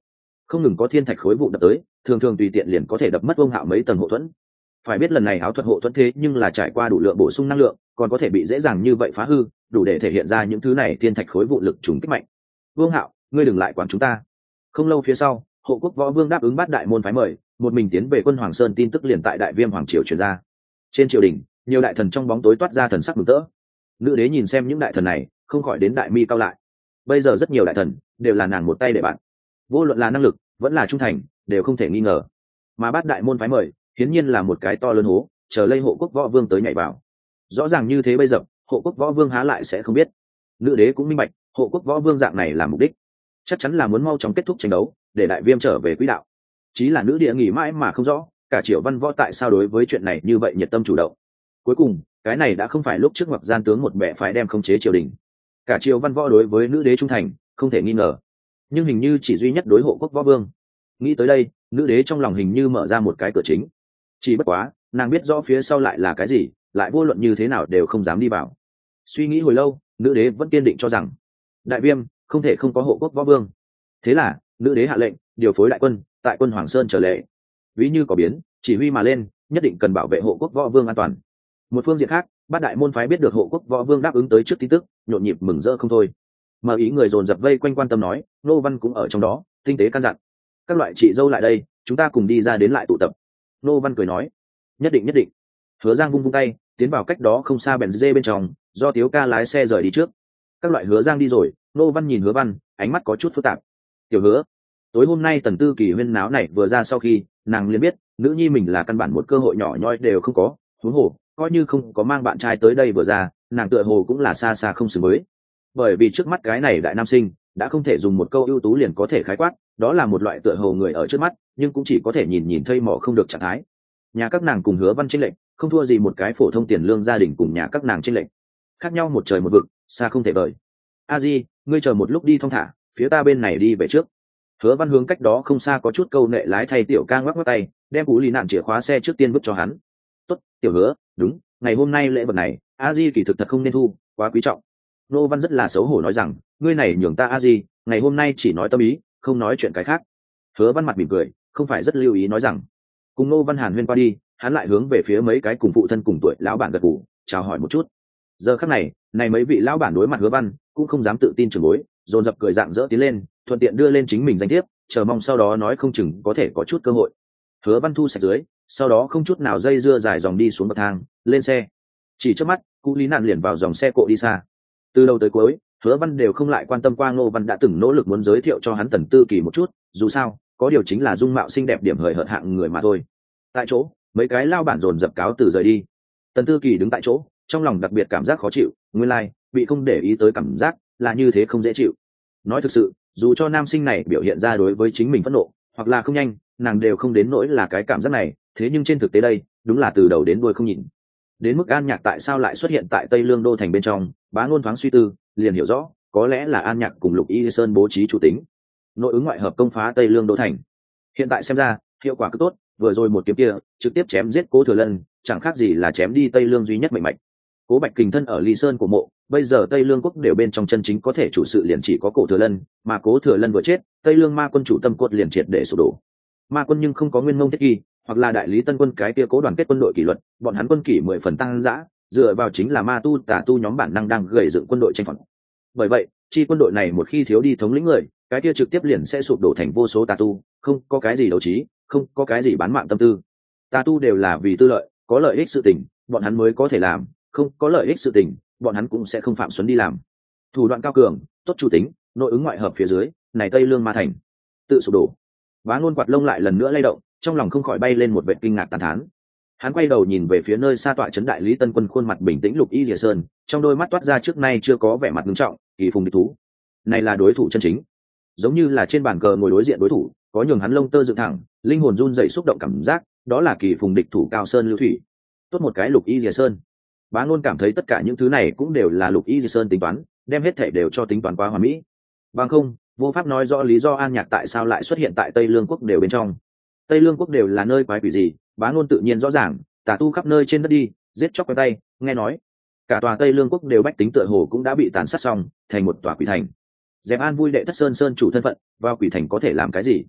không ngừng có thiên thạch khối vụ đập tới, thường thường tùy tiện liền có thể đập mất Vương Hạo mấy tầng hộ thuẫn. Phải biết lần này áo thuật hộ thuẫn thế nhưng là trải qua đủ lượng bổ sung năng lượng, còn có thể bị dễ dàng như vậy phá hư, đủ để thể hiện ra những thứ này thiên thạch khối vụ lực trùng kích mạnh. Vương Hạo, ngươi đừng lại quản chúng ta. Không lâu phía sau, hộ quốc võ vương đáp ứng bát đại môn phái mời, một mình tiến về quân Hoàng Sơn, tin tức liền tại Đại Viêm hoàng triều truyền ra. Trên triều đình, nhiều đại thần trong bóng tối toát ra thần sắc mừng rỡ. Nữ đế nhìn xem những đại thần này, không khỏi đến đại mi cao lại. Bây giờ rất nhiều đại thần đều là nàng một tay để bạn, vô luận là năng lực vẫn là trung thành, đều không thể nghi ngờ. Mà bát đại môn phái mời, hiển nhiên là một cái to lớn hố, chờ lây hộ quốc võ vương tới nhảy vào. Rõ ràng như thế bây giờ, hộ quốc võ vương há lại sẽ không biết. Nữ đế cũng minh bạch, hộ quốc võ vương dạng này là mục đích, chắc chắn là muốn mau chóng kết thúc tranh đấu, để Đại Viêm trở về quỹ đạo. Chí là nữ địa nghỉ mãi mà không rõ, cả Triệu Văn Võ tại sao đối với chuyện này như vậy nhiệt tâm chủ động. Cuối cùng, cái này đã không phải lúc trước Ngọc Gian tướng một bè phái đem khống chế triều đình. Cả Triệu Văn Võ đối với nữ đế trung thành, không thể nghi ngờ. Nhưng hình như chỉ duy nhất đối hộ quốc võ vương. Nghĩ tới đây, nữ đế trong lòng hình như mở ra một cái cửa chính. Chỉ bất quá, nàng biết rõ phía sau lại là cái gì, lại vô luận như thế nào đều không dám đi vào. Suy nghĩ hồi lâu, nữ đế vẫn kiên định cho rằng Đại Viêm không thể không có hộ quốc võ vương. Thế là nữ đế hạ lệnh điều phối đại quân tại quân Hoàng Sơn trở lệ, ví như có biến chỉ huy mà lên, nhất định cần bảo vệ hộ quốc võ vương an toàn. Một phương diện khác, bát đại môn phái biết được hộ quốc võ vương đáp ứng tới trước tin tức, nhộn nhịp mừng rỡ không thôi. Mở ý người dồn dập vây quanh quan tâm nói, Nô Văn cũng ở trong đó, tinh tế căn dặn các loại chị dâu lại đây, chúng ta cùng đi ra đến lại tụ tập. Nô Văn cười nói, nhất định nhất định. Hứa Giang vung vung tay, tiến vào cách đó không xa bèn dê bên trong, do Tiếu Ca lái xe rời đi trước. Các loại Hứa Giang đi rồi, Nô Văn nhìn Hứa Văn, ánh mắt có chút phức tạp. Tiểu Hứa, tối hôm nay Tần Tư Kỳ huyên náo này vừa ra sau khi, nàng liền biết nữ nhi mình là căn bản một cơ hội nhỏ nhoi đều không có, huống hồ coi như không có mang bạn trai tới đây vừa ra, nàng tựa hồ cũng là xa xa không xứng với. Bởi vì trước mắt cái này đại nam sinh đã không thể dùng một câu ưu tú liền có thể khái quát, đó là một loại tựa hồ người ở trước mắt, nhưng cũng chỉ có thể nhìn nhìn thây mỏ không được trạng thái. Nhà các nàng cùng Hứa Văn chênh lệch, không thua gì một cái phổ thông tiền lương gia đình cùng nhà các nàng chênh lệch, khác nhau một trời một vực, xa không thể vời. A Di, ngươi chờ một lúc đi thong thả, phía ta bên này đi về trước. Hứa Văn hướng cách đó không xa có chút câu nệ lái thay Tiểu Ca ngoắc ngoắc tay, đem cú lì nạn chìa khóa xe trước tiên vứt cho hắn. Tốt, Tiểu Hứa, đúng, ngày hôm nay lễ vật này, A Di kỳ thực thật không nên thu, quá quý trọng. Nô Văn rất là xấu hổ nói rằng, ngươi này nhường ta A Di, ngày hôm nay chỉ nói tâm ý, không nói chuyện cái khác. Hứa Văn mặt mỉm cười, không phải rất lưu ý nói rằng, cùng Nô Văn Hàn huyên qua đi, hắn lại hướng về phía mấy cái cùng phụ thân cùng tuổi lão bản gật gù, chào hỏi một chút. Giờ khắc này, mấy vị lão bản đối mặt Hứa Văn cũng không dám tự tin trường bối, dồn dập cười rạng rỡ tiến lên, thuận tiện đưa lên chính mình danh thiếp, chờ mong sau đó nói không chừng có thể có chút cơ hội. Hứa Văn thu sạch dưới, sau đó không chút nào dây dưa dài dòng đi xuống bậc thang, lên xe. Chỉ trước mắt, Cú Lý Nạn liền vào dòng xe cộ đi xa. Từ đầu tới cuối, Hứa Văn đều không lại quan tâm qua Ngô Văn đã từng nỗ lực muốn giới thiệu cho hắn Tần Tư Kỳ một chút, dù sao, có điều chính là dung mạo xinh đẹp điểm hời hợt hạng người mà thôi. Tại chỗ, mấy cái lao bản dồn dập cáo từ rời đi. Tần Tư Kỳ đứng tại chỗ, trong lòng đặc biệt cảm giác khó chịu, nguyên lai, bị không để ý tới cảm giác là như thế không dễ chịu. Nói thực sự, dù cho nam sinh này biểu hiện ra đối với chính mình phẫn nộ, hoặc là không nhanh, nàng đều không đến nỗi là cái cảm giác này, thế nhưng trên thực tế đây, đúng là từ đầu đến đuôi không nhìn. Đến mức An Nhạc tại sao lại xuất hiện tại Tây Lương đô thành bên trong, Bá Ngôn thoáng suy tư, liền hiểu rõ, có lẽ là An Nhạc cùng Lục Y Sơn bố trí chủ tính, nội ứng ngoại hợp công phá Tây Lương đô thành. Hiện tại xem ra, hiệu quả cứ tốt, vừa rồi một kiếm kia, trực tiếp chém giết Cố Thừa Lân, chẳng khác gì là chém đi Tây Lương duy nhất mạnh mạnh. Cố Bạch Kình thân ở Ly Sơn của mộ, bây giờ Tây Lương quốc đều bên trong chân chính có thể chủ sự liền chỉ có Cố Thừa Lân, mà Cố Thừa Lân vừa chết, Tây Lương ma quân chủ tâm cốt liền triệt để sụp đổ. Ma quân nhưng không có Nguyên Mông Thiết Kỳ, hoặc là đại lý Tân quân cái kia Cố đoàn kết quân đội kỷ luật, bọn hắn quân kỷ 10 phần tăng dã, dựa vào chính là ma tu tà tu nhóm bản năng đang gầy dựng quân đội tranh phản. Bởi vậy, chi quân đội này một khi thiếu đi thống lĩnh người, cái kia trực tiếp liền sẽ sụp đổ thành vô số tà tu, không có cái gì đấu trí, không có cái gì bán mạng tâm tư. Tà tu đều là vì tư lợi, có lợi ích sự tình, bọn hắn mới có thể làm, không có lợi ích sự tình, bọn hắn cũng sẽ không phạm xuân đi làm. Thủ đoạn cao cường, tốt chủ tính, nội ứng ngoại hợp phía dưới, này Tây Lương ma thành tự sụp đổ. Bá Ngôn quạt lông lại lần nữa lay động, trong lòng không khỏi bay lên một vệt kinh ngạc tàn thán. Hắn quay đầu nhìn về phía nơi xa tọa trấn đại lý Tân quân khuôn mặt bình tĩnh Lục Y Lìa Sơn, trong đôi mắt toát ra trước nay chưa có vẻ mặt nghiêm trọng, kỳ phùng địch thú. Này là đối thủ chân chính, giống như là trên bàn cờ ngồi đối diện đối thủ, có nhường hắn lông tơ dựng thẳng, linh hồn run rẩy xúc động cảm giác, đó là kỳ phùng địch thủ Cao Sơn Lưu Thủy. Tốt một cái Lục Y Lìa Sơn. Bá Ngôn cảm thấy tất cả những thứ này cũng đều là Lục Y Lìa Sơn tính toán, đem hết thảy đều cho tính toán quá hoàn mỹ. Bằng không, vô pháp nói rõ lý do An Nhạc tại sao lại xuất hiện tại Tây Lương quốc đều bên trong. Tây Lương quốc đều là nơi quái quỷ gì, Bá Ngôn tự nhiên rõ ràng, tà tu khắp nơi trên đất đi, giết chóc quay tay, nghe nói cả tòa Tây Lương quốc đều bách tính tựa hồ cũng đã bị tàn sát xong, thành một tòa quỷ thành. Dẹp An vui đệ thất sơn sơn chủ thân phận, vào quỷ thành có thể làm cái gì?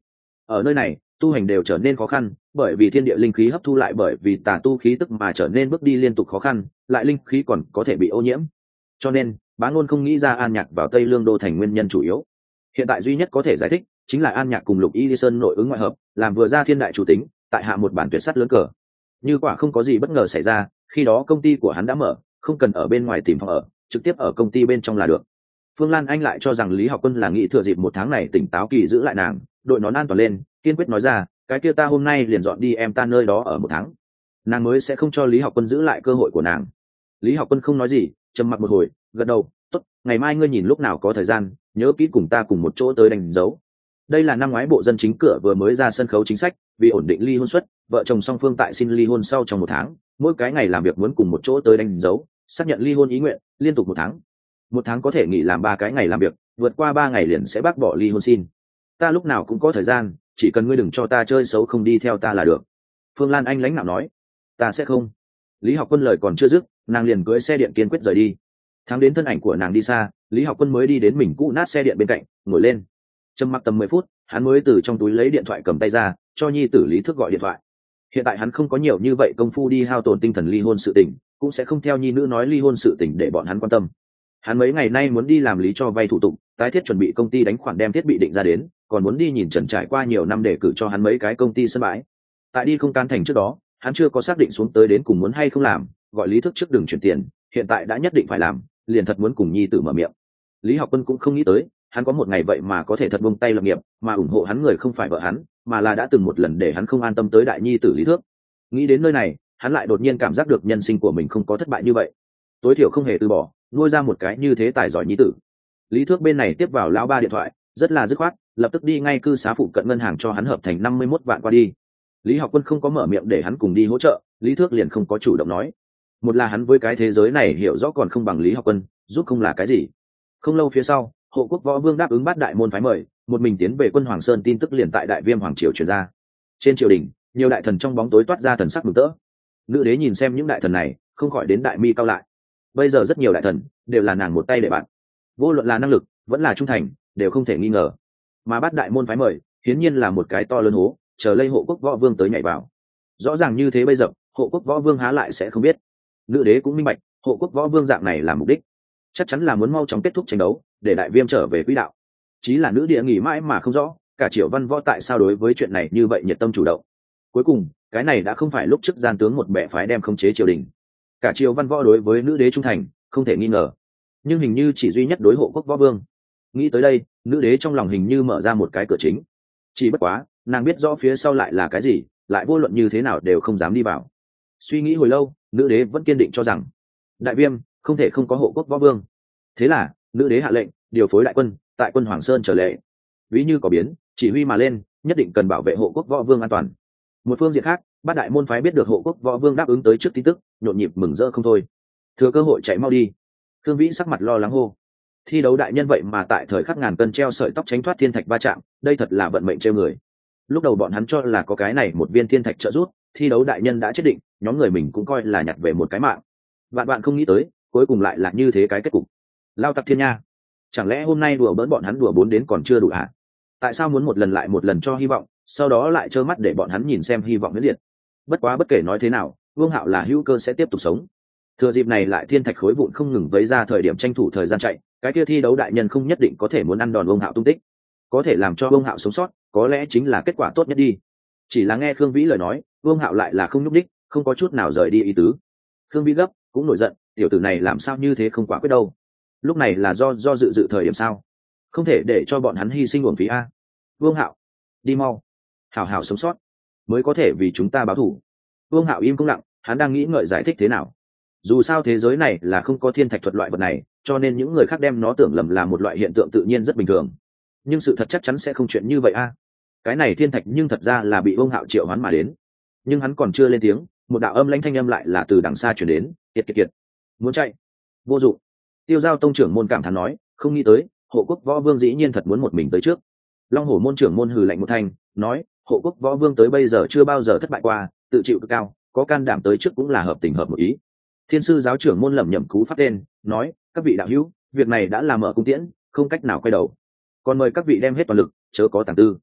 Ở nơi này tu hành đều trở nên khó khăn, bởi vì thiên địa linh khí hấp thu lại bởi vì tà tu khí tức mà trở nên bước đi liên tục khó khăn, lại linh khí còn có thể bị ô nhiễm. Cho nên Bá Ngôn không nghĩ ra An Nhạc vào Tây Lương đô thành nguyên nhân chủ yếu. Hiện tại duy nhất có thể giải thích chính là An Nhạc cùng Lục Y Sơn nội ứng ngoại hợp, làm vừa ra thiên đại chủ tính, tại hạ một bản tuyệt sắt lớn cờ. Như quả không có gì bất ngờ xảy ra, khi đó công ty của hắn đã mở, không cần ở bên ngoài tìm phòng ở, trực tiếp ở công ty bên trong là được. Phương Lan Anh lại cho rằng Lý Học Quân là nghĩ thừa dịp một tháng này tỉnh táo kỳ giữ lại nàng, đội nón an toàn lên, kiên quyết nói ra, cái kia ta hôm nay liền dọn đi em ta nơi đó ở một tháng. Nàng mới sẽ không cho Lý Học Quân giữ lại cơ hội của nàng. Lý Học Quân không nói gì, trầm mặc một hồi, gật đầu, tốt, ngày mai ngươi nhìn lúc nào có thời gian, nhớ kỹ cùng ta cùng một chỗ tới đánh dấu. Đây là năm ngoái bộ dân chính cửa vừa mới ra sân khấu chính sách, vì ổn định ly hôn suất, vợ chồng song phương tại xin ly hôn sau trong một tháng, mỗi cái ngày làm việc muốn cùng một chỗ tới đánh dấu, xác nhận ly hôn ý nguyện, liên tục một tháng. Một tháng có thể nghỉ làm 3 cái ngày làm việc, vượt qua 3 ngày liền sẽ bác bỏ ly hôn xin. Ta lúc nào cũng có thời gian, chỉ cần ngươi đừng cho ta chơi xấu không đi theo ta là được. Phương Lan Anh lãnh đạo nói. Ta sẽ không. Lý Học Quân lời còn chưa dứt, nàng liền cưỡi xe điện kiên quyết rời đi. Thắng đến thân ảnh của nàng đi xa, Lý Học Quân mới đi đến mình cũ nát xe điện bên cạnh, ngồi lên. Trầm mặc tầm 10 phút, hắn mới từ trong túi lấy điện thoại cầm tay ra, cho nhi tử Lý Thước gọi điện thoại. Hiện tại hắn không có nhiều như vậy công phu đi hao tổn tinh thần ly hôn sự tình, cũng sẽ không theo nhi nữ nói ly hôn sự tình để bọn hắn quan tâm. Hắn mấy ngày nay muốn đi làm lý cho vay thủ tục, tái thiết chuẩn bị công ty đánh khoản đem thiết bị định ra đến, còn muốn đi nhìn Trần trải qua nhiều năm để cử cho hắn mấy cái công ty sân bãi. Tại đi không can thành trước đó, hắn chưa có xác định xuống tới đến cùng muốn hay không làm, gọi Lý Thức trước đừng chuyển tiền, hiện tại đã nhất định phải làm, liền thật muốn cùng nhi tử mở miệng. Lý Học Quân cũng không nghĩ tới, hắn có một ngày vậy mà có thể thật buông tay lập nghiệp, mà ủng hộ hắn người không phải vợ hắn, mà là đã từng một lần để hắn không an tâm tới đại nhi tử Lý Thước. Nghĩ đến nơi này, hắn lại đột nhiên cảm giác được nhân sinh của mình không có thất bại như vậy, tối thiểu không hề từ bỏ, nuôi ra một cái như thế tài giỏi nhi tử. Lý Thước bên này tiếp vào lão ba điện thoại, rất là dứt khoát, lập tức đi ngay cư xá phụ cận ngân hàng cho hắn hợp thành 51 vạn qua đi. Lý Học Quân không có mở miệng để hắn cùng đi hỗ trợ, Lý Thước liền không có chủ động nói. Một là hắn với cái thế giới này hiểu rõ còn không bằng Lý Học Quân, giúp không là cái gì. Không lâu phía sau, Hộ Quốc Võ Vương đáp ứng Bát Đại môn phái mời, một mình tiến về quân Hoàng Sơn, tin tức liền tại Đại Viêm hoàng triều truyền ra. Trên triều đình, nhiều đại thần trong bóng tối toát ra thần sắc mừng rỡ. Nữ đế nhìn xem những đại thần này, không khỏi đến đại mi cao lại. Bây giờ rất nhiều đại thần đều là nàng một tay để bạn, vô luận là năng lực vẫn là trung thành đều không thể nghi ngờ. Mà Bát Đại môn phái mời hiển nhiên là một cái to lớn hố, chờ lây Hộ Quốc Võ Vương tới nhảy vào. Rõ ràng như thế bây giờ Hộ Quốc Võ Vương há lại sẽ không biết. Nữ đế cũng minh bạch, Hộ Quốc Võ Vương dạng này là mục đích, chắc chắn là muốn mau chóng kết thúc tranh đấu để Đại Viêm trở về quỹ đạo. Chí là nữ địa nghỉ mãi mà không rõ, cả Triệu Văn Võ tại sao đối với chuyện này như vậy nhiệt tâm chủ động. Cuối cùng cái này đã không phải lúc trước gian tướng một bè phái đem khống chế triều đình, cả Triệu Văn Võ đối với nữ đế trung thành không thể nghi ngờ, nhưng hình như chỉ duy nhất đối Hộ Quốc Võ Vương. Nghĩ tới đây, nữ đế trong lòng hình như mở ra một cái cửa chính, chỉ bất quá nàng biết rõ phía sau lại là cái gì, lại vô luận như thế nào đều không dám đi vào. Suy nghĩ hồi lâu, nữ đế vẫn kiên định cho rằng Đại Viêm không thể không có Hộ Quốc Võ Vương. Thế là nữ đế hạ lệnh điều phối đại quân tại quân Hoàng Sơn trở lệ, ví như có biến chỉ huy mà lên, nhất định cần bảo vệ Hộ Quốc Võ Vương an toàn. Một phương diện khác, Bát Đại môn phái biết được Hộ Quốc Võ Vương đáp ứng tới trước tin tức, nhộn nhịp mừng rỡ không thôi. Thừa cơ hội chạy mau đi. Thương Vĩ sắc mặt lo lắng hô. Thi đấu đại nhân vậy mà tại thời khắc ngàn cân treo sợi tóc tránh thoát thiên thạch va chạm, đây thật là vận mệnh trêu người. Lúc đầu bọn hắn cho là có cái này một viên thiên thạch trợ giúp, thi đấu đại nhân đã chết định, nhóm người mình cũng coi là nhặt về một cái mạng. Vạn bạn không nghĩ tới, cuối cùng lại là như thế cái kết cục. Lao tặc thiên nha, chẳng lẽ hôm nay đùa bỡn bọn hắn đùa 4 đến còn chưa đủ hả? Tại sao muốn một lần lại một lần cho hy vọng, sau đó lại trơ mắt để bọn hắn nhìn xem hy vọng miễn diệt? Bất quá bất kể nói thế nào, Vương Hạo là hữu cơ sẽ tiếp tục sống. Thừa dịp này lại thiên thạch khối vụn không ngừng vấy ra thời điểm tranh thủ thời gian chạy, cái kia thi đấu đại nhân không nhất định có thể muốn ăn đòn Vương Hạo tung tích. Có thể làm cho Vương Hạo sống sót, có lẽ chính là kết quả tốt nhất đi. Chỉ là nghe Khương Vĩ lời nói, Vương Hạo lại là không nhúc đích, không có chút nào rời đi ý tứ. Khương Vĩ gấp, cũng nổi giận, tiểu tử này làm sao như thế không quả quyết đâu. Lúc này là do dự thời điểm sao? Không thể để cho bọn hắn hy sinh uổng phí a. Vương Hạo, đi mau, hảo hảo sống sót, mới có thể vì chúng ta báo thù. Vương Hạo im cũng lặng, hắn đang nghĩ ngợi giải thích thế nào. Dù sao thế giới này là không có thiên thạch thuật loại vật này, cho nên những người khác đem nó tưởng lầm là một loại hiện tượng tự nhiên rất bình thường. Nhưng sự thật chắc chắn sẽ không chuyện như vậy a. Cái này thiên thạch nhưng thật ra là bị Vương Hạo triệu hoán mà đến. Nhưng hắn còn chưa lên tiếng, một đạo âm lãnh thanh âm lại là từ đằng xa truyền đến, kiệt, muốn chạy, vô dụng. Tiêu Giao tông trưởng môn cảm thán nói, không nghĩ tới, Hộ Quốc Võ Vương dĩ nhiên thật muốn một mình tới trước. Long Hổ môn trưởng môn hừ lạnh một thanh, nói, Hộ Quốc Võ Vương tới bây giờ chưa bao giờ thất bại qua, tự chịu cực cao, có can đảm tới trước cũng là hợp tình hợp một ý. Thiên sư giáo trưởng môn lẩm nhẩm cú phát tên, nói, các vị đạo hữu, việc này đã làm mở cung tiễn, không cách nào quay đầu, còn mời các vị đem hết toàn lực, chớ có tàng tư.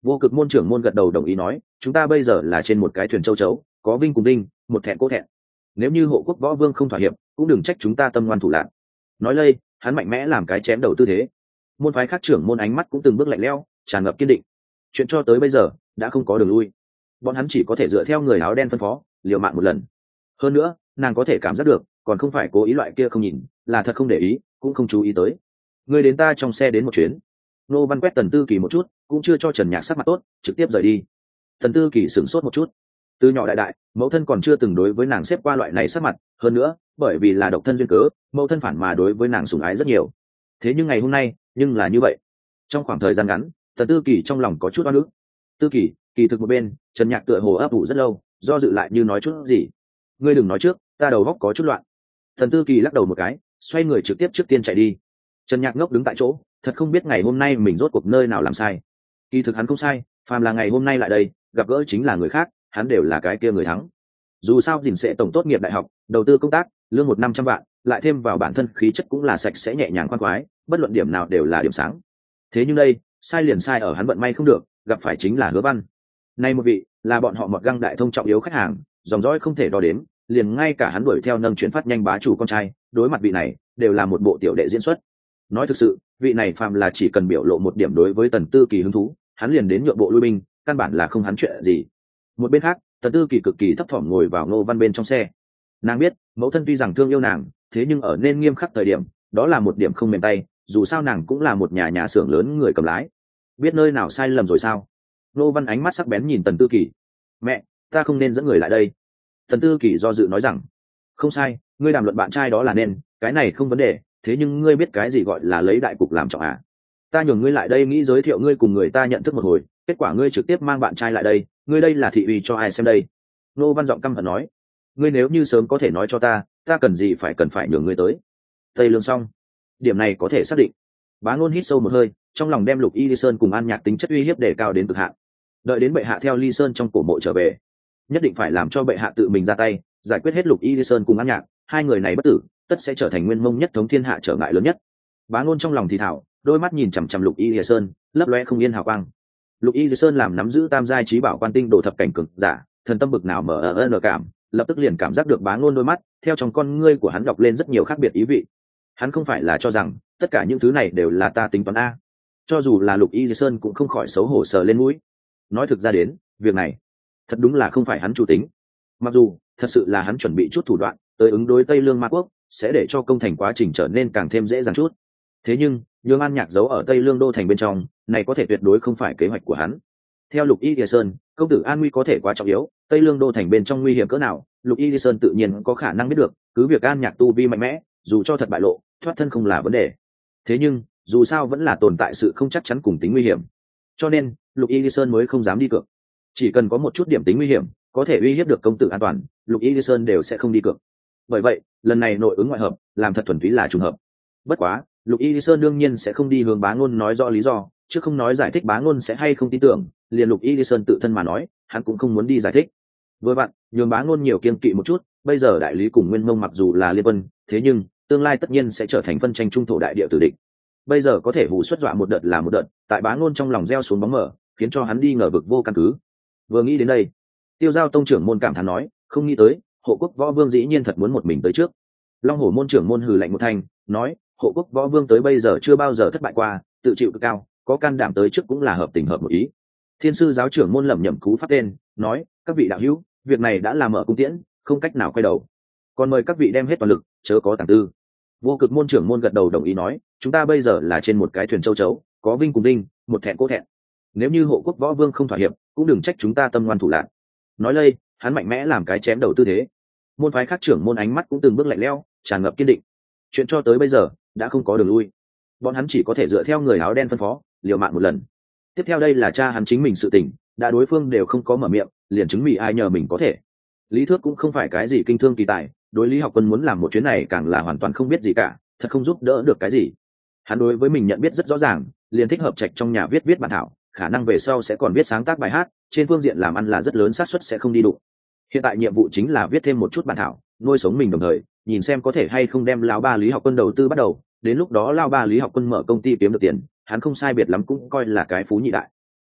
Vô cực môn trưởng môn gật đầu đồng ý nói, chúng ta bây giờ là trên một cái thuyền châu chấu, có vinh cùng đinh, một thẹn cố thẹn. Nếu như hộ quốc võ vương không thỏa hiệp, cũng đừng trách chúng ta tâm ngoan thủ lạn. Nói lây, hắn mạnh mẽ làm cái chém đầu tư thế. Môn phái khác trưởng môn ánh mắt cũng từng bước lạnh lẽo, tràn ngập kiên định. Chuyện cho tới bây giờ đã không có đường lui, bọn hắn chỉ có thể dựa theo người áo đen phân phó, liều mạng một lần. Hơn nữa, nàng có thể cảm giác được, còn không phải cố ý loại kia không nhìn, là thật không để ý, cũng không chú ý tới. Người đến ta trong xe đến một chuyến. Nô Văn quét Tần Tư Kỳ một chút, cũng chưa cho Trần Nhạc sắc mặt tốt, trực tiếp rời đi. Tần Tư Kỳ sửng sốt một chút. Từ nhỏ đại đại, mẫu thân còn chưa từng đối với nàng xếp qua loại này sắc mặt, hơn nữa, bởi vì là độc thân duyên cớ, mẫu thân phản mà đối với nàng sủng ái rất nhiều. Thế nhưng ngày hôm nay, nhưng là như vậy. Trong khoảng thời gian ngắn, Tần Tư Kỳ trong lòng có chút oan ức. Tư Kỳ, kỳ thực một bên, Trần Nhạc tựa hồ ấp ủ rất lâu, do dự lại như nói chút gì. Ngươi đừng nói trước, ta đầu óc có chút loạn. Tần Tư Kỳ lắc đầu một cái, xoay người trực tiếp trước tiên chạy đi. Trần Nhạc ngốc đứng tại chỗ, thật không biết ngày hôm nay mình rốt cuộc nơi nào làm sai. Kỳ thực hắn không sai, phàm là ngày hôm nay lại đây, gặp gỡ chính là người khác, hắn đều là cái kia người thắng. Dù sao dình sẽ tổng tốt nghiệp đại học, đầu tư công tác, lương 1 năm 100 vạn, lại thêm vào bản thân khí chất cũng là sạch sẽ nhẹ nhàng khoan khoái, bất luận điểm nào đều là điểm sáng. Thế nhưng đây, sai liền sai ở hắn vận may không được, gặp phải chính là Hứa Văn. Nay một vị, là bọn họ một găng đại thông trọng yếu khách hàng, dòng dõi không thể đo đếm, liền ngay cả hắn đuổi theo nâng chuyển phát nhanh bá chủ con trai, đối mặt vị này, đều là một bộ tiểu đệ diễn xuất. Nói thực sự, vị này phàm là chỉ cần biểu lộ một điểm đối với Tần Tư Kỳ hứng thú, hắn liền đến nhượng bộ lui binh, căn bản là không hắn chuyện gì. Một bên khác, Tần Tư Kỳ cực kỳ thấp thỏm ngồi vào Ngô Văn bên trong xe. Nàng biết, mẫu thân tuy rằng thương yêu nàng, thế nhưng ở nên nghiêm khắc thời điểm, đó là một điểm không mềm tay, dù sao nàng cũng là một nhà xưởng lớn người cầm lái. Biết nơi nào sai lầm rồi sao? Ngô Văn ánh mắt sắc bén nhìn Tần Tư Kỳ. Mẹ, ta không nên dẫn người lại đây. Tần Tư Kỳ do dự nói rằng, không sai, ngươi đàm luận bạn trai đó là nên, cái này không vấn đề, thế nhưng ngươi biết cái gì gọi là lấy đại cục làm trọng à? Ta nhường ngươi lại đây nghĩ giới thiệu ngươi cùng người ta nhận thức một hồi, kết quả ngươi trực tiếp mang bạn trai lại đây, ngươi đây là thị uy cho ai xem đây? Nô Văn giọng căm hận nói, ngươi nếu như sớm có thể nói cho ta cần gì cần phải nhường ngươi tới. Tây Lương xong, điểm này có thể xác định. Bá Ngôn hít sâu một hơi, trong lòng đem Lục Y Ly Sơn cùng An Nhạc tính chất uy hiếp đề cao đến cực hạn. Đợi đến bệ hạ theo Ly Sơn trong cổ mộ trở về, nhất định phải làm cho bệ hạ tự mình ra tay, giải quyết hết Lục Y Ly Sơn cùng An Nhạc, hai người này bất tử, tất sẽ trở thành nguyên mông nhất thống thiên hạ trở ngại lớn nhất. Bá Ngôn trong lòng thì thảo, đôi mắt nhìn chằm chằm Lục Y Ly Sơn, lấp lóe không yên hào quang. Lục Y Ly Sơn làm nắm giữ tam giai trí bảo quan tinh đồ thập cảnh cực giả, thần tâm bực nào mở ẩn cảm, lập tức liền cảm giác được Bá Ngôn đôi mắt, theo trong con ngươi của hắn đọc lên rất nhiều khác biệt ý vị. Hắn không phải là cho rằng tất cả những thứ này đều là ta tính toán a. Cho dù là Lục Y Ly Sơn cũng không khỏi xấu hổ sờ lên mũi. Nói thực ra đến, việc này thật đúng là không phải hắn chủ tính. Mặc dù thật sự là hắn chuẩn bị chút thủ đoạn tới ứng đối Tây Lương Ma Quốc, sẽ để cho công thành quá trình trở nên càng thêm dễ dàng chút. Thế nhưng, nhường An Nhạc giấu ở Tây Lương đô thành bên trong, này có thể tuyệt đối không phải kế hoạch của hắn. Theo Lục Y Ly Sơn, công tử an nguy có thể quá trọng yếu, Tây Lương đô thành bên trong nguy hiểm cỡ nào, Lục Y Ly Sơn tự nhiên có khả năng biết được, cứ việc An Nhạc tu vi mạnh mẽ, dù cho thật bại lộ, thoát thân không là vấn đề. Thế nhưng, dù sao vẫn là tồn tại sự không chắc chắn cùng tính nguy hiểm. Cho nên, Lục Y Ly Sơn mới không dám đi cược. Chỉ cần có một chút điểm tính nguy hiểm, có thể uy hiếp được công tử an toàn, Lục Y Ly Sơn đều sẽ không đi cược. Bởi vậy, lần này nội ứng ngoại hợp, làm thật thuần túy là trùng hợp. Bất quá, Lục Y Ly Sơn đương nhiên sẽ không đi hướng Bá Ngôn nói rõ lý do, chứ không nói giải thích Bá Ngôn sẽ hay không tin tưởng, liền Lục Y Ly Sơn tự thân mà nói, hắn cũng không muốn đi giải thích. Vừa vặn, nhường Bá Ngôn nhiều kiêng kỵ một chút, bây giờ đại lý cùng Nguyên Mông mặc dù là liên quân, thế nhưng tương lai tất nhiên sẽ trở thành phân tranh trung thổ đại địa tử địch. Bây giờ có thể hù xuất dọa một đợt là một đợt, tại Bá Ngôn trong lòng gieo xuống bóng mờ, khiến cho hắn đi ngờ vực vô căn cứ. Vừa nghĩ đến đây, Tiêu Giao tông trưởng môn cảm thán nói, không nghĩ tới, hộ quốc võ vương dĩ nhiên thật muốn một mình tới trước. Long Hổ môn trưởng môn hừ lạnh một thanh, nói, hộ quốc võ vương tới bây giờ chưa bao giờ thất bại qua, tự chịu cực cao, có can đảm tới trước cũng là hợp tình hợp một ý. Thiên sư giáo trưởng môn lẩm nhẩm cú pháp tên, nói, các vị đạo hữu, việc này đã làm mở cung tiễn, không cách nào quay đầu, còn mời các vị đem hết toàn lực, chớ có tàng tư. Vô cực môn trưởng môn gật đầu đồng ý nói, chúng ta bây giờ là trên một cái thuyền châu chấu, có vinh cùng đinh, một thẹn cố thẹn. Nếu như hộ quốc võ vương không thỏa hiệp, cũng đừng trách chúng ta tâm ngoan thủ lạn. Nói lây, hắn mạnh mẽ làm cái chém đầu tư thế. Môn phái khác trưởng môn ánh mắt cũng từng bước lạnh lẽo, tràn ngập kiên định. Chuyện cho tới bây giờ đã không có đường lui, bọn hắn chỉ có thể dựa theo người áo đen phân phó, liều mạng một lần. Tiếp theo đây là cha hắn chính mình sự tình, đã đối phương đều không có mở miệng, liền chứng minh ai nhờ mình có thể. Lý Thước cũng không phải cái gì kinh thương kỳ tài, đối Lý Học Quân muốn làm một chuyến này càng là hoàn toàn không biết gì cả, thật không giúp đỡ được cái gì. Hắn đối với mình nhận biết rất rõ ràng, liền thích hợp trạch trong nhà viết bản thảo, khả năng về sau sẽ còn viết sáng tác bài hát, trên phương diện làm ăn là rất lớn, xác suất sẽ không đi đụng. Hiện tại nhiệm vụ chính là viết thêm một chút bản thảo, nuôi sống mình đồng thời, nhìn xem có thể hay không đem lão ba Lý Học Quân đầu tư bắt đầu, đến lúc đó lão ba Lý Học Quân mở công ty kiếm được tiền, hắn không sai biệt lắm cũng coi là cái phú nhị đại.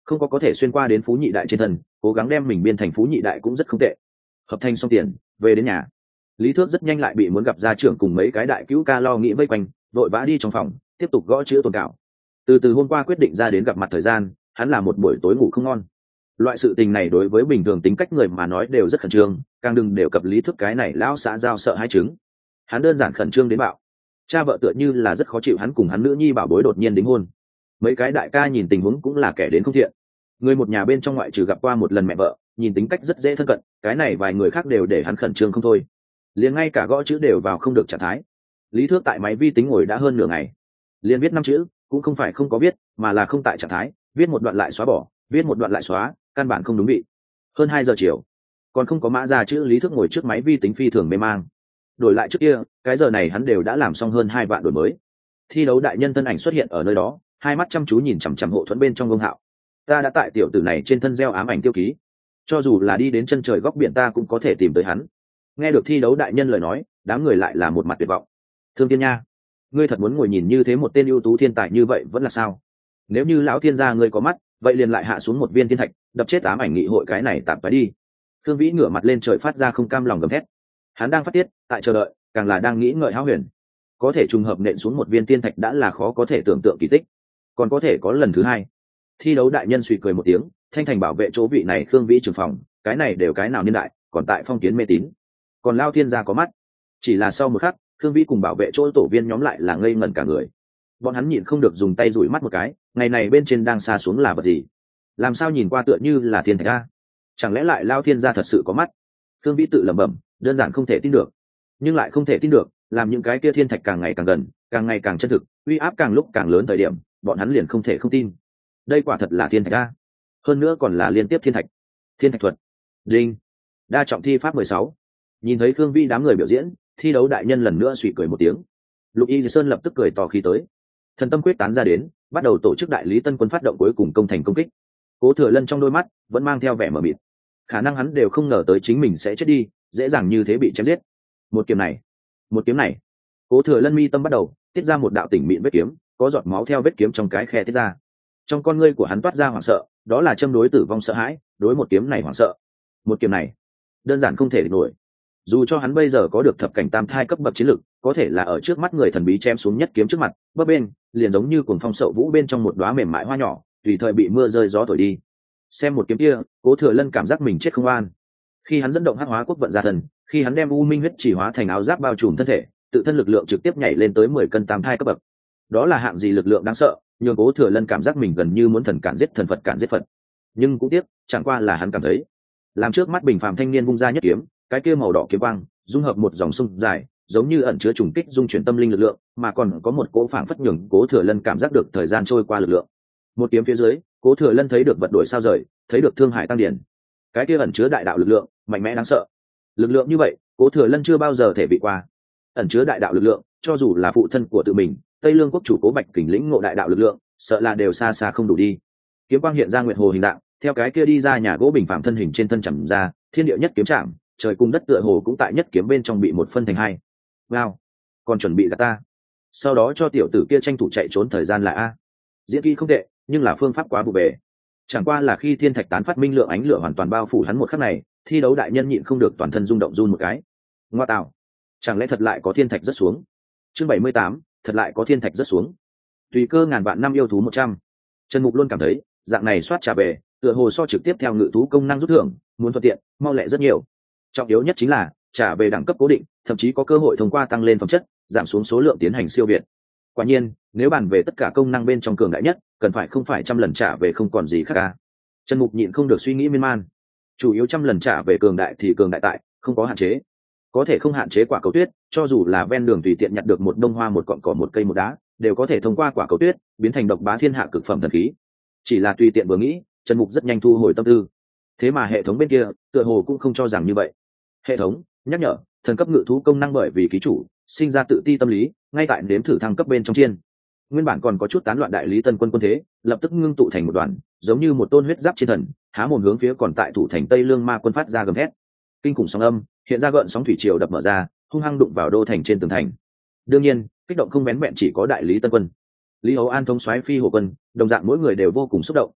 không có thể xuyên qua đến Phú Nhị Đại trên thân, cố gắng đem mình biên thành Phú Nhị Đại cũng rất không tệ. Hợp thành xong tiền, về đến nhà. Lý Thước rất nhanh lại bị muốn gặp gia trưởng cùng mấy cái đại cứu ca lo nghĩ vây quanh, vội vã đi trong phòng, tiếp tục gõ chữ tồn cảo. Từ hôm qua quyết định ra đến gặp mặt thời gian, hắn là một buổi tối ngủ không ngon. Loại sự tình này đối với bình thường tính cách người mà nói đều rất khẩn trương, càng đừng đều cập Lý Thước cái này lão xã giao sợ hai chứng. Hắn đơn giản khẩn trương đến bạo. Cha vợ tựa như là rất khó chịu hắn cùng hắn nữ nhi bảo bối đột nhiên đính hôn. Mấy cái đại ca nhìn tình huống cũng là kẻ đến không thiện. Người một nhà bên trong ngoại trừ gặp qua một lần mẹ vợ, nhìn tính cách rất dễ thân cận, cái này vài người khác đều để hắn khẩn trương không thôi. Liền ngay cả gõ chữ đều vào không được trạng thái. Lý Thước tại máy vi tính ngồi đã hơn nửa ngày, liền viết 5 chữ, cũng không phải không có viết, mà là không tại trạng thái, viết một đoạn lại xóa bỏ, viết một đoạn lại xóa, căn bản không đúng vị. Hơn 2 giờ chiều, còn không có mã ra chữ, Lý Thước ngồi trước máy vi tính phi thường mê mang. Đổi lại trước kia, cái giờ này hắn đều đã làm xong hơn 2 vạn đổi mới. Thi đấu đại nhân thân ảnh xuất hiện ở nơi đó, hai mắt chăm chú nhìn chằm chằm hộ thuẫn bên trong Vương Hạo. Ta đã tại tiểu tử này trên thân gieo ám ảnh tiêu ký, cho dù là đi đến chân trời góc biển ta cũng có thể tìm tới hắn. Nghe được thi đấu đại nhân lời nói, đám người lại là một mặt tuyệt vọng. Thương Tiên Nha, ngươi thật muốn ngồi nhìn như thế một tên ưu tú thiên tài như vậy vẫn là sao? Nếu như lão thiên gia ngươi có mắt, vậy liền lại hạ xuống một viên thiên thạch, đập chết ám ảnh nghị hội cái này tạm phải đi. Thương Vĩ ngửa mặt lên trời phát ra không cam lòng gầm thét. Hắn đang phát tiết, tại chờ đợi, càng là đang nghĩ ngợi hão huyền. Có thể trùng hợp nện xuống một viên thiên thạch đã là khó có thể tưởng tượng kỳ tích, còn có thể có lần thứ hai. Thi đấu đại nhân suy cười một tiếng, thanh thành bảo vệ chỗ vị này Khương Vĩ trưởng phòng, cái này đều cái nào niên đại, còn tại phong kiến mê tín. Còn Lao Thiên gia có mắt. Chỉ là sau một khắc, Khương Vĩ cùng bảo vệ chỗ tổ viên nhóm lại là ngây ngẩn cả người. Bọn hắn nhịn không được dùng tay dụi mắt một cái, ngày này bên trên đang xa xuống là vật gì? Làm sao nhìn qua tựa như là thiên thạch a? Chẳng lẽ lại Lao Thiên gia thật sự có mắt? Khương Vĩ tự lẩm bẩm, đơn giản không thể tin được, nhưng lại không thể tin được, làm những cái kia thiên thạch càng ngày càng gần, càng ngày càng chân thực, uy áp càng lúc càng lớn thời điểm, bọn hắn liền không thể không tin. Đây quả thật là thiên thạch a, hơn nữa còn là liên tiếp thiên thạch. Thiên thạch thuật. Đinh. Đa trọng thi pháp 16. Nhìn thấy Khương Vĩ đám người biểu diễn, thi đấu đại nhân lần nữa suy cười một tiếng. Lục Y Sơn lập tức cười to khi tới. Thần tâm quyết tán ra đến, bắt đầu tổ chức đại lý tân quân phát động cuối cùng công thành công kích. Cố Thừa Lân trong đôi mắt vẫn mang theo vẻ mờ mịt. Khả năng hắn đều không ngờ tới chính mình sẽ chết đi, dễ dàng như thế bị chém giết. Một kiếm này, một kiếm này. Cố Thừa Lân mi tâm bắt đầu tiết ra một đạo tỉnh mịn vết kiếm, có giọt máu theo vết kiếm trong cái khe tiết ra. Trong con ngươi của hắn toát ra hoảng sợ, đó là châm đối tử vong sợ hãi, đối một kiếm này hoảng sợ. Một kiếm này, đơn giản không thể địch nổi. Dù cho hắn bây giờ có được thập cảnh tam thai cấp bậc chiến lực, có thể là ở trước mắt người thần bí chém xuống nhất kiếm trước mặt, bấp bên liền giống như cuồng phong sậu vũ bên trong một đóa mềm mại hoa nhỏ, tùy thời bị mưa rơi gió thổi đi. Xem một kiếm kia, Cố Thừa Lân cảm giác mình chết không an. Khi hắn dẫn động hắc hóa quốc vận ra thần, khi hắn đem u minh huyết chỉ hóa thành áo giáp bao trùm thân thể, tự thân lực lượng trực tiếp nhảy lên tới 10 cân tam thai cấp bậc. Đó là hạng gì lực lượng đáng sợ, nhưng Cố Thừa Lân cảm giác mình gần như muốn thần cản giết thần, Phật cản giết Phật. Nhưng cũng tiếc, chẳng qua là hắn cảm thấy, làm trước mắt bình phàm thanh niên vung ra nhất kiếm, cái kia màu đỏ kiếm quang dung hợp một dòng sông dài, giống như ẩn chứa trùng kích dung chuyển tâm linh lực lượng, mà còn có một cỗ phảng phất nhường Cố Thừa Lân cảm giác được thời gian trôi qua lực lượng. Một kiếm phía dưới, Cố Thừa Lân thấy được vật đổi sao rời, thấy được thương hải tăng điển. Cái kia ẩn chứa đại đạo lực lượng, mạnh mẽ đáng sợ. Lực lượng như vậy, Cố Thừa Lân chưa bao giờ thể bị qua. Ẩn chứa đại đạo lực lượng, cho dù là phụ thân của tự mình, Tây Lương quốc chủ Cố Bạch Kình lĩnh ngộ đại đạo lực lượng, sợ là đều xa xa không đủ đi. Kiếm quang hiện ra nguyệt hồ hình dạng, theo cái kia đi ra nhà gỗ bình phàm thân hình trên thân chầm ra, thiên địa nhất kiếm chạm, trời cùng đất tựa hồ cũng tại nhất kiếm bên trong bị một phân thành hai. Wow, còn chuẩn bị gạt ta. Sau đó cho tiểu tử kia tranh thủ chạy trốn thời gian là a. Diễn kỹ không tệ, nhưng là phương pháp quá vụ bề. Chẳng qua là khi thiên thạch tán phát minh lượng ánh lửa hoàn toàn bao phủ hắn một khắc này, thi đấu đại nhân nhịn không được toàn thân rung động run một cái. Ngoa tạo, chẳng lẽ thật lại có thiên thạch rất xuống? Chương 78, thật lại có thiên thạch rất xuống. Tùy cơ ngàn vạn năm yêu thú 100. Trần Mục luôn cảm thấy, dạng này soát trả về, tựa hồ so trực tiếp theo ngự thú công năng rút thưởng, muốn thuận tiện, mau lẹ rất nhiều. Trọng yếu nhất chính là trả về đẳng cấp cố định, thậm chí có cơ hội thông qua tăng lên phẩm chất, giảm xuống số lượng tiến hành siêu việt. Quả nhiên, nếu bàn về tất cả công năng bên trong cường đại nhất, cần phải không phải 100 lần trả về không còn gì khác cả. Trần Mục nhịn không được suy nghĩ miên man. Chủ yếu 100 lần trả về cường đại thì cường đại tại, không có hạn chế. Có thể không hạn chế quả cầu tuyết, cho dù là ven đường tùy tiện nhặt được một đông hoa một cọn cỏ một cây một đá, đều có thể thông qua quả cầu tuyết, biến thành độc bá thiên hạ cực phẩm thần khí. Chỉ là tùy tiện vừa nghĩ, Trần Mục rất nhanh thu hồi tâm tư. Thế mà hệ thống bên kia, tựa hồ cũng không cho rằng như vậy. Hệ thống nhắc nhở, thần cấp ngự thú công năng bởi vì ký chủ sinh ra tự ti tâm lý, ngay tại nếm thử thăng cấp bên trong chiên. Nguyên bản còn có chút tán loạn đại lý tân quân quân thế, lập tức ngưng tụ thành một đoàn, giống như một tôn huyết giáp chiến thần, há mồm hướng phía còn tại thủ thành Tây Lương ma quân phát ra gầm thét. Kinh khủng sóng âm, hiện ra gợn sóng thủy triều đập mở ra, hung hăng đụng vào đô thành trên tường thành. Đương nhiên, kích động không vén vẹn chỉ có đại lý tân quân. Lý Hầu An thống soái phi hộ quân, đồng dạng mỗi người đều vô cùng xúc động.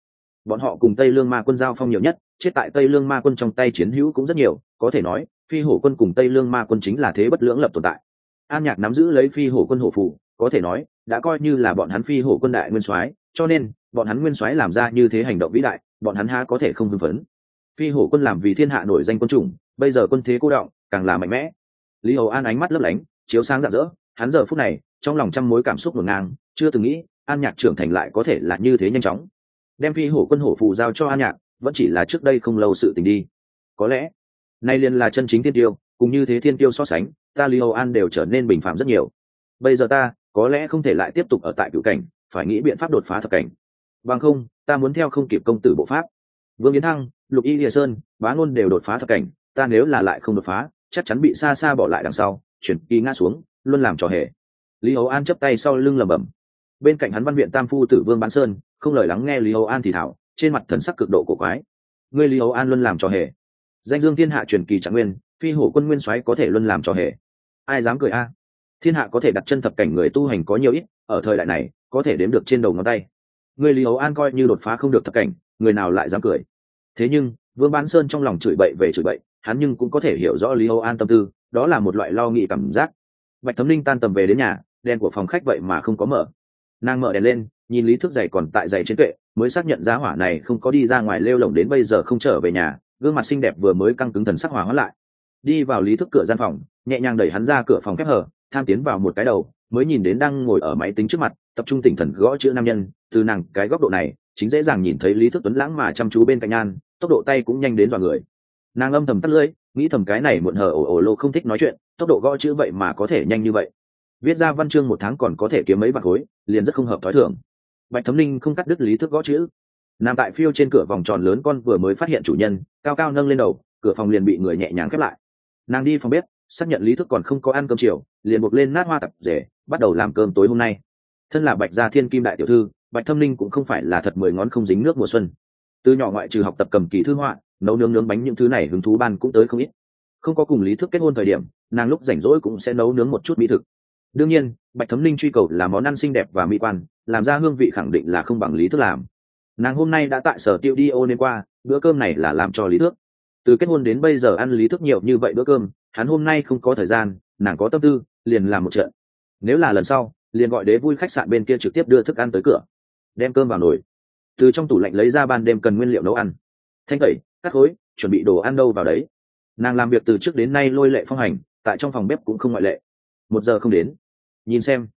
bọn họ cùng Tây Lương Ma Quân giao phong nhiều nhất, chết tại Tây Lương Ma Quân trong tay chiến hữu cũng rất nhiều, có thể nói Phi Hổ Quân cùng Tây Lương Ma Quân chính là thế bất lưỡng lập tồn tại. An Nhạc nắm giữ lấy Phi Hổ Quân hổ phù, có thể nói đã coi như là bọn hắn Phi Hổ Quân đại nguyên soái, cho nên bọn hắn nguyên soái làm ra như thế hành động vĩ đại, bọn hắn há có thể không hưng phấn. Phi Hổ Quân làm vì thiên hạ nổi danh quân chủng, bây giờ quân thế cô động, càng là mạnh mẽ. Lý Hầu An ánh mắt lấp lánh, chiếu sáng rạng rỡ, hắn giờ phút này trong lòng trăm mối cảm xúc ngổn ngang, chưa từng nghĩ An Nhạc trưởng thành lại có thể là như thế nhanh chóng. Đem Phi Hổ Quân hổ phù giao cho An Nhạc, vẫn chỉ là trước đây không lâu sự tình đi. Có lẽ nay liền là chân chính thiên tiêu, cùng như thế thiên tiêu so sánh, ta Lý Hầu An đều trở nên bình phàm rất nhiều. Bây giờ ta có lẽ không thể lại tiếp tục ở tại cửu cảnh, phải nghĩ biện pháp đột phá thập cảnh. Bằng không, ta muốn theo không kịp công tử bộ pháp. Vương Yến Thăng, Lục Y Lìa Sơn, Bá Ngôn đều đột phá thập cảnh, ta nếu là lại không đột phá, chắc chắn bị xa xa bỏ lại đằng sau, chuyển kỳ ngã xuống, luôn làm trò hề. Lý Hầu An chắp tay sau lưng lẩm bẩm. Bên cạnh hắn văn viện tam phu tử Vương Bán Sơn không lời lắng nghe Lý Hầu An thì thảo, trên mặt thần sắc cực độ cổ quái. Ngươi Lý Hầu An luôn làm trò hề. Danh dương thiên hạ truyền kỳ trạng nguyên, Phi Hổ Quân nguyên soái có thể luôn làm trò hề. Ai dám cười a? Thiên hạ có thể đặt chân thập cảnh người tu hành có nhiều ít, ở thời đại này có thể đếm được trên đầu ngón tay. Ngươi Lý Hầu An coi như đột phá không được thập cảnh, người nào lại dám cười? Thế nhưng Vương Bán Sơn trong lòng chửi bậy về chửi bậy, hắn nhưng cũng có thể hiểu rõ Lý Hầu An tâm tư, đó là một loại lo nghĩ cảm giác. Bạch Thấm Linh tan tầm về đến nhà, đèn của phòng khách vậy mà không có mở. Nàng mở đèn lên, nhìn Lý Thước giày còn tại giày trên kệ, mới xác nhận giá hỏa này không có đi ra ngoài lêu lổng đến bây giờ không trở về nhà, gương mặt xinh đẹp vừa mới căng cứng thần sắc hòa hóa lại. Đi vào Lý Thước cửa gian phòng, nhẹ nhàng đẩy hắn ra cửa phòng khép hở, tham tiến vào một cái đầu, mới nhìn đến đang ngồi ở máy tính trước mặt, tập trung tinh thần gõ chữ nam nhân, từ nàng cái góc độ này, chính dễ dàng nhìn thấy Lý Thước tuấn lãng mà chăm chú bên cạnh An, tốc độ tay cũng nhanh đến dọa người. Nàng âm thầm tắt lưỡi, nghĩ thầm cái này muộn hở ồ lô không thích nói chuyện, tốc độ gõ chữ vậy mà có thể nhanh như vậy. Viết ra văn chương một tháng còn có thể kiếm mấy bạc khối, liền rất không hợp thói thường. Bạch Thấm Linh không cắt đứt Lý Thước gõ chữ. Nằm tại phiêu trên cửa vòng tròn lớn con vừa mới phát hiện chủ nhân, cao cao nâng lên đầu, cửa phòng liền bị người nhẹ nhàng khép lại. Nàng đi phòng bếp, xác nhận Lý Thước còn không có ăn cơm chiều, liền buộc lên nát hoa tập rể, bắt đầu làm cơm tối hôm nay. Thân là Bạch gia thiên kim đại tiểu thư, Bạch Thấm Linh cũng không phải là thật 10 ngón không dính nước mùa xuân. Từ nhỏ ngoại trừ học tập cầm kỳ thư họa, nấu nướng bánh những thứ này hứng thú ban cũng tới không ít. Không có cùng Lý Thước kết hôn thời điểm, nàng lúc rảnh rỗi cũng sẽ nấu nướng một chút mỹ thực. Đương nhiên Bạch Thấm Linh truy cầu là món ăn xinh đẹp và mỹ quan, làm ra hương vị khẳng định là không bằng Lý Thước làm. Nàng hôm nay đã tại sở tiêu đi ô nên qua, bữa cơm này là làm cho Lý Thước. Từ kết hôn đến bây giờ ăn Lý Thước nhiều như vậy bữa cơm, hắn hôm nay không có thời gian, nàng có tâm tư liền làm một trận. Nếu là lần sau liền gọi Đế Vui khách sạn bên kia trực tiếp đưa thức ăn tới cửa, đem cơm vào nồi, từ trong tủ lạnh lấy ra ban đêm cần nguyên liệu nấu ăn, thanh tẩy cắt khối, chuẩn bị đồ ăn đâu vào đấy. Nàng làm việc từ trước đến nay lôi lệ phong hành, tại trong phòng bếp cũng không ngoại lệ. 1 giờ không đến. Nhìn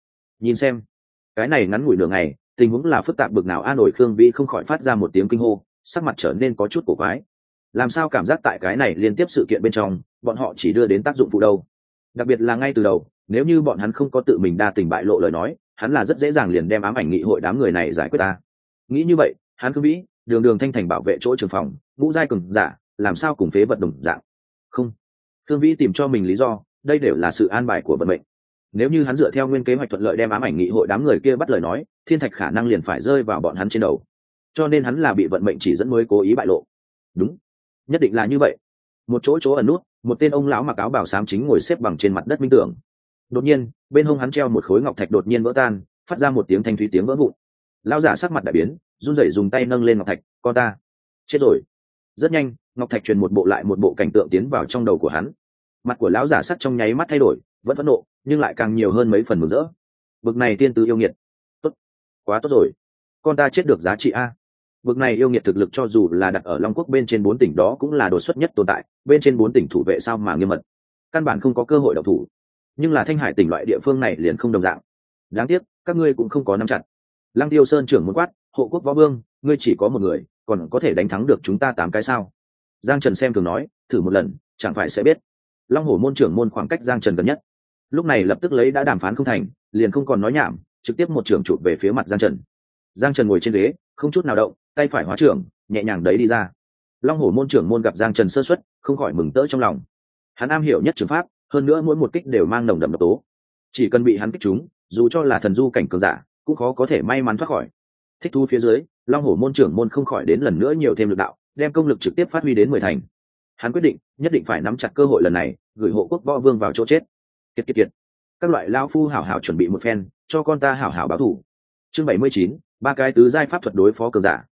xem cái này ngắn ngủi nửa ngày, tình huống là phức tạp bực nào, An Nổi Khương Vĩ không khỏi phát ra một tiếng kinh hô, sắc mặt trở nên có chút cổ quái. Làm sao cảm giác tại cái này liên tiếp sự kiện bên trong, bọn họ chỉ đưa đến tác dụng phụ đâu? Đặc biệt là ngay từ đầu, nếu như bọn hắn không có tự mình đa tình bại lộ lời nói, hắn là rất dễ dàng liền đem ám ảnh nghị hội đám người này giải quyết ta. Nghĩ như vậy, hắn Khương Vĩ đường đường thanh thành bảo vệ chỗ trường phòng, ngũ giai cường giả, làm sao cùng phế vật đồng dạng? Không, Khương Vĩ tìm cho mình lý do, đây đều là sự an bài của vận mệnh. Nếu như hắn dựa theo nguyên kế hoạch thuận lợi đem ám ảnh nghị hội đám người kia bắt lời nói, thiên thạch khả năng liền phải rơi vào bọn hắn trên đầu, cho nên hắn là bị vận mệnh chỉ dẫn mới cố ý bại lộ. Đúng, nhất định là như vậy. Một chỗ ẩn nút, một tên ông lão mặc áo bào xám chính ngồi xếp bằng trên mặt đất minh tưởng. Đột nhiên bên hông hắn treo một khối ngọc thạch đột nhiên vỡ tan, phát ra một tiếng thanh thúy tiếng vỡ vụn. Lão giả sắc mặt đại biến, run rẩy dùng tay nâng lên ngọc thạch, con ta chết rồi. Rất nhanh ngọc thạch truyền một bộ lại một bộ cảnh tượng tiến vào trong đầu của hắn. Mặt của lão giả sắc trong nháy mắt thay đổi, vẫn phẫn nộ nhưng lại càng nhiều hơn mấy phần mừng rỡ. Bực này tiên tư yêu nghiệt, tốt, quá tốt rồi, con ta chết được giá trị a. Bực này yêu nghiệt thực lực cho dù là đặt ở Long Quốc bên trên 4 tỉnh đó cũng là đột xuất nhất tồn tại, bên trên 4 tỉnh thủ vệ sao mà nghiêm mật, căn bản không có cơ hội động thủ. Nhưng là Thanh Hải tỉnh loại địa phương này liền không đồng dạng. Đáng tiếc các ngươi cũng không có nắm chặt. Lăng Tiêu Sơn trưởng muốn quát, hộ quốc võ vương, ngươi chỉ có một người, còn có thể đánh thắng được chúng ta 8 cái sao? Giang Trần xem thường nói, thử một lần chẳng phải sẽ biết. Long Hổ môn trưởng môn khoảng cách Giang Trần gần nhất, lúc này lập tức lấy đã đàm phán không thành, liền không còn nói nhảm, trực tiếp một trưởng chụp về phía mặt Giang Trần. Giang Trần ngồi trên ghế không chút nào động, tay phải hóa trưởng nhẹ nhàng đấy đi ra. Long Hổ môn trưởng môn gặp Giang Trần sơ suất, không khỏi mừng rỡ trong lòng. Hắn am hiểu nhất trường pháp, hơn nữa mỗi một kích đều mang nồng đậm độc tố, chỉ cần bị hắn kích trúng, dù cho là thần du cảnh cường giả cũng khó có thể may mắn thoát khỏi. Thích thú phía dưới, Long Hổ môn trưởng môn không khỏi đến lần nữa nhiều thêm lực đạo, đem công lực trực tiếp phát huy đến 10 thành. Hắn quyết định nhất định phải nắm chặt cơ hội lần này, gửi hộ quốc võ vương vào chỗ chết. Kiệt. Các loại lao phu hảo hảo chuẩn bị một phen, cho con ta hảo hảo báo thù. Chương 79, 3 cái tứ giai pháp thuật đối phó cường giả,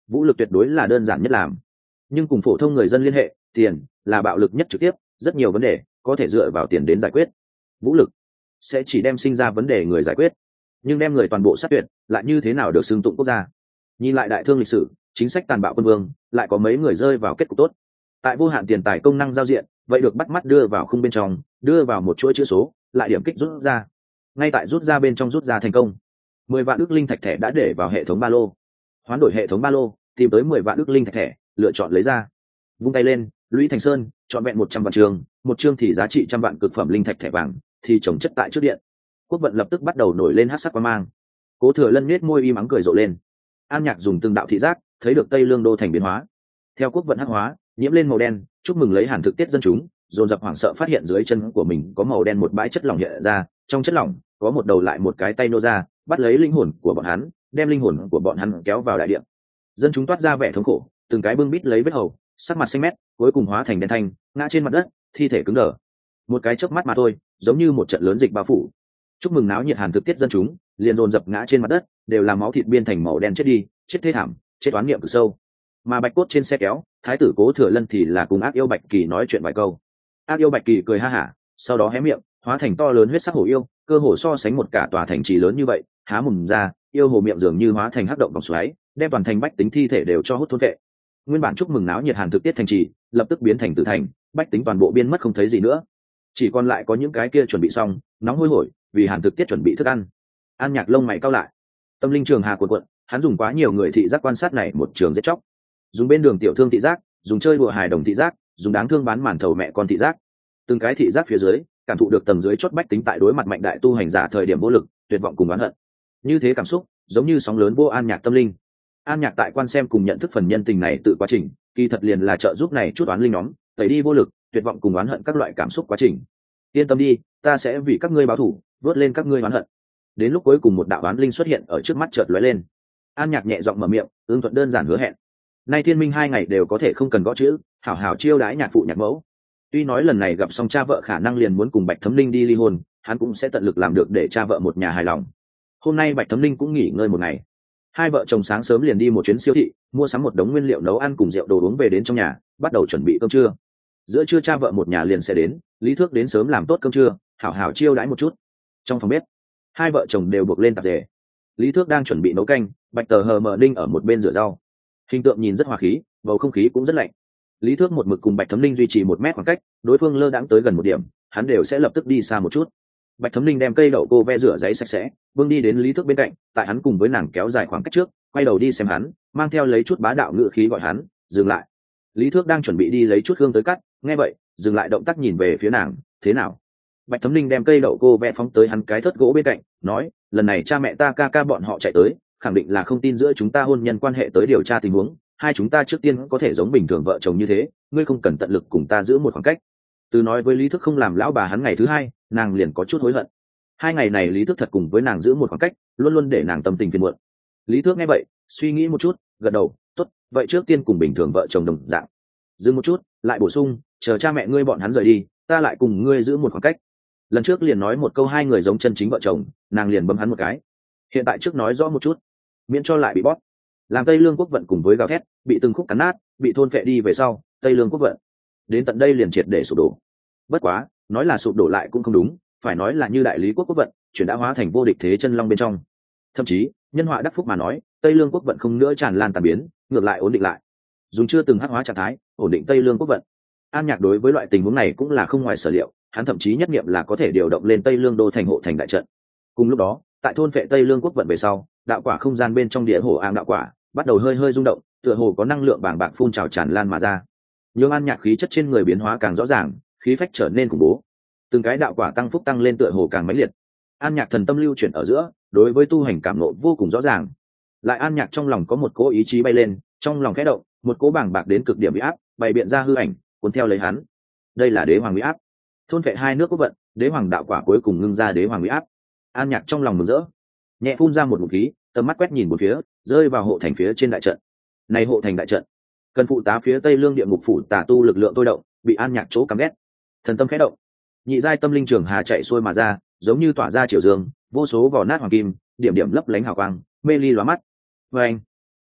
vũ lực tuyệt đối là đơn giản nhất làm, nhưng cùng phổ thông người dân liên hệ, tiền là bạo lực nhất trực tiếp, rất nhiều vấn đề có thể dựa vào tiền đến giải quyết. Vũ lực sẽ chỉ đem sinh ra vấn đề người giải quyết, nhưng đem người toàn bộ sát tuyệt lại như thế nào được xưng tụng quốc gia. Nhìn lại đại thương lịch sử, chính sách tàn bạo quân vương lại có mấy người rơi vào kết cục tốt. Tại vô hạn tiền tài công năng giao diện, vậy được bắt mắt đưa vào khung bên trong, đưa vào một chuỗi chữ số, lại điểm kích rút ra. Ngay tại rút ra bên trong rút ra thành công, 10 vạn ức linh thạch thẻ đã để vào hệ thống ba lô. Hoán đổi hệ thống ba lô, tìm tới 10 vạn ức linh thạch thẻ, lựa chọn lấy ra. Vung tay lên, lũy thành sơn, chọn vẹn 100 vạn trường, một chương thì giá trị trăm vạn cực phẩm linh thạch thẻ vàng, thì trồng chất tại trước điện. Quốc vận lập tức bắt đầu nổi lên hắc sắc quang mang. Cố Thừa Lân nhếch môi im ắng cười rộ lên. An Nhạc dùng từng đạo thị giác, thấy được Tây Lương đô thành biến hóa. Theo quốc vận hắc hóa, nhiễm lên màu đen, chúc mừng lấy Hàn Thực Tiết dân chúng, dồn dập hoảng sợ phát hiện dưới chân của mình có màu đen một bãi chất lỏng hiện ra, trong chất lỏng có một đầu lại một cái tay nô ra, bắt lấy linh hồn của bọn hắn, đem linh hồn của bọn hắn kéo vào đại điện. Dân chúng toát ra vẻ thống khổ, từng cái bưng bít lấy vết hầu, sắc mặt xanh mét, cuối cùng hóa thành đen thanh, ngã trên mặt đất, thi thể cứng đờ. Một cái chớp mắt mà thôi, giống như một trận lớn dịch bao phủ. Chúc mừng náo nhiệt Hàn Thực Tiết dân chúng, liền dồn dập ngã trên mặt đất, đều là máu thịt biên thành màu đen chết đi, chết thê thảm, chết oán niệm cực sâu. Mà bạch cốt trên xe kéo, thái tử Cố Thừa Lân thì là cùng ác yêu Bạch Kỳ nói chuyện vài câu. Ác yêu Bạch Kỳ cười ha hả, sau đó hé miệng, hóa thành to lớn huyết sắc hổ yêu, cơ hồ so sánh một cả tòa thành trì lớn như vậy, há mồm ra, yêu hồ miệng dường như hóa thành hắc động vòng xoáy, đem toàn thành bách tính thi thể đều cho hút thôn vệ. Nguyên bản chúc mừng náo nhiệt Hàn Thực Tiết thành trì, lập tức biến thành tử thành, bách tính toàn bộ biên mất không thấy gì nữa, chỉ còn lại có những cái kia chuẩn bị xong, nóng hôi hổi, vì Hàn Thực Tiết chuẩn bị thức ăn. An Nhạc lông mày cau lại, tâm linh trường hà cuộn cuộn, hắn dùng quá nhiều người thị giác quan sát này một trường giết chóc, dùng bên đường tiểu thương thị giác, dùng chơi đùa hài đồng thị giác, dùng đáng thương bán màn thầu mẹ con thị giác, từng cái thị giác phía dưới cảm thụ được tầng dưới chót bách tính tại đối mặt mạnh đại tu hành giả thời điểm vô lực, tuyệt vọng cùng oán hận. Như thế cảm xúc giống như sóng lớn vô An Nhạc tâm linh. An Nhạc tại quan xem cùng nhận thức phần nhân tình này tự quá trình, kỳ thật liền là trợ giúp này chút oán linh nhóm tẩy đi vô lực, tuyệt vọng cùng oán hận các loại cảm xúc quá trình. Yên tâm đi, ta sẽ vì các ngươi báo thù, vớt lên các ngươi oán hận. Đến lúc cuối cùng một đạo oán linh xuất hiện ở trước mắt chợt lóe lên. An Nhạc nhẹ giọng mở miệng, ưng thuận đơn giản hứa hẹn. Nay Thiên Minh 2 ngày đều có thể không cần gõ chữ, hảo hảo chiêu đãi nhạc phụ nhạc mẫu. Tuy nói lần này gặp xong cha vợ khả năng liền muốn cùng Bạch Thấm Linh đi ly hôn, hắn cũng sẽ tận lực làm được để cha vợ một nhà hài lòng. Hôm nay Bạch Thấm Linh cũng nghỉ ngơi một ngày. Hai vợ chồng sáng sớm liền đi một chuyến siêu thị, mua sắm một đống nguyên liệu nấu ăn cùng rượu đồ uống về đến trong nhà, bắt đầu chuẩn bị cơm trưa. Giữa trưa cha vợ một nhà liền sẽ đến, Lý Thước đến sớm làm tốt cơm trưa, hảo hảo chiêu đãi một chút. Trong phòng bếp, hai vợ chồng đều buộc lên tạp dề. Lý Thước đang chuẩn bị nấu canh, Bạch Tờ Hờ Mờ Ninh ở một bên rửa rau. Hình tượng nhìn rất hòa khí, bầu không khí cũng rất lạnh. Lý Thước một mực cùng Bạch Thấm Linh duy trì 1 mét khoảng cách, đối phương lơ đãng tới gần một điểm, hắn đều sẽ lập tức đi xa một chút. Bạch Thấm Linh đem cây đậu cô ve rửa giấy sạch sẽ, vương đi đến Lý Thước bên cạnh, tại hắn cùng với nàng kéo dài khoảng cách trước, quay đầu đi xem hắn, mang theo lấy chút bá đạo ngữ khí gọi hắn dừng lại. Lý Thước đang chuẩn bị đi lấy chút hương tới cắt, nghe vậy dừng lại động tác nhìn về phía nàng, thế nào? Bạch Thấm Linh đem cây đậu cô ve phóng tới hắn cái thớt gỗ bên cạnh, nói, lần này cha mẹ ta ca ca bọn họ chạy tới, khẳng định là không tin giữa chúng ta hôn nhân quan hệ tới điều tra tình huống, hai chúng ta trước tiên có thể giống bình thường vợ chồng như thế, ngươi không cần tận lực cùng ta giữ một khoảng cách. Từ nói với Lý Thức không làm lão bà hắn ngày thứ hai, nàng liền có chút hối hận. 2 ngày này Lý Thức thật cùng với nàng giữ một khoảng cách, luôn luôn để nàng tâm tình phiền muộn. Lý Thức nghe vậy, suy nghĩ một chút, gật đầu, tốt, vậy trước tiên cùng bình thường vợ chồng đồng dạng. Dừng một chút, lại bổ sung, chờ cha mẹ ngươi bọn hắn rời đi, ta lại cùng ngươi giữ một khoảng cách. Lần trước liền nói một câu hai người giống chân chính vợ chồng, nàng liền bấm hắn một cái. Hiện tại trước nói rõ một chút, miễn cho lại bị bóp. Làm Tây Lương quốc vận cùng với gào thét, bị từng khúc cắn nát, bị thôn phệ đi về sau, Tây Lương quốc vận đến tận đây liền triệt để sụp đổ. Bất quá, nói là sụp đổ lại cũng không đúng, phải nói là như đại lý quốc quốc vận, chuyển đã hóa thành vô địch thế chân long bên trong. Thậm chí, nhân họa đắc phúc mà nói, Tây Lương quốc vận không nữa tràn lan tàn biến, ngược lại ổn định lại. Dùng chưa từng hắc hóa trạng thái, ổn định Tây Lương quốc vận. An Nhạc đối với loại tình huống này cũng là không ngoài sở liệu, hắn thậm chí nhất nghiệm là có thể điều động lên Tây Lương đô thành hộ thành đại trận. Cùng lúc đó, tại thôn phệ Tây Lương quốc vận về sau, đạo quả không gian bên trong địa hồ ang đạo quả bắt đầu hơi hơi rung động, tựa hồ có năng lượng bàng bạc phun trào tràn lan mà ra. Nhưng An Nhạc khí chất trên người biến hóa càng rõ ràng, khí phách trở nên khủng bố. Từng cái đạo quả tăng phúc tăng lên tựa hồ càng mãnh liệt. An Nhạc thần tâm lưu chuyển ở giữa, đối với tu hành cảm ngộ vô cùng rõ ràng. Lại An Nhạc trong lòng có một cỗ ý chí bay lên, trong lòng khẽ động, một cỗ bàng bạc đến cực điểm uy áp, bày biện ra hư ảnh, cuốn theo lấy hắn. Đây là đế hoàng uy áp. Thôn phệ hai nước quốc vận, đế hoàng đạo quả cuối cùng ngưng ra đế hoàng uy áp. An Nhạc trong lòng mừng rỡ, nhẹ phun ra một ngụm khí, tầm mắt quét nhìn một phía, rơi vào hộ thành phía trên đại trận. Này hộ thành đại trận, cần phụ tá phía Tây Lương địa ngục phủ tà tu lực lượng tôi động, bị An Nhạc chỗ căm ghét. Thần tâm khẽ động, nhị giai tâm linh trường hà chạy xuôi mà ra, giống như tỏa ra chiều dương, vô số vỏ nát hoàng kim, điểm điểm lấp lánh hào quang, mê ly lóa mắt. Và anh,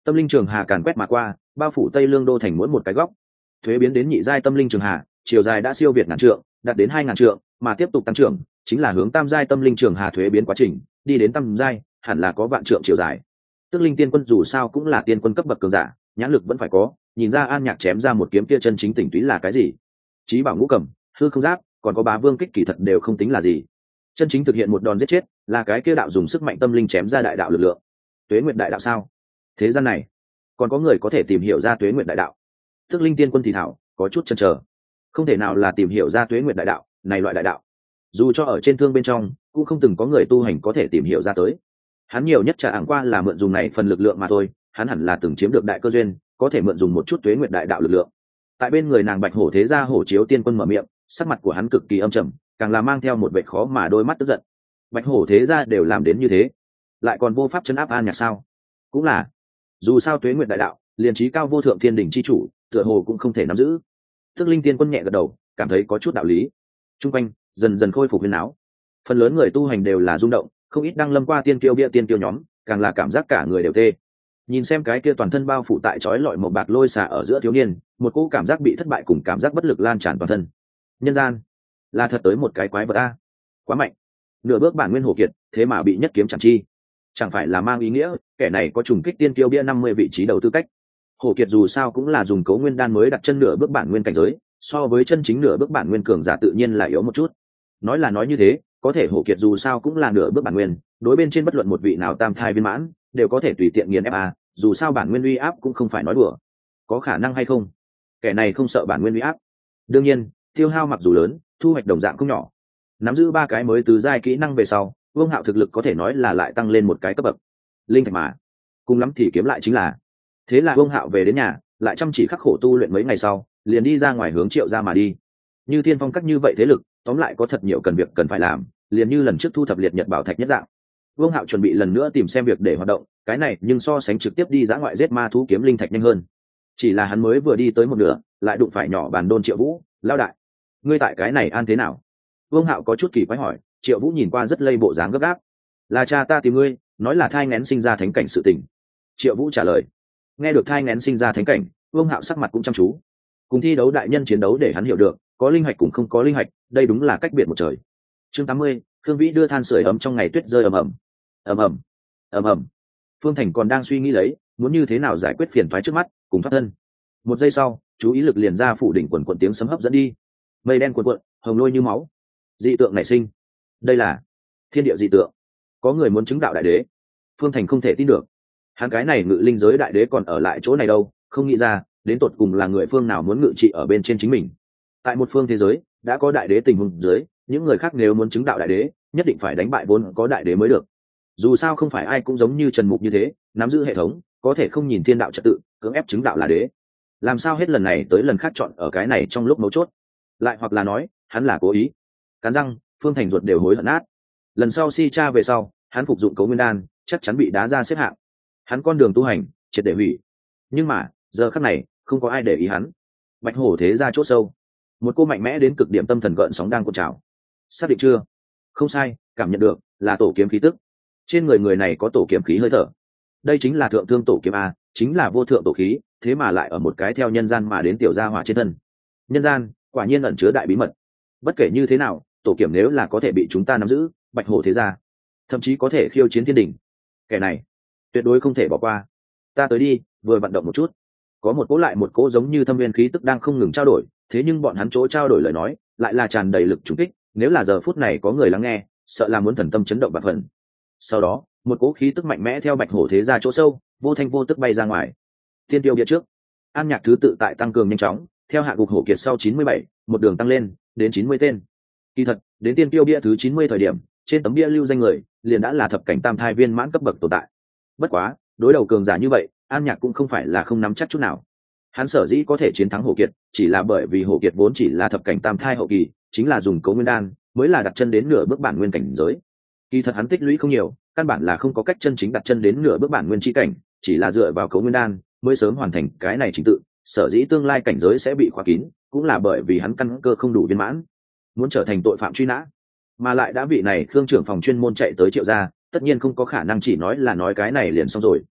Tâm linh trường hà càn quét mà qua, bao phủ Tây Lương đô thành mỗi một cái góc. Thuế biến đến nhị giai tâm linh trường hà, chiều dài đã siêu việt ngàn trượng, đạt đến 2000 trượng, mà tiếp tục tăng trưởng, chính là hướng tam giai tâm linh trường hà thuế biến quá trình, đi đến tam giai, hẳn là có vạn trượng chiều dài. Tức linh tiên quân dù sao cũng là tiên quân cấp bậc cường giả, nhãn lực vẫn phải có, nhìn ra An Nhạc chém ra một kiếm kia chân chính tỉnh túy là cái gì. Chí bảo ngũ cầm, hư không giáp, còn có bá vương kích kỳ thật đều không tính là gì. Chân chính thực hiện một đòn giết chết, là cái kia đạo dùng sức mạnh tâm linh chém ra đại đạo lực lượng. Tuế nguyệt đại đạo sao? Thế gian này, còn có người có thể tìm hiểu ra tuế nguyệt đại đạo? Tức linh tiên quân thì thảo, có chút chần chờ. Không thể nào là tìm hiểu ra tuế nguyệt đại đạo, này loại đại đạo. Dù cho ở trên thương bên trong, cũng không từng có người tu hành có thể tìm hiểu ra tới. Hắn nhiều nhất trả ảng qua là mượn dùng này phần lực lượng mà thôi, hắn hẳn là từng chiếm được đại cơ duyên, có thể mượn dùng một chút tuế nguyệt đại đạo lực lượng. Tại bên người nàng Bạch Hổ thế gia Hổ Chiếu tiên quân mở miệng, sắc mặt của hắn cực kỳ âm trầm, càng là mang theo một vẻ khó mà đôi mắt tức giận. Bạch Hổ thế gia đều làm đến như thế, lại còn vô pháp chấn áp An Nhạc sao? Cũng là, dù sao tuế nguyệt đại đạo, liền trí cao vô thượng thiên đỉnh chi chủ, tựa hồ cũng không thể nắm giữ. Tức linh tiên quân nhẹ gật đầu, cảm thấy có chút đạo lý. Trung quanh dần dần khôi phục huyền áo, phần lớn người tu hành đều là rung động, không ít đăng lâm qua tiên kiêu bia tiên kiêu nhóm, càng là cảm giác cả người đều tê. Nhìn xem cái kia toàn thân bao phủ tại chói lọi màu bạc lôi xả ở giữa thiếu niên, một cỗ cảm giác bị thất bại cùng cảm giác bất lực lan tràn toàn thân. Nhân gian là thật tới một cái quái vật a, quá mạnh, nửa bước bản nguyên hổ kiệt, thế mà bị nhất kiếm chẳng chi. Chẳng phải là mang ý nghĩa kẻ này có trùng kích tiên kiêu bia 50 vị trí đầu tư cách. Hổ kiệt dù sao cũng là dùng cấu nguyên đan mới đặt chân nửa bước bản nguyên cảnh giới, so với chân chính nửa bước bản nguyên cường giả tự nhiên là yếu một chút. Nói là nói như thế, có thể hổ kiệt dù sao cũng là nửa bước bản nguyên, đối bên trên bất luận một vị nào tam thai viên mãn đều có thể tùy tiện nghiền ép a, dù sao bản nguyên uy áp cũng không phải nói đùa. Có khả năng hay không? Kẻ này không sợ bản nguyên uy áp. Đương nhiên, tiêu hao mặc dù lớn, thu hoạch đồng dạng không nhỏ. Nắm giữ 3 cái mới tứ giai kỹ năng về sau, Vương Hạo thực lực có thể nói là lại tăng lên một cái cấp bậc. Linh thạch mà, cùng lắm thì kiếm lại chính là. Thế là Vương Hạo về đến nhà, lại chăm chỉ khắc khổ tu luyện mấy ngày sau, liền đi ra ngoài hướng Triệu gia mà đi. Như Thiên Phong các như vậy thế lực, tóm lại có thật nhiều cần việc cần phải làm, liền như lần trước thu thập liệt nhật bảo thạch nhất dạng. Vương Hạo chuẩn bị lần nữa tìm xem việc để hoạt động, cái này nhưng so sánh trực tiếp đi dã ngoại giết ma thú kiếm linh thạch nhanh hơn. Chỉ là hắn mới vừa đi tới một nửa, lại đụng phải nhỏ bàn đôn Triệu Vũ, lao đại, ngươi tại cái này an thế nào? Vương Hạo có chút kỳ quái hỏi. Triệu Vũ nhìn qua rất lây bộ dáng gấp gáp. Là cha ta tìm ngươi, nói là thai nghén sinh ra thánh cảnh sự tình. Triệu Vũ trả lời. Nghe được thai nghén sinh ra thánh cảnh, Vương Hạo sắc mặt cũng chăm chú. Cùng thi đấu đại nhân chiến đấu để hắn hiểu được, có linh hạch cũng không có linh hạch, đây đúng là cách biệt một trời. Chương 80, Khương Vĩ đưa than sưởi ấm trong ngày tuyết rơi ầm ầm. Ầm ầm, ầm ầm. Phương Thành còn đang suy nghĩ lấy, muốn như thế nào giải quyết phiền toái trước mắt, cùng thoát thân. Một giây sau, chú ý lực liền ra phủ đỉnh quần quần tiếng sấm hấp dẫn đi. Mây đen cuộn cuộn, hồng lôi như máu. Dị tượng nảy sinh. Đây là thiên địa dị tượng, có người muốn chứng đạo đại đế. Phương Thành không thể tin được, hắn cái này ngự linh giới đại đế còn ở lại chỗ này đâu, không nghĩ ra đến tột cùng là người phương nào muốn ngự trị ở bên trên chính mình. Tại một phương thế giới đã có đại đế tình huống dưới, những người khác nếu muốn chứng đạo đại đế nhất định phải đánh bại vốn có đại đế mới được. Dù sao không phải ai cũng giống như Trần Mục như thế nắm giữ hệ thống, có thể không nhìn thiên đạo trật tự cưỡng ép chứng đạo là đế. Làm sao hết lần này tới lần khác chọn ở cái này trong lúc mấu chốt? Lại hoặc là nói hắn là cố ý? Cắn răng, Phương Thành ruột đều hối hận nát. Lần sau si cha về sau, hắn phục dụng cấu nguyên đan chắc chắn bị đá ra xếp hạng, hắn con đường tu hành triệt để hủy. Nhưng mà giờ khắc này không có ai để ý hắn. Bạch Hổ thế ra chỗ sâu, một cô mạnh mẽ đến cực điểm tâm thần gợn sóng đang cuộn trào. Xác định chưa? Không sai, cảm nhận được là tổ kiếm khí tức. Trên người người này có tổ kiếm khí hơi thở. Đây chính là thượng thương tổ kiếm a, chính là vô thượng tổ khí, thế mà lại ở một cái theo nhân gian mà đến tiểu gia hỏa trên thân. Nhân gian quả nhiên ẩn chứa đại bí mật. Bất kể như thế nào, tổ kiểm nếu là có thể bị chúng ta nắm giữ, Bạch Hổ thế gia thậm chí có thể khiêu chiến thiên đình. Kẻ này tuyệt đối không thể bỏ qua. Ta tới đi, vừa vận động một chút. Có một cỗ lại một cỗ giống như thâm viên khí tức đang không ngừng trao đổi, thế nhưng bọn hắn chỗ trao đổi lời nói lại là tràn đầy lực trùng kích, nếu là giờ phút này có người lắng nghe, sợ là muốn thần tâm chấn động bạt phần. Sau đó, một cỗ khí tức mạnh mẽ theo Bạch Hổ thế gia chỗ sâu, vô thanh vô tức bay ra ngoài. Tiên tiêu bia trước, An Nhạc thứ tự tại tăng cường nhanh chóng, theo hạ gục hổ kiệt sau 97, một đường tăng lên đến 90 tên. Kỳ thật, đến tiên tiêu bia thứ 90 thời điểm, trên tấm bia lưu danh người liền đã là thập cảnh tam thai viên mãn cấp bậc tồn tại. Bất quá, đối đầu cường giả như vậy, An Nhạc cũng không phải là không nắm chắc chút nào. Hắn sở dĩ có thể chiến thắng hổ kiệt, chỉ là bởi vì hổ kiệt vốn chỉ là thập cảnh tam thai hậu kỳ, chính là dùng cấu nguyên đan mới là đặt chân đến nửa bước bản nguyên cảnh giới. Kỳ thật hắn tích lũy không nhiều, căn bản là không có cách chân chính đặt chân đến nửa bước bản nguyên chi cảnh, chỉ là dựa vào cấu nguyên đan mới sớm hoàn thành cái này trình tự. Sở dĩ tương lai cảnh giới sẽ bị khóa kín, cũng là bởi vì hắn căn cơ không đủ viên mãn, muốn trở thành tội phạm truy nã, mà lại đã vị này Khương trưởng phòng chuyên môn chạy tới Triệu gia, tất nhiên không có khả năng chỉ nói là nói cái này liền xong rồi,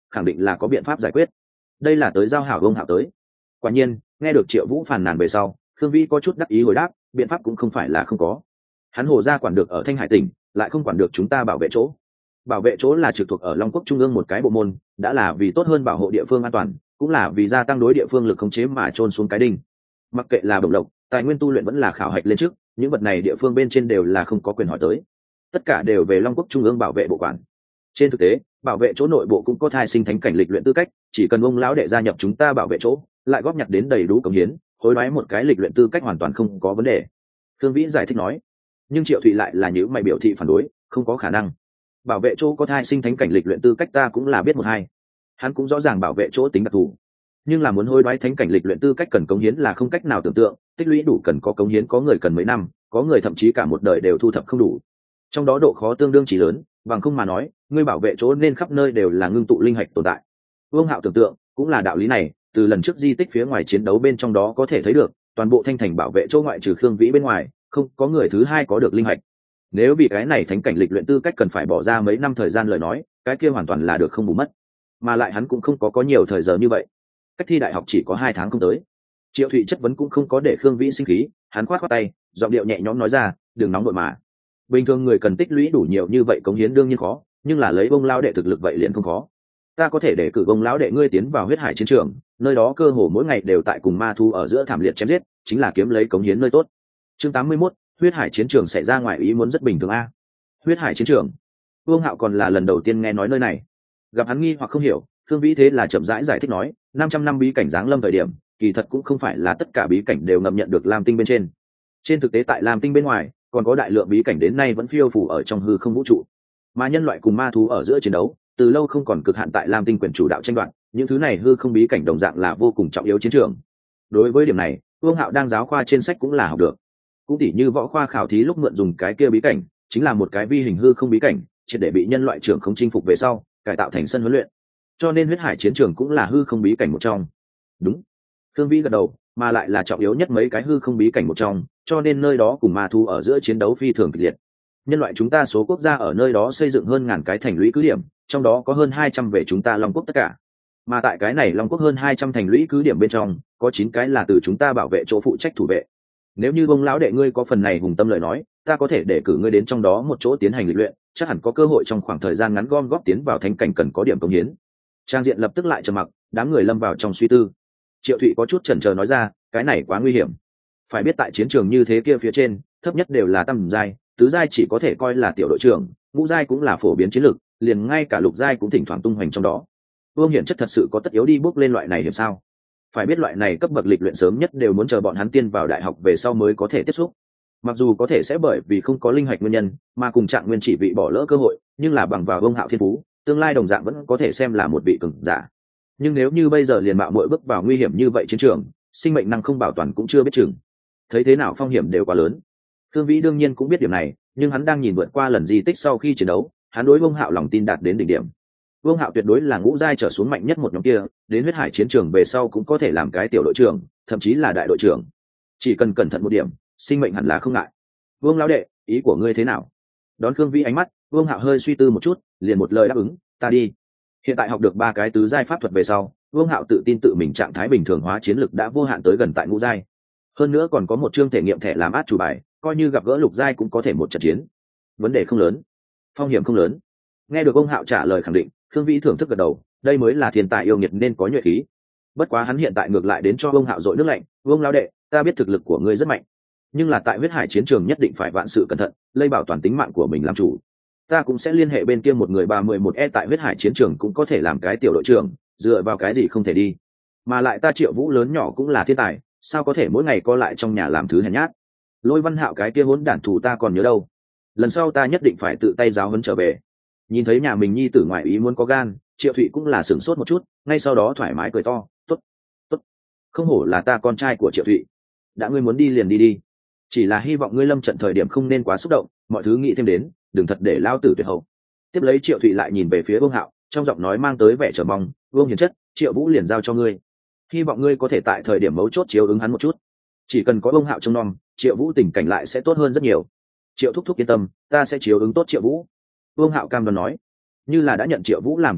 khẳng định là có biện pháp giải quyết. Đây là tới giao hảo Vương Hạo tới. Quả nhiên, nghe được Triệu Vũ phàn nàn về sau, Khương Vĩ có chút đắc ý hồi đáp, biện pháp cũng không phải là không có. Hắn Hồ gia quản được ở Thanh Hải tỉnh, lại không quản được chúng ta bảo vệ chỗ. Bảo vệ chỗ là trực thuộc ở Long Quốc trung ương một cái bộ môn, đã là vì tốt hơn bảo hộ địa phương an toàn, cũng là vì gia tăng đối địa phương lực khống chế mà chôn xuống cái đinh. Mặc kệ là đồng lộc, tài nguyên tu luyện vẫn là khảo hạch lên trước, những vật này địa phương bên trên đều là không có quyền hỏi tới. Tất cả đều về Long Quốc trung ương bảo vệ bộ quản. Trên thực tế, bảo vệ chỗ nội bộ cũng có thai sinh thánh cảnh lịch luyện tư cách, chỉ cần ông lão đệ gia nhập chúng ta bảo vệ chỗ, lại góp nhặt đến đầy đủ cống hiến, hối đoái một cái lịch luyện tư cách hoàn toàn không có vấn đề. Thương Vĩ giải thích nói. Nhưng Triệu Thụy lại là những mày biểu thị phản đối, không có khả năng. Bảo vệ chỗ có thai sinh thánh cảnh lịch luyện tư cách ta cũng là biết một hai. Hắn cũng rõ ràng bảo vệ chỗ tính đặc thù, nhưng là muốn hối đoái thánh cảnh lịch luyện tư cách cần cống hiến là không cách nào tưởng tượng, tích lũy đủ cần có cống hiến, có người cần mấy năm, có người thậm chí cả một đời đều thu thập không đủ. Trong đó độ khó tương đương chỉ lớn, bằng không mà nói, ngươi bảo vệ chỗ nên khắp nơi đều là ngưng tụ linh hạch tồn tại. Vương Hạo tưởng tượng, cũng là đạo lý này, từ lần trước di tích phía ngoài chiến đấu bên trong đó có thể thấy được, toàn bộ Thanh Thành bảo vệ chỗ ngoại trừ Khương Vĩ bên ngoài, không có người thứ hai có được linh hạch. Nếu vì cái này thánh cảnh lịch luyện tư cách cần phải bỏ ra mấy năm thời gian lời nói, cái kia hoàn toàn là được không bù mất. Mà lại hắn cũng không có nhiều thời giờ như vậy. Cách thi đại học chỉ có 2 tháng không tới. Triệu Thụy chất vấn cũng không có để Khương Vĩ sinh khí, hắn khoát khoát tay, giọng điệu nhẹ nhõm nói ra, đừng nóng vội mà. Bình thường người cần tích lũy đủ nhiều như vậy cống hiến đương nhiên khó, nhưng là lấy bông lão đệ thực lực vậy liền không khó. Ta có thể để cử bông lão đệ ngươi tiến vào huyết hải chiến trường, nơi đó cơ hồ mỗi ngày đều tại cùng ma thu ở giữa thảm liệt chém giết, chính là kiếm lấy cống hiến nơi tốt. Chương 81, huyết hải chiến trường xảy ra ngoài ý muốn rất bình thường a. Huyết hải chiến trường. Vương Hạo còn là lần đầu tiên nghe nói nơi này. Gặp hắn nghi hoặc không hiểu, Khương Vĩ thế là chậm rãi giải thích nói, 500 năm bí cảnh giáng lâm thời điểm, kỳ thật cũng không phải là tất cả bí cảnh đều ngậm nhận được Lam Tinh bên trên. Trên thực tế tại Lam Tinh bên ngoài, còn có đại lượng bí cảnh đến nay vẫn phiêu phù ở trong hư không vũ trụ. Mà nhân loại cùng ma thú ở giữa chiến đấu, từ lâu không còn cực hạn tại Lam Tinh quyền chủ đạo tranh đoạt, những thứ này hư không bí cảnh đồng dạng là vô cùng trọng yếu chiến trường. Đối với điểm này, Vương Hạo đang giáo khoa trên sách cũng là học được. Cũng tỉ như võ khoa khảo thí lúc mượn dùng cái kia bí cảnh, chính là một cái vi hình hư không bí cảnh, triệt để bị nhân loại trưởng không chinh phục về sau, cải tạo thành sân huấn luyện. Cho nên huyết hải chiến trường cũng là hư không bí cảnh một trong. Đúng. Thương Vĩ gật đầu, mà lại là trọng yếu nhất mấy cái hư không bí cảnh một trong, cho nên nơi đó cùng ma thú ở giữa chiến đấu phi thường kịch liệt. Nhân loại chúng ta số quốc gia ở nơi đó xây dựng hơn 1000 cái thành lũy cứ điểm, trong đó có hơn 200 về chúng ta Long Quốc tất cả. Mà tại cái này Long Quốc hơn 200 thành lũy cứ điểm bên trong, có 9 cái là từ chúng ta bảo vệ chỗ phụ trách thủ vệ. Nếu như bông lão đệ ngươi có phần này hùng tâm lời nói, ta có thể để cử ngươi đến trong đó một chỗ tiến hành lịch luyện, chắc hẳn có cơ hội trong khoảng thời gian ngắn gom góp tiến vào thánh cảnh cần có điểm công hiến. Trang diện lập tức lại trầm mặc, đám người lâm vào trong suy tư. Triệu Thụy có chút chần chờ nói ra, cái này quá nguy hiểm. Phải biết tại chiến trường như thế kia phía trên, thấp nhất đều là tam giai, tứ giai chỉ có thể coi là tiểu đội trưởng, ngũ giai cũng là phổ biến chiến lược, liền ngay cả lục giai cũng thỉnh thoảng tung hoành trong đó. Vương Hiển chất thật sự có tất yếu đi bước lên loại này hiểm sao? Phải biết loại này cấp bậc lịch luyện sớm nhất đều muốn chờ bọn hắn tiên vào đại học về sau mới có thể tiếp xúc. Mặc dù có thể sẽ bởi vì không có linh hạch nguyên nhân mà cùng Trạng Nguyên chỉ bị bỏ lỡ cơ hội, nhưng là bằng vào Vương Hạo thiên phú, tương lai đồng dạng vẫn có thể xem là một vị cường giả. Nhưng nếu như bây giờ liền mạo muội bước vào nguy hiểm như vậy chiến trường, sinh mệnh năng không bảo toàn cũng chưa biết chừng. Thấy thế nào phong hiểm đều quá lớn. Thương Vĩ đương nhiên cũng biết điểm này, nhưng hắn đang nhìn vượt qua lần di tích sau khi chiến đấu, hắn đối Vương Hạo lòng tin đạt đến đỉnh điểm. Vương Hạo tuyệt đối là ngũ giai trở xuống mạnh nhất một nhóm kia, đến huyết hải chiến trường về sau cũng có thể làm cái tiểu đội trưởng, thậm chí là đại đội trưởng. Chỉ cần cẩn thận một điểm, sinh mệnh hẳn là không ngại. Vương lão đệ, ý của ngươi thế nào? Đón Khương Vĩ ánh mắt, Vương Hạo hơi suy tư một chút, liền một lời đáp ứng, ta đi. Hiện tại học được 3 cái tứ giai pháp thuật về sau, Vương Hạo tự tin tự mình trạng thái bình thường hóa chiến lực đã vô hạn tới gần tại ngũ giai. Hơn nữa còn có một chương thể nghiệm thẻ làm át chủ bài, coi như gặp gỡ lục giai cũng có thể một trận chiến. Vấn đề không lớn, phong hiểm không lớn. Nghe được ông Hạo trả lời khẳng định, Khương Vĩ thưởng thức gật đầu, đây mới là thiên tài yêu nghiệt nên có nhuệ khí. Bất quá hắn hiện tại ngược lại đến cho ông Hạo dội nước lạnh, Vương lão đệ, ta biết thực lực của ngươi rất mạnh, nhưng là tại huyết hải chiến trường nhất định phải vạn sự cẩn thận, lấy bảo toàn tính mạng của mình làm chủ. Ta cũng sẽ liên hệ bên kia một người 311E tại huyết hải chiến trường cũng có thể làm cái tiểu đội trưởng, dựa vào cái gì không thể đi. Mà lại ta Triệu Vũ lớn nhỏ cũng là thiên tài, sao có thể mỗi ngày co lại trong nhà làm thứ hèn nhát. Lôi Văn Hạo cái kia hỗn đản thù ta còn nhớ đâu, lần sau ta nhất định phải tự tay giáo huấn trở về. Nhìn thấy nhà mình nhi tử ngoại ý muốn có gan, Triệu Thụy cũng là sửng sốt một chút, ngay sau đó thoải mái cười to, tốt, tốt, không hổ là ta con trai của Triệu Thụy. Đã ngươi muốn đi liền đi đi, chỉ là hy vọng ngươi lâm trận thời điểm không nên quá xúc động, mọi thứ nghĩ thêm đến, đừng thật để lao tử tuyệt hậu. Tiếp lấy Triệu Thụy lại nhìn về phía Vương Hạo, trong giọng nói mang tới vẻ chờ mong, Vương hiền chất, Triệu Vũ liền giao cho ngươi, hy vọng ngươi có thể tại thời điểm mấu chốt chiếu ứng hắn một chút. Chỉ cần có Vương Hạo trông nom, Triệu Vũ tình cảnh lại sẽ tốt hơn rất nhiều. Triệu thúc thúc yên tâm, ta sẽ chiếu ứng tốt Triệu Vũ. Vương Hạo cam đoan nói. Như là đã nhận Triệu Vũ làm tiểu đệ,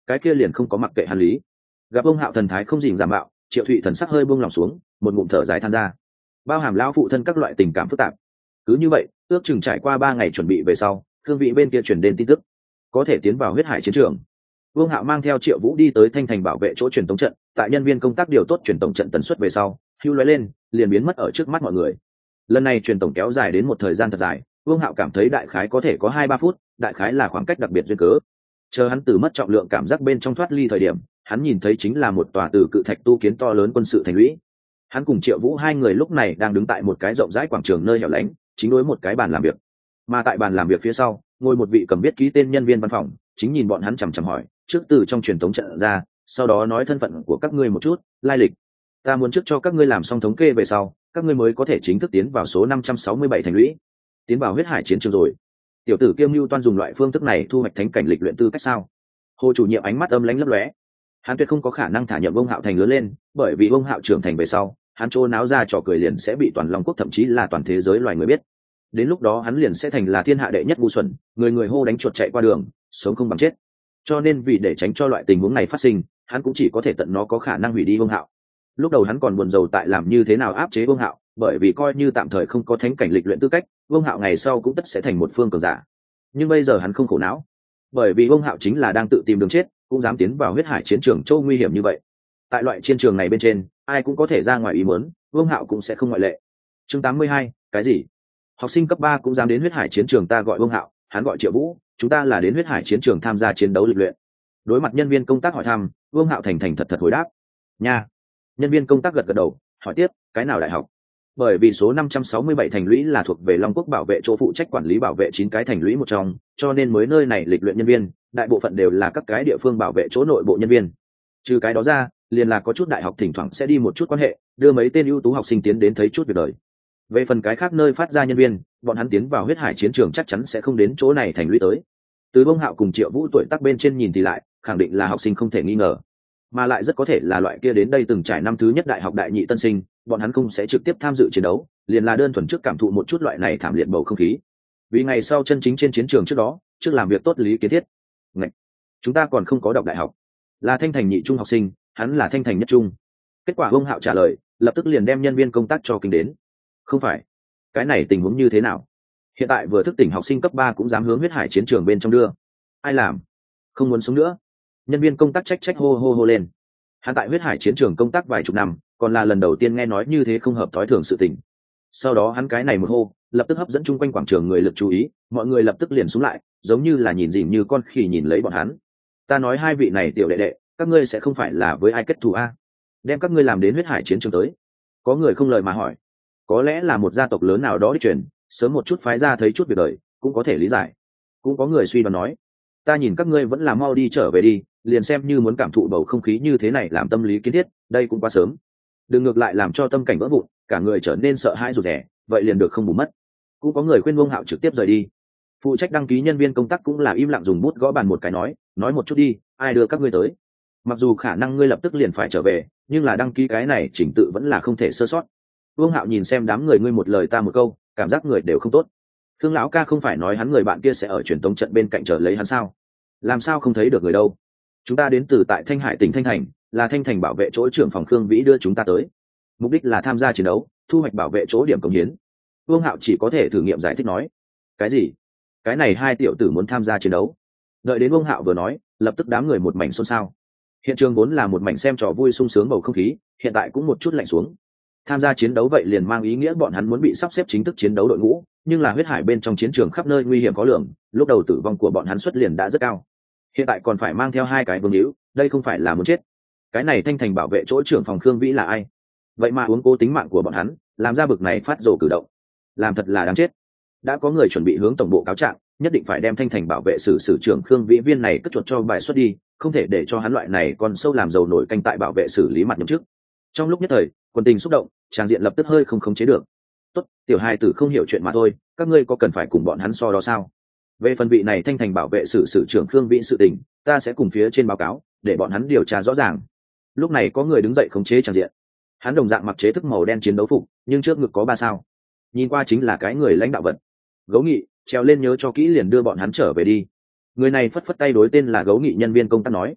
cái kia liền không có mặc kệ hắn lý. Gặp ông Hạo thần thái không dìm giảm bạo, Triệu Thụy thần sắc hơi buông lòng xuống, một ngụm thở dài than ra, bao hàm lão phụ thân các loại tình cảm phức tạp. Cứ như vậy, ước chừng trải qua 3 ngày chuẩn bị về sau, cương vị bên kia truyền đến tin tức, có thể tiến vào huyết hải chiến trường. Vương Hạo mang theo Triệu Vũ đi tới Thanh Thành bảo vệ chỗ truyền tống trận, tại nhân viên công tác điều tốt truyền tống trận tần suất về sau, hưu lóe lên, liền biến mất ở trước mắt mọi người. Lần này truyền tống kéo dài đến một thời gian thật dài, Vương Hạo cảm thấy đại khái có thể có 2-3 phút, đại khái là khoảng cách đặc biệt duyên cớ. Chờ hắn từ mất trọng lượng cảm giác bên trong thoát ly thời điểm, hắn nhìn thấy chính là một tòa từ cự thạch tu kiến to lớn quân sự thành lũy. Hắn cùng Triệu Vũ hai người lúc này đang đứng tại một cái rộng rãi quảng trường nơi hẻo lánh, chính đối một cái bàn làm việc. Mà tại bàn làm việc phía sau, ngồi một vị cầm viết ký tên nhân viên văn phòng, chính nhìn bọn hắn chằm chằm hỏi, trước từ trong truyền thống trận ra, sau đó nói thân phận của các ngươi một chút, lai lịch. Ta muốn trước cho các ngươi làm xong thống kê về sau, các ngươi mới có thể chính thức tiến vào số 567 thành lũy, tiến vào huyết hải chiến trường rồi. Tiểu tử Kiêm Nưu toan dùng loại phương thức này thu hoạch thánh cảnh lịch luyện tư cách sao? Hồ chủ nhiệm ánh mắt âm lãnh lấp lóe. Hắn tuyệt không có khả năng thả nhậm Vương Hạo thành lớn lên, bởi vì Vương Hạo trưởng thành về sau, hắn trô náo ra trò cười liền sẽ bị toàn Long quốc thậm chí là toàn thế giới loài người biết. Đến lúc đó hắn liền sẽ thành là thiên hạ đệ nhất ngu xuẩn, người người hô đánh chuột chạy qua đường, sống không bằng chết. Cho nên vì để tránh cho loại tình huống này phát sinh, hắn cũng chỉ có thể tận nó có khả năng hủy đi Vương Hạo. Lúc đầu hắn còn buồn rầu tại làm như thế nào áp chế Vương Hạo, bởi vì coi như tạm thời không có thánh cảnh lịch luyện tư cách, Vương Hạo ngày sau cũng tất sẽ thành một phương cường giả. Nhưng bây giờ hắn không khổ não, bởi vì Vương Hạo chính là đang tự tìm đường chết, cũng dám tiến vào huyết hải chiến trường châu nguy hiểm như vậy. Tại loại chiến trường này bên trên, ai cũng có thể ra ngoài ý muốn, Vương Hạo cũng sẽ không ngoại lệ. Chương 82, cái gì? Học sinh cấp 3 cũng dám đến huyết hải chiến trường, ta gọi Vương Hạo, hắn gọi Triệu Vũ, chúng ta là đến huyết hải chiến trường tham gia chiến đấu lịch luyện. Đối mặt nhân viên công tác hỏi thăm, Vương Hạo thành thành thật thật hồi đáp. Nha. Nhân viên công tác gật gật đầu, hỏi tiếp, cái nào đại học? Bởi vì số 567 thành lũy là thuộc về Long Quốc bảo vệ chỗ phụ trách quản lý bảo vệ 9 cái thành lũy một trong, cho nên mới nơi này lịch luyện nhân viên, đại bộ phận đều là các cái địa phương bảo vệ chỗ nội bộ nhân viên. Trừ cái đó ra, liền là có chút đại học thỉnh thoảng sẽ đi một chút quan hệ, đưa mấy tên ưu tú học sinh tiến đến thấy chút việc đời. Về phần cái khác nơi phát ra nhân viên, bọn hắn tiến vào huyết hải chiến trường chắc chắn sẽ không đến chỗ này thành lũy tới. Từ Vương Hạo cùng Triệu Vũ tuổi tác bên trên nhìn thì lại, khẳng định là học sinh không thể nghi ngờ, mà lại rất có thể là loại kia đến đây từng trải năm thứ nhất đại học đại nhị tân sinh, bọn hắn không sẽ trực tiếp tham dự chiến đấu, liền là đơn thuần trước cảm thụ một chút loại này thảm liệt bầu không khí. Vì ngày sau chân chính trên chiến trường trước đó, trước làm việc tốt lý kiến thiết. Ngạch, chúng ta còn không có đọc đại học. Là Thanh Thành nhị trung học sinh, hắn là Thanh Thành nhất trung. Kết quả Vương Hạo trả lời, lập tức liền đem nhân viên công tác cho kinh đến. Không phải, cái này tình huống như thế nào? Hiện tại vừa thức tỉnh học sinh cấp 3 cũng dám hướng huyết hải chiến trường bên trong đưa. Ai làm? Không muốn sống nữa. Nhân viên công tác trách hô hô hô lên. Hắn tại huyết hải chiến trường công tác vài chục năm, còn là lần đầu tiên nghe nói như thế không hợp thói thường sự tình. Sau đó hắn cái này một hô, lập tức hấp dẫn chung quanh quảng trường người lực chú ý, mọi người lập tức liền xuống lại, giống như là nhìn dìm như con khỉ nhìn lấy bọn hắn. Ta nói hai vị này tiểu đệ đệ, các ngươi sẽ không phải là với ai kết thù a? Đem các ngươi làm đến huyết hải chiến trường tới. Có người không lời mà hỏi. Có lẽ là một gia tộc lớn nào đó đi truyền, sớm một chút phái ra thấy chút việc đời, cũng có thể lý giải. Cũng có người suy đoán nói, ta nhìn các ngươi vẫn là mau đi trở về đi, liền xem như muốn cảm thụ bầu không khí như thế này làm tâm lý kiến thiết, đây cũng quá sớm. Đừng ngược lại làm cho tâm cảnh vỡ vụn, cả người trở nên sợ hãi rụt rè, vậy liền được không bù mất. Cũng có người khuyên Vương Hạo trực tiếp rời đi. Phụ trách đăng ký nhân viên công tác cũng là im lặng dùng bút gõ bàn một cái nói một chút đi, ai đưa các ngươi tới? Mặc dù khả năng ngươi lập tức liền phải trở về, nhưng là đăng ký cái này chỉnh tự vẫn là không thể sơ sót. Vương Hạo nhìn xem đám người, ngươi một lời ta một câu, cảm giác người đều không tốt. Khương lão ca không phải nói hắn người bạn kia sẽ ở truyền tống trận bên cạnh chờ lấy hắn sao? Làm sao không thấy được người đâu? Chúng ta đến từ tại Thanh Hải tỉnh Thanh Thành, là Thanh Thành bảo vệ chỗ trưởng phòng Khương Vĩ đưa chúng ta tới, mục đích là tham gia chiến đấu, thu hoạch bảo vệ chỗ điểm cống hiến. Vương Hạo chỉ có thể thử nghiệm giải thích nói. Cái gì? Cái này hai tiểu tử muốn tham gia chiến đấu? Đợi đến Vương Hạo vừa nói, lập tức đám người một mảnh xôn xao. Hiện trường vốn là một mảnh xem trò vui sung sướng bầu không khí, hiện tại cũng một chút lạnh xuống. Tham gia chiến đấu vậy liền mang ý nghĩa bọn hắn muốn bị sắp xếp chính thức chiến đấu đội ngũ, nhưng là huyết hải bên trong chiến trường khắp nơi nguy hiểm khó lường, lúc đầu tử vong của bọn hắn xuất liền đã rất cao, hiện tại còn phải mang theo hai cái vương hữu, đây không phải là muốn chết. Cái này Thanh Thành bảo vệ chỗ trưởng phòng Khương Vĩ là ai? Vậy mà uống cố tính mạng của bọn hắn, làm ra bực này phát rồ cử động, làm thật là đáng chết. Đã có người chuẩn bị hướng tổng bộ cáo trạng, nhất định phải đem Thanh Thành bảo vệ sử trưởng Khương Vĩ viên này cất chuột cho bài xuất đi, không thể để cho hắn loại này còn sâu làm dầu nổi canh tại bảo vệ xử lý mặt nhậm chức. Trong lúc nhất thời, quân tình xúc động, tràng diện lập tức hơi không khống chế được. Tốt, tiểu hai tử không hiểu chuyện mà thôi, các ngươi có cần phải cùng bọn hắn so đó sao? Về phần vị này Thanh Thành bảo vệ sử trưởng Khương Vĩ sự tình, ta sẽ cùng phía trên báo cáo, để bọn hắn điều tra rõ ràng. Lúc này có người đứng dậy khống chế tràng diện. Hắn đồng dạng mặc chế thức màu đen chiến đấu phục, nhưng trước ngực có 3 sao, nhìn qua chính là cái người lãnh đạo vật. Gấu Nghị, trèo lên nhớ cho kỹ, liền đưa bọn hắn trở về đi. Người này phất phất tay đối tên là Gấu Nghị nhân viên công tác nói.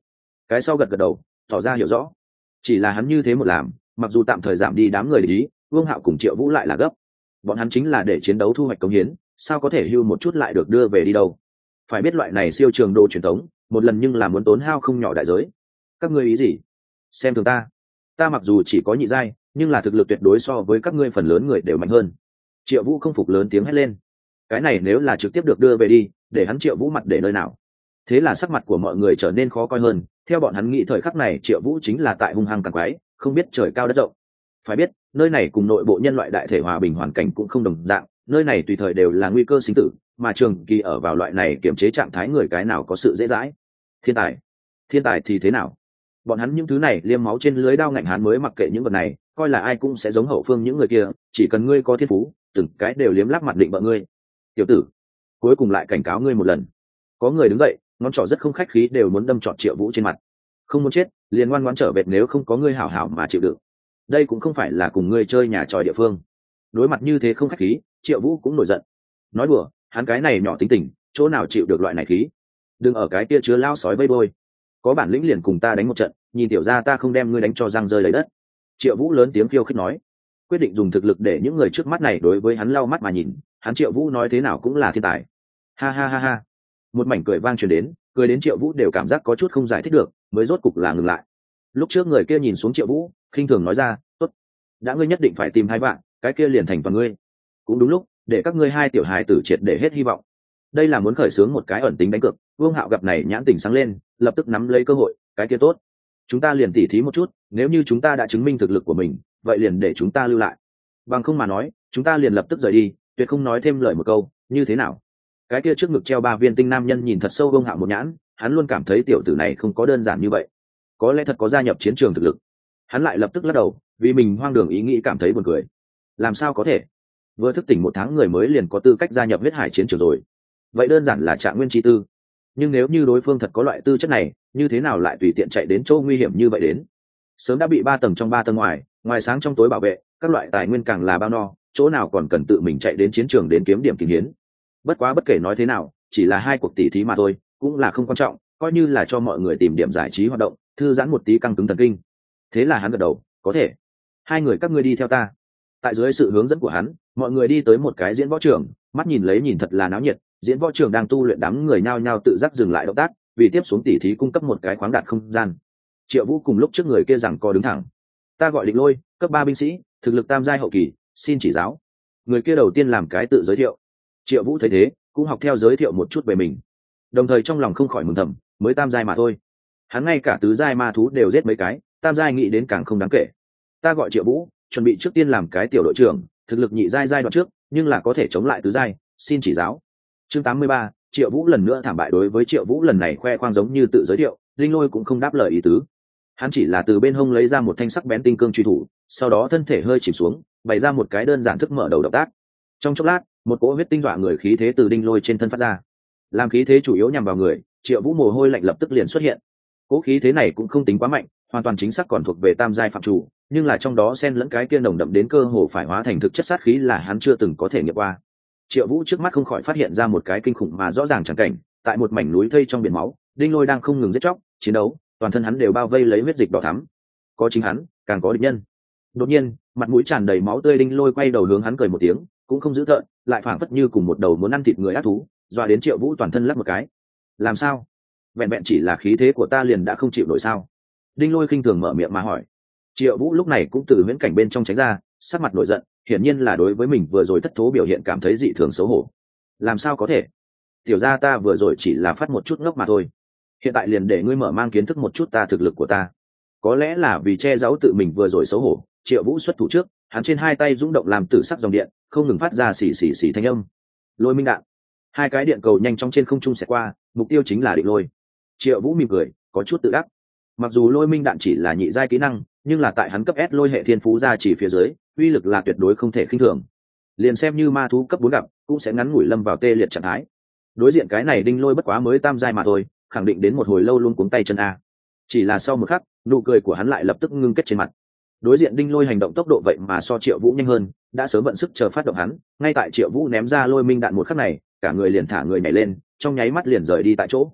Cái sau gật gật đầu tỏ ra hiểu rõ. Chỉ là hắn như thế một làm, mặc dù tạm thời giảm đi đám người lý, Vương Hạo cùng Triệu Vũ lại là gấp. Bọn hắn chính là để chiến đấu thu hoạch cống hiến, sao có thể hưu một chút lại được đưa về đi đâu. Phải biết loại này siêu trường đồ truyền thống một lần nhưng là muốn tốn hao không nhỏ đại giới. Các ngươi ý gì? Xem thường ta mặc dù chỉ có nhị giai, nhưng là thực lực tuyệt đối so với các ngươi phần lớn người đều mạnh hơn. Triệu Vũ không phục lớn tiếng hét lên. Cái này nếu là trực tiếp được đưa về đi, để hắn Triệu Vũ mặt để nơi nào? Thế là sắc mặt của mọi người trở nên khó coi hơn. Theo bọn hắn nghĩ thời khắc này Triệu Vũ chính là tại hung hăng càng quái, không biết trời cao đất rộng. Phải biết nơi này cùng nội bộ nhân loại đại thể hòa bình hoàn cảnh cũng không đồng dạng, nơi này tùy thời đều là nguy cơ sinh tử, mà trường kỳ ở vào loại này kiểm chế trạng thái người cái nào có sự dễ dãi. Thiên tài thì thế nào? Bọn hắn những thứ này liêm máu trên lưới đao ngạnh hắn mới mặc kệ những vật này, coi là ai cũng sẽ giống hậu phương những người kia, chỉ cần ngươi có thiên phú từng cái đều liếm lắp mặt định bợ ngươi. Tiểu tử, cuối cùng lại cảnh cáo ngươi một lần. Có người đứng dậy, ngón trỏ rất không khách khí đều muốn đâm trọt Triệu Vũ trên mặt. Không muốn chết liền ngoan ngoãn trở về, nếu không có ngươi hảo hảo mà chịu đựng. Đây cũng không phải là cùng ngươi chơi nhà tròi địa phương. Đối mặt như thế không khách khí, Triệu Vũ cũng nổi giận. Nói đùa, hắn cái này nhỏ tính tình, chỗ nào chịu được loại này khí. Đừng ở cái kia chứa lao sói vây bôi, có bản lĩnh liền cùng ta đánh một trận, nhìn tiểu gia ta không đem ngươi đánh cho răng rơi lấy đất. Triệu Vũ lớn tiếng khiêu khích nói, quyết định dùng thực lực để những người trước mắt này đối với hắn lau mắt mà nhìn. Hắn Triệu Vũ nói thế nào cũng là thiên tài. Ha ha ha ha, một mảnh cười vang truyền đến, cười đến Triệu Vũ đều cảm giác có chút không giải thích được, mới rốt cục là ngừng lại. Lúc trước người kia nhìn xuống Triệu Vũ khinh thường nói ra, tốt, đã ngươi nhất định phải tìm hai bạn, cái kia liền thành toàn ngươi. Cũng đúng lúc để các ngươi hai tiểu hài tử triệt để hết hy vọng. Đây là muốn khởi xướng một cái ẩn tính đánh cược. Vương Hạo gặp này nhãn tình sáng lên, lập tức nắm lấy cơ hội. Cái kia tốt, chúng ta liền tỉ thí một chút, nếu như chúng ta đã chứng minh thực lực của mình, vậy liền để chúng ta lưu lại, bằng không mà nói chúng ta liền lập tức rời đi, tuyệt không nói thêm lời một câu, như thế nào? Cái kia trước ngực treo 3 viên tinh nam nhân nhìn thật sâu Vương Hạo một nhãn, hắn luôn cảm thấy tiểu tử này không có đơn giản như vậy, có lẽ thật có gia nhập chiến trường thực lực. Hắn lại lập tức lắc đầu, vì mình hoang đường ý nghĩ cảm thấy buồn cười. Làm sao có thể? Vừa thức tỉnh 1 tháng người mới liền có tư cách gia nhập huyết hải chiến trường rồi, vậy đơn giản là trạng nguyên chi tư. Nhưng nếu như đối phương thật có loại tư chất này, như thế nào lại tùy tiện chạy đến chỗ nguy hiểm như vậy đến? Sớm đã bị 3 tầng trong 3 tầng ngoài sáng trong tối bảo vệ, các loại tài nguyên càng là bao no, chỗ nào còn cần tự mình chạy đến chiến trường đến kiếm điểm kinh hiến. Bất quá bất kể nói thế nào, chỉ là 2 cuộc tỷ thí mà thôi, cũng là không quan trọng, coi như là cho mọi người tìm điểm giải trí hoạt động, thư giãn một tí căng cứng thần kinh. Thế là hắn gật đầu, có thể. 2 người các ngươi đi theo ta. Tại dưới sự hướng dẫn của hắn, mọi người đi tới một cái diễn võ trường, mắt nhìn lấy nhìn thật là náo nhiệt. Diễn võ trường đang tu luyện, đám người nhao nhao tự giác dừng lại động tác, vì tiếp xuống tỉ thí cung cấp một cái khoáng đạt không gian. Triệu Vũ cùng lúc trước người kia rằng co đứng thẳng. Ta gọi Định Lôi, cấp 3 binh sĩ, thực lực tam giai hậu kỳ, xin chỉ giáo. Người kia đầu tiên làm cái tự giới thiệu. Triệu Vũ thấy thế, cũng học theo giới thiệu một chút về mình, đồng thời trong lòng không khỏi mừng thầm, mới tam giai mà thôi. Hắn ngay cả tứ giai ma thú đều giết mấy cái, tam giai nghĩ đến càng không đáng kể. Ta gọi Triệu Vũ, chuẩn bị trước tiên làm cái tiểu đội trưởng, thực lực nhị giai giai đoạn trước, nhưng là có thể chống lại tứ giai, xin chỉ giáo. Chương 83, Triệu Vũ lần nữa thảm bại. Đối với Triệu Vũ lần này khoe khoang giống như tự giới thiệu, Linh Lôi cũng không đáp lời ý tứ. Hắn chỉ là từ bên hông lấy ra một thanh sắc bén tinh cương truy thủ, sau đó thân thể hơi chìm xuống, bày ra một cái đơn giản thức mở đầu động tác. Trong chốc lát, một cỗ huyết tinh dọa người khí thế từ Đinh Lôi trên thân phát ra. Làm khí thế chủ yếu nhằm vào người, Triệu Vũ mồ hôi lạnh lập tức liền xuất hiện. Cỗ khí thế này cũng không tính quá mạnh, hoàn toàn chính xác còn thuộc về tam giai phạm chủ, nhưng là trong đó xen lẫn cái kia nồng đậm đến cơ hồ phải hóa thành thực chất sát khí là hắn chưa từng có thể nghiệm qua. Triệu Vũ trước mắt không khỏi phát hiện ra một cái kinh khủng mà rõ ràng chẳng cảnh, tại một mảnh núi thây trong biển máu, Đinh Lôi đang không ngừng giết chóc, chiến đấu, toàn thân hắn đều bao vây lấy huyết dịch đỏ thắm. Có chính hắn, càng có địch nhân. Đột nhiên, mặt mũi tràn đầy máu tươi Đinh Lôi quay đầu hướng hắn cười một tiếng, cũng không giữ tợn, lại phảng phất như cùng một đầu muốn ăn thịt người ác thú, dọa đến Triệu Vũ toàn thân lắc một cái. Làm sao? Vẹn vẹn chỉ là khí thế của ta liền đã không chịu nổi sao? Đinh Lôi khinh thường mở miệng mà hỏi. Triệu Vũ lúc này cũng từ huyễn cảnh bên trong tránh ra, sắc mặt nổi giận, hiển nhiên là đối với mình vừa rồi thất thố biểu hiện cảm thấy dị thường xấu hổ. Làm sao có thể? Tiểu gia ta vừa rồi chỉ là phát một chút ngốc mà thôi, hiện tại liền để ngươi mở mang kiến thức một chút ta thực lực của ta. Có lẽ là vì che giấu tự mình vừa rồi xấu hổ, Triệu Vũ xuất thủ trước, hắn trên 2 tay rung động làm tử sắc dòng điện, không ngừng phát ra xì xì xì thanh âm. Lôi minh đạn. 2 cái điện cầu nhanh chóng trên không trung xẹt qua, mục tiêu chính là Định Lôi. Triệu Vũ mỉm cười, có chút tự đắc. Mặc dù lôi minh đạn chỉ là nhị giai kỹ năng, nhưng là tại hắn cấp S lôi hệ thiên phú ra chỉ phía dưới, uy lực là tuyệt đối không thể khinh thường. Liền xem như ma thú cấp 4 gặp, cũng sẽ ngắn ngủi lâm vào tê liệt trạng thái. Đối diện cái này Đinh Lôi bất quá mới tam giai mà thôi, khẳng định đến một hồi lâu luôn cuống tay chân a. Chỉ là sau một khắc, nụ cười của hắn lại lập tức ngưng kết trên mặt. Đối diện Đinh Lôi hành động tốc độ vậy mà so Triệu Vũ nhanh hơn, đã sớm vận sức chờ phát động hắn, ngay tại Triệu Vũ ném ra lôi minh đạn một khắc này, cả người liền thả người nhảy lên, trong nháy mắt liền rời đi tại chỗ.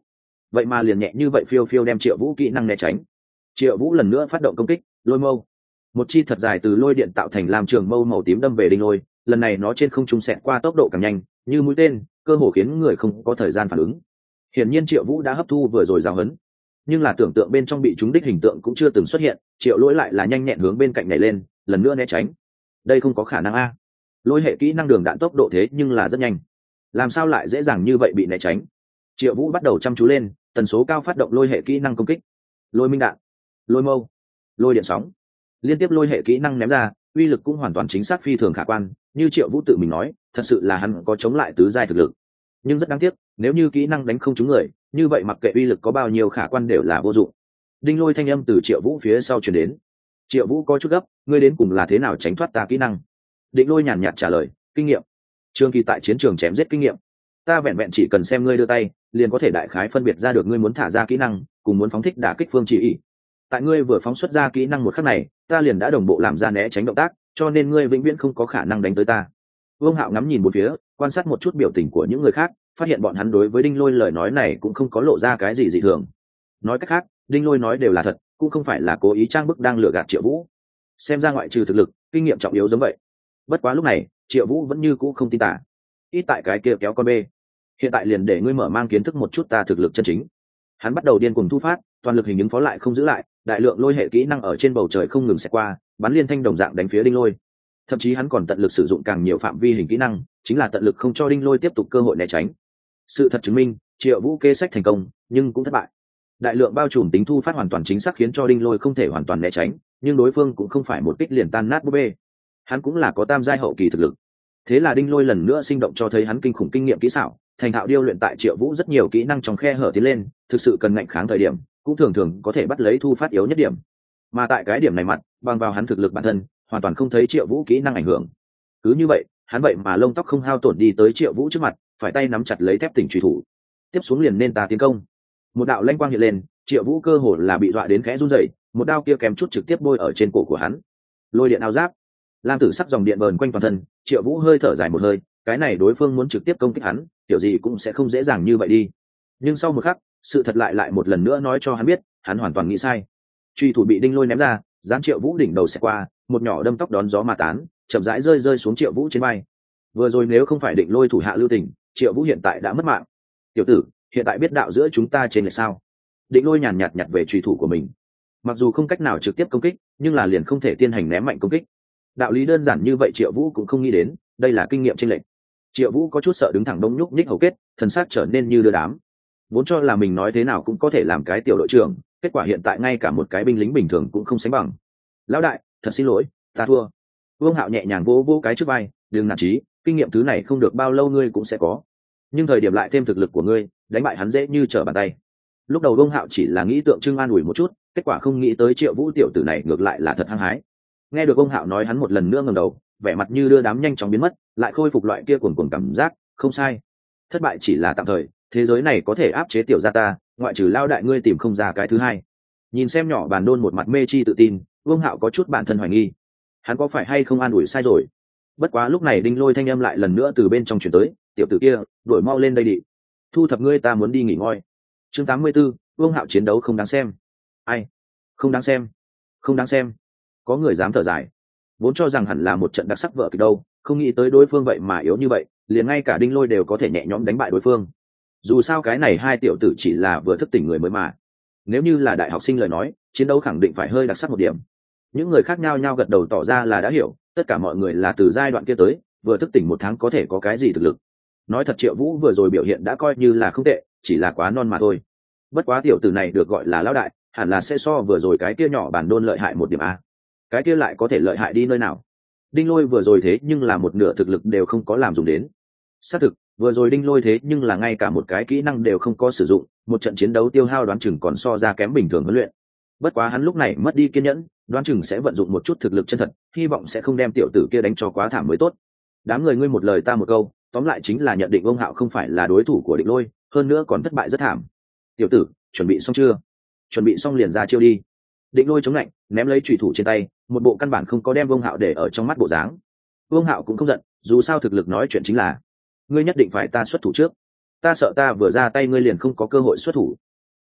vậy mà liền nhẹ như vậy phiêu phiêu đem Triệu Vũ kỹ năng né tránh. Triệu Vũ lần nữa phát động công kích, lôi mâu. Một chi thật dài từ lôi điện tạo thành làm trường mâu màu tím đâm về đinh lôi, lần này nó trên không trung xẹt qua tốc độ càng nhanh, như mũi tên, cơ hồ khiến người không có thời gian phản ứng. Hiển nhiên Triệu Vũ đã hấp thu vừa rồi giáo huấn, nhưng là tưởng tượng bên trong bị trúng đích hình tượng cũng chưa từng xuất hiện, Triệu Lỗi lại là nhanh nhẹn hướng bên cạnh nhảy lên, lần nữa né tránh. Đây không có khả năng a. Lôi hệ kỹ năng đường đạn tốc độ thế nhưng là rất nhanh, làm sao lại dễ dàng như vậy bị né tránh? Triệu Vũ bắt đầu chăm chú lên, tần số cao phát động lôi hệ kỹ năng công kích. Lôi minh đạn, lôi mâu, lôi điện sóng, liên tiếp lôi hệ kỹ năng ném ra, uy lực cũng hoàn toàn chính xác phi thường khả quan, như Triệu Vũ tự mình nói, thật sự là hắn có chống lại tứ giai thực lực. Nhưng rất đáng tiếc, nếu như kỹ năng đánh không trúng người, như vậy mặc kệ uy lực có bao nhiêu khả quan đều là vô dụng. Đinh lôi thanh âm từ Triệu Vũ phía sau truyền đến. Triệu Vũ có chút gấp, ngươi đến cùng là thế nào tránh thoát ta kỹ năng? Định lôi nhàn nhạt trả lời, kinh nghiệm. Trường kỳ tại chiến trường chém giết kinh nghiệm, ta vẹn vẹn chỉ cần xem ngươi đưa tay liền có thể đại khái phân biệt ra được ngươi muốn thả ra kỹ năng cùng muốn phóng thích đả kích phương chỉ ý. Tại ngươi vừa phóng xuất ra kỹ năng một khắc này, ta liền đã đồng bộ làm ra né tránh động tác, cho nên ngươi vĩnh viễn không có khả năng đánh tới ta. Vương Hạo ngắm nhìn một phía, quan sát một chút biểu tình của những người khác, phát hiện bọn hắn đối với Đinh Lôi lời nói này cũng không có lộ ra cái gì dị thường. Nói cách khác, Đinh Lôi nói đều là thật, cũng không phải là cố ý trang bức đang lừa gạt Triệu Vũ. Xem ra ngoại trừ thực lực, kinh nghiệm trọng yếu giống vậy. Bất quá lúc này, Triệu Vũ vẫn như cũ không tin tả. Ít tại cái kia kéo con bê. Hiện tại liền để ngươi mở mang kiến thức một chút ta thực lực chân chính. Hắn bắt đầu điên cuồng thu phát, toàn lực hình ứng phó lại không giữ lại, đại lượng lôi hệ kỹ năng ở trên bầu trời không ngừng xẹt qua, bắn liên thanh đồng dạng đánh phía Đinh Lôi. Thậm chí hắn còn tận lực sử dụng càng nhiều phạm vi hình kỹ năng, chính là tận lực không cho Đinh Lôi tiếp tục cơ hội né tránh. Sự thật chứng minh, Triệu Vũ kế sách thành công, nhưng cũng thất bại. Đại lượng bao trùm tính thu phát hoàn toàn chính xác khiến cho Đinh Lôi không thể hoàn toàn né tránh, nhưng đối phương cũng không phải một kích liền tan nát búp bê. Hắn cũng là có tam giai hậu kỳ thực lực. Thế là Đinh Lôi lần nữa sinh động cho thấy hắn kinh khủng kinh nghiệm kỹ xảo, thành thạo điêu luyện tại Triệu Vũ rất nhiều kỹ năng trong khe hở tiến lên, thực sự cần ngạnh kháng thời điểm, cũng thường thường có thể bắt lấy thu phát yếu nhất điểm. Mà tại cái điểm này mặt, bằng vào hắn thực lực bản thân, hoàn toàn không thấy Triệu Vũ kỹ năng ảnh hưởng. Cứ như vậy, hắn vậy mà lông tóc không hao tổn đi tới Triệu Vũ trước mặt, phải tay nắm chặt lấy thép tỉnh truy thủ. Tiếp xuống liền nên ta tiến công. Một đạo lanh quang hiện lên, Triệu Vũ cơ hồ là bị dọa đến khẽ run rẩy, một đao kia kèm chút trực tiếp bôi ở trên cổ của hắn. Lôi điện áo giáp, lam tử sắc dòng điện vờn quanh toàn thân, Triệu Vũ hơi thở dài một hơi, cái này đối phương muốn trực tiếp công kích hắn, kiểu gì cũng sẽ không dễ dàng như vậy đi. Nhưng sau một khắc, sự thật lại một lần nữa nói cho hắn biết, hắn hoàn toàn nghĩ sai. Truy thủ bị Đinh Lôi ném ra, dán Triệu Vũ đỉnh đầu xẹt qua, một nhỏ đâm tóc đón gió mà tán, chậm rãi rơi xuống Triệu Vũ trên vai. Vừa rồi nếu không phải Định Lôi thủ hạ lưu tình, Triệu Vũ hiện tại đã mất mạng. Tiểu tử, hiện tại biết đạo giữa chúng ta trên lệch sao? Định Lôi nhàn nhạt nhặt về truy thủ của mình. Mặc dù không cách nào trực tiếp công kích, nhưng là liền không thể tiến hành ném mạnh công kích. Đạo lý đơn giản như vậy Triệu Vũ cũng không nghĩ đến, đây là kinh nghiệm chênh lệch. Triệu Vũ có chút sợ đứng thẳng đông nhúc nhích hầu kết, thần sắc trở nên như đưa đám. Vốn cho là mình nói thế nào cũng có thể làm cái tiểu đội trưởng, kết quả hiện tại ngay cả một cái binh lính bình thường cũng không sánh bằng. Lão đại, thật xin lỗi, ta thua. Vương Hạo nhẹ nhàng vỗ vỗ cái trước vai, đừng nản chí, kinh nghiệm thứ này không được bao lâu ngươi cũng sẽ có. Nhưng thời điểm lại thêm thực lực của ngươi, đánh bại hắn dễ như trở bàn tay. Lúc đầu Vương Hạo chỉ là nghĩ tượng trưng an ủi một chút, kết quả không nghĩ tới Triệu Vũ tiểu tử này ngược lại là thật hăng hái. Nghe được Vương Hạo nói, hắn một lần nữa ngẩng đầu, vẻ mặt như đưa đám nhanh chóng biến mất, lại khôi phục loại kia cuồn cuộn cảm giác, không sai. Thất bại chỉ là tạm thời, thế giới này có thể áp chế tiểu gia ta, ngoại trừ lao đại ngươi tìm không ra cái thứ hai. Nhìn xem nhỏ bàn đôn một mặt mê chi tự tin, Vương Hạo có chút bản thân hoài nghi, hắn có phải hay không an ủi sai rồi. Bất quá lúc này Đinh Lôi thanh âm lại lần nữa từ bên trong truyền tới, tiểu tử kia, đuổi mau lên đây đi, thu thập ngươi, ta muốn đi nghỉ ngơi. Chương 84, Vương Hạo chiến đấu không đáng xem. Ai? Không đáng xem? Không đáng xem? Có người dám thở dài. Vốn cho rằng hẳn là một trận đặc sắc vở kịch đâu, không nghĩ tới đối phương vậy mà yếu như vậy, liền ngay cả Đinh Lôi đều có thể nhẹ nhõm đánh bại đối phương. Dù sao cái này hai tiểu tử chỉ là vừa thức tỉnh người mới mà. Nếu như là đại học sinh lời nói, chiến đấu khẳng định phải hơi đặc sắc một điểm. Những người khác nhau nhau gật đầu tỏ ra là đã hiểu, tất cả mọi người là từ giai đoạn kia tới, vừa thức tỉnh một tháng có thể có cái gì thực lực. Nói thật Triệu Vũ vừa rồi biểu hiện đã coi như là không tệ, chỉ là quá non mà thôi. Bất quá tiểu tử này được gọi là lão đại, hẳn là sẽ so vừa rồi cái kia nhỏ bản đôn lợi hại một điểm a. Cái kia lại có thể lợi hại đi nơi nào? Đinh Lôi vừa rồi thế nhưng là một nửa thực lực đều không có làm dùng đến. Xác thực, vừa rồi Đinh Lôi thế nhưng là ngay cả một cái kỹ năng đều không có sử dụng, một trận chiến đấu tiêu hao đoán chừng còn so ra kém bình thường huấn luyện. Bất quá hắn lúc này mất đi kiên nhẫn, đoán chừng sẽ vận dụng một chút thực lực chân thật, hy vọng sẽ không đem tiểu tử kia đánh cho quá thảm mới tốt. Đám người ngươi một lời ta một câu, tóm lại chính là nhận định ông Hạo không phải là đối thủ của Định Lôi, hơn nữa còn thất bại rất thảm. Tiểu tử, chuẩn bị xong chưa? Chuẩn bị xong liền ra chiêu đi. Định Lôi chống lạnh, ném lấy chủy thủ trên tay, một bộ căn bản không có đem Vương Hạo để ở trong mắt bộ dáng. Vương Hạo cũng không giận, dù sao thực lực nói chuyện chính là, ngươi nhất định phải ta xuất thủ trước. Ta sợ ta vừa ra tay ngươi liền không có cơ hội xuất thủ.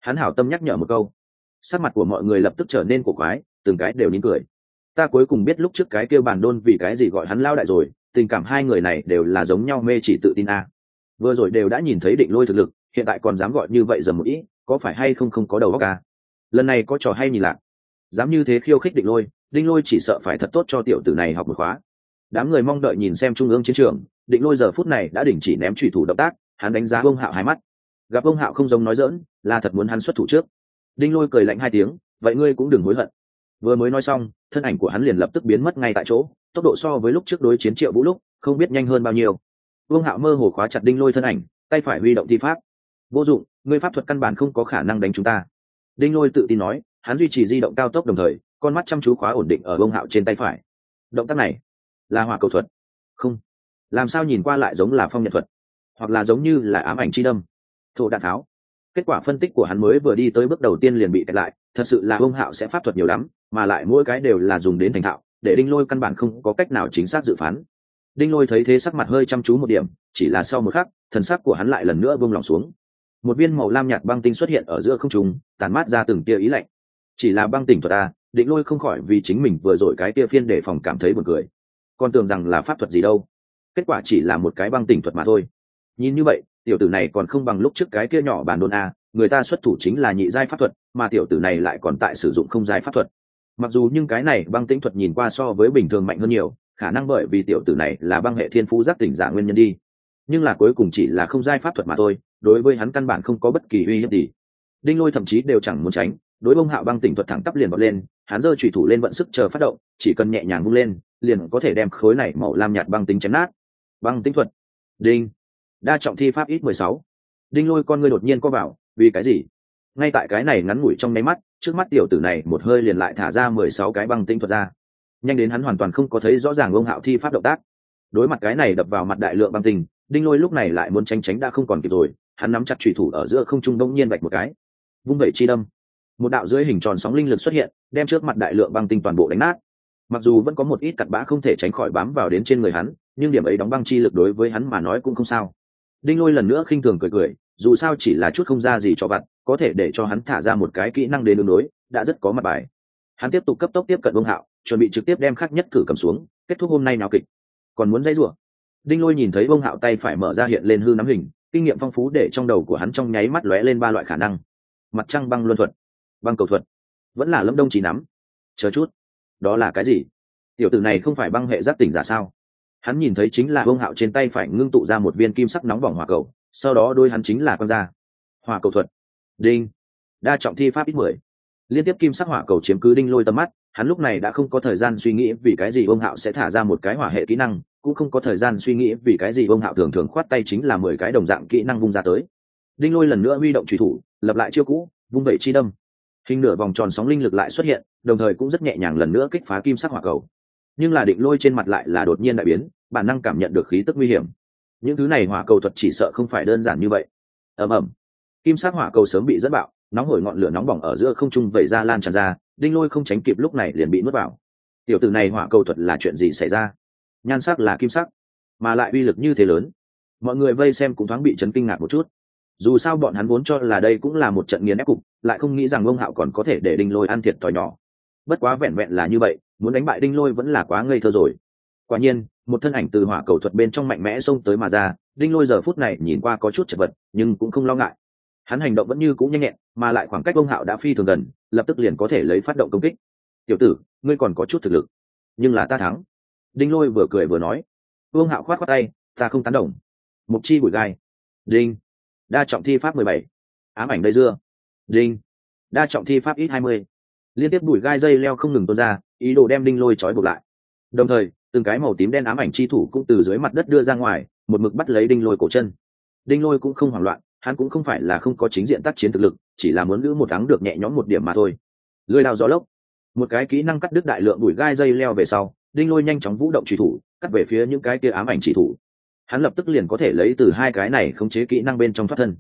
Hắn hảo tâm nhắc nhở một câu. Sắc mặt của mọi người lập tức trở nên cổ quái, từng cái đều nín cười. Ta cuối cùng biết lúc trước cái kêu bản đôn vì cái gì gọi hắn lao đại rồi, tình cảm hai người này đều là giống nhau mê chỉ tự tin a. Vừa rồi đều đã nhìn thấy Định Lôi thực lực, hiện tại còn dám gọi như vậy dầm một ý, có phải hay không có đầu óc a. Lần này có trò hay nhìn lạc, dám như thế khiêu khích Định Lôi, Đinh Lôi chỉ sợ phải thật tốt cho tiểu tử này học một khóa. Đám người mong đợi nhìn xem trung ương chiến trường, Định Lôi giờ phút này đã đình chỉ ném chủy thủ động tác, hắn đánh giá Vương Hạo hai mắt. Gặp Vương Hạo không giống nói dỡn, là thật muốn hắn xuất thủ trước. Đinh Lôi cười lạnh hai tiếng, vậy ngươi cũng đừng hối hận. Vừa mới nói xong, thân ảnh của hắn liền lập tức biến mất ngay tại chỗ, tốc độ so với lúc trước đối chiến Triệu Vũ lúc, không biết nhanh hơn bao nhiêu. Vương Hạo mơ hồ khóa chặt Đinh Lôi thân ảnh, tay phải huy động thi pháp. Vô dụng, ngươi pháp thuật căn bản không có khả năng đánh chúng ta. Đinh Lôi tự tin nói, hắn duy trì di động cao tốc đồng thời, con mắt chăm chú khóa ổn định ở Vương Hạo trên tay phải. Động tác này là hỏa cầu thuật? Không, làm sao nhìn qua lại giống là phong nhật thuật, hoặc là giống như là ám ảnh chi đâm, thổ đạn tháo. Kết quả phân tích của hắn mới vừa đi tới bước đầu tiên liền bị kẹt lại, thật sự là Vương Hạo sẽ pháp thuật nhiều lắm, mà lại mỗi cái đều là dùng đến thành thạo, để Đinh Lôi căn bản không có cách nào chính xác dự phán. Đinh Lôi thấy thế sắc mặt hơi chăm chú một điểm, chỉ là sau một khắc, thần sắc của hắn lại lần nữa buông lỏng xuống. Một viên màu lam nhạt băng tinh xuất hiện ở giữa không trung, tản mát ra từng tia ý lạnh. Chỉ là băng tỉnh thuật a, Định Lôi không khỏi vì chính mình vừa rồi cái tia phiên đề phòng cảm thấy buồn cười. Còn tưởng rằng là pháp thuật gì đâu, kết quả chỉ là một cái băng tỉnh thuật mà thôi. Nhìn như vậy, tiểu tử này còn không bằng lúc trước cái kia nhỏ bản đôn a, người ta xuất thủ chính là nhị giai pháp thuật, mà tiểu tử này lại còn tại sử dụng không giai pháp thuật. Mặc dù nhưng cái này băng tĩnh thuật nhìn qua so với bình thường mạnh hơn nhiều, khả năng bởi vì tiểu tử này là băng hệ thiên phú giác tỉnh giả nguyên nhân đi, nhưng là cuối cùng chỉ là không giai pháp thuật mà thôi, đối với hắn căn bản không có bất kỳ uy hiếp gì. Đinh Lôi thậm chí đều chẳng muốn tránh, đối Bông Hạo băng tỉnh thuật thẳng tắp liền bật lên, hắn giơ chủy thủ lên vận sức chờ phát động, chỉ cần nhẹ nhàng vung lên, liền có thể đem khối này màu lam nhạt băng tính chém nát. Băng tĩnh thuật. Đinh. Đa trọng thi pháp ít 16. Đinh Lôi con ngươi đột nhiên co vào, vì cái gì? Ngay tại cái này ngắn ngủi trong nháy mắt, trước mắt tiểu tử này một hơi liền lại thả ra 16 cái băng tĩnh thuật ra, nhanh đến hắn hoàn toàn không có thấy rõ ràng Bông Hạo thi pháp động tác. Đối mặt cái này đập vào mặt đại lượng băng tinh, Đinh Lôi lúc này lại muốn tránh đã không còn kịp rồi, hắn nắm chặt chủy thủ ở giữa không trung đống nhiên vạch một cái, vung vẩy chi đâm. Một đạo dưới hình tròn sóng linh lực xuất hiện, đem trước mặt đại lượng băng tinh toàn bộ đánh nát. Mặc dù vẫn có một ít cặn bã không thể tránh khỏi bám vào đến trên người hắn, nhưng điểm ấy đóng băng chi lực đối với hắn mà nói cũng không sao. Đinh Lôi lần nữa khinh thường cười, dù sao chỉ là chút không ra gì cho vặt, có thể để cho hắn thả ra một cái kỹ năng đến đường đối, đã rất có mặt bài. Hắn tiếp tục cấp tốc tiếp cận Vương Hạo, chuẩn bị trực tiếp đem khắc nhất cử cầm xuống, kết thúc hôm nay nào kịch. Còn muốn dãy rủa? Đinh Lôi nhìn thấy Vương Hạo tay phải mở ra hiện lên hư nắm hình, kinh nghiệm phong phú để trong đầu của hắn trong nháy mắt lóe lên ba loại khả năng: mặt trăng băng luân thuật, băng cầu thuật, vẫn là lâm đông chỉ nắm. Chờ chút, đó là cái gì? Tiểu tử này không phải băng hệ giác tỉnh giả sao? Hắn nhìn thấy chính là Vương Hạo trên tay phải ngưng tụ ra một viên kim sắc nóng bỏng hỏa cầu, sau đó đôi hắn chính là con ra. Hỏa cầu thuật. Đinh. Đa trọng thi pháp ít 10. Liên tiếp kim sắc hỏa cầu chiếm cứ Đinh Lôi tầm mắt, hắn lúc này đã không có thời gian suy nghĩ vì cái gì Vương Hạo sẽ thả ra một cái hỏa hệ kỹ năng, cũng không có thời gian suy nghĩ vì cái gì Vương Hạo thường thường khoát tay chính là 10 cái đồng dạng kỹ năng vung ra tới. Đinh Lôi lần nữa huy động chủy thủ, lập lại chiêu cũ, vung vẩy chi đâm. Hình nửa vòng tròn sóng linh lực lại xuất hiện, đồng thời cũng rất nhẹ nhàng lần nữa kích phá kim sắc hỏa cầu. Nhưng là Định Lôi trên mặt lại là đột nhiên đại biến, bản năng cảm nhận được khí tức nguy hiểm. Những thứ này hỏa cầu thuật chỉ sợ không phải đơn giản như vậy. Ầm ầm. Kim sắc hỏa cầu sớm bị dẫn bạo, nóng hổi ngọn lửa nóng bỏng ở giữa không trung vẩy ra lan tràn ra, Đinh Lôi không tránh kịp lúc này liền bị nuốt vào. Tiểu tử này hỏa cầu thuật là chuyện gì xảy ra? Nhan sắc là kim sắc, mà lại uy lực như thế lớn. Mọi người vây xem cũng thoáng bị chấn kinh ngạc một chút. Dù sao bọn hắn vốn cho là đây cũng là một trận nghiền ép cục, lại không nghĩ rằng Vương Hạo còn có thể để Đinh Lôi ăn thiệt thòi nhỏ. Bất quá vẹn vẹn là như vậy, muốn đánh bại Đinh Lôi vẫn là quá ngây thơ rồi. Quả nhiên, một thân ảnh từ hỏa cầu thuật bên trong mạnh mẽ xông tới mà ra, Đinh Lôi giờ phút này nhìn qua có chút chật vật, nhưng cũng không lo ngại. Hắn hành động vẫn như cũng nhanh nhẹn, mà lại khoảng cách Vương Hạo đã phi thường gần, lập tức liền có thể lấy phát động công kích. "Tiểu tử, ngươi còn có chút thực lực, nhưng là ta thắng." Đinh Lôi vừa cười vừa nói. Vương Hạo khoát khoát tay, "Ta không tán đồng." Mục chi bụi gai. Đinh. Đa trọng thi pháp 17. Ám ảnh dây dưa. Đinh. Đa trọng thi pháp ít 20. Liên tiếp bụi gai dây leo không ngừng tuôn ra, ý đồ đem Đinh Lôi trói buộc lại. Đồng thời, từng cái màu tím đen ám ảnh chi thủ cũng từ dưới mặt đất đưa ra ngoài, một mực bắt lấy Đinh Lôi cổ chân. Đinh Lôi cũng không hoảng loạn, hắn cũng không phải là không có chính diện tác chiến thực lực, chỉ là muốn giữ một áng được nhẹ nhõm một điểm mà thôi. Lưỡi đao gió lốc, một cái kỹ năng cắt đứt đại lượng bụi gai dây leo về sau, Đinh Lôi nhanh chóng vũ động chủy thủ, cắt về phía những cái kia ám ảnh chỉ thủ. Hắn lập tức liền có thể lấy từ hai cái này khống chế kỹ năng bên trong thoát thân.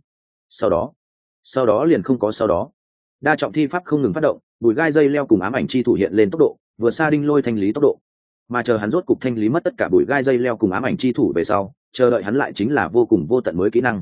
Sau đó liền không có sau đó. Đa trọng thi pháp không ngừng phát động, bụi gai dây leo cùng ám ảnh chi thủ hiện lên tốc độ, vừa xa Đinh Lôi thanh lý tốc độ. Mà chờ hắn rốt cục thanh lý mất tất cả bụi gai dây leo cùng ám ảnh chi thủ về sau, chờ đợi hắn lại chính là vô cùng vô tận mới kỹ năng.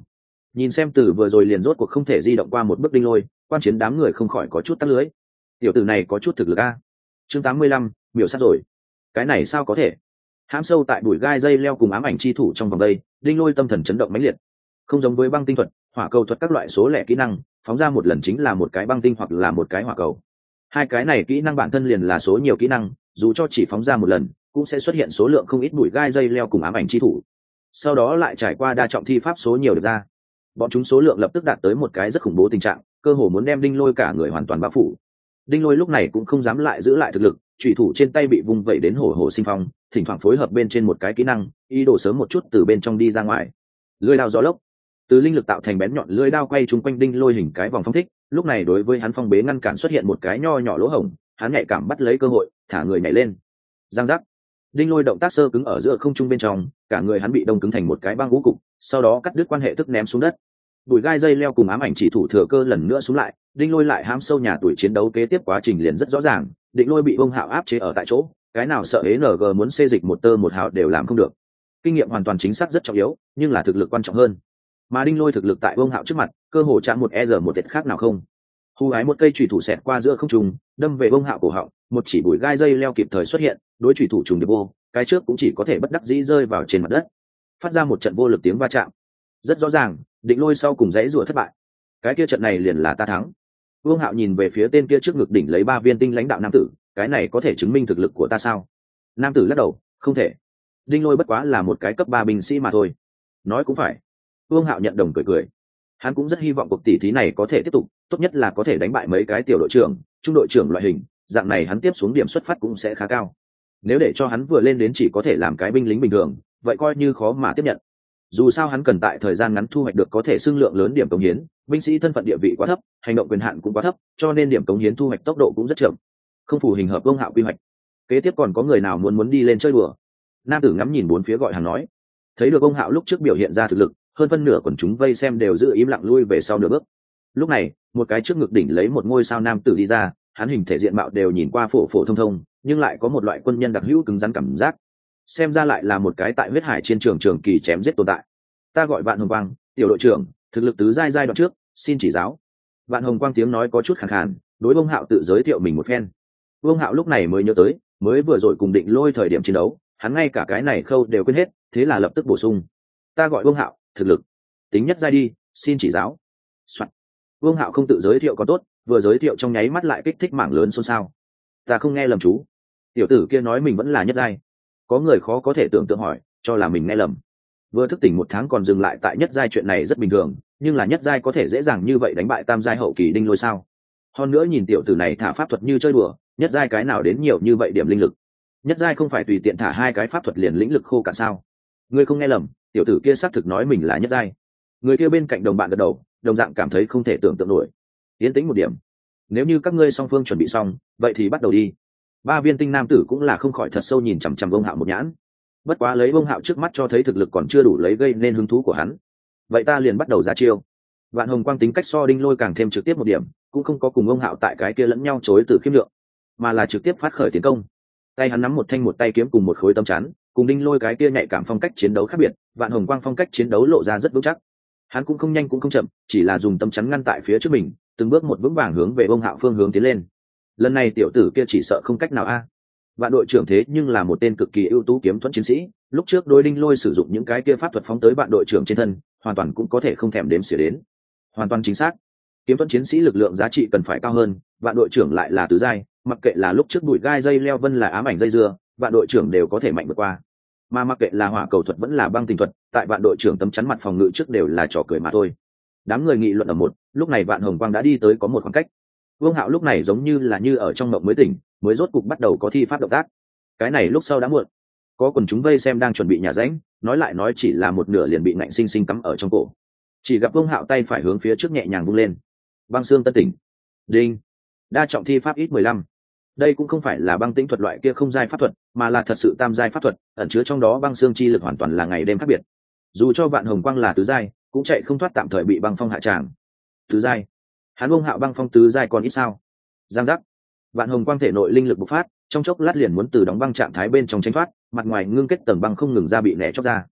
Nhìn xem từ vừa rồi liền rốt cuộc không thể di động qua một bước đinh lôi, quan chiến đám người không khỏi có chút tắt lưới. Tiểu tử này có chút thực lực a. Chương 85, miểu sát rồi. Cái này sao có thể? Hãm sâu tại bụi gai dây leo cùng ám ảnh chi thủ trong vòng đây, đinh lôi tâm thần chấn động mãnh liệt. Không giống với băng tinh thuật, hỏa cầu thuật các loại số lẻ kỹ năng, phóng ra một lần chính là một cái băng tinh hoặc là một cái hỏa cầu. Hai cái này kỹ năng bản thân liền là số nhiều kỹ năng, dù cho chỉ phóng ra một lần, cũng sẽ xuất hiện số lượng không ít bụi gai dây leo cùng ám ảnh chi thủ. Sau đó lại trải qua đa trọng thi pháp số nhiều được ra, bọn chúng số lượng lập tức đạt tới một cái rất khủng bố tình trạng, cơ hồ muốn đem đinh lôi cả người hoàn toàn bao phủ. Đinh lôi lúc này cũng không dám lại giữ lại thực lực, chủy thủ trên tay bị vung vẩy đến hổ hổ sinh phong, thỉnh thoảng phối hợp bên trên một cái kỹ năng, ý đồ sớm một chút từ bên trong đi ra ngoài. Lưỡi đao gió lốc, từ linh lực tạo thành bén nhọn lưỡi đao quay chung quanh đinh lôi hình cái vòng phong thích, lúc này đối với hắn phong bế ngăn cản xuất hiện một cái nho nhỏ lỗ hổng, hắn nhạy cảm bắt lấy cơ hội, thả người nhảy lên. Giang giác, đinh lôi động tác sơ cứng ở giữa không trung bên trong, cả người hắn bị đông cứng thành một cái băng ngũ cục, sau đó cắt đứt quan hệ tức ném xuống đất. Bùi gai dây leo cùng ám ảnh chỉ thủ thừa cơ lần nữa xuống lại, đinh lôi lại hãm sâu nhà tuổi chiến đấu kế tiếp quá trình liền rất rõ ràng, định lôi bị ông hạo áp chế ở tại chỗ, cái nào sợ hế ng muốn xê dịch một tơ một hào đều làm không được. Kinh nghiệm hoàn toàn chính xác rất trọng yếu, nhưng là thực lực quan trọng hơn. Mà đinh lôi thực lực tại ông hạo trước mặt, cơ hồ chạm một một tệt khác nào không. Hu ái một cây chủy thủ xẹt qua giữa không trung, đâm về ông hạo cổ họng, một chỉ bùi gai dây leo kịp thời xuất hiện, đối chủy thủ trùng điệp vô, cái trước cũng chỉ có thể bất đắc dĩ rơi vào trên mặt đất, phát ra một trận vô lực tiếng va chạm. Rất rõ ràng, định lôi sau cùng dãy rủa thất bại, cái kia trận này liền là ta thắng. Vương Hạo nhìn về phía tên kia trước ngực đỉnh lấy 3 viên tinh lãnh đạo nam tử, cái này có thể chứng minh thực lực của ta sao? Nam tử lắc đầu, không thể. Đinh lôi bất quá là một cái cấp 3 binh sĩ mà thôi. Nói cũng phải. Vương Hạo nhận đồng cười cười. Hắn cũng rất hy vọng cuộc tỷ thí này có thể tiếp tục, tốt nhất là có thể đánh bại mấy cái tiểu đội trưởng, trung đội trưởng loại hình, dạng này hắn tiếp xuống điểm xuất phát cũng sẽ khá cao. Nếu để cho hắn vừa lên đến chỉ có thể làm cái binh lính bình thường, vậy coi như khó mà tiếp nhận. Dù sao hắn cần tại thời gian ngắn thu hoạch được có thể xưng lượng lớn điểm cống hiến, binh sĩ thân phận địa vị quá thấp, hành động quyền hạn cũng quá thấp, cho nên điểm cống hiến thu hoạch tốc độ cũng rất chậm, không phù hình hợp Vương Hạo quy hoạch. Kế tiếp còn có người nào muốn đi lên chơi đùa? Nam tử ngắm nhìn bốn phía gọi hàng nói. Thấy được Vương Hạo lúc trước biểu hiện ra thực lực, hơn phân nửa quần chúng vây xem đều giữ im lặng lui về sau nửa bước. Lúc này, một cái trước ngực đỉnh lấy một ngôi sao nam tử đi ra, hắn hình thể diện mạo đều nhìn qua phổ phổ thông thông, nhưng lại có một loại quân nhân đặc hữu cứng rắn cảm giác. Xem ra lại là một cái tại huyết hải trên trường kỳ chém giết tồn tại. Ta gọi Vạn Hồng Quang, tiểu đội trưởng, thực lực tứ giai đoạn trước, xin chỉ giáo. Vạn Hồng Quang tiếng nói có chút khàn khàn, đối Vương Hạo tự giới thiệu mình một phen. Vương Hạo lúc này mới nhớ tới, mới vừa rồi cùng định lôi thời điểm chiến đấu, hắn ngay cả cái này khâu đều quên hết, thế là lập tức bổ sung. Ta gọi Vương Hạo, thực lực tính nhất giai đi, xin chỉ giáo. Soạn. Vương Hạo không tự giới thiệu có tốt, vừa giới thiệu trong nháy mắt lại kích thích mảng lớn xôn xao. Ta không nghe lầm chú. Tiểu tử kia nói mình vẫn là nhất giai. Có người khó có thể tưởng tượng hỏi, cho là mình nghe lầm. Vừa thức tỉnh 1 tháng còn dừng lại tại nhất giai chuyện này rất bình thường, nhưng là nhất giai có thể dễ dàng như vậy đánh bại tam giai hậu kỳ đinh lôi sao? Hơn nữa nhìn tiểu tử này thả pháp thuật như chơi đùa, nhất giai cái nào đến nhiều như vậy điểm linh lực? Nhất giai không phải tùy tiện thả 2 cái pháp thuật liền lĩnh lực khô cả sao? Ngươi không nghe lầm, tiểu tử kia xác thực nói mình là nhất giai. Người kia bên cạnh đồng bạn gật đầu, đồng dạng cảm thấy không thể tưởng tượng nổi. Yên tĩnh một điểm. Nếu như các ngươi song phương chuẩn bị xong, vậy thì bắt đầu đi. 3 viên tinh nam tử cũng là không khỏi thật sâu nhìn chằm chằm Vương Hạo một nhãn. Bất quá lấy Vương Hạo trước mắt cho thấy thực lực còn chưa đủ lấy gây nên hứng thú của hắn. Vậy ta liền bắt đầu ra chiêu. Vạn Hồng Quang tính cách so đinh lôi càng thêm trực tiếp một điểm, cũng không có cùng Vương Hạo tại cái kia lẫn nhau chối từ khiêm lượng, mà là trực tiếp phát khởi tiến công. Tay hắn nắm một thanh một tay kiếm cùng một khối tấm chắn, cùng đinh lôi cái kia nhạy cảm phong cách chiến đấu khác biệt, Vạn Hồng Quang phong cách chiến đấu lộ ra rất vững chắc. Hắn cũng không nhanh cũng không chậm, chỉ là dùng tấm chắn ngăn tại phía trước mình, từng bước một vững vàng hướng về Vương Hạo phương hướng tiến lên. Lần này tiểu tử kia chỉ sợ không cách nào a. Vạn đội trưởng thế nhưng là một tên cực kỳ ưu tú kiếm thuẫn chiến sĩ, lúc trước đối đinh lôi sử dụng những cái kia pháp thuật phóng tới bạn đội trưởng trên thân, hoàn toàn cũng có thể không thèm đếm xỉa đến. Hoàn toàn chính xác, kiếm thuẫn chiến sĩ lực lượng giá trị cần phải cao hơn, vạn đội trưởng lại là tứ giai, mặc kệ là lúc trước bụi gai dây leo vân là ám ảnh dây dưa, vạn đội trưởng đều có thể mạnh vượt qua. Mà mặc kệ là hỏa cầu thuật vẫn là băng tình thuật, tại vạn đội trưởng tấm chắn mặt phòng ngự trước đều là trò cười mà thôi. Đám người nghị luận ở một, lúc này Vạn Hồng Quang đã đi tới có một khoảng cách. Vương Hạo lúc này giống như là như ở trong mộng mới tỉnh, mới rốt cục bắt đầu có thi pháp động tác. Cái này lúc sau đã muộn, có quần chúng vây xem đang chuẩn bị nhả rãnh, nói lại nói chỉ là một nửa liền bị ngạnh sinh sinh cắm ở trong cổ. Chỉ gặp Vương Hạo tay phải hướng phía trước nhẹ nhàng vung lên, băng xương tân tỉnh, đinh, đa trọng thi pháp ít 15. Đây cũng không phải là băng tĩnh thuật loại kia không giai pháp thuật, mà là thật sự tam giai pháp thuật, ẩn chứa trong đó băng xương chi lực hoàn toàn là ngày đêm khác biệt. Dù cho Vạn Hồng Quang là tứ giai, cũng chạy không thoát tạm thời bị băng phong hạ tràng. Tứ giai, hắn Vương Hạo băng phong tứ giai còn ít sao? Giang giác, Vạn Hồng Quang thể nội linh lực bộc phát, trong chốc lát liền muốn từ đóng băng trạng thái bên trong tránh thoát, mặt ngoài ngưng kết tầng băng không ngừng ra bị nẻ chóc ra.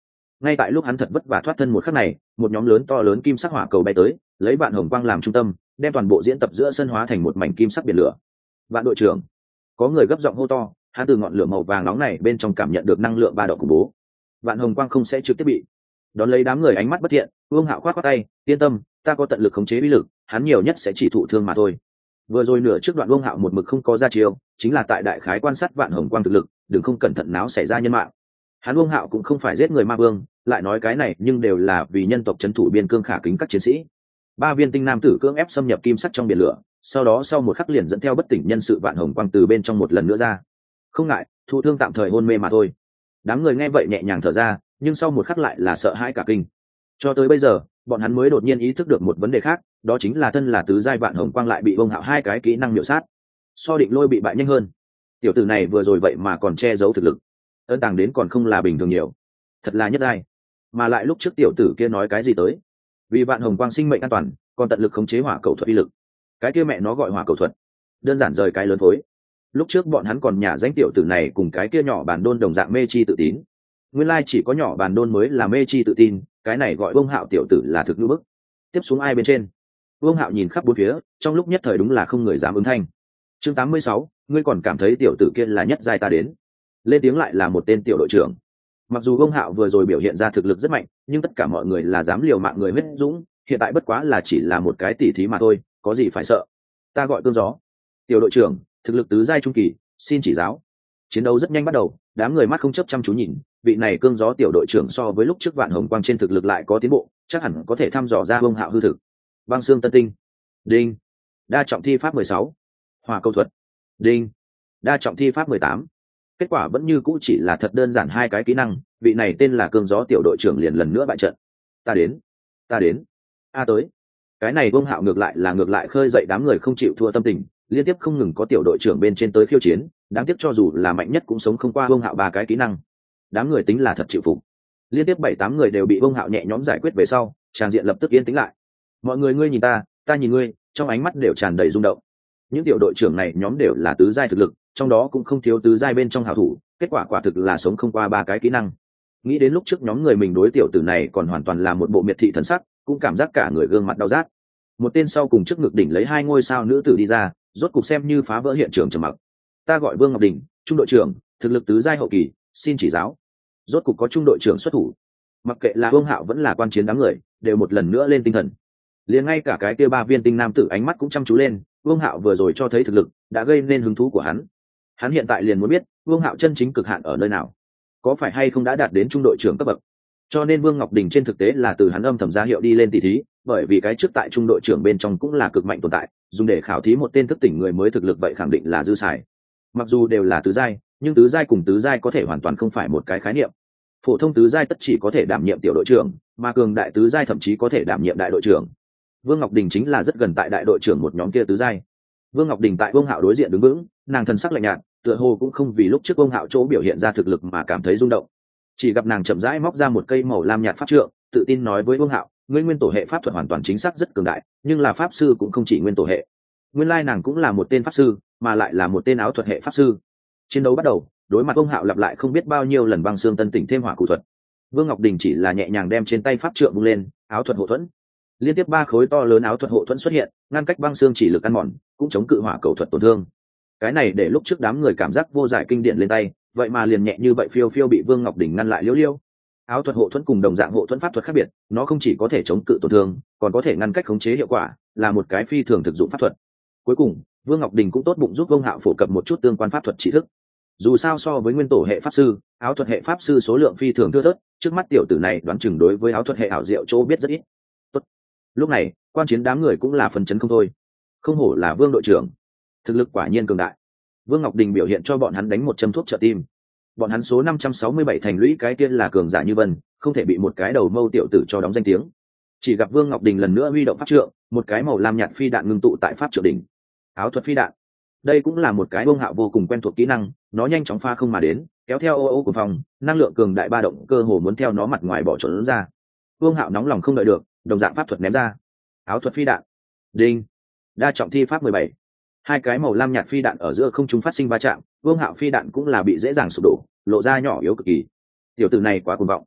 ngay tại lúc hắn thật vất vả thoát thân một khắc này, một nhóm lớn to lớn kim sắc hỏa cầu bay tới, lấy Vạn Hồng Quang làm trung tâm, đem toàn bộ diễn tập giữa sân hóa thành một mảnh kim sắc biển lửa. Vạn đội trưởng, có người gấp giọng hô to, hắn từ ngọn lửa màu vàng nóng này bên trong cảm nhận được năng lượng ba độ khủng bố. Vạn Hồng Quang không sẽ trực tiếp bị. Đón lấy đám người ánh mắt bất thiện, Vương Hạo khoát khoát tay, yên tâm, ta có tận lực khống chế uy lực, hắn nhiều nhất sẽ chỉ thụ thương mà thôi. Vừa rồi nửa trước đoạn Vương Hạo một mực không có ra chiêu, chính là tại đại khái quan sát Vạn Hồng Quang thực lực, đừng không cẩn thận náo xảy ra nhân mạng. Hắn Vương Hạo cũng không phải giết người ma vương, lại nói cái này nhưng đều là vì nhân tộc trấn thủ biên cương khả kính các chiến sĩ. Ba viên tinh nam tử cưỡng ép xâm nhập kim sắc trong biển lửa, sau đó sau một khắc liền dẫn theo bất tỉnh nhân sự Vạn Hồng Quang từ bên trong một lần nữa ra. Không ngại, thụ thương tạm thời hôn mê mà thôi. Đám người nghe vậy nhẹ nhàng thở ra, nhưng sau một khắc lại là sợ hãi cả kinh. Cho tới bây giờ, bọn hắn mới đột nhiên ý thức được một vấn đề khác, đó chính là thân là tứ giai Vạn Hồng Quang lại bị Vương Hạo hai cái kỹ năng miểu sát. So Định Lôi bị bại nhanh hơn. Tiểu tử này vừa rồi vậy mà còn che giấu thực lực, ân tàng đến còn không là bình thường nhiều, thật là nhất giai. Mà lại lúc trước tiểu tử kia nói cái gì tới, vì Vạn Hồng Quang sinh mệnh an toàn, còn tận lực khống chế hỏa cầu thuật uy lực. Cái kia mẹ nó gọi hỏa cầu thuật, đơn giản rời cái lớn phối. Lúc trước bọn hắn còn nhả danh tiểu tử này cùng cái kia nhỏ bàn đôn đồng dạng mê chi tự tín, nguyên lai chỉ có nhỏ bàn đôn mới là mê chi tự tin, cái này gọi Vương Hạo tiểu tử là thực ngữ bức. Tiếp xuống ai bên trên? Vương Hạo nhìn khắp bốn phía, trong lúc nhất thời đúng là không người dám ứng thanh. Chương 86, ngươi còn cảm thấy tiểu tử kia là nhất giai ta đến? Lên tiếng lại là một tên tiểu đội trưởng. Mặc dù Vương Hạo vừa rồi biểu hiện ra thực lực rất mạnh, nhưng tất cả mọi người là dám liều mạng người huyết dũng, hiện tại bất quá là chỉ là một cái tỉ thí mà thôi, có gì phải sợ? Ta gọi Cương Gió. Tiểu đội trưởng, thực lực tứ giai trung kỳ, xin chỉ giáo. Chiến đấu rất nhanh bắt đầu, đám người mắt không chấp chăm chú nhìn, vị này Cương Gió tiểu đội trưởng so với lúc trước Vạn Hồng Quang trên thực lực lại có tiến bộ, chắc hẳn có thể thăm dò ra Vương Hạo hư thực. Băng xương tân tinh. Đinh. Đa trọng thi pháp 16. Hỏa cầu thuật. Đinh. Đa trọng thi pháp 18. Kết quả vẫn như cũ chỉ là thật đơn giản hai cái kỹ năng, vị này tên là Cương Gió tiểu đội trưởng liền lần nữa bại trận. Ta đến. A tới. Cái này Vương Hạo ngược lại khơi dậy đám người không chịu thua tâm tình, liên tiếp không ngừng có tiểu đội trưởng bên trên tới khiêu chiến, đáng tiếc cho dù là mạnh nhất cũng sống không qua Vương Hạo ba cái kỹ năng. Đám người tính là thật chịu phục, liên tiếp 7-8 người đều bị Vương Hạo nhẹ nhõm giải quyết về sau, tràng diện lập tức yên tĩnh lại. Mọi người ngươi nhìn ta nhìn ngươi, trong ánh mắt đều tràn đầy rung động. Những tiểu đội trưởng này nhóm đều là tứ giai thực lực, trong đó cũng không thiếu tứ giai bên trong hảo thủ, kết quả quả thực là sống không qua ba cái kỹ năng. Nghĩ đến lúc trước nhóm người mình đối tiểu tử này còn hoàn toàn là một bộ miệt thị thần sắc, cũng cảm giác cả người gương mặt đau rát. Một tên sau cùng trước ngực đỉnh lấy 2 ngôi sao nữ tử đi ra, rốt cục xem như phá vỡ hiện trường trầm mặc. Ta gọi Vương Ngọc Đình, trung đội trưởng, thực lực tứ giai hậu kỳ, xin chỉ giáo. Rốt cục có trung đội trưởng xuất thủ. Mặc kệ là Vương Hạo vẫn là quan chiến đám người, đều một lần nữa lên tinh thần. Liền ngay cả cái kia ba viên tinh nam tử ánh mắt cũng chăm chú lên, Vương Hạo vừa rồi cho thấy thực lực, đã gây nên hứng thú của hắn. Hắn hiện tại liền muốn biết, Vương Hạo chân chính cực hạn ở nơi nào, có phải hay không đã đạt đến trung đội trưởng cấp bậc. Cho nên Vương Ngọc Đình trên thực tế là từ hắn âm thầm ra hiệu đi lên tỷ thí, bởi vì cái trước tại trung đội trưởng bên trong cũng là cực mạnh tồn tại, dùng để khảo thí một tên thức tỉnh người mới thực lực vậy khẳng định là dư xài. Mặc dù đều là tứ giai, nhưng tứ giai cùng tứ giai có thể hoàn toàn không phải một cái khái niệm. Phổ thông tứ giai tất chỉ có thể đảm nhiệm tiểu đội trưởng, mà cường đại tứ giai thậm chí có thể đảm nhiệm đại đội trưởng. Vương Ngọc Đình chính là rất gần tại đại đội trưởng một nhóm kia tứ giai. Vương Ngọc Đình tại Vương Hạo đối diện đứng vững, nàng thần sắc lạnh nhạt, tựa hồ cũng không vì lúc trước Vương Hạo chỗ biểu hiện ra thực lực mà cảm thấy rung động. Chỉ gặp nàng chậm rãi móc ra một cây màu lam nhạt pháp trượng, tự tin nói với Vương Hạo, ngươi nguyên tổ hệ pháp thuật hoàn toàn chính xác rất cường đại, nhưng là pháp sư cũng không chỉ nguyên tổ hệ. Nguyên lai nàng cũng là một tên pháp sư, mà lại là một tên áo thuật hệ pháp sư. Chiến đấu bắt đầu, đối mặt Vương Hạo lặp lại không biết bao nhiêu lần băng xương tân tỉnh thêm hỏa cụ thuật. Vương Ngọc Đình chỉ là nhẹ nhàng đem trên tay pháp trượng vung lên, áo thuật hộ thuẫn. Liên tiếp 3 khối to lớn áo thuật hộ thuẫn xuất hiện, ngăn cách băng xương chỉ lực ăn mòn, cũng chống cự hỏa cầu thuật tổn thương. Cái này để lúc trước đám người cảm giác vô giải kinh điển lên tay, vậy mà liền nhẹ như vậy phiêu phiêu bị Vương Ngọc Đình ngăn lại liễu liêu. Áo thuật hộ thuẫn cùng đồng dạng hộ thuẫn pháp thuật khác biệt, nó không chỉ có thể chống cự tổn thương, còn có thể ngăn cách khống chế hiệu quả, là một cái phi thường thực dụng pháp thuật. Cuối cùng, Vương Ngọc Đình cũng tốt bụng giúp Vương Hạo phổ cập một chút tương quan pháp thuật tri thức. Dù sao so với nguyên tổ hệ pháp sư, áo thuật hệ pháp sư số lượng phi thường thưa thớt, trước mắt tiểu tử này đoán chừng đối với áo thuật hệ ảo diệu chỗ biết rất ít. Tốt. Lúc này, quan chiến đám người cũng là phấn chấn không thôi. Không hổ là Vương đội trưởng, thực lực quả nhiên cường đại. Vương Ngọc Đình biểu hiện cho bọn hắn đánh một châm thuốc trợ tim. Bọn hắn số 567 thành lũy cái tiên là cường giả như vân, không thể bị một cái đầu mâu tiểu tử cho đóng danh tiếng. Chỉ gặp Vương Ngọc Đình lần nữa huy động pháp trượng, một cái màu lam nhạt phi đạn ngưng tụ tại pháp trượng đỉnh. Áo thuật phi đạn. Đây cũng là một cái Vương Hạo vô cùng quen thuộc kỹ năng, nó nhanh chóng pha không mà đến, kéo theo ô ô của phòng, năng lượng cường đại ba động cơ hồ muốn theo nó mặt ngoài bỏ trốn ra. Vương Hạo nóng lòng không đợi được, đồng dạng pháp thuật ném ra. Áo thuật phi đạn. Đinh. Đa trọng thi pháp 17. 2 cái màu lam nhạt phi đạn ở giữa không trung phát sinh va chạm, Vương Hạo phi đạn cũng là bị dễ dàng sụp đổ, lộ ra nhỏ yếu cực kỳ. Tiểu tử này quá cuồng vọng.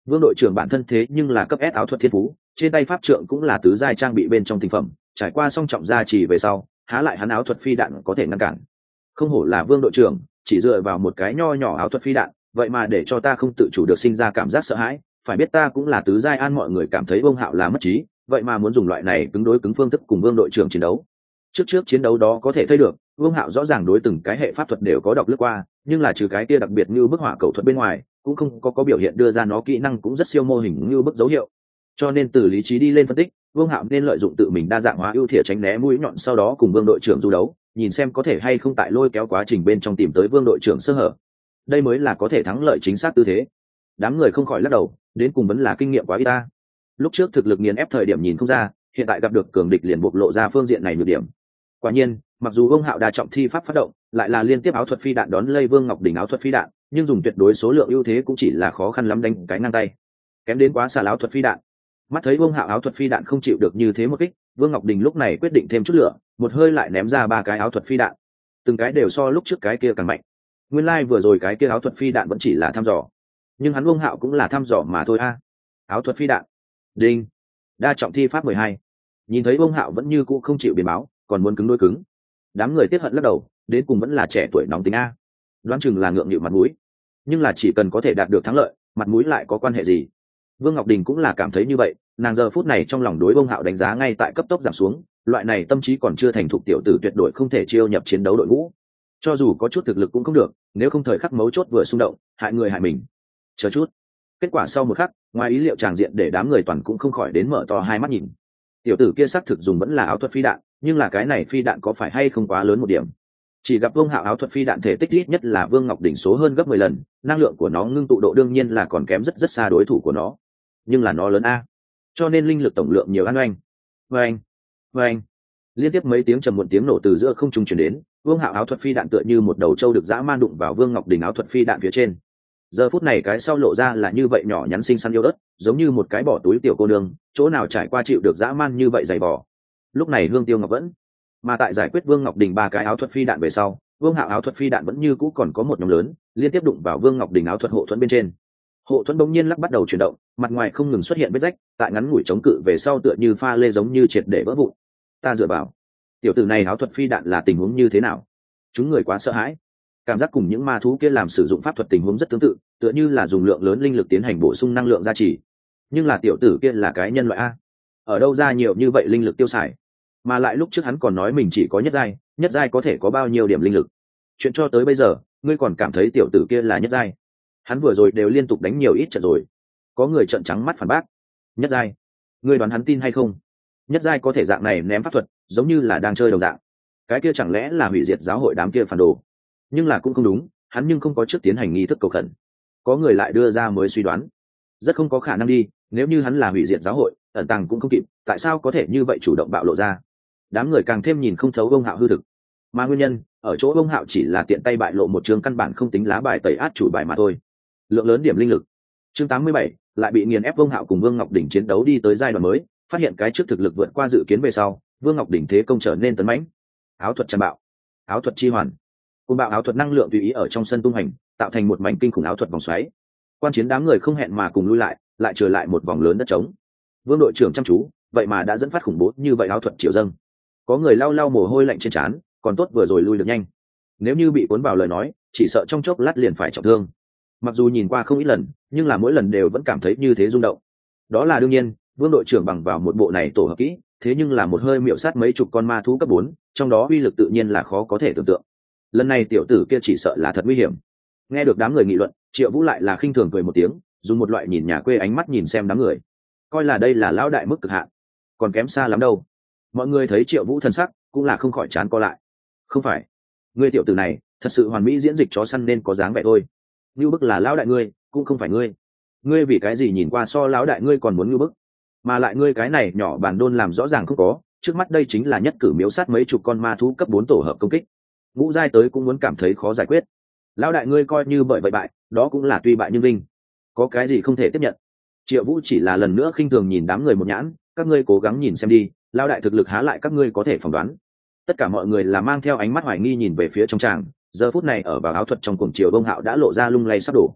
Vương đội trưởng bản thân thế nhưng là cấp S áo thuật thiên phú, trên tay pháp trượng cũng là tứ giai trang bị bên trong tinh phẩm, trải qua song trọng gia trì về sau, há lại hắn áo thuật phi đạn có thể ngăn cản. Không hổ là Vương đội trưởng, chỉ dựa vào một cái nho nhỏ áo thuật phi đạn, vậy mà để cho ta không tự chủ được sinh ra cảm giác sợ hãi. Phải biết ta cũng là tứ giai an, mọi người cảm thấy Vương Hạo là mất trí, vậy mà muốn dùng loại này cứng đối cứng phương thức cùng Vương đội trưởng chiến đấu. Trước chiến đấu đó có thể thấy được, Vương Hạo rõ ràng đối từng cái hệ pháp thuật đều có đọc lướt qua, nhưng là trừ cái kia đặc biệt như bức hỏa cầu thuật bên ngoài, cũng không có biểu hiện đưa ra nó kỹ năng cũng rất siêu mô hình như bức dấu hiệu. Cho nên từ lý trí đi lên phân tích, Vương Hạo nên lợi dụng tự mình đa dạng hóa ưu thế tránh né mũi nhọn, sau đó cùng Vương đội trưởng du đấu, nhìn xem có thể hay không tại lôi kéo quá trình bên trong tìm tới Vương đội trưởng sơ hở. Đây mới là có thể thắng lợi chính xác tư thế. Đám người không khỏi lắc đầu, đến cùng vẫn là kinh nghiệm quá ít ta. Lúc trước thực lực nghiền ép thời điểm nhìn không ra, hiện tại gặp được cường địch liền bộc lộ ra phương diện này nhược điểm. Quả nhiên, mặc dù Vương Hạo đa trọng thi pháp phát động, lại là liên tiếp áo thuật phi đạn đón lây Vương Ngọc Đỉnh áo thuật phi đạn, nhưng dùng tuyệt đối số lượng ưu thế cũng chỉ là khó khăn lắm đánh cái ngang tay, kém đến quá xa áo thuật phi đạn. Mắt thấy Vương Hạo áo thuật phi đạn không chịu được như thế một kích, Vương Ngọc Đình lúc này quyết định thêm chút lửa, một hơi lại ném ra 3 cái áo thuật phi đạn, từng cái đều so lúc trước cái kia càng mạnh. Nguyên lai vừa rồi cái kia áo thuật phi đạn vẫn chỉ là thăm dò, nhưng hắn Vương Hạo cũng là thăm dò mà thôi a. Áo thuật phi đạn, đinh, đa trọng thi pháp 12. Nhìn thấy Vương Hạo vẫn như cũ không chịu biến báo, còn muốn cứng đối cứng, đám người tiếc hận lắc đầu, đến cùng vẫn là trẻ tuổi nóng tính a, đoán chừng là ngượng nghịu mặt mũi, nhưng là chỉ cần có thể đạt được thắng lợi, mặt mũi lại có quan hệ gì. Vương Ngọc Đình cũng là cảm thấy như vậy, nàng giờ phút này trong lòng đối Vương Hạo đánh giá ngay tại cấp tốc giảm xuống, loại này tâm trí còn chưa thành thục tiểu tử tuyệt đối không thể chiêu nhập chiến đấu đội ngũ. Cho dù có chút thực lực cũng không được, nếu không thời khắc mấu chốt vừa xung động, hại người hại mình. Chờ chút. Kết quả sau một khắc, ngoài ý liệu tràng diện để đám người toàn cũng không khỏi đến mở to hai mắt nhìn. Tiểu tử kia xác thực dùng vẫn là áo thuật phi đạn, nhưng là cái này phi đạn có phải hay không quá lớn một điểm. Chỉ gặp Vương Hạo áo thuật phi đạn thể tích ít nhất là Vương Ngọc Đỉnh số hơn gấp 10 lần, năng lượng của nó ngưng tụ độ đương nhiên là còn kém rất rất xa đối thủ của nó, nhưng là nó lớn a, cho nên linh lực tổng lượng nhiều an oanh. Oanh, oanh, liên tiếp mấy tiếng trầm muộn tiếng nổ từ giữa không trung truyền đến. Vương Hạo áo thuật phi đạn tựa như một đầu trâu được dã man đụng vào Vương Ngọc Đình áo thuật phi đạn phía trên. Giờ phút này cái sau lộ ra là như vậy nhỏ nhắn xinh xắn yêu ớt, giống như một cái bỏ túi tiểu cô nương, chỗ nào trải qua chịu được dã man như vậy dày vò. Lúc này Hương Tiêu Ngọc vẫn, mà tại giải quyết Vương Ngọc Đình 3 cái áo thuật phi đạn về sau, Vương Hạo áo thuật phi đạn vẫn như cũ còn có một nhóm lớn, liên tiếp đụng vào Vương Ngọc Đình áo thuật hộ thuẫn bên trên. Hộ thuẫn bỗng nhiên lắc bắt đầu chuyển động, mặt ngoài không ngừng xuất hiện vết rách, tại ngắn ngủi chống cự về sau tựa như pha lê giống như triệt để vỡ vụn. Ta dựa vào, tiểu tử này áo thuật phi đạn là tình huống như thế nào? Chúng người quá sợ hãi, cảm giác cùng những ma thú kia làm sử dụng pháp thuật tình huống rất tương tự, tựa như là dùng lượng lớn linh lực tiến hành bổ sung năng lượng gia trì. Nhưng là tiểu tử kia là cái nhân loại a, ở đâu ra nhiều như vậy linh lực tiêu xài? Mà lại lúc trước hắn còn nói mình chỉ có nhất giai có thể có bao nhiêu điểm linh lực? Chuyện cho tới bây giờ, ngươi còn cảm thấy tiểu tử kia là nhất giai? Hắn vừa rồi đều liên tục đánh nhiều ít trận rồi. Có người trợn trắng mắt phản bác. Nhất giai? Ngươi đoán hắn tin hay không? Nhất giai có thể dạng này ném pháp thuật, giống như là đang chơi đồng dạng. Cái kia chẳng lẽ là hủy diệt giáo hội đám kia phản đồ? Nhưng là cũng không đúng, hắn nhưng không có trước tiến hành nghi thức cầu khẩn. Có người lại đưa ra mới suy đoán, rất không có khả năng đi, nếu như hắn là hủy diệt giáo hội, ẩn tàng cũng không kịp, tại sao có thể như vậy chủ động bạo lộ ra? Đám người càng thêm nhìn không thấu Vương Hạo hư thực, mà nguyên nhân ở chỗ Vương Hạo chỉ là tiện tay bại lộ một trường căn bản không tính lá bài tẩy át chủ bài mà thôi. Lượng lớn điểm linh lực. Chương 87, lại bị nghiền ép. Vương Hạo cùng Vương Ngọc Đỉnh chiến đấu đi tới giai đoạn mới, phát hiện cái trước thực lực vượt qua dự kiến về sau, Vương Ngọc Đỉnh thế công trở nên tấn mãnh. Áo thuật tràn bạo, áo thuật chi hoàn, cùng bạo áo thuật năng lượng tùy ý ở trong sân tung hành, tạo thành một mảnh kinh khủng áo thuật vòng xoáy. Quan chiến đám người không hẹn mà cùng lui lại trở lại một vòng lớn đất trống. Vương đội trưởng chăm chú, vậy mà đã dẫn phát khủng bố như vậy áo thuật triệu dâng. Có người lau lau mồ hôi lạnh trên trán, còn tốt vừa rồi lui được nhanh. Nếu như bị cuốn vào lời nói, chỉ sợ trong chốc lát liền phải trọng thương. Mặc dù nhìn qua không ít lần, nhưng là mỗi lần đều vẫn cảm thấy như thế rung động. Đó là đương nhiên, Vương đội trưởng bằng vào một bộ này tổ hợp kỹ, thế nhưng là một hơi miệu sát mấy chục con ma thú cấp 4, trong đó uy lực tự nhiên là khó có thể tưởng tượng. Lần này tiểu tử kia chỉ sợ là thật nguy hiểm. Nghe được đám người nghị luận, Triệu Vũ lại là khinh thường cười một tiếng, dùng một loại nhìn nhà quê ánh mắt nhìn xem đám người, coi là đây là lão đại mức cực hạn, còn kém xa lắm đâu. Mọi người thấy Triệu Vũ thần sắc, cũng là không khỏi chán co lại. Không phải, ngươi tiểu tử này thật sự hoàn mỹ diễn dịch chó săn nên có dáng vẻ thôi. Ngưu bức là lão đại ngươi, cũng không phải ngươi. Ngươi vì cái gì nhìn qua so lão đại ngươi còn muốn ngưu bức? Mà lại ngươi cái này nhỏ bản đôn làm rõ ràng không có, trước mắt đây chính là nhất cử miếu sát mấy chục con ma thú cấp 4 tổ hợp công kích. Ngũ giai tới cũng muốn cảm thấy khó giải quyết. Lão đại ngươi coi như bởi vậy bại, đó cũng là tuy bại nhưng linh. Có cái gì không thể tiếp nhận? Triệu Vũ chỉ là lần nữa khinh thường nhìn đám người một nhãn, các ngươi cố gắng nhìn xem đi, lão đại thực lực há lại các ngươi có thể phỏng đoán. Tất cả mọi người là mang theo ánh mắt hoài nghi nhìn về phía trong tràng, giờ phút này ở vào áo thuật trong cuồng chiều Đông Hạo đã lộ ra lung lay sắp đổ.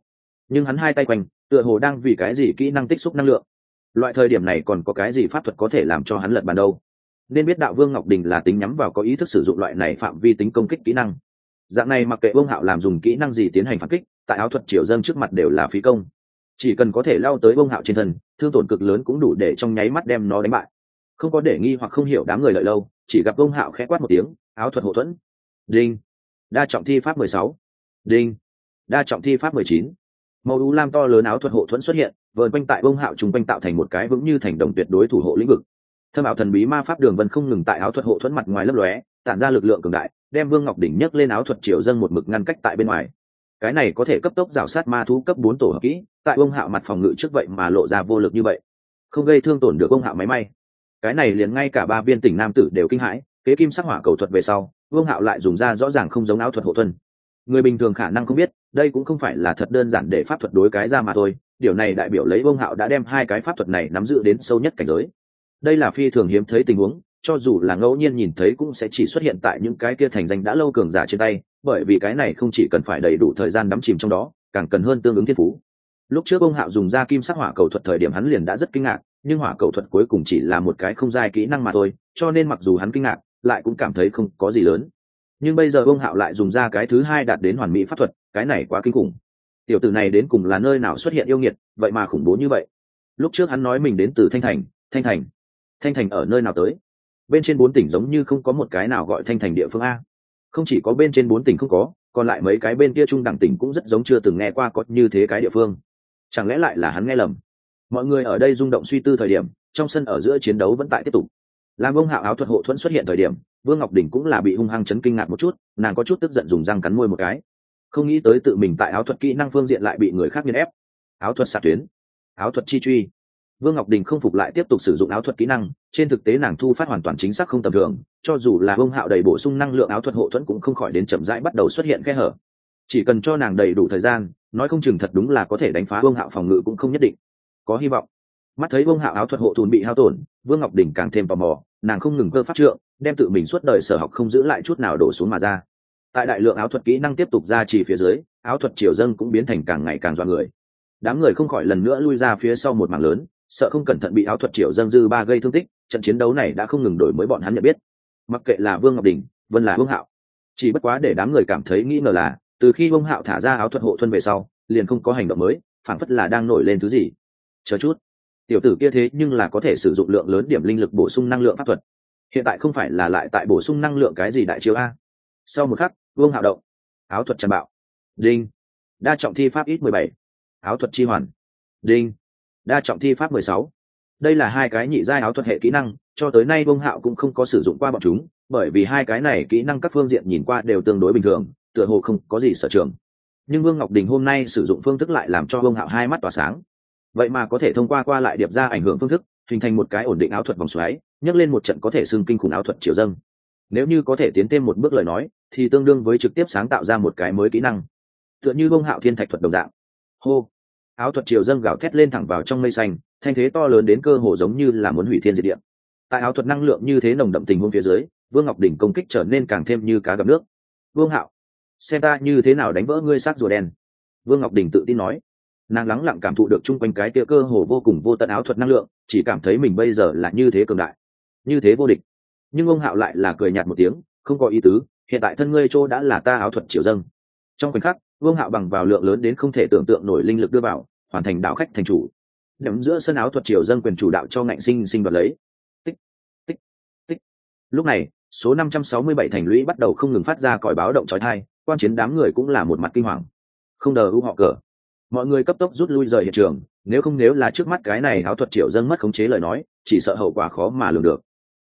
nhưng hắn hai tay quanh tựa hồ đang vì cái gì kỹ năng tích xúc năng lượng. Loại thời điểm này còn có cái gì pháp thuật có thể làm cho hắn lật bàn đâu? Nên biết đạo Vương Ngọc Đình là tính nhắm vào có ý thức sử dụng loại này phạm vi tính công kích kỹ năng. Dạng này mặc kệ Vương Hạo làm dùng kỹ năng gì tiến hành phản kích, tại áo thuật triều dâng trước mặt đều là phí công. Chỉ cần có thể lao tới Vương Hạo trên thân, thương tổn cực lớn cũng đủ để trong nháy mắt đem nó đánh bại. Không có để nghi hoặc không hiểu đám người lợi lâu, chỉ gặp Vương Hạo khẽ quát một tiếng, áo thuật hộ thuẫn. Đinh. Đa trọng thi pháp 16. Đinh. Đa trọng thi pháp 19. Màu u lam to lớn áo thuật hộ thuẫn xuất hiện, vờn quanh tại Vương Hạo trung quanh tạo thành một cái vững như thành đồng tuyệt đối thủ hộ lĩnh vực. Thâm ảo thần bí ma pháp đường vân không ngừng tại áo thuật hộ thuẫn mặt ngoài lấp lóe, tản ra lực lượng cường đại, đem Vương Ngọc Đỉnh nhấc lên áo thuật triều dâng một mực ngăn cách tại bên ngoài. Cái này có thể cấp tốc rào sát ma thú cấp 4 tổ hợp kỹ, tại Vương Hạo mặt phòng ngự trước vậy mà lộ ra vô lực như vậy, không gây thương tổn được Vương Hạo máy may. Cái này liền ngay cả ba viên tỉnh nam tử đều kinh hãi, kế kim sắc hỏa cầu thuật về sau, Vương Hạo lại dùng ra rõ ràng không giống áo thuật hộ thuẫn. Người bình thường khả năng không biết, đây cũng không phải là thật đơn giản để pháp thuật đối cái ra mà thôi, điều này đại biểu lấy Vương Hạo đã đem hai cái pháp thuật này nắm giữ đến sâu nhất cảnh giới. Đây là phi thường hiếm thấy tình huống, cho dù là ngẫu nhiên nhìn thấy cũng sẽ chỉ xuất hiện tại những cái kia thành danh đã lâu cường giả trên tay, bởi vì cái này không chỉ cần phải đầy đủ thời gian đắm chìm trong đó, càng cần hơn tương ứng thiên phú. Lúc trước Vương Hạo dùng ra kim sắc hỏa cầu thuật thời điểm hắn liền đã rất kinh ngạc, nhưng hỏa cầu thuật cuối cùng chỉ là một cái không giai kỹ năng mà thôi, cho nên mặc dù hắn kinh ngạc, lại cũng cảm thấy không có gì lớn. Nhưng bây giờ Vương Hạo lại dùng ra cái thứ hai đạt đến hoàn mỹ pháp thuật, cái này quá kinh khủng. Tiểu tử này đến cùng là nơi nào xuất hiện yêu nghiệt, vậy mà khủng bố như vậy. Lúc trước hắn nói mình đến từ Thanh Thành ở nơi nào tới? Bên trên 4 tỉnh giống như không có một cái nào gọi Thanh Thành địa phương a. Không chỉ có bên trên 4 tỉnh không có, còn lại mấy cái bên kia trung đẳng tỉnh cũng rất giống chưa từng nghe qua có như thế cái địa phương. Chẳng lẽ lại là hắn nghe lầm? Mọi người ở đây rung động suy tư thời điểm, trong sân ở giữa chiến đấu vẫn tại tiếp tục. Làm Vương Hạo áo thuật hộ thuẫn xuất hiện thời điểm, Vương Ngọc Đỉnh cũng là bị hung hăng chấn kinh ngạc một chút, nàng có chút tức giận dùng răng cắn môi một cái. Không nghĩ tới tự mình tại áo thuật kỹ năng phương diện lại bị người khác nghiền ép. Áo thuật xạ tuyến, áo thuật chi truy. Vương Ngọc Đình không phục lại tiếp tục sử dụng áo thuật kỹ năng, trên thực tế nàng thu phát hoàn toàn chính xác không tầm thường, cho dù là Vương Hạo đầy bổ sung năng lượng áo thuật hộ thuẫn cũng không khỏi đến chậm rãi bắt đầu xuất hiện kẽ hở. Chỉ cần cho nàng đầy đủ thời gian, nói không chừng thật đúng là có thể đánh phá Vương Hạo phòng ngự cũng không nhất định. Có hy vọng. Mắt thấy Vương Hạo áo thuật hộ thuẫn bị hao tổn, Vương Ngọc Đình càng thêm tò mò, nàng không ngừng cơ pháp trượng, đem tự mình suốt đời sở học không giữ lại chút nào đổ xuống mà ra. Tại đại lượng áo thuật kỹ năng tiếp tục ra chỉ phía dưới, áo thuật triều dâng cũng biến thành càng ngày càng dọa người. Đám người không khỏi lần nữa lui ra phía sau một mảng lớn, sợ không cẩn thận bị áo thuật triều dâng dư ba gây thương tích. Trận chiến đấu này đã không ngừng đổi mới bọn hắn nhận biết, mặc kệ là Vương Ngọc Đình, vẫn là Vương Hạo, chỉ bất quá để đám người cảm thấy nghi ngờ là từ khi Vương Hạo thả ra áo thuật hộ thuẫn về sau, liền không có hành động mới, phảng phất là đang nổi lên thứ gì. Chờ chút, tiểu tử kia thế nhưng là có thể sử dụng lượng lớn điểm linh lực bổ sung năng lượng pháp thuật, hiện tại không phải là lại tại bổ sung năng lượng cái gì đại chiếu a? Sau một khắc, Vương Hạo động, áo thuật tràn bạo, đinh, đa trọng thi pháp ít 17, áo thuật chi hoàn, đinh, đa trọng thi pháp 16. Đây là hai cái nhị giai áo thuật hệ kỹ năng, cho tới nay Vương Hạo cũng không có sử dụng qua bọn chúng, bởi vì hai cái này kỹ năng các phương diện nhìn qua đều tương đối bình thường, tựa hồ không có gì sở trường. Nhưng Vương Ngọc Đình hôm nay sử dụng phương thức lại làm cho Vương Hạo hai mắt tỏa sáng. Vậy mà có thể thông qua lại điệp ra ảnh hưởng phương thức, hình thành một cái ổn định áo thuật vòng xoáy, nhấc lên một trận có thể xưng kinh khủng áo thuật triều dâng. Nếu như có thể tiến thêm một bước lời nói, thì tương đương với trực tiếp sáng tạo ra một cái mới kỹ năng, tựa như Vương Hạo thiên thạch thuật đồng dạng. Hô, áo thuật triều dâng gào thét lên thẳng vào trong mây xanh, thanh thế to lớn đến cơ hồ giống như là muốn hủy thiên diệt địa. Tại áo thuật năng lượng như thế nồng đậm tình huống phía dưới, Vương Ngọc Đỉnh công kích trở nên càng thêm như cá gặp nước. Vương Hạo, xem ta như thế nào đánh vỡ ngươi xác rùa đen. Vương Ngọc Đỉnh tự tin nói. Nàng lắng lặng cảm thụ được chung quanh cái kia cơ hồ vô cùng vô tận áo thuật năng lượng, chỉ cảm thấy mình bây giờ là như thế cường đại, như thế vô địch. Nhưng Vương Hạo lại là cười nhạt một tiếng, không có ý tứ, hiện tại thân ngươi trô đã là ta áo thuật triều dâng. Trong khoảnh khắc, Vương Hạo bằng vào lượng lớn đến không thể tưởng tượng nổi linh lực đưa vào, hoàn thành đạo khách thành chủ. Nắm giữa sân áo thuật triều dâng quyền chủ đạo cho ngạnh sinh sinh đoạt lấy. Tích, tích, tích. Lúc này, số 567 thành lũy bắt đầu không ngừng phát ra còi báo động chói tai, quan chiến đám người cũng là một mặt kinh hoàng. Không đờ u họ cờ. Mọi người cấp tốc rút lui rời hiện trường, nếu là trước mắt cái này áo thuật triều dâng mất khống chế lời nói, chỉ sợ hậu quả khó mà lường được.